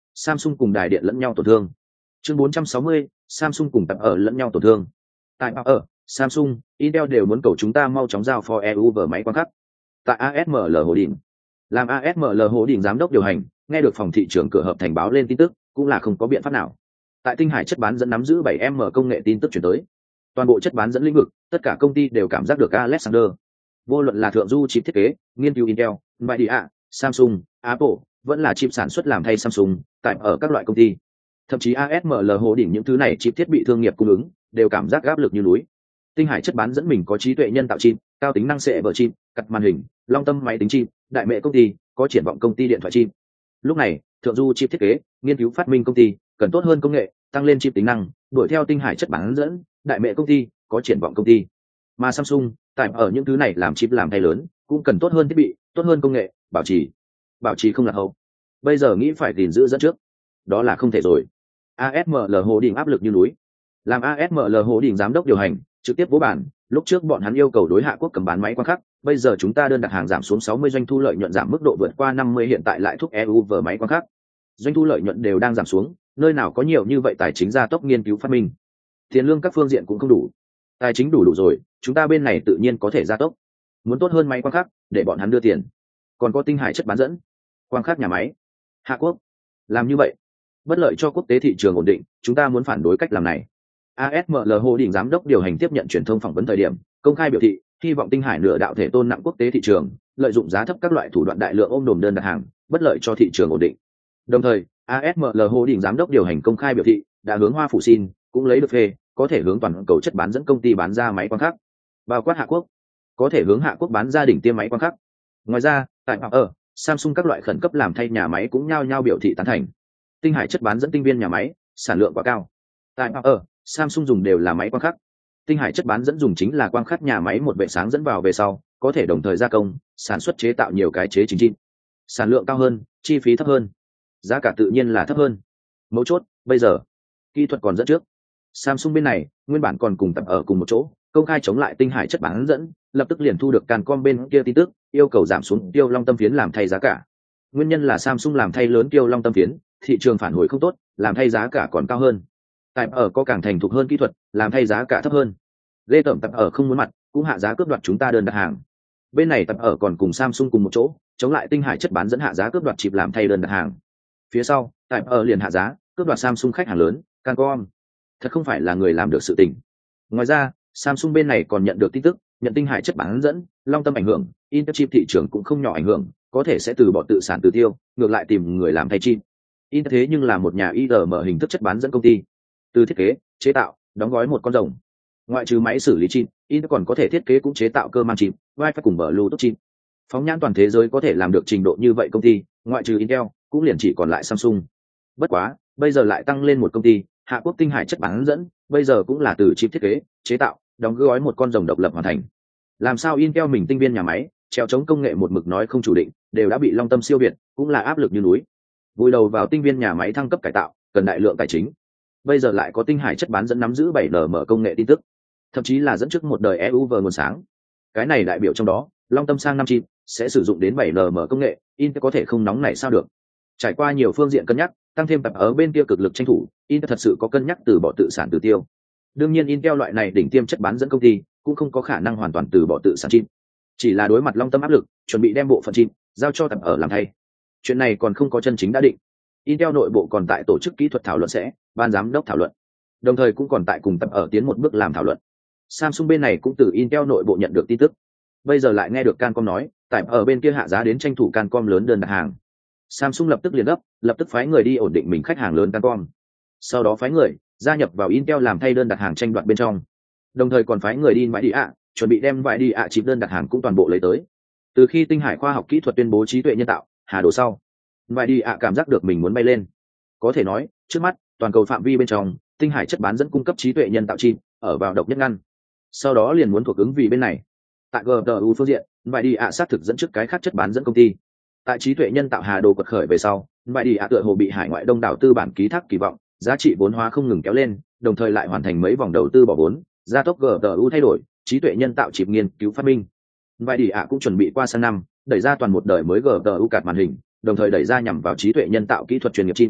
[SPEAKER 1] Samsung cùng đài điện lẫn nhau tổn thương. Chương 460, Samsung cùng tập ở lẫn nhau tổn thương. Tại ở Samsung, Intel đều muốn cầu chúng ta mau chóng giao for EU vở máy quang khắc. Tại ASML Hồ Đình, làm ASML Hồ Đình giám đốc điều hành, nghe được phòng thị trường cửa hợp thành báo lên tin tức, cũng là không có biện pháp nào. Tại Tinh Hải chất bán dẫn nắm giữ 7M công nghệ tin tức chuyển tới. Toàn bộ chất bán dẫn lĩnh vực, tất cả công ty đều cảm giác được Alexander. Vô luận là thượng du chip thiết kế, nghiên cứu Intel, Nvidia, Samsung, Apple, vẫn là chip sản xuất làm thay Samsung, tại ở các loại công ty. Thậm chí ASML Hồ Đỉnh những thứ này chip thiết bị thương nghiệp cung ứng, đều cảm giác áp lực như núi. Tinh Hải chất bán dẫn mình có trí tuệ nhân tạo chip, cao tính năng sẽ vở chip, cắt màn hình, long tâm máy tính chip, đại mẹ công ty, có triển vọng công ty điện thoại chip. Lúc này, thượng du chip thiết kế, nghiên cứu phát minh công ty, cần tốt hơn công nghệ, tăng lên chip tính năng, đuổi theo Tinh Hải chất bán dẫn, đại mẹ công ty, có triển vọng công ty. Mà Samsung, tại ở những thứ này làm chip làm thay lớn, cũng cần tốt hơn thiết bị, tốt hơn công nghệ, bảo trì không lạc hậu. Bây giờ nghĩ phải gìn giữ dẫn trước, đó là không thể rồi. ASML Hồ Đình áp lực như núi. Làm ASML Hồ Đình giám đốc điều hành, trực tiếp vỗ bản, lúc trước bọn hắn yêu cầu đối Hạ Quốc cầm bán máy quang khắc, bây giờ chúng ta đơn đặt hàng giảm xuống 60, doanh thu lợi nhuận giảm mức độ vượt qua 50, hiện tại lại thúc EU vở máy quang khắc. Doanh thu lợi nhuận đều đang giảm xuống, nơi nào có nhiều như vậy tài chính gia tốc nghiên cứu phát minh. Tiền lương các phương diện cũng không đủ. Tài chính đủ rồi, chúng ta bên này tự nhiên có thể gia tốc. Muốn tốt hơn máy quang khắc, để bọn hắn đưa tiền. Còn có Tinh Hải chất bán dẫn, quang khắc nhà máy. Hạ Quốc làm như vậy bất lợi cho quốc tế thị trường ổn định, chúng ta muốn phản đối cách làm này. ASML Hồ Đình giám đốc điều hành tiếp nhận truyền thông phỏng vấn thời điểm, công khai biểu thị hy vọng Tinh Hải nửa đạo thể tôn nặng quốc tế thị trường, lợi dụng giá thấp các loại thủ đoạn đại lượng ôm đồm đơn đặt hàng, bất lợi cho thị trường ổn định. Đồng thời, ASML Hồ Đình giám đốc điều hành công khai biểu thị đã hướng Hoa Phủ xin, cũng lấy được phê, có thể hướng toàn cầu chất bán dẫn công ty bán ra máy quang khắc, bao quát Hạ Quốc, có thể hướng Hạ Quốc bán ra đỉnh tiêm máy quang khắc. Ngoài ra, tại ở Samsung các loại khẩn cấp làm thay nhà máy cũng nhao nhao biểu thị tán thành. Tinh Hải chất bán dẫn tinh viên nhà máy, sản lượng quá cao. Tại ở Samsung dùng đều là máy quang khắc. Tinh Hải chất bán dẫn dùng chính là quang khắc nhà máy một vệ sáng dẫn vào về sau, có thể đồng thời gia công, sản xuất chế tạo nhiều cái chế chính trị. Sản lượng cao hơn, chi phí thấp hơn, giá cả tự nhiên là thấp hơn. Mấu chốt, bây giờ kỹ thuật còn dẫn trước. Samsung bên này nguyên bản còn cùng tập ở cùng một chỗ, công khai chống lại Tinh Hải chất bán dẫn, lập tức liền thu được Cancom bên kia tin tức, yêu cầu giảm xuống tiêu long tâm phiến làm thay giá cả. Nguyên nhân là Samsung làm thay lớn tiêu long tâm phiến, thị trường phản hồi không tốt, làm thay giá cả còn cao hơn. Tại ở có càng thành thục hơn kỹ thuật, làm thay giá cả thấp hơn. Lê Tẩm tập ở không muốn mặt, cũng hạ giá cướp đoạt chúng ta đơn đặt hàng. Bên này tập ở còn cùng Samsung cùng một chỗ, chống lại Tinh Hải chất bán dẫn hạ giá cướp đoạt chip làm thay đơn đặt hàng. Phía sau, tại ở liền hạ giá, cướp đoạt Samsung khách hàng lớn, Cancom. Thật không phải là người làm được sự tình. Ngoài ra, Samsung bên này còn nhận được tin tức, nhận Tinh Hải chất bán dẫn, long tâm ảnh hưởng, Intel chip thị trường cũng không nhỏ ảnh hưởng, có thể sẽ từ bỏ tự sản tự tiêu, ngược lại tìm người làm thay chip. Intel thế nhưng là một nhà IRM hình thức chất bán dẫn công ty, từ thiết kế, chế tạo, đóng gói một con rồng. Ngoại trừ máy xử lý chip, Intel còn có thể thiết kế cũng chế tạo cơ mang chip, Wi-Fi cùng Bluetooth chip. Phóng nhãn toàn thế giới có thể làm được trình độ như vậy công ty, ngoại trừ Intel, cũng liền chỉ còn lại Samsung. Bất quá, bây giờ lại tăng lên một công ty, Hạ Quốc Tinh Hải chất bán dẫn, bây giờ cũng là từ chip thiết kế, chế tạo, đóng gói một con rồng độc lập hoàn thành. Làm sao Intel mình tinh viên nhà máy, treo chống công nghệ một mực nói không chủ định, đều đã bị Long Tâm siêu việt, cũng là áp lực như núi. Vùi đầu vào tinh viên nhà máy thăng cấp cải tạo, cần đại lượng tài chính. Bây giờ lại có Tinh Hải chất bán dẫn nắm giữ 7nm công nghệ tin tức, thậm chí là dẫn trước một đời EUV nguồn sáng. Cái này đại biểu trong đó, Long Tâm sang năm chip sẽ sử dụng đến 7nm công nghệ, Intel có thể không nóng này sao được. Trải qua nhiều phương diện cân nhắc, tăng thêm tập ở bên kia cực lực tranh thủ, Intel thật sự có cân nhắc từ bỏ tự sản tự tiêu. Đương nhiên Intel loại này đỉnh tiêm chất bán dẫn công ty, cũng không có khả năng hoàn toàn từ bỏ tự sản chip. Chỉ là đối mặt Long Tâm áp lực, chuẩn bị đem bộ phận chip giao cho tập ở làm thay. Chuyện này còn không có chân chính đã định. Intel nội bộ còn tại tổ chức kỹ thuật thảo luận sẽ, ban giám đốc thảo luận. Đồng thời cũng còn tại cùng tập ở tiến một bước làm thảo luận. Samsung bên này cũng từ Intel nội bộ nhận được tin tức. Bây giờ lại nghe được Cancom nói, tại ở bên kia hạ giá đến tranh thủ Cancom lớn đơn đặt hàng. Samsung lập tức liền gấp, lập tức phái người đi ổn định mình khách hàng lớn Cancom. Sau đó phái người gia nhập vào Intel làm thay đơn đặt hàng tranh đoạt bên trong. Đồng thời còn phái người đi Nvidia, chuẩn bị đem Nvidia chip đơn đặt hàng cũng toàn bộ lấy tới. Từ khi Tinh Hải khoa học kỹ thuật tuyên bố trí tuệ nhân tạo, hà đồ sau, Nvidia cảm giác được mình muốn bay lên. Có thể nói, trước mắt, toàn cầu phạm vi bên trong, Tinh Hải chất bán dẫn cung cấp trí tuệ nhân tạo chip, ở vào độc nhất ngăn. Sau đó liền muốn thuộc ứng vì bên này. Tại GPU phương diện, Nvidia xác thực dẫn trước cái khác chất bán dẫn công ty. Tại trí tuệ nhân tạo hà đồ quật khởi về sau, Nvidia tựa hồ bị hải ngoại đông đảo tư bản ký thác kỳ vọng, giá trị vốn hóa không ngừng kéo lên, đồng thời lại hoàn thành mấy vòng đầu tư bỏ vốn, gia tốc GPU thay đổi, trí tuệ nhân tạo chip nghiên cứu phát minh. Nvidia cũng chuẩn bị qua sang năm, đẩy ra toàn một đời mới GPU card màn hình, đồng thời đẩy ra nhằm vào trí tuệ nhân tạo kỹ thuật chuyên nghiệp chip.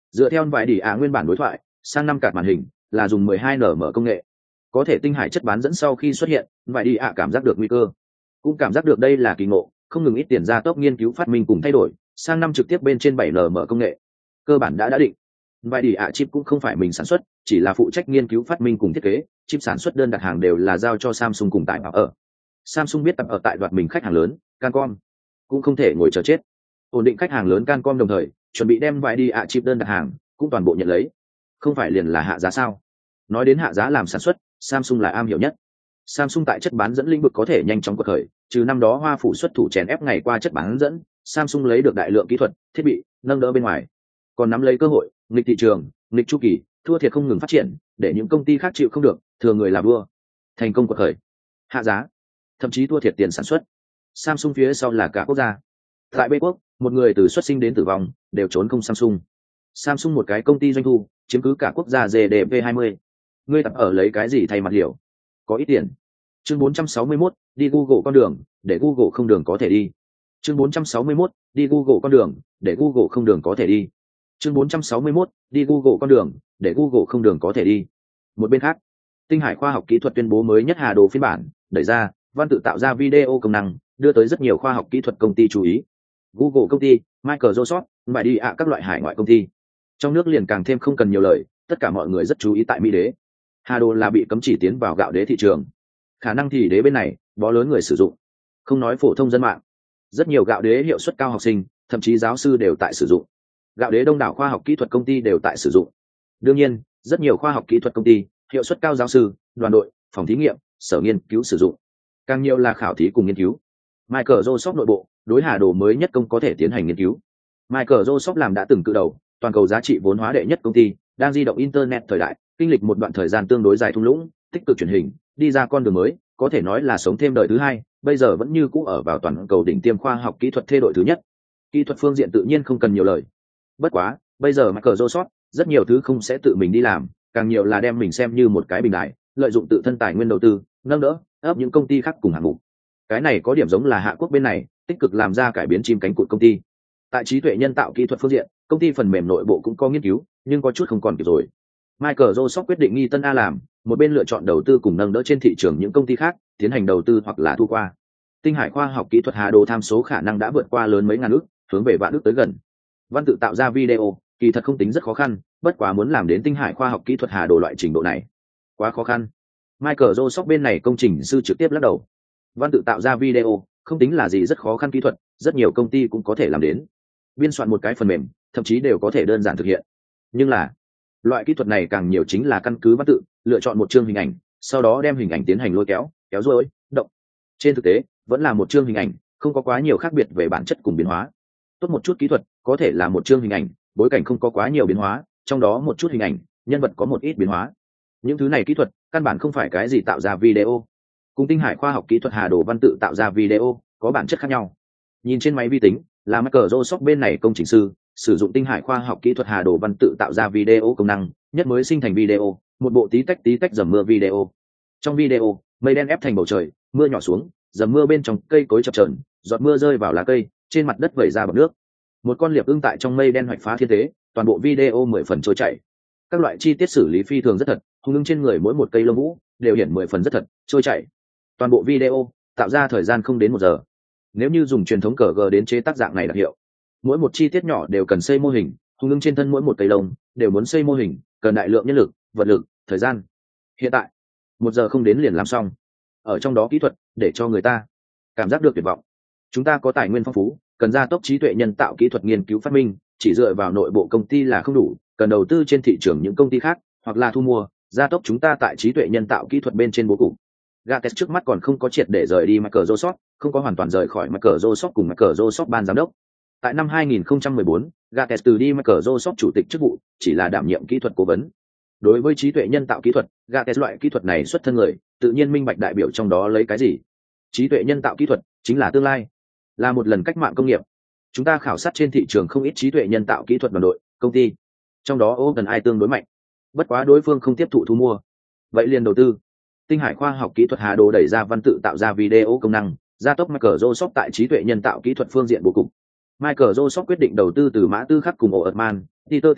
[SPEAKER 1] Dựa theo vài đi ạ nguyên bản đối thoại, sang năm card màn hình là dùng 12 nm công nghệ. Có thể tinh hải chất bán dẫn sau khi xuất hiện, vài đi ạ cảm giác được nguy cơ, cũng cảm giác được đây là kỳ ngộ, không ngừng ít tiền ra tốc nghiên cứu phát minh cùng thay đổi, sang năm trực tiếp bên trên 7 nm công nghệ. Cơ bản đã định. Vài đi ạ chip cũng không phải mình sản xuất, chỉ là phụ trách nghiên cứu phát minh cùng thiết kế, chip sản xuất đơn đặt hàng đều là giao cho Samsung cùng tại ở. Samsung biết tập ở tại đoạt mình khách hàng lớn, Cancom, cũng không thể ngồi chờ chết. Ổn định khách hàng lớn Cancom đồng thời, chuẩn bị đem vài đi ạ chip đơn đặt hàng, cũng toàn bộ nhận lấy. Không phải liền là hạ giá sao? Nói đến hạ giá làm sản xuất, Samsung là am hiểu nhất. Samsung tại chất bán dẫn lĩnh vực có thể nhanh chóng quật khởi, trừ năm đó Hoa Phủ xuất thủ chèn ép ngày qua chất bán dẫn, Samsung lấy được đại lượng kỹ thuật, thiết bị, nâng đỡ bên ngoài. Còn nắm lấy cơ hội, nghịch thị trường, nghịch chu kỳ, thua thiệt không ngừng phát triển, để những công ty khác chịu không được, thừa người làm vua. Thành công quật khởi, hạ giá, thậm chí thua thiệt tiền sản xuất. Samsung phía sau là cả quốc gia. Tại Bê Quốc, một người từ xuất sinh đến tử vong đều trốn không Samsung. Samsung một cái công ty doanh thu chiếm cứ cả quốc gia GDP 20. Ngươi tập ở lấy cái gì thay mặt hiểu? Có ít tiền. Chương 461, đi Google con đường, để Google không đường có thể đi. Chương 461, đi Google con đường, để Google không đường có thể đi. Chương 461, đi Google con đường, để Google không đường có thể đi. Một bên khác, Tinh Hải khoa học kỹ thuật tuyên bố mới nhất Hà Đồ phiên bản, đẩy ra, văn tự tạo ra video công năng, đưa tới rất nhiều khoa học kỹ thuật công ty chú ý. Google công ty, Microsoft, vài đi ạ các loại hải ngoại công ty. Trong nước liền càng thêm không cần nhiều lời, tất cả mọi người rất chú ý tại Mỹ đế. Hà Đồ là bị cấm chỉ tiến vào gạo đế thị trường. Khả năng thì đế bên này, bó lớn người sử dụng. Không nói phổ thông dân mạng, rất nhiều gạo đế hiệu suất cao học sinh, thậm chí giáo sư đều tại sử dụng. Gạo đế đông đảo khoa học kỹ thuật công ty đều tại sử dụng. Đương nhiên, rất nhiều khoa học kỹ thuật công ty, hiệu suất cao giáo sư, đoàn đội, phòng thí nghiệm, sở nghiên cứu sử dụng. Càng nhiều là khảo thí cùng nghiên cứu. Microsoft nội bộ, đối Hà Đồ mới nhất công có thể tiến hành nghiên cứu. Microsoft làm đã từng cự đầu, toàn cầu giá trị vốn hóa đệ nhất công ty, đang di động internet thời đại, kinh lịch một đoạn thời gian tương đối dài thung lũng, tích cực truyền hình, đi ra con đường mới, có thể nói là sống thêm đời thứ hai, bây giờ vẫn như cũ ở vào toàn cầu đỉnh tiêm khoa học kỹ thuật thê đội thứ nhất. Kỹ thuật phương diện tự nhiên không cần nhiều lời. Bất quá, bây giờ Microsoft rất nhiều thứ không sẽ tự mình đi làm, càng nhiều là đem mình xem như một cái bình đại, lợi dụng tự thân tài nguyên đầu tư, nâng đỡ, ấp những công ty khác cùng hạng mục. Cái này có điểm giống là Hạ Quốc bên này, tích cực làm ra cải biến chim cánh cụt công ty. Tại trí tuệ nhân tạo kỹ thuật phương diện, công ty phần mềm nội bộ cũng có nghiên cứu, nhưng có chút không còn kịp rồi. Microsoft quyết định nghi tân A làm, một bên lựa chọn đầu tư cùng nâng đỡ trên thị trường những công ty khác, tiến hành đầu tư hoặc là thu qua. Tinh Hải khoa học kỹ thuật Hà Đồ tham số khả năng đã vượt qua lớn mấy ngàn ước, hướng về vạn ước tới gần. Văn tự tạo ra video, kỳ thật không tính rất khó khăn, bất quá muốn làm đến Tinh Hải khoa học kỹ thuật Hà Đồ loại trình độ này, quá khó khăn. Microsoft bên này công trình sư trực tiếp lắc đầu. Văn tự tạo ra video, không tính là gì rất khó khăn kỹ thuật, rất nhiều công ty cũng có thể làm đến. Biên soạn một cái phần mềm, thậm chí đều có thể đơn giản thực hiện. Nhưng là, loại kỹ thuật này càng nhiều chính là căn cứ văn tự, lựa chọn một chương hình ảnh, sau đó đem hình ảnh tiến hành lôi kéo, kéo duỗi, động. Trên thực tế, vẫn là một chương hình ảnh, không có quá nhiều khác biệt về bản chất cùng biến hóa. Tốt một chút kỹ thuật, có thể là một chương hình ảnh, bối cảnh không có quá nhiều biến hóa, trong đó một chút hình ảnh, nhân vật có một ít biến hóa. Những thứ này kỹ thuật, căn bản không phải cái gì tạo ra video. Cùng Tinh Hải khoa học kỹ thuật Hà Đồ văn tự tạo ra video, có bản chất khác nhau. Nhìn trên máy vi tính, là Microsoft bên này công trình sư, sử dụng Tinh Hải khoa học kỹ thuật Hà Đồ văn tự tạo ra video công năng, nhất mới sinh thành video, một bộ tí tách dầm mưa video. Trong video, mây đen ép thành bầu trời, mưa nhỏ xuống, dầm mưa bên trong cây cối chập chờn, giọt mưa rơi vào lá cây, trên mặt đất vẩy ra bọt nước. Một con liệp ưng tại trong mây đen hoạch phá thiên thế, toàn bộ video 10 phần trôi chảy. Các loại chi tiết xử lý phi thường rất thật, hung ưng trên người mỗi một cây lông vũ đều hiện 10 phần rất thật, trôi chảy. Toàn bộ video tạo ra thời gian không đến 1 giờ. Nếu như dùng truyền thống cờ g đến chế tác dạng này đặc hiệu, mỗi một chi tiết nhỏ đều cần xây mô hình, hung ưng trên thân mỗi một cây lông đều muốn xây mô hình, cần đại lượng nhân lực, vật lực, thời gian. Hiện tại 1 giờ không đến liền làm xong. Ở trong đó kỹ thuật để cho người ta cảm giác được tuyệt vọng. Chúng ta có tài nguyên phong phú, cần gia tốc trí tuệ nhân tạo kỹ thuật nghiên cứu phát minh, chỉ dựa vào nội bộ công ty là không đủ, cần đầu tư trên thị trường những công ty khác, hoặc là thu mua, gia tốc chúng ta tại trí tuệ nhân tạo kỹ thuật bên trên bố cục. Gates trước mắt còn không có triệt để rời đi Microsoft, không có hoàn toàn rời khỏi Microsoft cùng Microsoft ban giám đốc. Tại năm 2014, Gates từ đi Microsoft chủ tịch chức vụ, chỉ là đảm nhiệm kỹ thuật cố vấn. Đối với trí tuệ nhân tạo kỹ thuật, Gates loại kỹ thuật này xuất thân người, tự nhiên minh bạch đại biểu trong đó lấy cái gì. Trí tuệ nhân tạo kỹ thuật chính là tương lai, là một lần cách mạng công nghiệp. Chúng ta khảo sát trên thị trường không ít trí tuệ nhân tạo kỹ thuật đoàn đội, công ty, trong đó OpenAI tương đối mạnh. Bất quá đối phương không tiếp thụ thu mua, vậy liền đầu tư. Tinh Hải khoa học kỹ thuật Hà Đồ đẩy ra văn tự tạo ra video công năng, gia tốc Microsoft tại trí tuệ nhân tạo kỹ thuật phương diện bố cục. Microsoft quyết định đầu tư từ Mã Tư Khắc cùng Altman, Peter Thiel,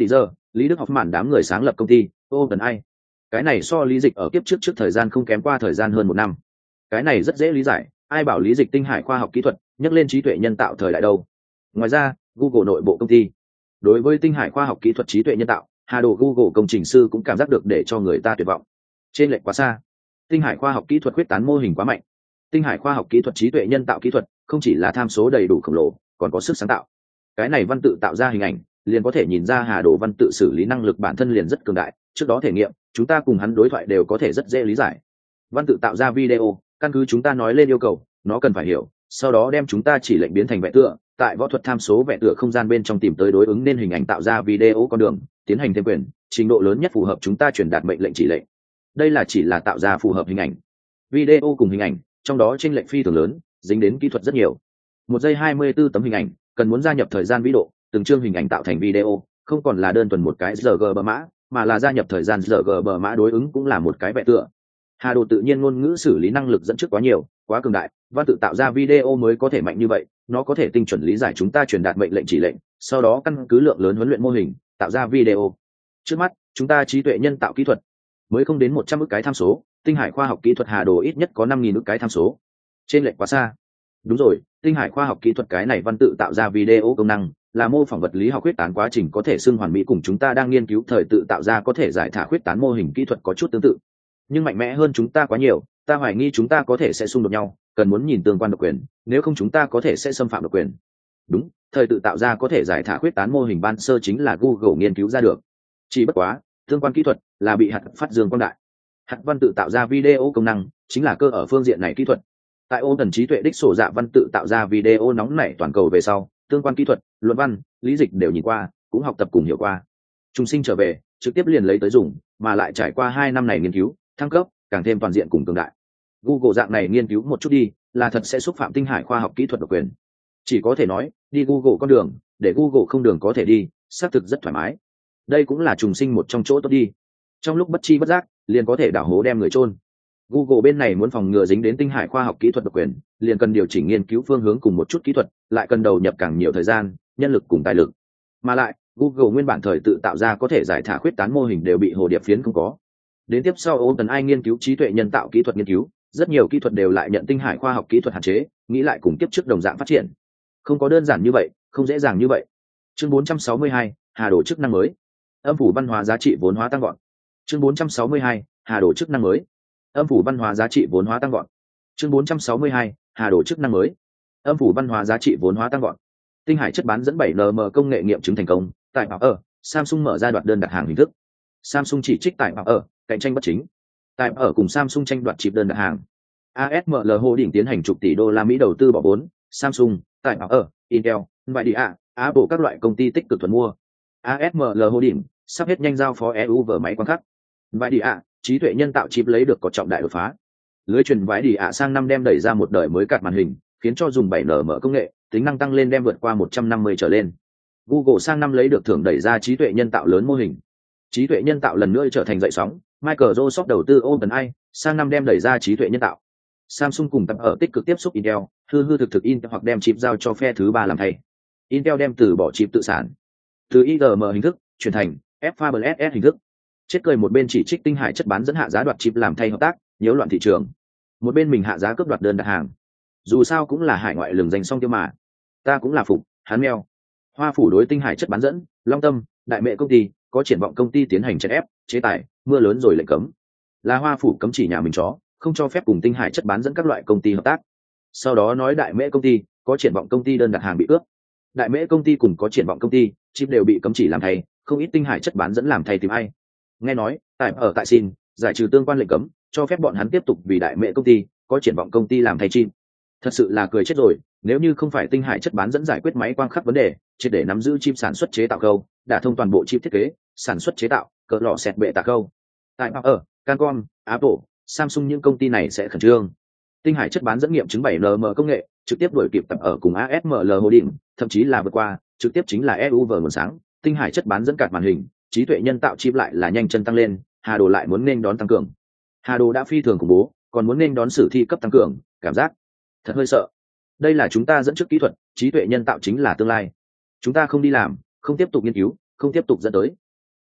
[SPEAKER 1] Lý Đức Hoffman đám người sáng lập công ty OpenAI. Cái này so Lý Dịch ở kiếp trước thời gian không kém qua thời gian hơn 1 năm. Cái này rất dễ lý giải, ai bảo Lý Dịch tinh hải khoa học kỹ thuật nhắc lên trí tuệ nhân tạo thời đại đâu. Ngoài ra, Google nội bộ công ty đối với tinh hải khoa học kỹ thuật trí tuệ nhân tạo, Hà Đồ Google công trình sư cũng cảm giác được để cho người ta tuyệt vọng. Trên lệch quá xa, tinh hải khoa học kỹ thuật quyết tán mô hình quá mạnh. Tinh hải khoa học kỹ thuật trí tuệ nhân tạo kỹ thuật không chỉ là tham số đầy đủ khổng lồ, còn có sức sáng tạo. Cái này văn tự tạo ra hình ảnh, liền có thể nhìn ra Hà Đồ văn tự xử lý năng lực bản thân liền rất cường đại, trước đó thể nghiệm, chúng ta cùng hắn đối thoại đều có thể rất dễ lý giải. Văn tự tạo ra video, căn cứ chúng ta nói lên yêu cầu, nó cần phải hiểu, sau đó đem chúng ta chỉ lệnh biến thành vẽ tựa, tại võ thuật tham số vẽ tựa không gian bên trong tìm tới đối ứng nên hình ảnh tạo ra video con đường, tiến hành thêm quyền, trình độ lớn nhất phù hợp chúng ta truyền đạt mệnh lệnh chỉ lệnh. Đây là chỉ là tạo ra phù hợp hình ảnh. Video cùng hình ảnh, trong đó chênh lệch phi thường lớn, dính đến kỹ thuật rất nhiều. 1 giây 24 tấm hình ảnh, cần muốn gia nhập thời gian vĩ độ, từng chương hình ảnh tạo thành video, không còn là đơn thuần một cái RGB mã, mà là gia nhập thời gian RGB mã đối ứng cũng là một cái vẽ tựa. Hà Đồ tự nhiên ngôn ngữ xử lý năng lực dẫn trước quá nhiều, quá cường đại, văn tự tạo ra video mới có thể mạnh như vậy, nó có thể tinh chuẩn lý giải chúng ta truyền đạt mệnh lệnh chỉ lệnh, sau đó căn cứ lượng lớn huấn luyện mô hình, tạo ra video. Trước mắt, chúng ta trí tuệ nhân tạo kỹ thuật mới không đến 100 ức cái tham số, tinh hải khoa học kỹ thuật Hà Đồ ít nhất có 5.000 ức cái tham số. Trên lệch quá xa. Đúng rồi, tinh hải khoa học kỹ thuật cái này văn tự tạo ra video công năng là mô phỏng vật lý học khuyết tán quá trình có thể xưng hoàn mỹ cùng chúng ta đang nghiên cứu thời tự tạo ra có thể giải thả khuyết tán mô hình kỹ thuật có chút tương tự, nhưng mạnh mẽ hơn chúng ta quá nhiều. Ta hoài nghi chúng ta có thể sẽ xung đột nhau, cần muốn nhìn tương quan độc quyền, nếu không chúng ta có thể sẽ xâm phạm độc quyền. Đúng, thời tự tạo ra có thể giải thả khuyết tán mô hình ban sơ chính là Google nghiên cứu ra được, chỉ bất quá tương quan kỹ thuật là bị hạt phát dương quang đại. Hạt văn tự tạo ra video công năng chính là cơ ở phương diện này kỹ thuật. Tại ô tần trí tuệ đích sổ dạ văn tự tạo ra video nóng nảy toàn cầu về sau, tương quan kỹ thuật, luận văn, lý dịch đều nhìn qua, cũng học tập cùng hiểu qua. Trung sinh trở về, trực tiếp liền lấy tới dùng, mà lại trải qua 2 năm này nghiên cứu, thăng cấp, càng thêm toàn diện cùng cường đại. Google dạng này nghiên cứu một chút đi, là thật sẽ xúc phạm tinh hải khoa học kỹ thuật độc quyền. Chỉ có thể nói, đi Google con đường, để Google không đường có thể đi, xác thực rất thoải mái. Đây cũng là trùng sinh một trong chỗ tốt đi. Trong lúc bất chi bất giác, liền có thể đảo hố đem người chôn. Google bên này muốn phòng ngừa dính đến tinh hải khoa học kỹ thuật độc quyền, liền cần điều chỉnh nghiên cứu phương hướng cùng một chút kỹ thuật, lại cần đầu nhập càng nhiều thời gian, nhân lực cùng tài lực. Mà lại, Google nguyên bản thời tự tạo ra có thể giải thả khuyết tán mô hình đều bị hồ điệp phiến không có. Đến tiếp sau OpenAI nghiên cứu trí tuệ nhân tạo kỹ thuật nghiên cứu, rất nhiều kỹ thuật đều lại nhận tinh hải khoa học kỹ thuật hạn chế, nghĩ lại cùng tiếp trước đồng dạng phát triển. Không có đơn giản như vậy, không dễ dàng như vậy. Chương 462, Hà Đồ chức năng mới. Âm phủ văn hóa giá trị vốn hóa tăng gọn. Chương 462, Hà Đồ chức năng mới. Âm phủ văn hóa giá trị vốn hóa tăng gọn. Chương 462, Hà Đồ chức năng mới. Âm phủ văn hóa giá trị vốn hóa tăng gọn. Tinh hải chất bán dẫn 7nm công nghệ nghiệm chứng thành công, tại bảo ở, Samsung mở ra đoạt đơn đặt hàng hình thức. Samsung chỉ trích tại bảo ở, cạnh tranh bất chính. Tại ở cùng Samsung tranh đoạt chip đơn đặt hàng. ASML Holdings tiến hành chục tỷ đô la Mỹ đầu tư bỏ vốn, Samsung, tại bảo ở, Intel, Nvidia, Apple các loại công ty tích cực thuần mua. ASML Holdings sắp hết nhanh giao phó EU vở máy quang khắc. Nvidia, trí tuệ nhân tạo chip lấy được có trọng đại đột phá. Lưới truyền Nvidia sang năm đem đẩy ra một đời mới card màn hình, khiến cho dùng 7nm công nghệ, tính năng tăng lên đem vượt qua 150 trở lên. Google sang năm lấy được thưởng đẩy ra trí tuệ nhân tạo lớn mô hình. Trí tuệ nhân tạo lần nữa trở thành dậy sóng, Microsoft đầu tư OpenAI, sang năm đem đẩy ra trí tuệ nhân tạo. Samsung cùng tập ở tích cực tiếp xúc Intel, hư thực Intel hoặc đem chip giao cho phe thứ ba làm thay. Intel đem từ bỏ chip tự sản, từ IRM hình thức chuyển thành Fabless hình thức. Chết cười một bên chỉ trích tinh hải chất bán dẫn hạ giá đoạt chip làm thay hợp tác, nhiễu loạn thị trường. Một bên mình hạ giá cướp đoạt đơn đặt hàng. Dù sao cũng là hải ngoại lừng danh song tiêu mà. Ta cũng là phục, hắn meo. Hoa phủ đối tinh hải chất bán dẫn, Long Tâm, đại mẹ công ty, có triển vọng công ty tiến hành chèn ép, chế tài, mưa lớn rồi lệnh cấm. Là Hoa phủ cấm chỉ nhà mình chó, không cho phép cùng tinh hải chất bán dẫn các loại công ty hợp tác. Sau đó nói đại mễ công ty, có triển vọng công ty đơn đặt hàng bị cướp. Đại mễ công ty cùng có triển vọng công ty, chip đều bị cấm chỉ làm thay, không ít tinh hải chất bán dẫn làm thay tìm ai. Nghe nói, tại xin giải trừ tương quan lệnh cấm, cho phép bọn hắn tiếp tục vì đại mễ công ty, có triển vọng công ty làm thay chip. Thật sự là cười chết rồi, nếu như không phải tinh hải chất bán dẫn giải quyết máy quang khắc vấn đề, chỉ để nắm giữ chip sản xuất chế tạo khâu, đả thông toàn bộ chip thiết kế, sản xuất chế tạo, cỡ lọ xẹt bệ tạ khâu. Tại Cancom, Apple, Samsung những công ty này sẽ khẩn trương. Tinh hải chất bán dẫn nghiệm chứng 7nm công nghệ, trực tiếp đuổi kịp tập ở cùng ASML Holdings, thậm chí là vượt qua, trực tiếp chính là EUV nguồn sáng, tinh hải chất bán dẫn card màn hình, trí tuệ nhân tạo chip lại là nhanh chân tăng lên, Hà Đồ lại muốn nên đón tăng cường. Hà Đồ đã phi thường khủng bố, còn muốn nên đón sử thi cấp tăng cường, cảm giác thật hơi sợ. Đây là chúng ta dẫn trước kỹ thuật, trí tuệ nhân tạo chính là tương lai. Chúng ta không đi làm, không tiếp tục nghiên cứu, không tiếp tục dẫn tới.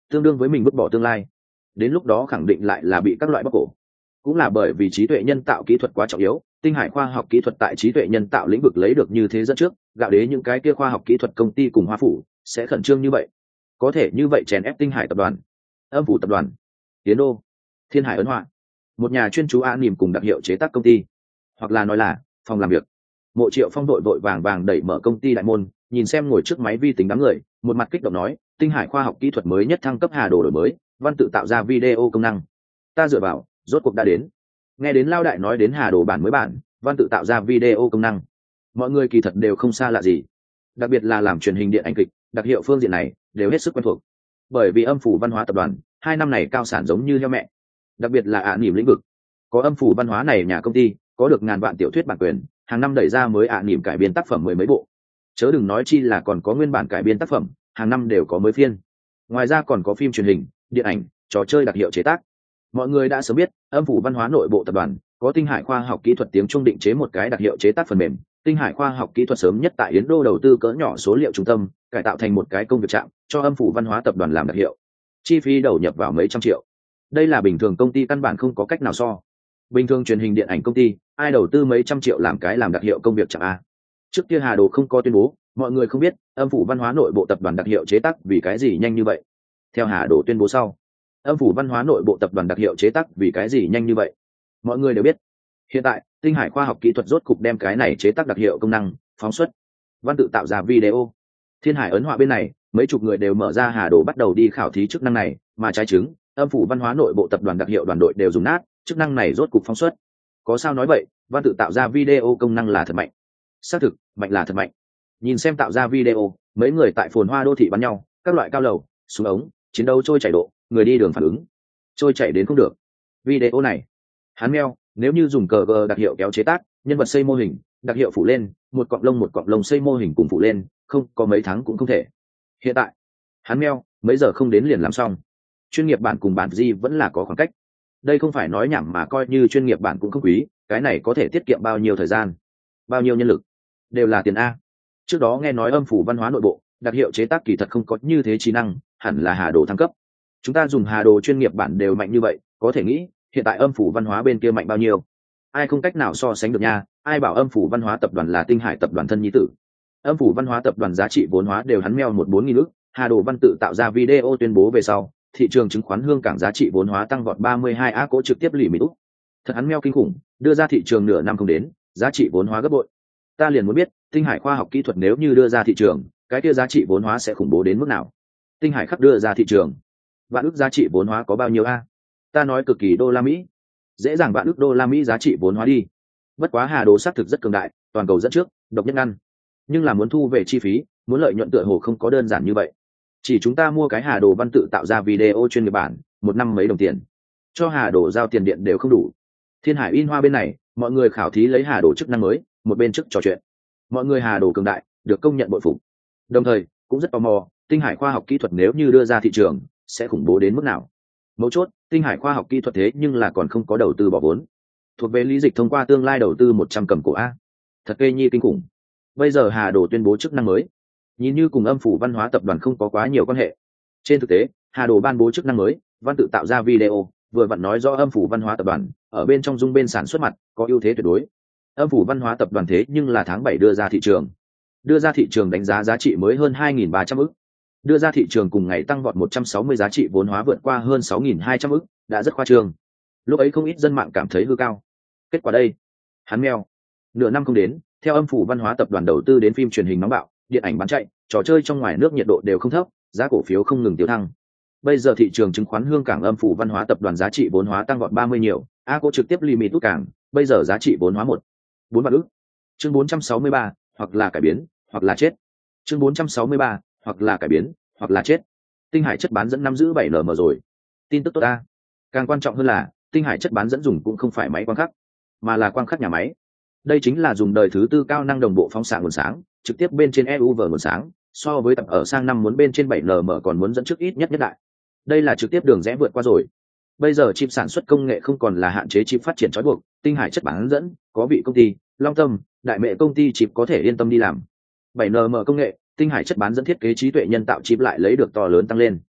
[SPEAKER 1] tương đương với mình vứt bỏ tương lai. Đến lúc đó khẳng định lại là bị các loại bóc cổ. Cũng là bởi vì trí tuệ nhân tạo kỹ thuật quá trọng yếu, Tinh Hải khoa học kỹ thuật tại trí tuệ nhân tạo lĩnh vực lấy được như thế dẫn trước, gạo đế những cái kia khoa học kỹ thuật công ty cùng Hoa phủ sẽ khẩn trương như vậy, có thể như vậy chèn ép Tinh Hải tập đoàn, Âm phủ tập đoàn, Tiến đô, Thiên Hải ấn họa, một nhà chuyên chú an nỉm cùng đặc hiệu chế tác công ty, hoặc là nói là phòng làm việc. Mộ Triệu Phong đội vội vàng vàng đẩy mở công ty đại môn, nhìn xem ngồi trước máy vi tính đám người, một mặt kích động nói: Tinh Hải khoa học kỹ thuật mới nhất thăng cấp Hà Đồ đổi mới, văn tự tạo ra video công năng. Ta dựa vào, rốt cuộc đã đến. Nghe đến Lao Đại nói đến Hà Đồ bản mới bản, văn tự tạo ra video công năng, mọi người kỳ thật đều không xa lạ gì. Đặc biệt là làm truyền hình điện ảnh kịch, đặc hiệu phương diện này đều hết sức quen thuộc. Bởi vì Âm phủ văn hóa tập đoàn 2 năm này cao sản giống như heo mẹ. Đặc biệt là nỉm lĩnh vực, có Âm phủ văn hóa này nhà công ty, có được ngàn vạn tiểu thuyết bản quyền, hàng năm đẩy ra mới nỉm cải biên tác phẩm 10 mấy bộ. Chớ đừng nói chi là còn có nguyên bản cải biên tác phẩm, hàng năm đều có mới phiên. Ngoài ra còn có phim truyền hình, điện ảnh, trò chơi đặc hiệu chế tác. Mọi người đã sớm biết, Âm phủ văn hóa nội bộ tập đoàn có Tinh Hải khoa học kỹ thuật tiếng Trung định chế một cái đặc hiệu chế tác phần mềm. Tinh Hải khoa học kỹ thuật sớm nhất tại Yến Đô đầu tư cỡ nhỏ số liệu trung tâm, cải tạo thành một cái công việc trạm cho Âm phủ văn hóa tập đoàn làm đặc hiệu. Chi phí đầu nhập vào mấy trăm triệu. Đây là bình thường công ty căn bản không có cách nào so. Bình thường truyền hình điện ảnh công ty, ai đầu tư mấy trăm triệu làm cái làm đặc hiệu công việc chẳng a. Trước kia Hà Đồ không có tuyên bố, mọi người không biết, Âm phủ văn hóa nội bộ tập đoàn đặc hiệu chế tác vì cái gì nhanh như vậy. Theo Hà Đồ tuyên bố sau, Âm phủ văn hóa nội bộ tập đoàn đặc hiệu chế tác vì cái gì nhanh như vậy, mọi người đều biết. Hiện tại Tinh Hải khoa học kỹ thuật rốt cục đem cái này chế tác đặc hiệu công năng phóng xuất, văn tự tạo ra video. Thiên Hải ấn họa bên này, mấy chục người đều mở ra Hà Đồ bắt đầu đi khảo thí chức năng này, mà trái chứng Âm phủ văn hóa nội bộ tập đoàn đặc hiệu đoàn đội đều dùng nát, chức năng này rốt cục phóng xuất. Có sao nói vậy, văn tự tạo ra video công năng là thật mạnh. Xác thực, mạnh là thật mạnh. Nhìn xem tạo ra video, mấy người tại phồn hoa đô thị bắn nhau, các loại cao lầu, súng ống, chiến đấu trôi chảy độ, người đi đường phản ứng trôi chảy đến không được. Video này hắn meo, nếu như dùng cờ gờ đặc hiệu kéo chế tác, nhân vật xây mô hình, đặc hiệu phủ lên, một cọng lông xây mô hình cùng phủ lên, không có mấy tháng cũng không thể. Hiện tại hắn meo, mấy giờ không đến liền làm xong. Chuyên nghiệp bản cùng bản gì vẫn là có khoảng cách. Đây không phải nói nhảm mà coi như chuyên nghiệp bản cũng không quý, cái này có thể tiết kiệm bao nhiêu thời gian, bao nhiêu nhân lực, đều là tiền a. Trước đó nghe nói Âm phủ văn hóa nội bộ đặc hiệu chế tác kỳ thật không có như thế trí năng, hẳn là Hà Đồ thăng cấp. Chúng ta dùng Hà Đồ chuyên nghiệp bản đều mạnh như vậy, có thể nghĩ hiện tại Âm phủ văn hóa bên kia mạnh bao nhiêu. Ai không cách nào so sánh được nha. Ai bảo Âm phủ văn hóa tập đoàn là Tinh Hải tập đoàn thân nhi tử. Âm phủ văn hóa tập đoàn giá trị vốn hóa đều hắn meo 14.000 ức. Hà Đồ văn tự tạo ra video tuyên bố về sau, thị trường chứng khoán Hương Cảng giá trị vốn hóa tăng vọt 32 á cố trực tiếp lì mít ức. Thật hắn meo kinh khủng, đưa ra thị trường nửa năm không đến, giá trị vốn hóa gấp bội. Ta liền muốn biết, Tinh Hải khoa học kỹ thuật nếu như đưa ra thị trường, cái kia giá trị vốn hóa sẽ khủng bố đến mức nào. Tinh Hải khắc đưa ra thị trường, vạn ước giá trị vốn hóa có bao nhiêu a? Ta nói cực kỳ đô la Mỹ, dễ dàng vạn ước đô la Mỹ giá trị vốn hóa đi. Bất quá Hà Đồ xác thực rất cường đại, toàn cầu dẫn trước, độc nhất ngăn. Nhưng là muốn thu về chi phí, muốn lợi nhuận tựa hồ không có đơn giản như vậy. Chỉ chúng ta mua cái Hà Đồ văn tự tạo ra video chuyên nghiệp bản, một năm mấy đồng tiền, cho Hà Đồ giao tiền điện đều không đủ. Thiên Hải in hoa bên này, mọi người khảo thí lấy Hà Đồ chức năng mới, một bên trước trò chuyện. Mọi người Hà Đồ cường đại, được công nhận bội phục. Đồng thời cũng rất tò mò, Tinh Hải khoa học kỹ thuật nếu như đưa ra thị trường, sẽ khủng bố đến mức nào. Mấu chốt, Tinh Hải khoa học kỹ thuật thế nhưng là còn không có đầu tư bỏ vốn. Thuộc về Lý Dịch thông qua tương lai đầu tư 100 cầm cổ a. Thật kê nhi kinh khủng. Bây giờ Hà Đồ tuyên bố chức năng mới, nhìn như cùng Âm phủ văn hóa tập đoàn không có quá nhiều quan hệ. Trên thực tế, Hà Đồ ban bố chức năng mới, văn tự tạo ra video, vừa vặn nói rõ Âm phủ văn hóa tập đoàn ở bên trong dung bên sản xuất mặt có ưu thế tuyệt đối. Âm phủ văn hóa tập đoàn thế nhưng là tháng 7 đưa ra thị trường. Đưa ra thị trường đánh giá giá trị mới hơn 2.300 ức. Đưa ra thị trường cùng ngày tăng vọt 160 giá trị vốn hóa vượt qua hơn 6.200 ức, đã rất khoa trương. Lúc ấy không ít dân mạng cảm thấy hư cao. Kết quả đây, hắn meo. Nửa năm không đến, theo Âm phủ văn hóa tập đoàn đầu tư đến phim truyền hình nóng bạo, điện ảnh bán chạy, trò chơi trong ngoài nước nhiệt độ đều không thấp, giá cổ phiếu không ngừng tiêu thăng. Bây giờ thị trường chứng khoán Hương Cảng Âm phủ văn hóa tập đoàn giá trị vốn hóa tăng vọt 30 nhiều, Aco trực tiếp limit út cảng, bây giờ giá trị vốn hóa 4 vạn ức. Chương 463, hoặc là cải biến, hoặc là chết. Chương 463, hoặc là cải biến, hoặc là chết. Tinh Hải chất bán dẫn nắm giữ 7nm rồi. Tin tức tốt ta. Càng quan trọng hơn là, Tinh Hải chất bán dẫn dùng cũng không phải máy quang khắc, mà là quang khắc nhà máy. Đây chính là dùng đời thứ tư cao năng đồng bộ phóng xạ nguồn sáng, trực tiếp bên trên EUV nguồn sáng, so với tập ở sang năm muốn bên trên 7nm còn muốn dẫn trước ít nhất nhất đại. Đây là trực tiếp đường rẽ vượt qua rồi. Bây giờ chip sản xuất công nghệ không còn là hạn chế chip phát triển trói buộc, Tinh Hải chất bán dẫn, có vị công ty, Long Tâm, đại mẹ công ty chip có thể yên tâm đi làm. 7nm công nghệ, Tinh Hải chất bán dẫn thiết kế trí tuệ nhân tạo chip lại lấy được to lớn tăng lên.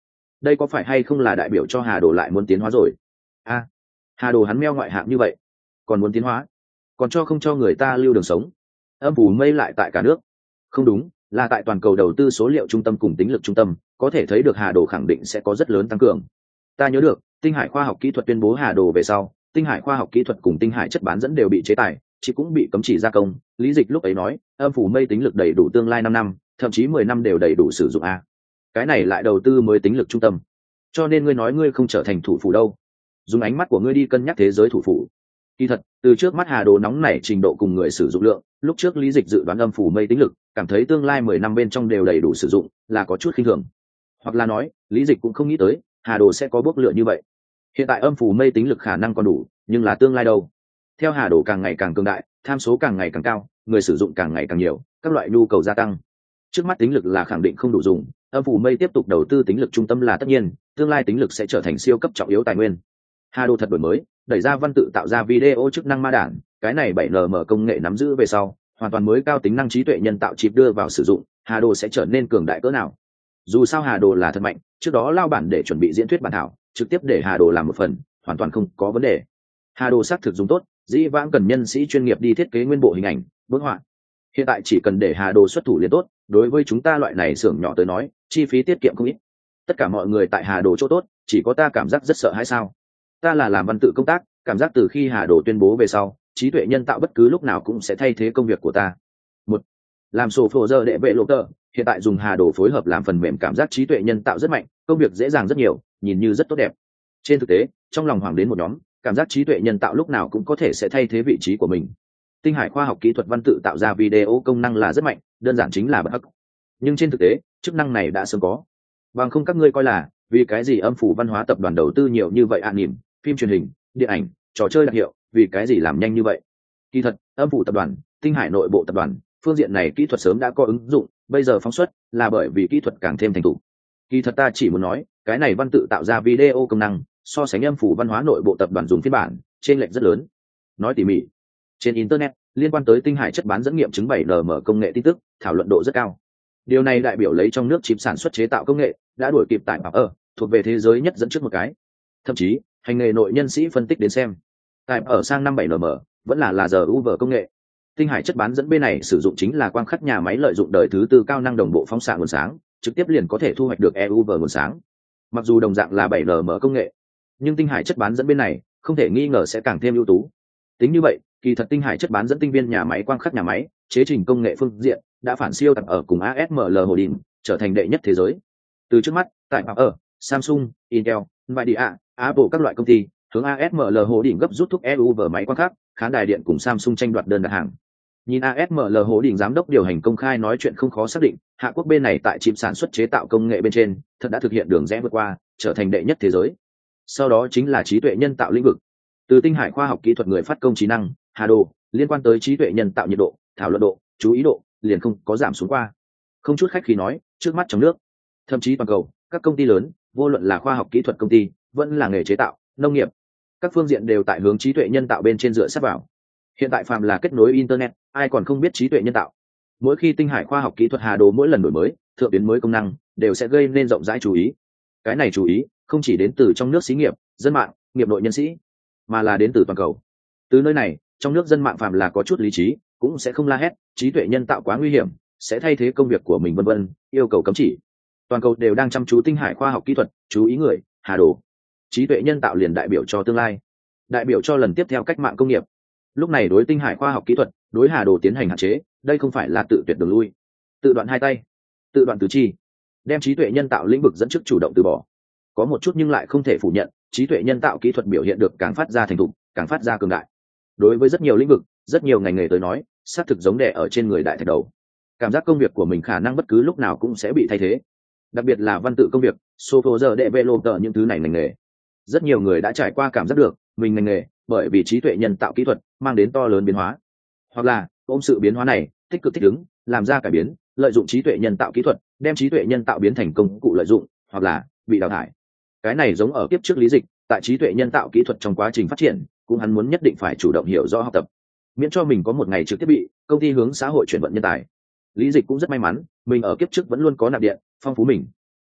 [SPEAKER 1] đây có phải hay không là đại biểu cho Hà Đồ lại muốn tiến hóa rồi? A, Hà Đồ hắn meo ngoại hạng như vậy còn muốn tiến hóa, còn không cho người ta lưu đường sống. Âm phủ mây lại tại cả nước, không đúng, là tại toàn cầu đầu tư số liệu trung tâm cùng tính lực trung tâm, có thể thấy được Hà Đồ khẳng định sẽ có rất lớn tăng cường. Ta nhớ được Tinh Hải khoa học kỹ thuật tuyên bố Hà Đồ về sau, Tinh Hải khoa học kỹ thuật cùng Tinh Hải chất bán dẫn đều bị chế tài, chỉ cũng bị cấm chỉ gia công. Lý Dịch lúc ấy nói âm phủ mây tính lực đầy đủ tương lai 5 năm, thậm chí 10 năm đều đầy đủ sử dụng. A, cái này lại đầu tư mới tính lực trung tâm, cho nên ngươi nói ngươi không trở thành thủ phủ đâu, dùng ánh mắt của ngươi đi cân nhắc thế giới thủ phủ. Kỳ thật từ trước mắt Hà Đồ nóng nảy trình độ cùng người sử dụng lượng, lúc trước Lý Dịch dự đoán âm phủ mây tính lực, cảm thấy tương lai 10 năm bên trong đều đầy đủ sử dụng, là có chút khinh thường. Hoặc là nói Lý Dịch cũng không nghĩ tới Hà Đồ sẽ có bước lựa như vậy. Hiện tại âm phủ mây tính lực khả năng còn đủ, nhưng là tương lai đâu? Theo Hà Đồ càng ngày càng cường đại, tham số càng ngày càng cao, người sử dụng càng ngày càng nhiều, các loại nhu cầu gia tăng, trước mắt tính lực là khẳng định không đủ dùng. Âm phủ mây tiếp tục đầu tư tính lực trung tâm là tất nhiên, tương lai tính lực sẽ trở thành siêu cấp trọng yếu tài nguyên. Hà Đồ thật đổi mới, đẩy ra văn tự tạo ra video chức năng ma đản, cái này 7nm công nghệ nắm giữ về sau, hoàn toàn mới cao tính năng trí tuệ nhân tạo chip đưa vào sử dụng, Hà Đồ sẽ trở nên cường đại cỡ nào? Dù sao Hà Đồ là thật mạnh, trước đó lao bản để chuẩn bị diễn thuyết bản thảo, trực tiếp để Hà Đồ làm một phần, hoàn toàn không có vấn đề. Hà Đồ xác thực dùng tốt, dĩ vãng cần nhân sĩ chuyên nghiệp đi thiết kế nguyên bộ hình ảnh, bức họa. Hiện tại chỉ cần để Hà Đồ xuất thủ liền tốt, đối với chúng ta loại này xưởng nhỏ tới nói, chi phí tiết kiệm không ít. Tất cả mọi người tại Hà Đồ chỗ tốt, chỉ có ta cảm giác rất sợ hãi sao? Ta là làm văn tự công tác, cảm giác từ khi Hà Đồ tuyên bố về sau, trí tuệ nhân tạo bất cứ lúc nào cũng sẽ thay thế công việc của ta. Một, làm sổ phổ giờ đệ vệ lộ tờ, hiện tại dùng Hà Đồ phối hợp làm phần mềm cảm giác trí tuệ nhân tạo rất mạnh, công việc dễ dàng rất nhiều, nhìn như rất tốt đẹp. Trên thực tế, trong lòng hoàng đến một nhóm, cảm giác trí tuệ nhân tạo lúc nào cũng có thể sẽ thay thế vị trí của mình. Tinh Hải khoa học kỹ thuật văn tự tạo ra video công năng là rất mạnh, đơn giản chính là bất hắc. Nhưng trên thực tế, chức năng này đã sớm có. Bằng không các ngươi coi là, vì cái gì âm phủ văn hóa tập đoàn đầu tư nhiều như vậy anime, phim truyền hình, điện ảnh, trò chơi đặc hiệu, vì cái gì làm nhanh như vậy? Kỳ thật, âm phủ tập đoàn, Tinh Hải nội bộ tập đoàn, phương diện này kỹ thuật sớm đã có ứng dụng, bây giờ phóng xuất là bởi vì kỹ thuật càng thêm thành thục. Kỳ thật ta chỉ muốn nói, cái này văn tự tạo ra video công năng, so sánh âm phủ văn hóa nội bộ tập đoàn dùng phiên bản, trên lệch rất lớn. Nói tỉ mỉ, trên internet liên quan tới Tinh Hải chất bán dẫn nghiệm chứng 7nm công nghệ tin tức, thảo luận độ rất cao. Điều này đại biểu lấy trong nước chip sản xuất chế tạo công nghệ đã đuổi kịp tại thuộc về thế giới nhất dẫn trước một cái. Thậm chí hành nghề nội nhân sĩ phân tích đến xem, tại sang năm 7nm vẫn là laser UV công nghệ. Tinh Hải chất bán dẫn bên này sử dụng chính là quang khắc nhà máy lợi dụng đời thứ tư cao năng đồng bộ phóng xạ nguồn sáng, trực tiếp liền có thể thu hoạch được EUV nguồn sáng. Mặc dù đồng dạng là 7nm công nghệ, nhưng Tinh Hải chất bán dẫn bên này không thể nghi ngờ sẽ càng thêm ưu tú. Tính như vậy, kỳ thật Tinh Hải chất bán dẫn tinh viên nhà máy quang khắc nhà máy, chế trình công nghệ phương diện đã phản siêu tập ở cùng ASML Holding, trở thành đệ nhất thế giới. Từ trước mắt, tại Samsung, Intel, Nvidia, Apple các loại công ty hướng ASML Holding gấp rút thúc EUV máy quang khắc, khán đài điện cùng Samsung tranh đoạt đơn đặt hàng. Nhìn ASML Holding giám đốc điều hành công khai nói chuyện không khó xác định, Hạ Quốc bên này tại chip sản xuất chế tạo công nghệ bên trên, thật đã thực hiện đường rẽ vượt qua, trở thành đệ nhất thế giới. Sau đó chính là trí tuệ nhân tạo lĩnh vực. Từ Tinh Hải khoa học kỹ thuật người phát công trí năng, Hà Đồ, liên quan tới trí tuệ nhân tạo nhiệt độ, thảo luận độ, chú ý độ, liền không có giảm xuống qua. Không chút khách khí nói, trước mắt trong nước, thậm chí toàn cầu, các công ty lớn, vô luận là khoa học kỹ thuật công ty, vẫn là nghề chế tạo, nông nghiệp, các phương diện đều tại hướng trí tuệ nhân tạo bên trên dựa sát vào. Hiện tại phàm là kết nối internet, ai còn không biết trí tuệ nhân tạo. Mỗi khi Tinh Hải khoa học kỹ thuật Hà Đồ mỗi lần đổi mới, thượng biến mới công năng, đều sẽ gây nên rộng rãi chú ý. Cái này chú ý không chỉ đến từ trong nước xí nghiệp, dân mạng, nghiệp nội nhân sĩ, mà là đến từ toàn cầu. Từ nơi này, trong nước dân mạng phàm là có chút lý trí, cũng sẽ không la hét trí tuệ nhân tạo quá nguy hiểm, sẽ thay thế công việc của mình vân vân, yêu cầu cấm chỉ. Toàn cầu đều đang chăm chú Tinh Hải khoa học kỹ thuật, chú ý người, Hà Đồ. Trí tuệ nhân tạo liền đại biểu cho tương lai, đại biểu cho lần tiếp theo cách mạng công nghiệp. Lúc này đối Tinh Hải khoa học kỹ thuật, đối Hà Đồ tiến hành hạn chế, đây không phải là tự tuyệt đường lui, tự đoạn hai tay, tự đoạn tứ chi, đem trí tuệ nhân tạo lĩnh vực dẫn trước chủ động từ bỏ. Có một chút nhưng lại không thể phủ nhận, trí tuệ nhân tạo kỹ thuật biểu hiện được càng phát ra thành thục, càng phát ra cường đại. Đối với rất nhiều lĩnh vực, rất nhiều ngành nghề tới nói, xác thực giống đẻ ở trên người đại thạch đầu. Cảm giác công việc của mình khả năng bất cứ lúc nào cũng sẽ bị thay thế. Đặc biệt là văn tự công việc, software developer những thứ này ngành nghề. Rất nhiều người đã trải qua cảm giác được, mình ngành nghề, bởi vì trí tuệ nhân tạo kỹ thuật mang đến to lớn biến hóa. Hoặc là, ôm sự biến hóa này, tích cực thích ứng, làm ra cải biến, lợi dụng trí tuệ nhân tạo kỹ thuật, đem trí tuệ nhân tạo biến thành công cụ lợi dụng, hoặc là bị đào thải. Cái này giống ở kiếp trước Lý Dịch, tại trí tuệ nhân tạo kỹ thuật trong quá trình phát triển, cũng hắn muốn nhất định phải chủ động hiểu rõ học tập, miễn cho mình có một ngày trực tiếp bị công ty hướng xã hội chuyển vận nhân tài. Lý Dịch cũng rất may mắn, mình ở kiếp trước vẫn luôn có nạp điện, phong phú mình.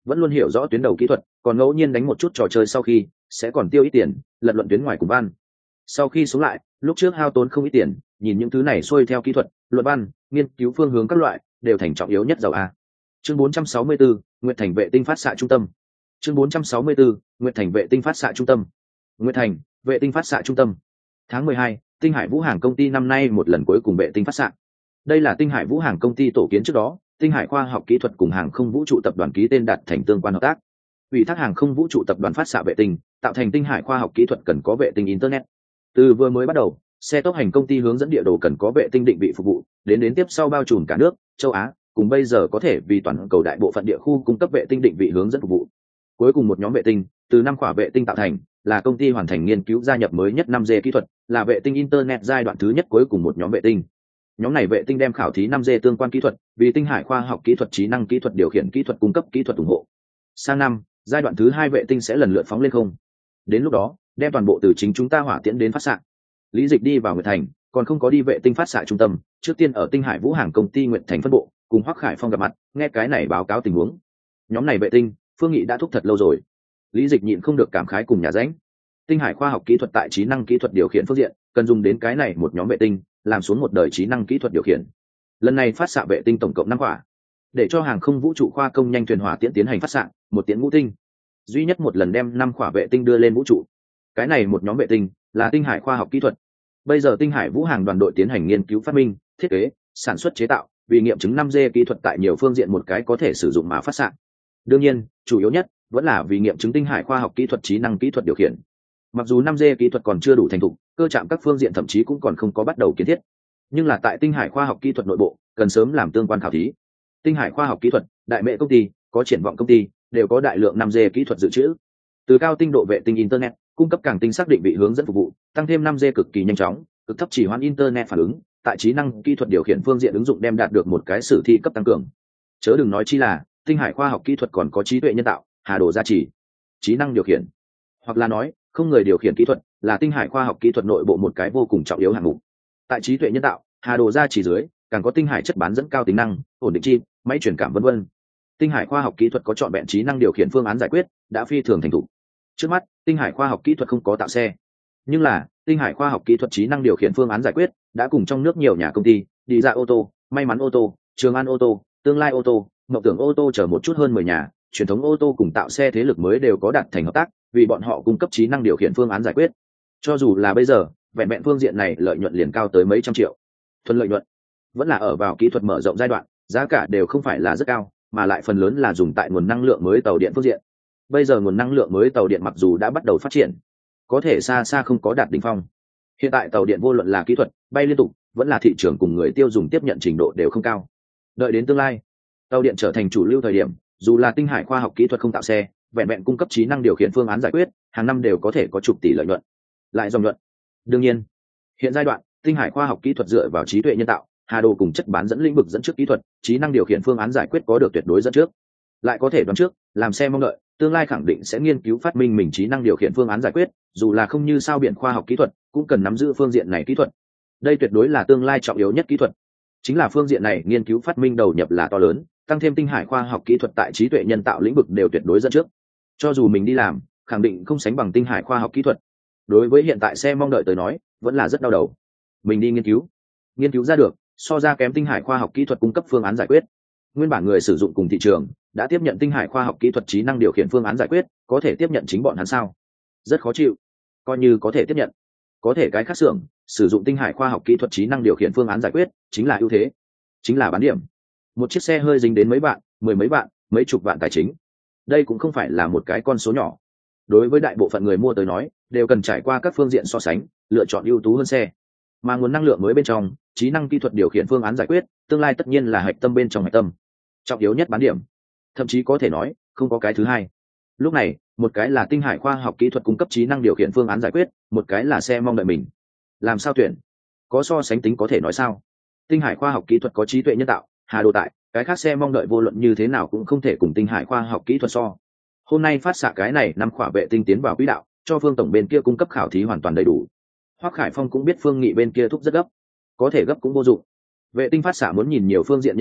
[SPEAKER 1] vẫn luôn hiểu rõ tuyến đầu kỹ thuật, còn ngẫu nhiên đánh một chút trò chơi sau khi sẽ còn tiêu ít tiền lật luận tuyến ngoài cùng văn. Sau khi xuống lại, lúc trước hao tốn không ít tiền, nhìn những thứ này xuôi theo kỹ thuật, luận văn, nghiên cứu phương hướng các loại đều thành trọng yếu nhất giàu a. Chương 464, Nguyệt Thành vệ tinh phát xạ trung tâm. Chương 464, Nguyệt Thành vệ tinh phát xạ trung tâm. Nguyệt Thành, vệ tinh phát xạ trung tâm. Tháng 12, Tinh Hải Vũ Hàng công ty năm nay một lần cuối cùng vệ tinh phát xạ. Đây là Tinh Hải Vũ Hàng công ty tổ kiến trước đó, Tinh Hải khoa học kỹ thuật cùng Hàng không vũ trụ tập đoàn ký tên đạt thành tương quan hợp tác. Ủy thác Hàng không vũ trụ tập đoàn phát xạ vệ tinh, tạo thành Tinh Hải khoa học kỹ thuật cần có vệ tinh internet. Từ vừa mới bắt đầu, xe tốc hành công ty hướng dẫn địa đồ cần có vệ tinh định vị phục vụ, đến tiếp sau bao trùm cả nước, châu Á, cùng bây giờ có thể vì toàn cầu đại bộ phận địa khu cung cấp vệ tinh định vị hướng dẫn phục vụ. Cuối cùng một nhóm vệ tinh, từ 5 khỏa vệ tinh tạo thành, là công ty hoàn thành nghiên cứu gia nhập mới nhất 5G kỹ thuật, là vệ tinh internet giai đoạn thứ nhất cuối cùng một nhóm vệ tinh. Nhóm này vệ tinh đem khảo thí 5G tương quan kỹ thuật, vì Tinh Hải khoa học kỹ thuật trí năng kỹ thuật điều khiển kỹ thuật cung cấp kỹ thuật ủng hộ. Sang năm, giai đoạn thứ 2 vệ tinh sẽ lần lượt phóng lên không. Đến lúc đó, đem toàn bộ từ chính chúng ta hỏa tiễn đến phát xạ. Lý Dịch đi vào Nguyệt Thành, còn không có đi vệ tinh phát xạ trung tâm, trước tiên ở Tinh Hải Vũ Hàng công ty Nguyệt Thành phân bộ, cùng Hoắc Khải Phong gặp mặt, nghe cái này báo cáo tình huống. Nhóm này vệ tinh, Phương Nghị đã thúc thật lâu rồi. Lý Dịch nhịn không được cảm khái cùng nhà ránh. Tinh Hải khoa học kỹ thuật tại trí năng kỹ thuật điều khiển phương diện, cần dùng đến cái này một nhóm vệ tinh, làm xuống một đời trí năng kỹ thuật điều khiển. Lần này phát xạ vệ tinh tổng cộng 5 quả, để cho hàng không vũ trụ khoa công nhanh thuyền hỏa tiễn tiến hành phát xạ, một tiễn ngũ tinh. Duy nhất một lần đem 5 quả vệ tinh đưa lên vũ trụ. Cái này một nhóm vệ tinh là Tinh Hải khoa học kỹ thuật. Bây giờ Tinh Hải Vũ Hàng đoàn đội tiến hành nghiên cứu phát minh, thiết kế, sản xuất chế tạo, vì nghiệm chứng 5G kỹ thuật tại nhiều phương diện một cái có thể sử dụng mà phát xạ. Đương nhiên, chủ yếu nhất vẫn là vì nghiệm chứng Tinh Hải khoa học kỹ thuật trí năng kỹ thuật điều khiển. Mặc dù 5G kỹ thuật còn chưa đủ thành thục, cơ trạm các phương diện thậm chí cũng còn không có bắt đầu kiến thiết, nhưng là tại Tinh Hải khoa học kỹ thuật nội bộ cần sớm làm tương quan khảo thí. Tinh Hải khoa học kỹ thuật, đại mệ công ty, có triển vọng công ty đều có đại lượng 5G kỹ thuật dự trữ. Từ cao tinh độ vệ tinh internet, cung cấp càng tinh xác định vị hướng dẫn phục vụ, tăng thêm 5G cực kỳ nhanh chóng, cực thấp chỉ hoãn internet phản ứng, tại trí năng kỹ thuật điều khiển phương diện ứng dụng đem đạt được một cái sử thi cấp tăng cường. Chớ đừng nói chi là Tinh Hải khoa học kỹ thuật còn có trí tuệ nhân tạo, hà đồ gia trì, trí năng điều khiển, hoặc là nói không người điều khiển kỹ thuật, là Tinh Hải khoa học kỹ thuật nội bộ một cái vô cùng trọng yếu hạng mục. Tại trí tuệ nhân tạo, hà đồ gia trì dưới, càng có Tinh Hải chất bán dẫn cao tính năng, ổn định chip, máy truyền cảm vân vân. Tinh Hải khoa học kỹ thuật có chọn vẹn trí năng điều khiển phương án giải quyết, đã phi thường thành thục. Trước mắt, Tinh Hải khoa học kỹ thuật không có tạo xe, nhưng là Tinh Hải khoa học kỹ thuật trí năng điều khiển phương án giải quyết đã cùng trong nước nhiều nhà công ty, đi ra ô tô, may mắn ô tô, Trường An ô tô, Tương lai ô tô, Mộng Tưởng ô tô chờ một chút hơn 10 nhà truyền thống ô tô cùng tạo xe thế lực mới đều có đạt thành hợp tác, vì bọn họ cung cấp trí năng điều khiển phương án giải quyết. Cho dù là bây giờ, vẹn vẹn phương diện này lợi nhuận liền cao tới mấy trăm triệu. Thuần lợi nhuận vẫn là ở vào kỹ thuật mở rộng giai đoạn, giá cả đều không phải là rất cao, mà lại phần lớn là dùng tại nguồn năng lượng mới tàu điện phương diện. Bây giờ nguồn năng lượng mới tàu điện mặc dù đã bắt đầu phát triển, có thể xa xa không có đạt đỉnh phong. Hiện tại tàu điện vô luận là kỹ thuật, bay liên tục, vẫn là thị trường cùng người tiêu dùng tiếp nhận trình độ đều không cao. Đợi đến tương lai, tàu điện trở thành chủ lưu thời điểm, dù là Tinh Hải khoa học kỹ thuật không tạo xe, vẹn vẹn cung cấp trí năng điều khiển phương án giải quyết, hàng năm đều có thể có chục tỷ lợi nhuận. Lại dòng nhuận. Đương nhiên, hiện giai đoạn, Tinh Hải khoa học kỹ thuật dựa vào trí tuệ nhân tạo, hà đồ cùng chất bán dẫn lĩnh vực dẫn trước kỹ thuật, trí năng điều khiển phương án giải quyết có được tuyệt đối dẫn trước. Lại có thể đoán trước, làm xe mong đợi, tương lai khẳng định sẽ nghiên cứu phát minh mình trí năng điều khiển phương án giải quyết, dù là không như sao biển khoa học kỹ thuật, cũng cần nắm giữ phương diện này kỹ thuật. Đây tuyệt đối là tương lai trọng yếu nhất kỹ thuật. Chính là phương diện này nghiên cứu phát minh đầu nhập là to lớn, tăng thêm Tinh Hải khoa học kỹ thuật tại trí tuệ nhân tạo lĩnh vực đều tuyệt đối dẫn trước. Cho dù mình đi làm, khẳng định không sánh bằng Tinh Hải khoa học kỹ thuật. Đối với hiện tại xe mong đợi tới nói, vẫn là rất đau đầu. Mình đi nghiên cứu ra được, so ra kém Tinh Hải khoa học kỹ thuật cung cấp phương án giải quyết. Nguyên bản người sử dụng cùng thị trường đã tiếp nhận Tinh Hải khoa học kỹ thuật trí năng điều khiển phương án giải quyết, có thể tiếp nhận chính bọn hắn sao? Rất khó chịu. Coi như có thể tiếp nhận, có thể cái khác xưởng sử dụng Tinh Hải khoa học kỹ thuật trí năng điều khiển phương án giải quyết, chính là ưu thế, chính là bán điểm. Một chiếc xe hơi dính đến mấy bạn, mười mấy bạn, mấy chục vạn tài chính. Đây cũng không phải là một cái con số nhỏ. Đối với đại bộ phận người mua tới nói, đều cần trải qua các phương diện so sánh, lựa chọn ưu tú hơn xe. Mà nguồn năng lượng mới bên trong, trí năng kỹ thuật điều khiển phương án giải quyết, tương lai tất nhiên là hạch tâm bên trong hạch tâm. Trọng yếu nhất bán điểm, thậm chí có thể nói không có cái thứ hai. Lúc này, một cái là Tinh Hải khoa học kỹ thuật cung cấp trí năng điều khiển phương án giải quyết, một cái là xe mong đợi mình. Làm sao tuyển? Có so sánh tính có thể nói sao? Tinh Hải khoa học kỹ thuật có trí tuệ nhân tạo, hà đồ tại, cái khác xe mong đợi vô luận như thế nào cũng không thể cùng Tinh Hải khoa học kỹ thuật so. Hôm nay phát xạ cái này 5 khỏa vệ tinh tiến vào quỹ đạo, cho Phương tổng bên kia cung cấp khảo thí hoàn toàn đầy đủ. Hoắc Khải Phong cũng biết Phương Nghị bên kia thúc rất gấp, có thể gấp cũng vô dụng. Vệ tinh phát xạ muốn nhìn nhiều phương diện nhân tố,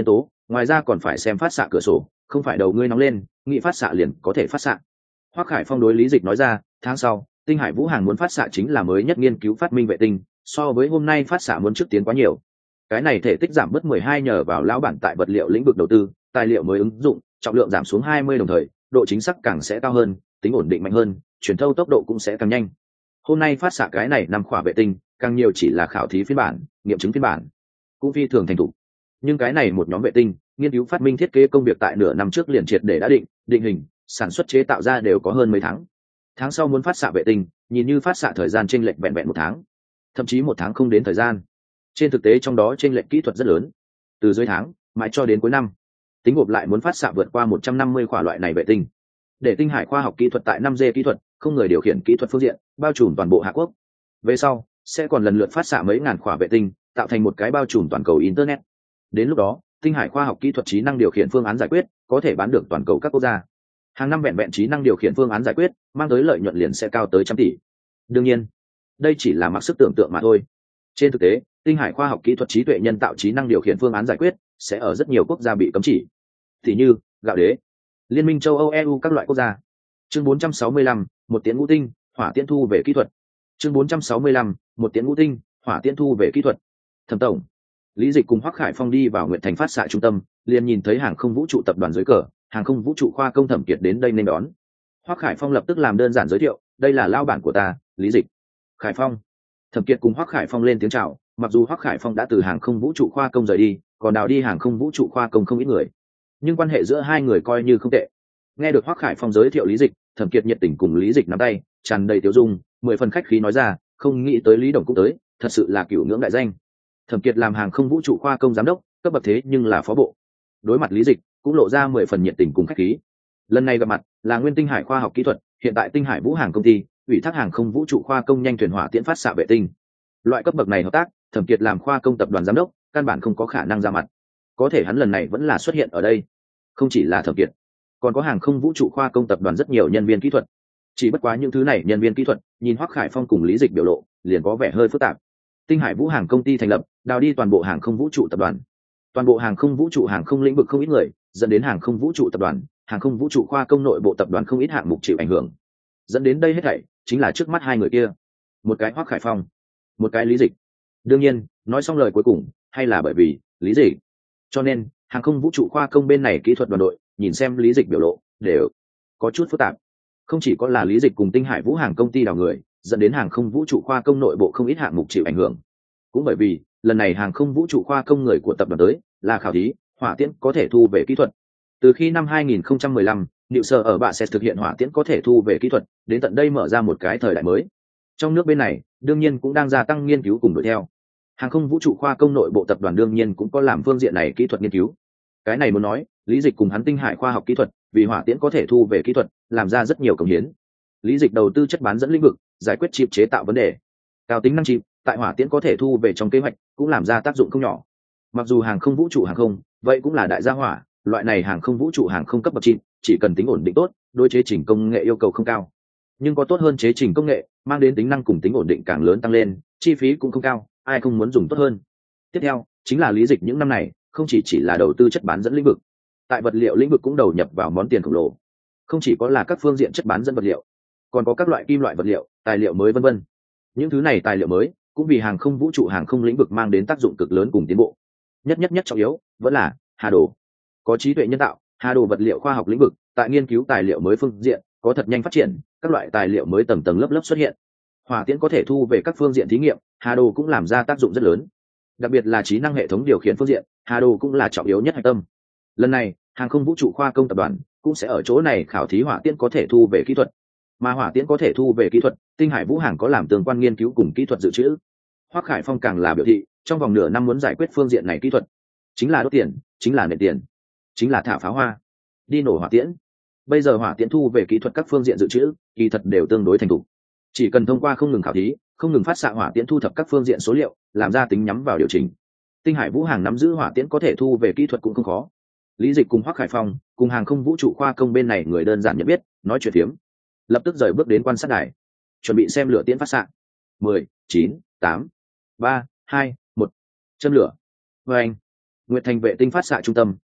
[SPEAKER 1] ngoài ra còn phải xem phát xạ cửa sổ, không phải đầu ngươi nóng lên nghĩ phát xạ liền có thể phát xạ. Hoắc Khải Phong đối Lý Dịch nói ra, tháng sau Tinh Hải Vũ Hàng muốn phát xạ chính là mới nhất nghiên cứu phát minh vệ tinh, so với hôm nay phát xạ muốn trước tiến quá nhiều. Cái này thể tích giảm bớt 12 nhờ vào lão bản tại vật liệu lĩnh vực đầu tư, tài liệu mới ứng dụng, trọng lượng giảm xuống 20 đồng thời, độ chính xác càng sẽ cao hơn, tính ổn định mạnh hơn, truyền thâu tốc độ cũng sẽ càng nhanh. Hôm nay phát xạ cái này 5 khỏa vệ tinh, càng nhiều chỉ là khảo thí phiên bản, nghiệm chứng phiên bản, cũng phi thường thành thục. Nhưng cái này một nhóm vệ tinh, nghiên cứu phát minh thiết kế công việc tại nửa năm trước liền triệt để đã định hình, sản xuất chế tạo ra đều có hơn mấy tháng. Tháng sau muốn phát xạ vệ tinh, nhìn như phát xạ thời gian chênh lệch vẹn vẹn 1 tháng, thậm chí 1 tháng không đến thời gian. Trên thực tế trong đó chênh lệch kỹ thuật rất lớn, từ dưới tháng mãi cho đến cuối năm. Tính gộp lại muốn phát xạ vượt qua 150 khỏa loại này vệ tinh. Để Tinh Hải khoa học kỹ thuật tại 5G kỹ thuật, không người điều khiển kỹ thuật phương diện, bao trùm toàn bộ Hạ Quốc. Về sau, sẽ còn lần lượt phát xạ mấy ngàn khỏa vệ tinh, tạo thành một cái bao trùm toàn cầu internet. Đến lúc đó, Tinh Hải khoa học kỹ thuật trí năng điều khiển phương án giải quyết, có thể bán được toàn cầu các quốc gia. Hàng năm vẹn vẹn trí năng điều khiển phương án giải quyết, mang tới lợi nhuận liền sẽ cao tới trăm tỷ. Đương nhiên, đây chỉ là mặc sức tưởng tượng mà thôi. Trên thực tế, Tinh Hải khoa học kỹ thuật trí tuệ nhân tạo trí năng điều khiển phương án giải quyết sẽ ở rất nhiều quốc gia bị cấm chỉ. Thì như gạo đế, Liên minh châu Âu EU các loại quốc gia. Chương 465, một tiễn ngũ tinh, hỏa tiễn thu về kỹ thuật. Chương 465, một tiễn ngũ tinh, hỏa tiễn thu về kỹ thuật. Thẩm tổng, Lý Dịch cùng Hoắc Khải Phong đi vào Nguyện Thành phát xạ trung tâm, liền nhìn thấy hàng không vũ trụ tập đoàn dưới cờ, hàng không vũ trụ khoa công Thẩm Kiệt đến đây nên đón. Hoắc Khải Phong lập tức làm đơn giản giới thiệu, đây là lao bản của ta, Lý Dịch. Khải Phong. Thẩm Kiệt cùng Hoắc Khải Phong lên tiếng chào, mặc dù Hoắc Khải Phong đã từ hàng không vũ trụ khoa công rời đi, còn đào đi hàng không vũ trụ khoa công không ít người, nhưng quan hệ giữa hai người coi như không tệ. Nghe được Hoắc Khải Phong giới thiệu Lý Dịch, Thẩm Kiệt nhiệt tình cùng Lý Dịch nắm tay, tràn đầy tiêu dung, 10 phần khách khí nói ra, không nghĩ tới Lý Đồng cũng tới, thật sự là cửu ngưỡng đại danh. Thẩm Kiệt làm hàng không vũ trụ khoa công giám đốc, cấp bậc thế nhưng là phó bộ. Đối mặt Lý Dịch, cũng lộ ra 10 phần nhiệt tình cùng khách khí. Lần này gặp mặt là Nguyên Tinh Hải khoa học kỹ thuật, hiện tại Tinh Hải Vũ Hàng công ty, ủy thác hàng không vũ trụ khoa công nhanh thuyền hỏa tiễn phát xạ vệ tinh. Loại cấp bậc này hợp tác, Thẩm Kiệt làm khoa công tập đoàn giám đốc, căn bản không có khả năng ra mặt. Có thể hắn lần này vẫn là xuất hiện ở đây. Không chỉ là Thẩm Kiệt, còn có hàng không vũ trụ khoa công tập đoàn rất nhiều nhân viên kỹ thuật. Chỉ bất quá những thứ này nhân viên kỹ thuật, nhìn Hoắc Khải Phong cùng Lý Dịch biểu lộ, liền có vẻ hơi phức tạp. Tinh Hải Vũ Hàng công ty thành lập, đào đi toàn bộ hàng không vũ trụ tập đoàn. Toàn bộ hàng không vũ trụ hàng không lĩnh vực không ít người, dẫn đến hàng không vũ trụ tập đoàn, hàng không vũ trụ khoa công nội bộ tập đoàn không ít hạng mục chịu ảnh hưởng. Dẫn đến đây hết thảy chính là trước mắt hai người kia, một cái Hoắc Khải Phong, một cái Lý Dịch. Đương nhiên, nói xong lời cuối cùng, hay là bởi vì Lý Dịch. Cho nên, hàng không vũ trụ khoa công bên này kỹ thuật đoàn đội, nhìn xem Lý Dịch biểu lộ, đều có chút phức tạp. Không chỉ có là Lý Dịch cùng Tinh Hải Vũ Hàng công ty đào người, dẫn đến hàng không vũ trụ khoa công nội bộ không ít hạng mục chịu ảnh hưởng. Cũng bởi vì, lần này hàng không vũ trụ khoa công người của tập đoàn tới, là khảo thí, hỏa tiễn có thể thu về kỹ thuật. Từ khi năm 2015, Niệu Sở ở bạ sẽ thực hiện hỏa tiễn có thể thu về kỹ thuật, đến tận đây mở ra một cái thời đại mới. Trong nước bên này, đương nhiên cũng đang gia tăng nghiên cứu cùng đuổi theo. Hàng không vũ trụ khoa công nội bộ tập đoàn đương nhiên cũng có làm phương diện này kỹ thuật nghiên cứu. Cái này muốn nói, Lý Dịch cùng hắn Tinh Hải khoa học kỹ thuật, vì hỏa tiễn có thể thu về kỹ thuật, làm ra rất nhiều công hiến. Lý Dịch đầu tư chất bán dẫn lĩnh vực, giải quyết chip chế tạo vấn đề. Cao tính năng chip, tại hỏa tiễn có thể thu về trong kế hoạch, cũng làm ra tác dụng không nhỏ. Mặc dù hàng không vũ trụ hàng không, vậy cũng là đại gia hỏa, loại này hàng không vũ trụ hàng không cấp bậc chip, chỉ cần tính ổn định tốt, đối chế chỉnh công nghệ yêu cầu không cao. Nhưng có tốt hơn chế chỉnh công nghệ, mang đến tính năng cùng tính ổn định càng lớn tăng lên, chi phí cũng không cao, ai không muốn dùng tốt hơn. Tiếp theo, chính là Lý Dịch những năm này, không chỉ là đầu tư chất bán dẫn lĩnh vực, tại vật liệu lĩnh vực cũng đầu nhập vào món tiền khổng lồ. Không chỉ có là các phương diện chất bán dẫn vật liệu, còn có các loại kim loại vật liệu, tài liệu mới vân vân. Những thứ này tài liệu mới cũng vì hàng không vũ trụ hàng không lĩnh vực mang đến tác dụng cực lớn cùng tiến bộ. Nhất trọng yếu vẫn là Hà Đồ. Có trí tuệ nhân tạo, Hà Đồ vật liệu khoa học lĩnh vực, tại nghiên cứu tài liệu mới phương diện, có thật nhanh phát triển, các loại tài liệu mới tầng tầng lớp lớp xuất hiện. Hỏa tiễn có thể thu về các phương diện thí nghiệm, Hà Đồ cũng làm ra tác dụng rất lớn. Đặc biệt là trí năng hệ thống điều khiển phương diện, Hà Đồ cũng là trọng yếu nhất hạch tâm. Lần này, hàng không vũ trụ khoa công tập đoàn cũng sẽ ở chỗ này khảo thí hỏa tiễn có thể thu về kỹ thuật. Mà hỏa tiễn có thể thu về kỹ thuật, Tinh Hải Vũ Hàng có làm tương quan nghiên cứu cùng kỹ thuật dự trữ. Hoắc Khải Phong càng là biểu thị, trong vòng nửa năm muốn giải quyết phương diện này kỹ thuật, chính là đốt tiền, chính là nện tiền, chính là thả pháo hoa, đi nổ hỏa tiễn. Bây giờ hỏa tiễn thu về kỹ thuật các phương diện dự trữ, kỳ thật đều tương đối thành thục. Chỉ cần thông qua không ngừng khảo thí, không ngừng phát xạ hỏa tiễn thu thập các phương diện số liệu, làm ra tính nhắm vào điều chỉnh. Tinh Hải Vũ Hàng nắm giữ hỏa tiễn có thể thu về kỹ thuật cũng không khó. Lý Dịch cùng Hoắc Khải Phong, cùng hàng không vũ trụ khoa công bên này người đơn giản nhận biết, nói chuyện phiếm. Lập tức rời bước đến quan sát đài, chuẩn bị xem lửa tiễn phát xạ. 10, 9, 8, 3, 2, 1. Châm lửa. Và anh, Nguyệt Thành vệ tinh phát xạ trung tâm,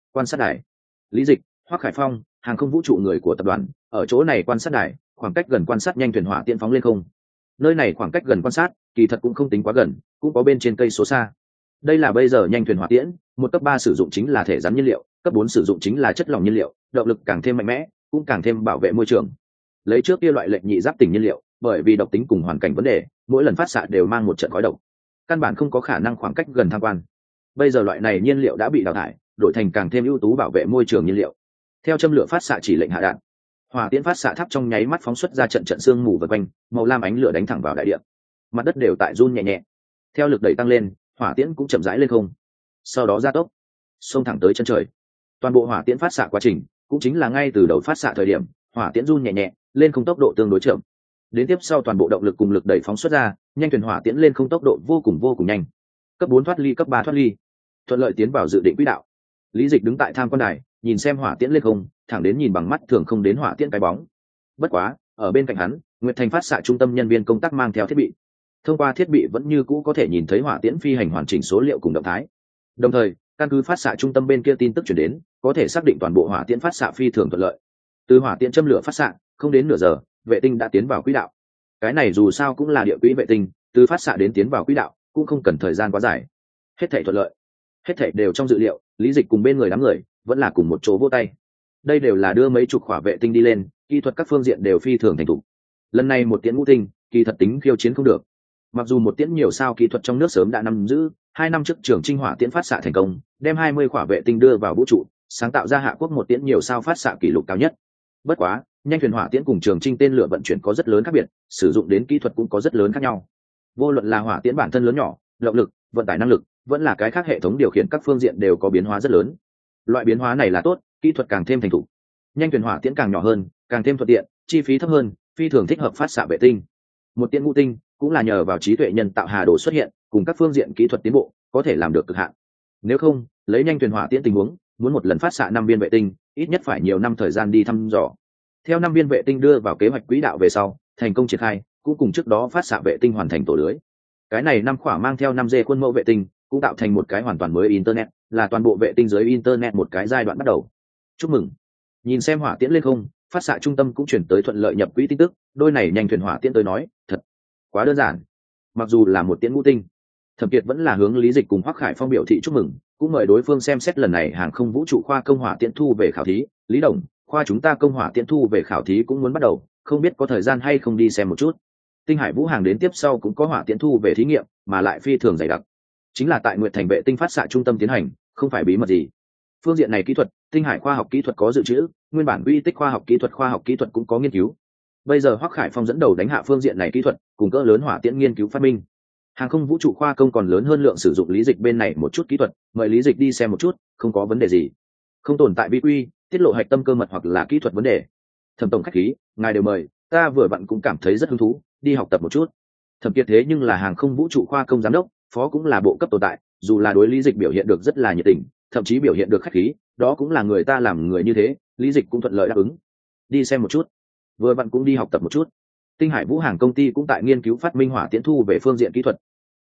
[SPEAKER 1] Quan sát đài. Lý Dịch, Hoắc Khải Phong, hàng không vũ trụ người của tập đoàn ở chỗ này quan sát đài, khoảng cách gần quan sát nhanh thuyền hỏa tiễn phóng lên không. Nơi này khoảng cách gần quan sát kỳ thật cũng không tính quá gần, cũng có bên trên cây số xa. Đây là bây giờ nhanh thuyền hỏa tiễn, một cấp 3 sử dụng chính là thể rắn nhiên liệu, cấp 4 sử dụng chính là chất lỏng nhiên liệu, động lực càng thêm mạnh mẽ, cũng càng thêm bảo vệ môi trường. Lấy trước kia loại lệnh nhị giáp tỉnh nhiên liệu, bởi vì độc tính cùng hoàn cảnh vấn đề, mỗi lần phát xạ đều mang một trận khói độc, căn bản không có khả năng khoảng cách gần tham quan. Bây giờ loại này nhiên liệu đã bị đào thải, đổi thành càng thêm ưu tú bảo vệ môi trường nhiên liệu. Theo châm lửa phát xạ chỉ lệnh hạ đạn, hỏa tiễn phát xạ tháp trong nháy mắt phóng xuất ra trận trận sương mù vần quanh, màu lam ánh lửa đánh thẳng vào đại địa, mặt đất đều tại run nhẹ nhẹ. Theo lực đẩy tăng lên, hỏa tiễn cũng chậm rãi lên không, sau đó gia tốc, xông thẳng tới chân trời. Toàn bộ hỏa tiễn phát xạ quá trình cũng chính là ngay từ đầu phát xạ thời điểm, hỏa tiễn run nhẹ nhẹ lên không, tốc độ tương đối chậm. Đến tiếp sau toàn bộ động lực cùng lực đẩy phóng xuất ra, nhanh thuyền hỏa tiễn lên không tốc độ vô cùng nhanh. Cấp 4 thoát ly, cấp 3 thoát ly, thuận lợi tiến vào dự định quỹ đạo. Lý Dịch đứng tại tham quan đài, nhìn xem hỏa tiễn lên không, thẳng đến nhìn bằng mắt thường không đến hỏa tiễn cái bóng. Bất quá, ở bên cạnh hắn, Nguyệt Thành phát xạ trung tâm nhân viên công tác mang theo thiết bị. Thông qua thiết bị vẫn như cũ có thể nhìn thấy hỏa tiễn phi hành hoàn chỉnh số liệu cùng động thái. Đồng thời, căn cứ phát xạ trung tâm bên kia tin tức truyền đến, có thể xác định toàn bộ hỏa tiễn phát xạ phi thường thuận lợi. Từ hỏa tiễn châm lửa phát xạ, không đến nửa giờ, vệ tinh đã tiến vào quỹ đạo. Cái này dù sao cũng là địa quỹ vệ tinh, từ phát xạ đến tiến vào quỹ đạo cũng không cần thời gian quá dài. Hết thảy thuận lợi, hết thảy đều trong dự liệu. Lý Dịch cùng bên người đám người vẫn là cùng một chỗ vỗ tay. Đây đều là đưa mấy chục khỏa vệ tinh đi lên, kỹ thuật các phương diện đều phi thường thành thục. Lần này một tiễn ngũ tinh, kỳ thật tính khiêu chiến không được. Mặc dù một tiễn nhiều sao kỹ thuật trong nước sớm đã nắm giữ, 2 năm trước Trường Trinh hỏa tiễn phát xạ thành công, đem 20 khỏa vệ tinh đưa vào vũ trụ, sáng tạo ra Hạ Quốc một tiễn nhiều sao phát xạ kỷ lục cao nhất. Bất quá, nhanh thuyền hỏa tiễn cùng Trường Trinh tên lửa vận chuyển có rất lớn khác biệt, sử dụng đến kỹ thuật cũng có rất lớn khác nhau. Vô luận là hỏa tiễn bản thân lớn nhỏ, động lực, vận tải năng lực, vẫn là cái khác hệ thống điều khiển các phương diện đều có biến hóa rất lớn. Loại biến hóa này là tốt, kỹ thuật càng thêm thành thục. Nhanh thuyền hỏa tiễn càng nhỏ hơn, càng thêm thuận tiện, chi phí thấp hơn, phi thường thích hợp phát xạ vệ tinh. Một tiễn ngũ tinh cũng là nhờ vào trí tuệ nhân tạo hà đồ xuất hiện, cùng các phương diện kỹ thuật tiến bộ, có thể làm được cực hạn. Nếu không, lấy nhanh thuyền hỏa tiễn tình huống, muốn một lần phát xạ 5 viên vệ tinh, ít nhất phải nhiều năm thời gian đi thăm dò. Theo 5 viên vệ tinh đưa vào kế hoạch quỹ đạo về sau, thành công triển khai, cũng cùng trước đó phát xạ vệ tinh hoàn thành tổ lưới. Cái này 5 khỏa mang theo 5G khuôn mẫu vệ tinh, cũng tạo thành một cái hoàn toàn mới internet, là toàn bộ vệ tinh dưới internet một cái giai đoạn bắt đầu. Chúc mừng. Nhìn xem hỏa tiễn lên không, phát xạ trung tâm cũng chuyển tới thuận lợi nhập quỹ tin tức, đôi này nhanh thuyền hỏa tiễn tới nói, thật quá đơn giản. Mặc dù là một tiễn ngũ tinh, Thẩm Kiệt vẫn là hướng Lý Dịch cùng Hoắc Khải Phong biểu thị chúc mừng, cũng mời đối phương xem xét lần này hàng không vũ trụ khoa công hỏa tiễn thu về khảo thí. Lý Đồng, khoa chúng ta công hỏa tiễn thu về khảo thí cũng muốn bắt đầu, không biết có thời gian hay không đi xem một chút. Tinh Hải Vũ hàng đến tiếp sau cũng có hỏa tiễn thu về thí nghiệm, mà lại phi thường dày đặc. Chính là tại Nguyệt Thành vệ tinh phát xạ trung tâm tiến hành, không phải bí mật gì. Phương diện này kỹ thuật, Tinh Hải khoa học kỹ thuật có dự trữ, nguyên bản uy tích khoa học kỹ thuật cũng có nghiên cứu. Bây giờ Hoắc Khải Phong dẫn đầu đánh hạ phương diện này kỹ thuật, cùng cỡ lớn hỏa tiễn nghiên cứu phát minh. Hàng không vũ trụ khoa công còn lớn hơn lượng sử dụng Lý Dịch bên này một chút kỹ thuật, mời Lý Dịch đi xem một chút, không có vấn đề gì. Không tồn tại vi quy, tiết lộ hạch tâm cơ mật hoặc là kỹ thuật vấn đề. Thẩm tổng khách khí, ngài đều mời, ta vừa vặn cũng cảm thấy rất hứng thú, đi học tập một chút. Thẩm Kiệt thế nhưng là hàng không vũ trụ khoa công giám đốc, phó cũng là bộ cấp tồn tại, dù là đối Lý Dịch biểu hiện được rất là nhiệt tình, thậm chí biểu hiện được khách khí, đó cũng là người ta làm người như thế, Lý Dịch cũng thuận lợi đáp ứng. Đi xem một chút, vừa vặn cũng đi học tập một chút. Tinh Hải Vũ hàng công ty cũng tại nghiên cứu phát minh hỏa tiễn thu về phương diện kỹ thuật,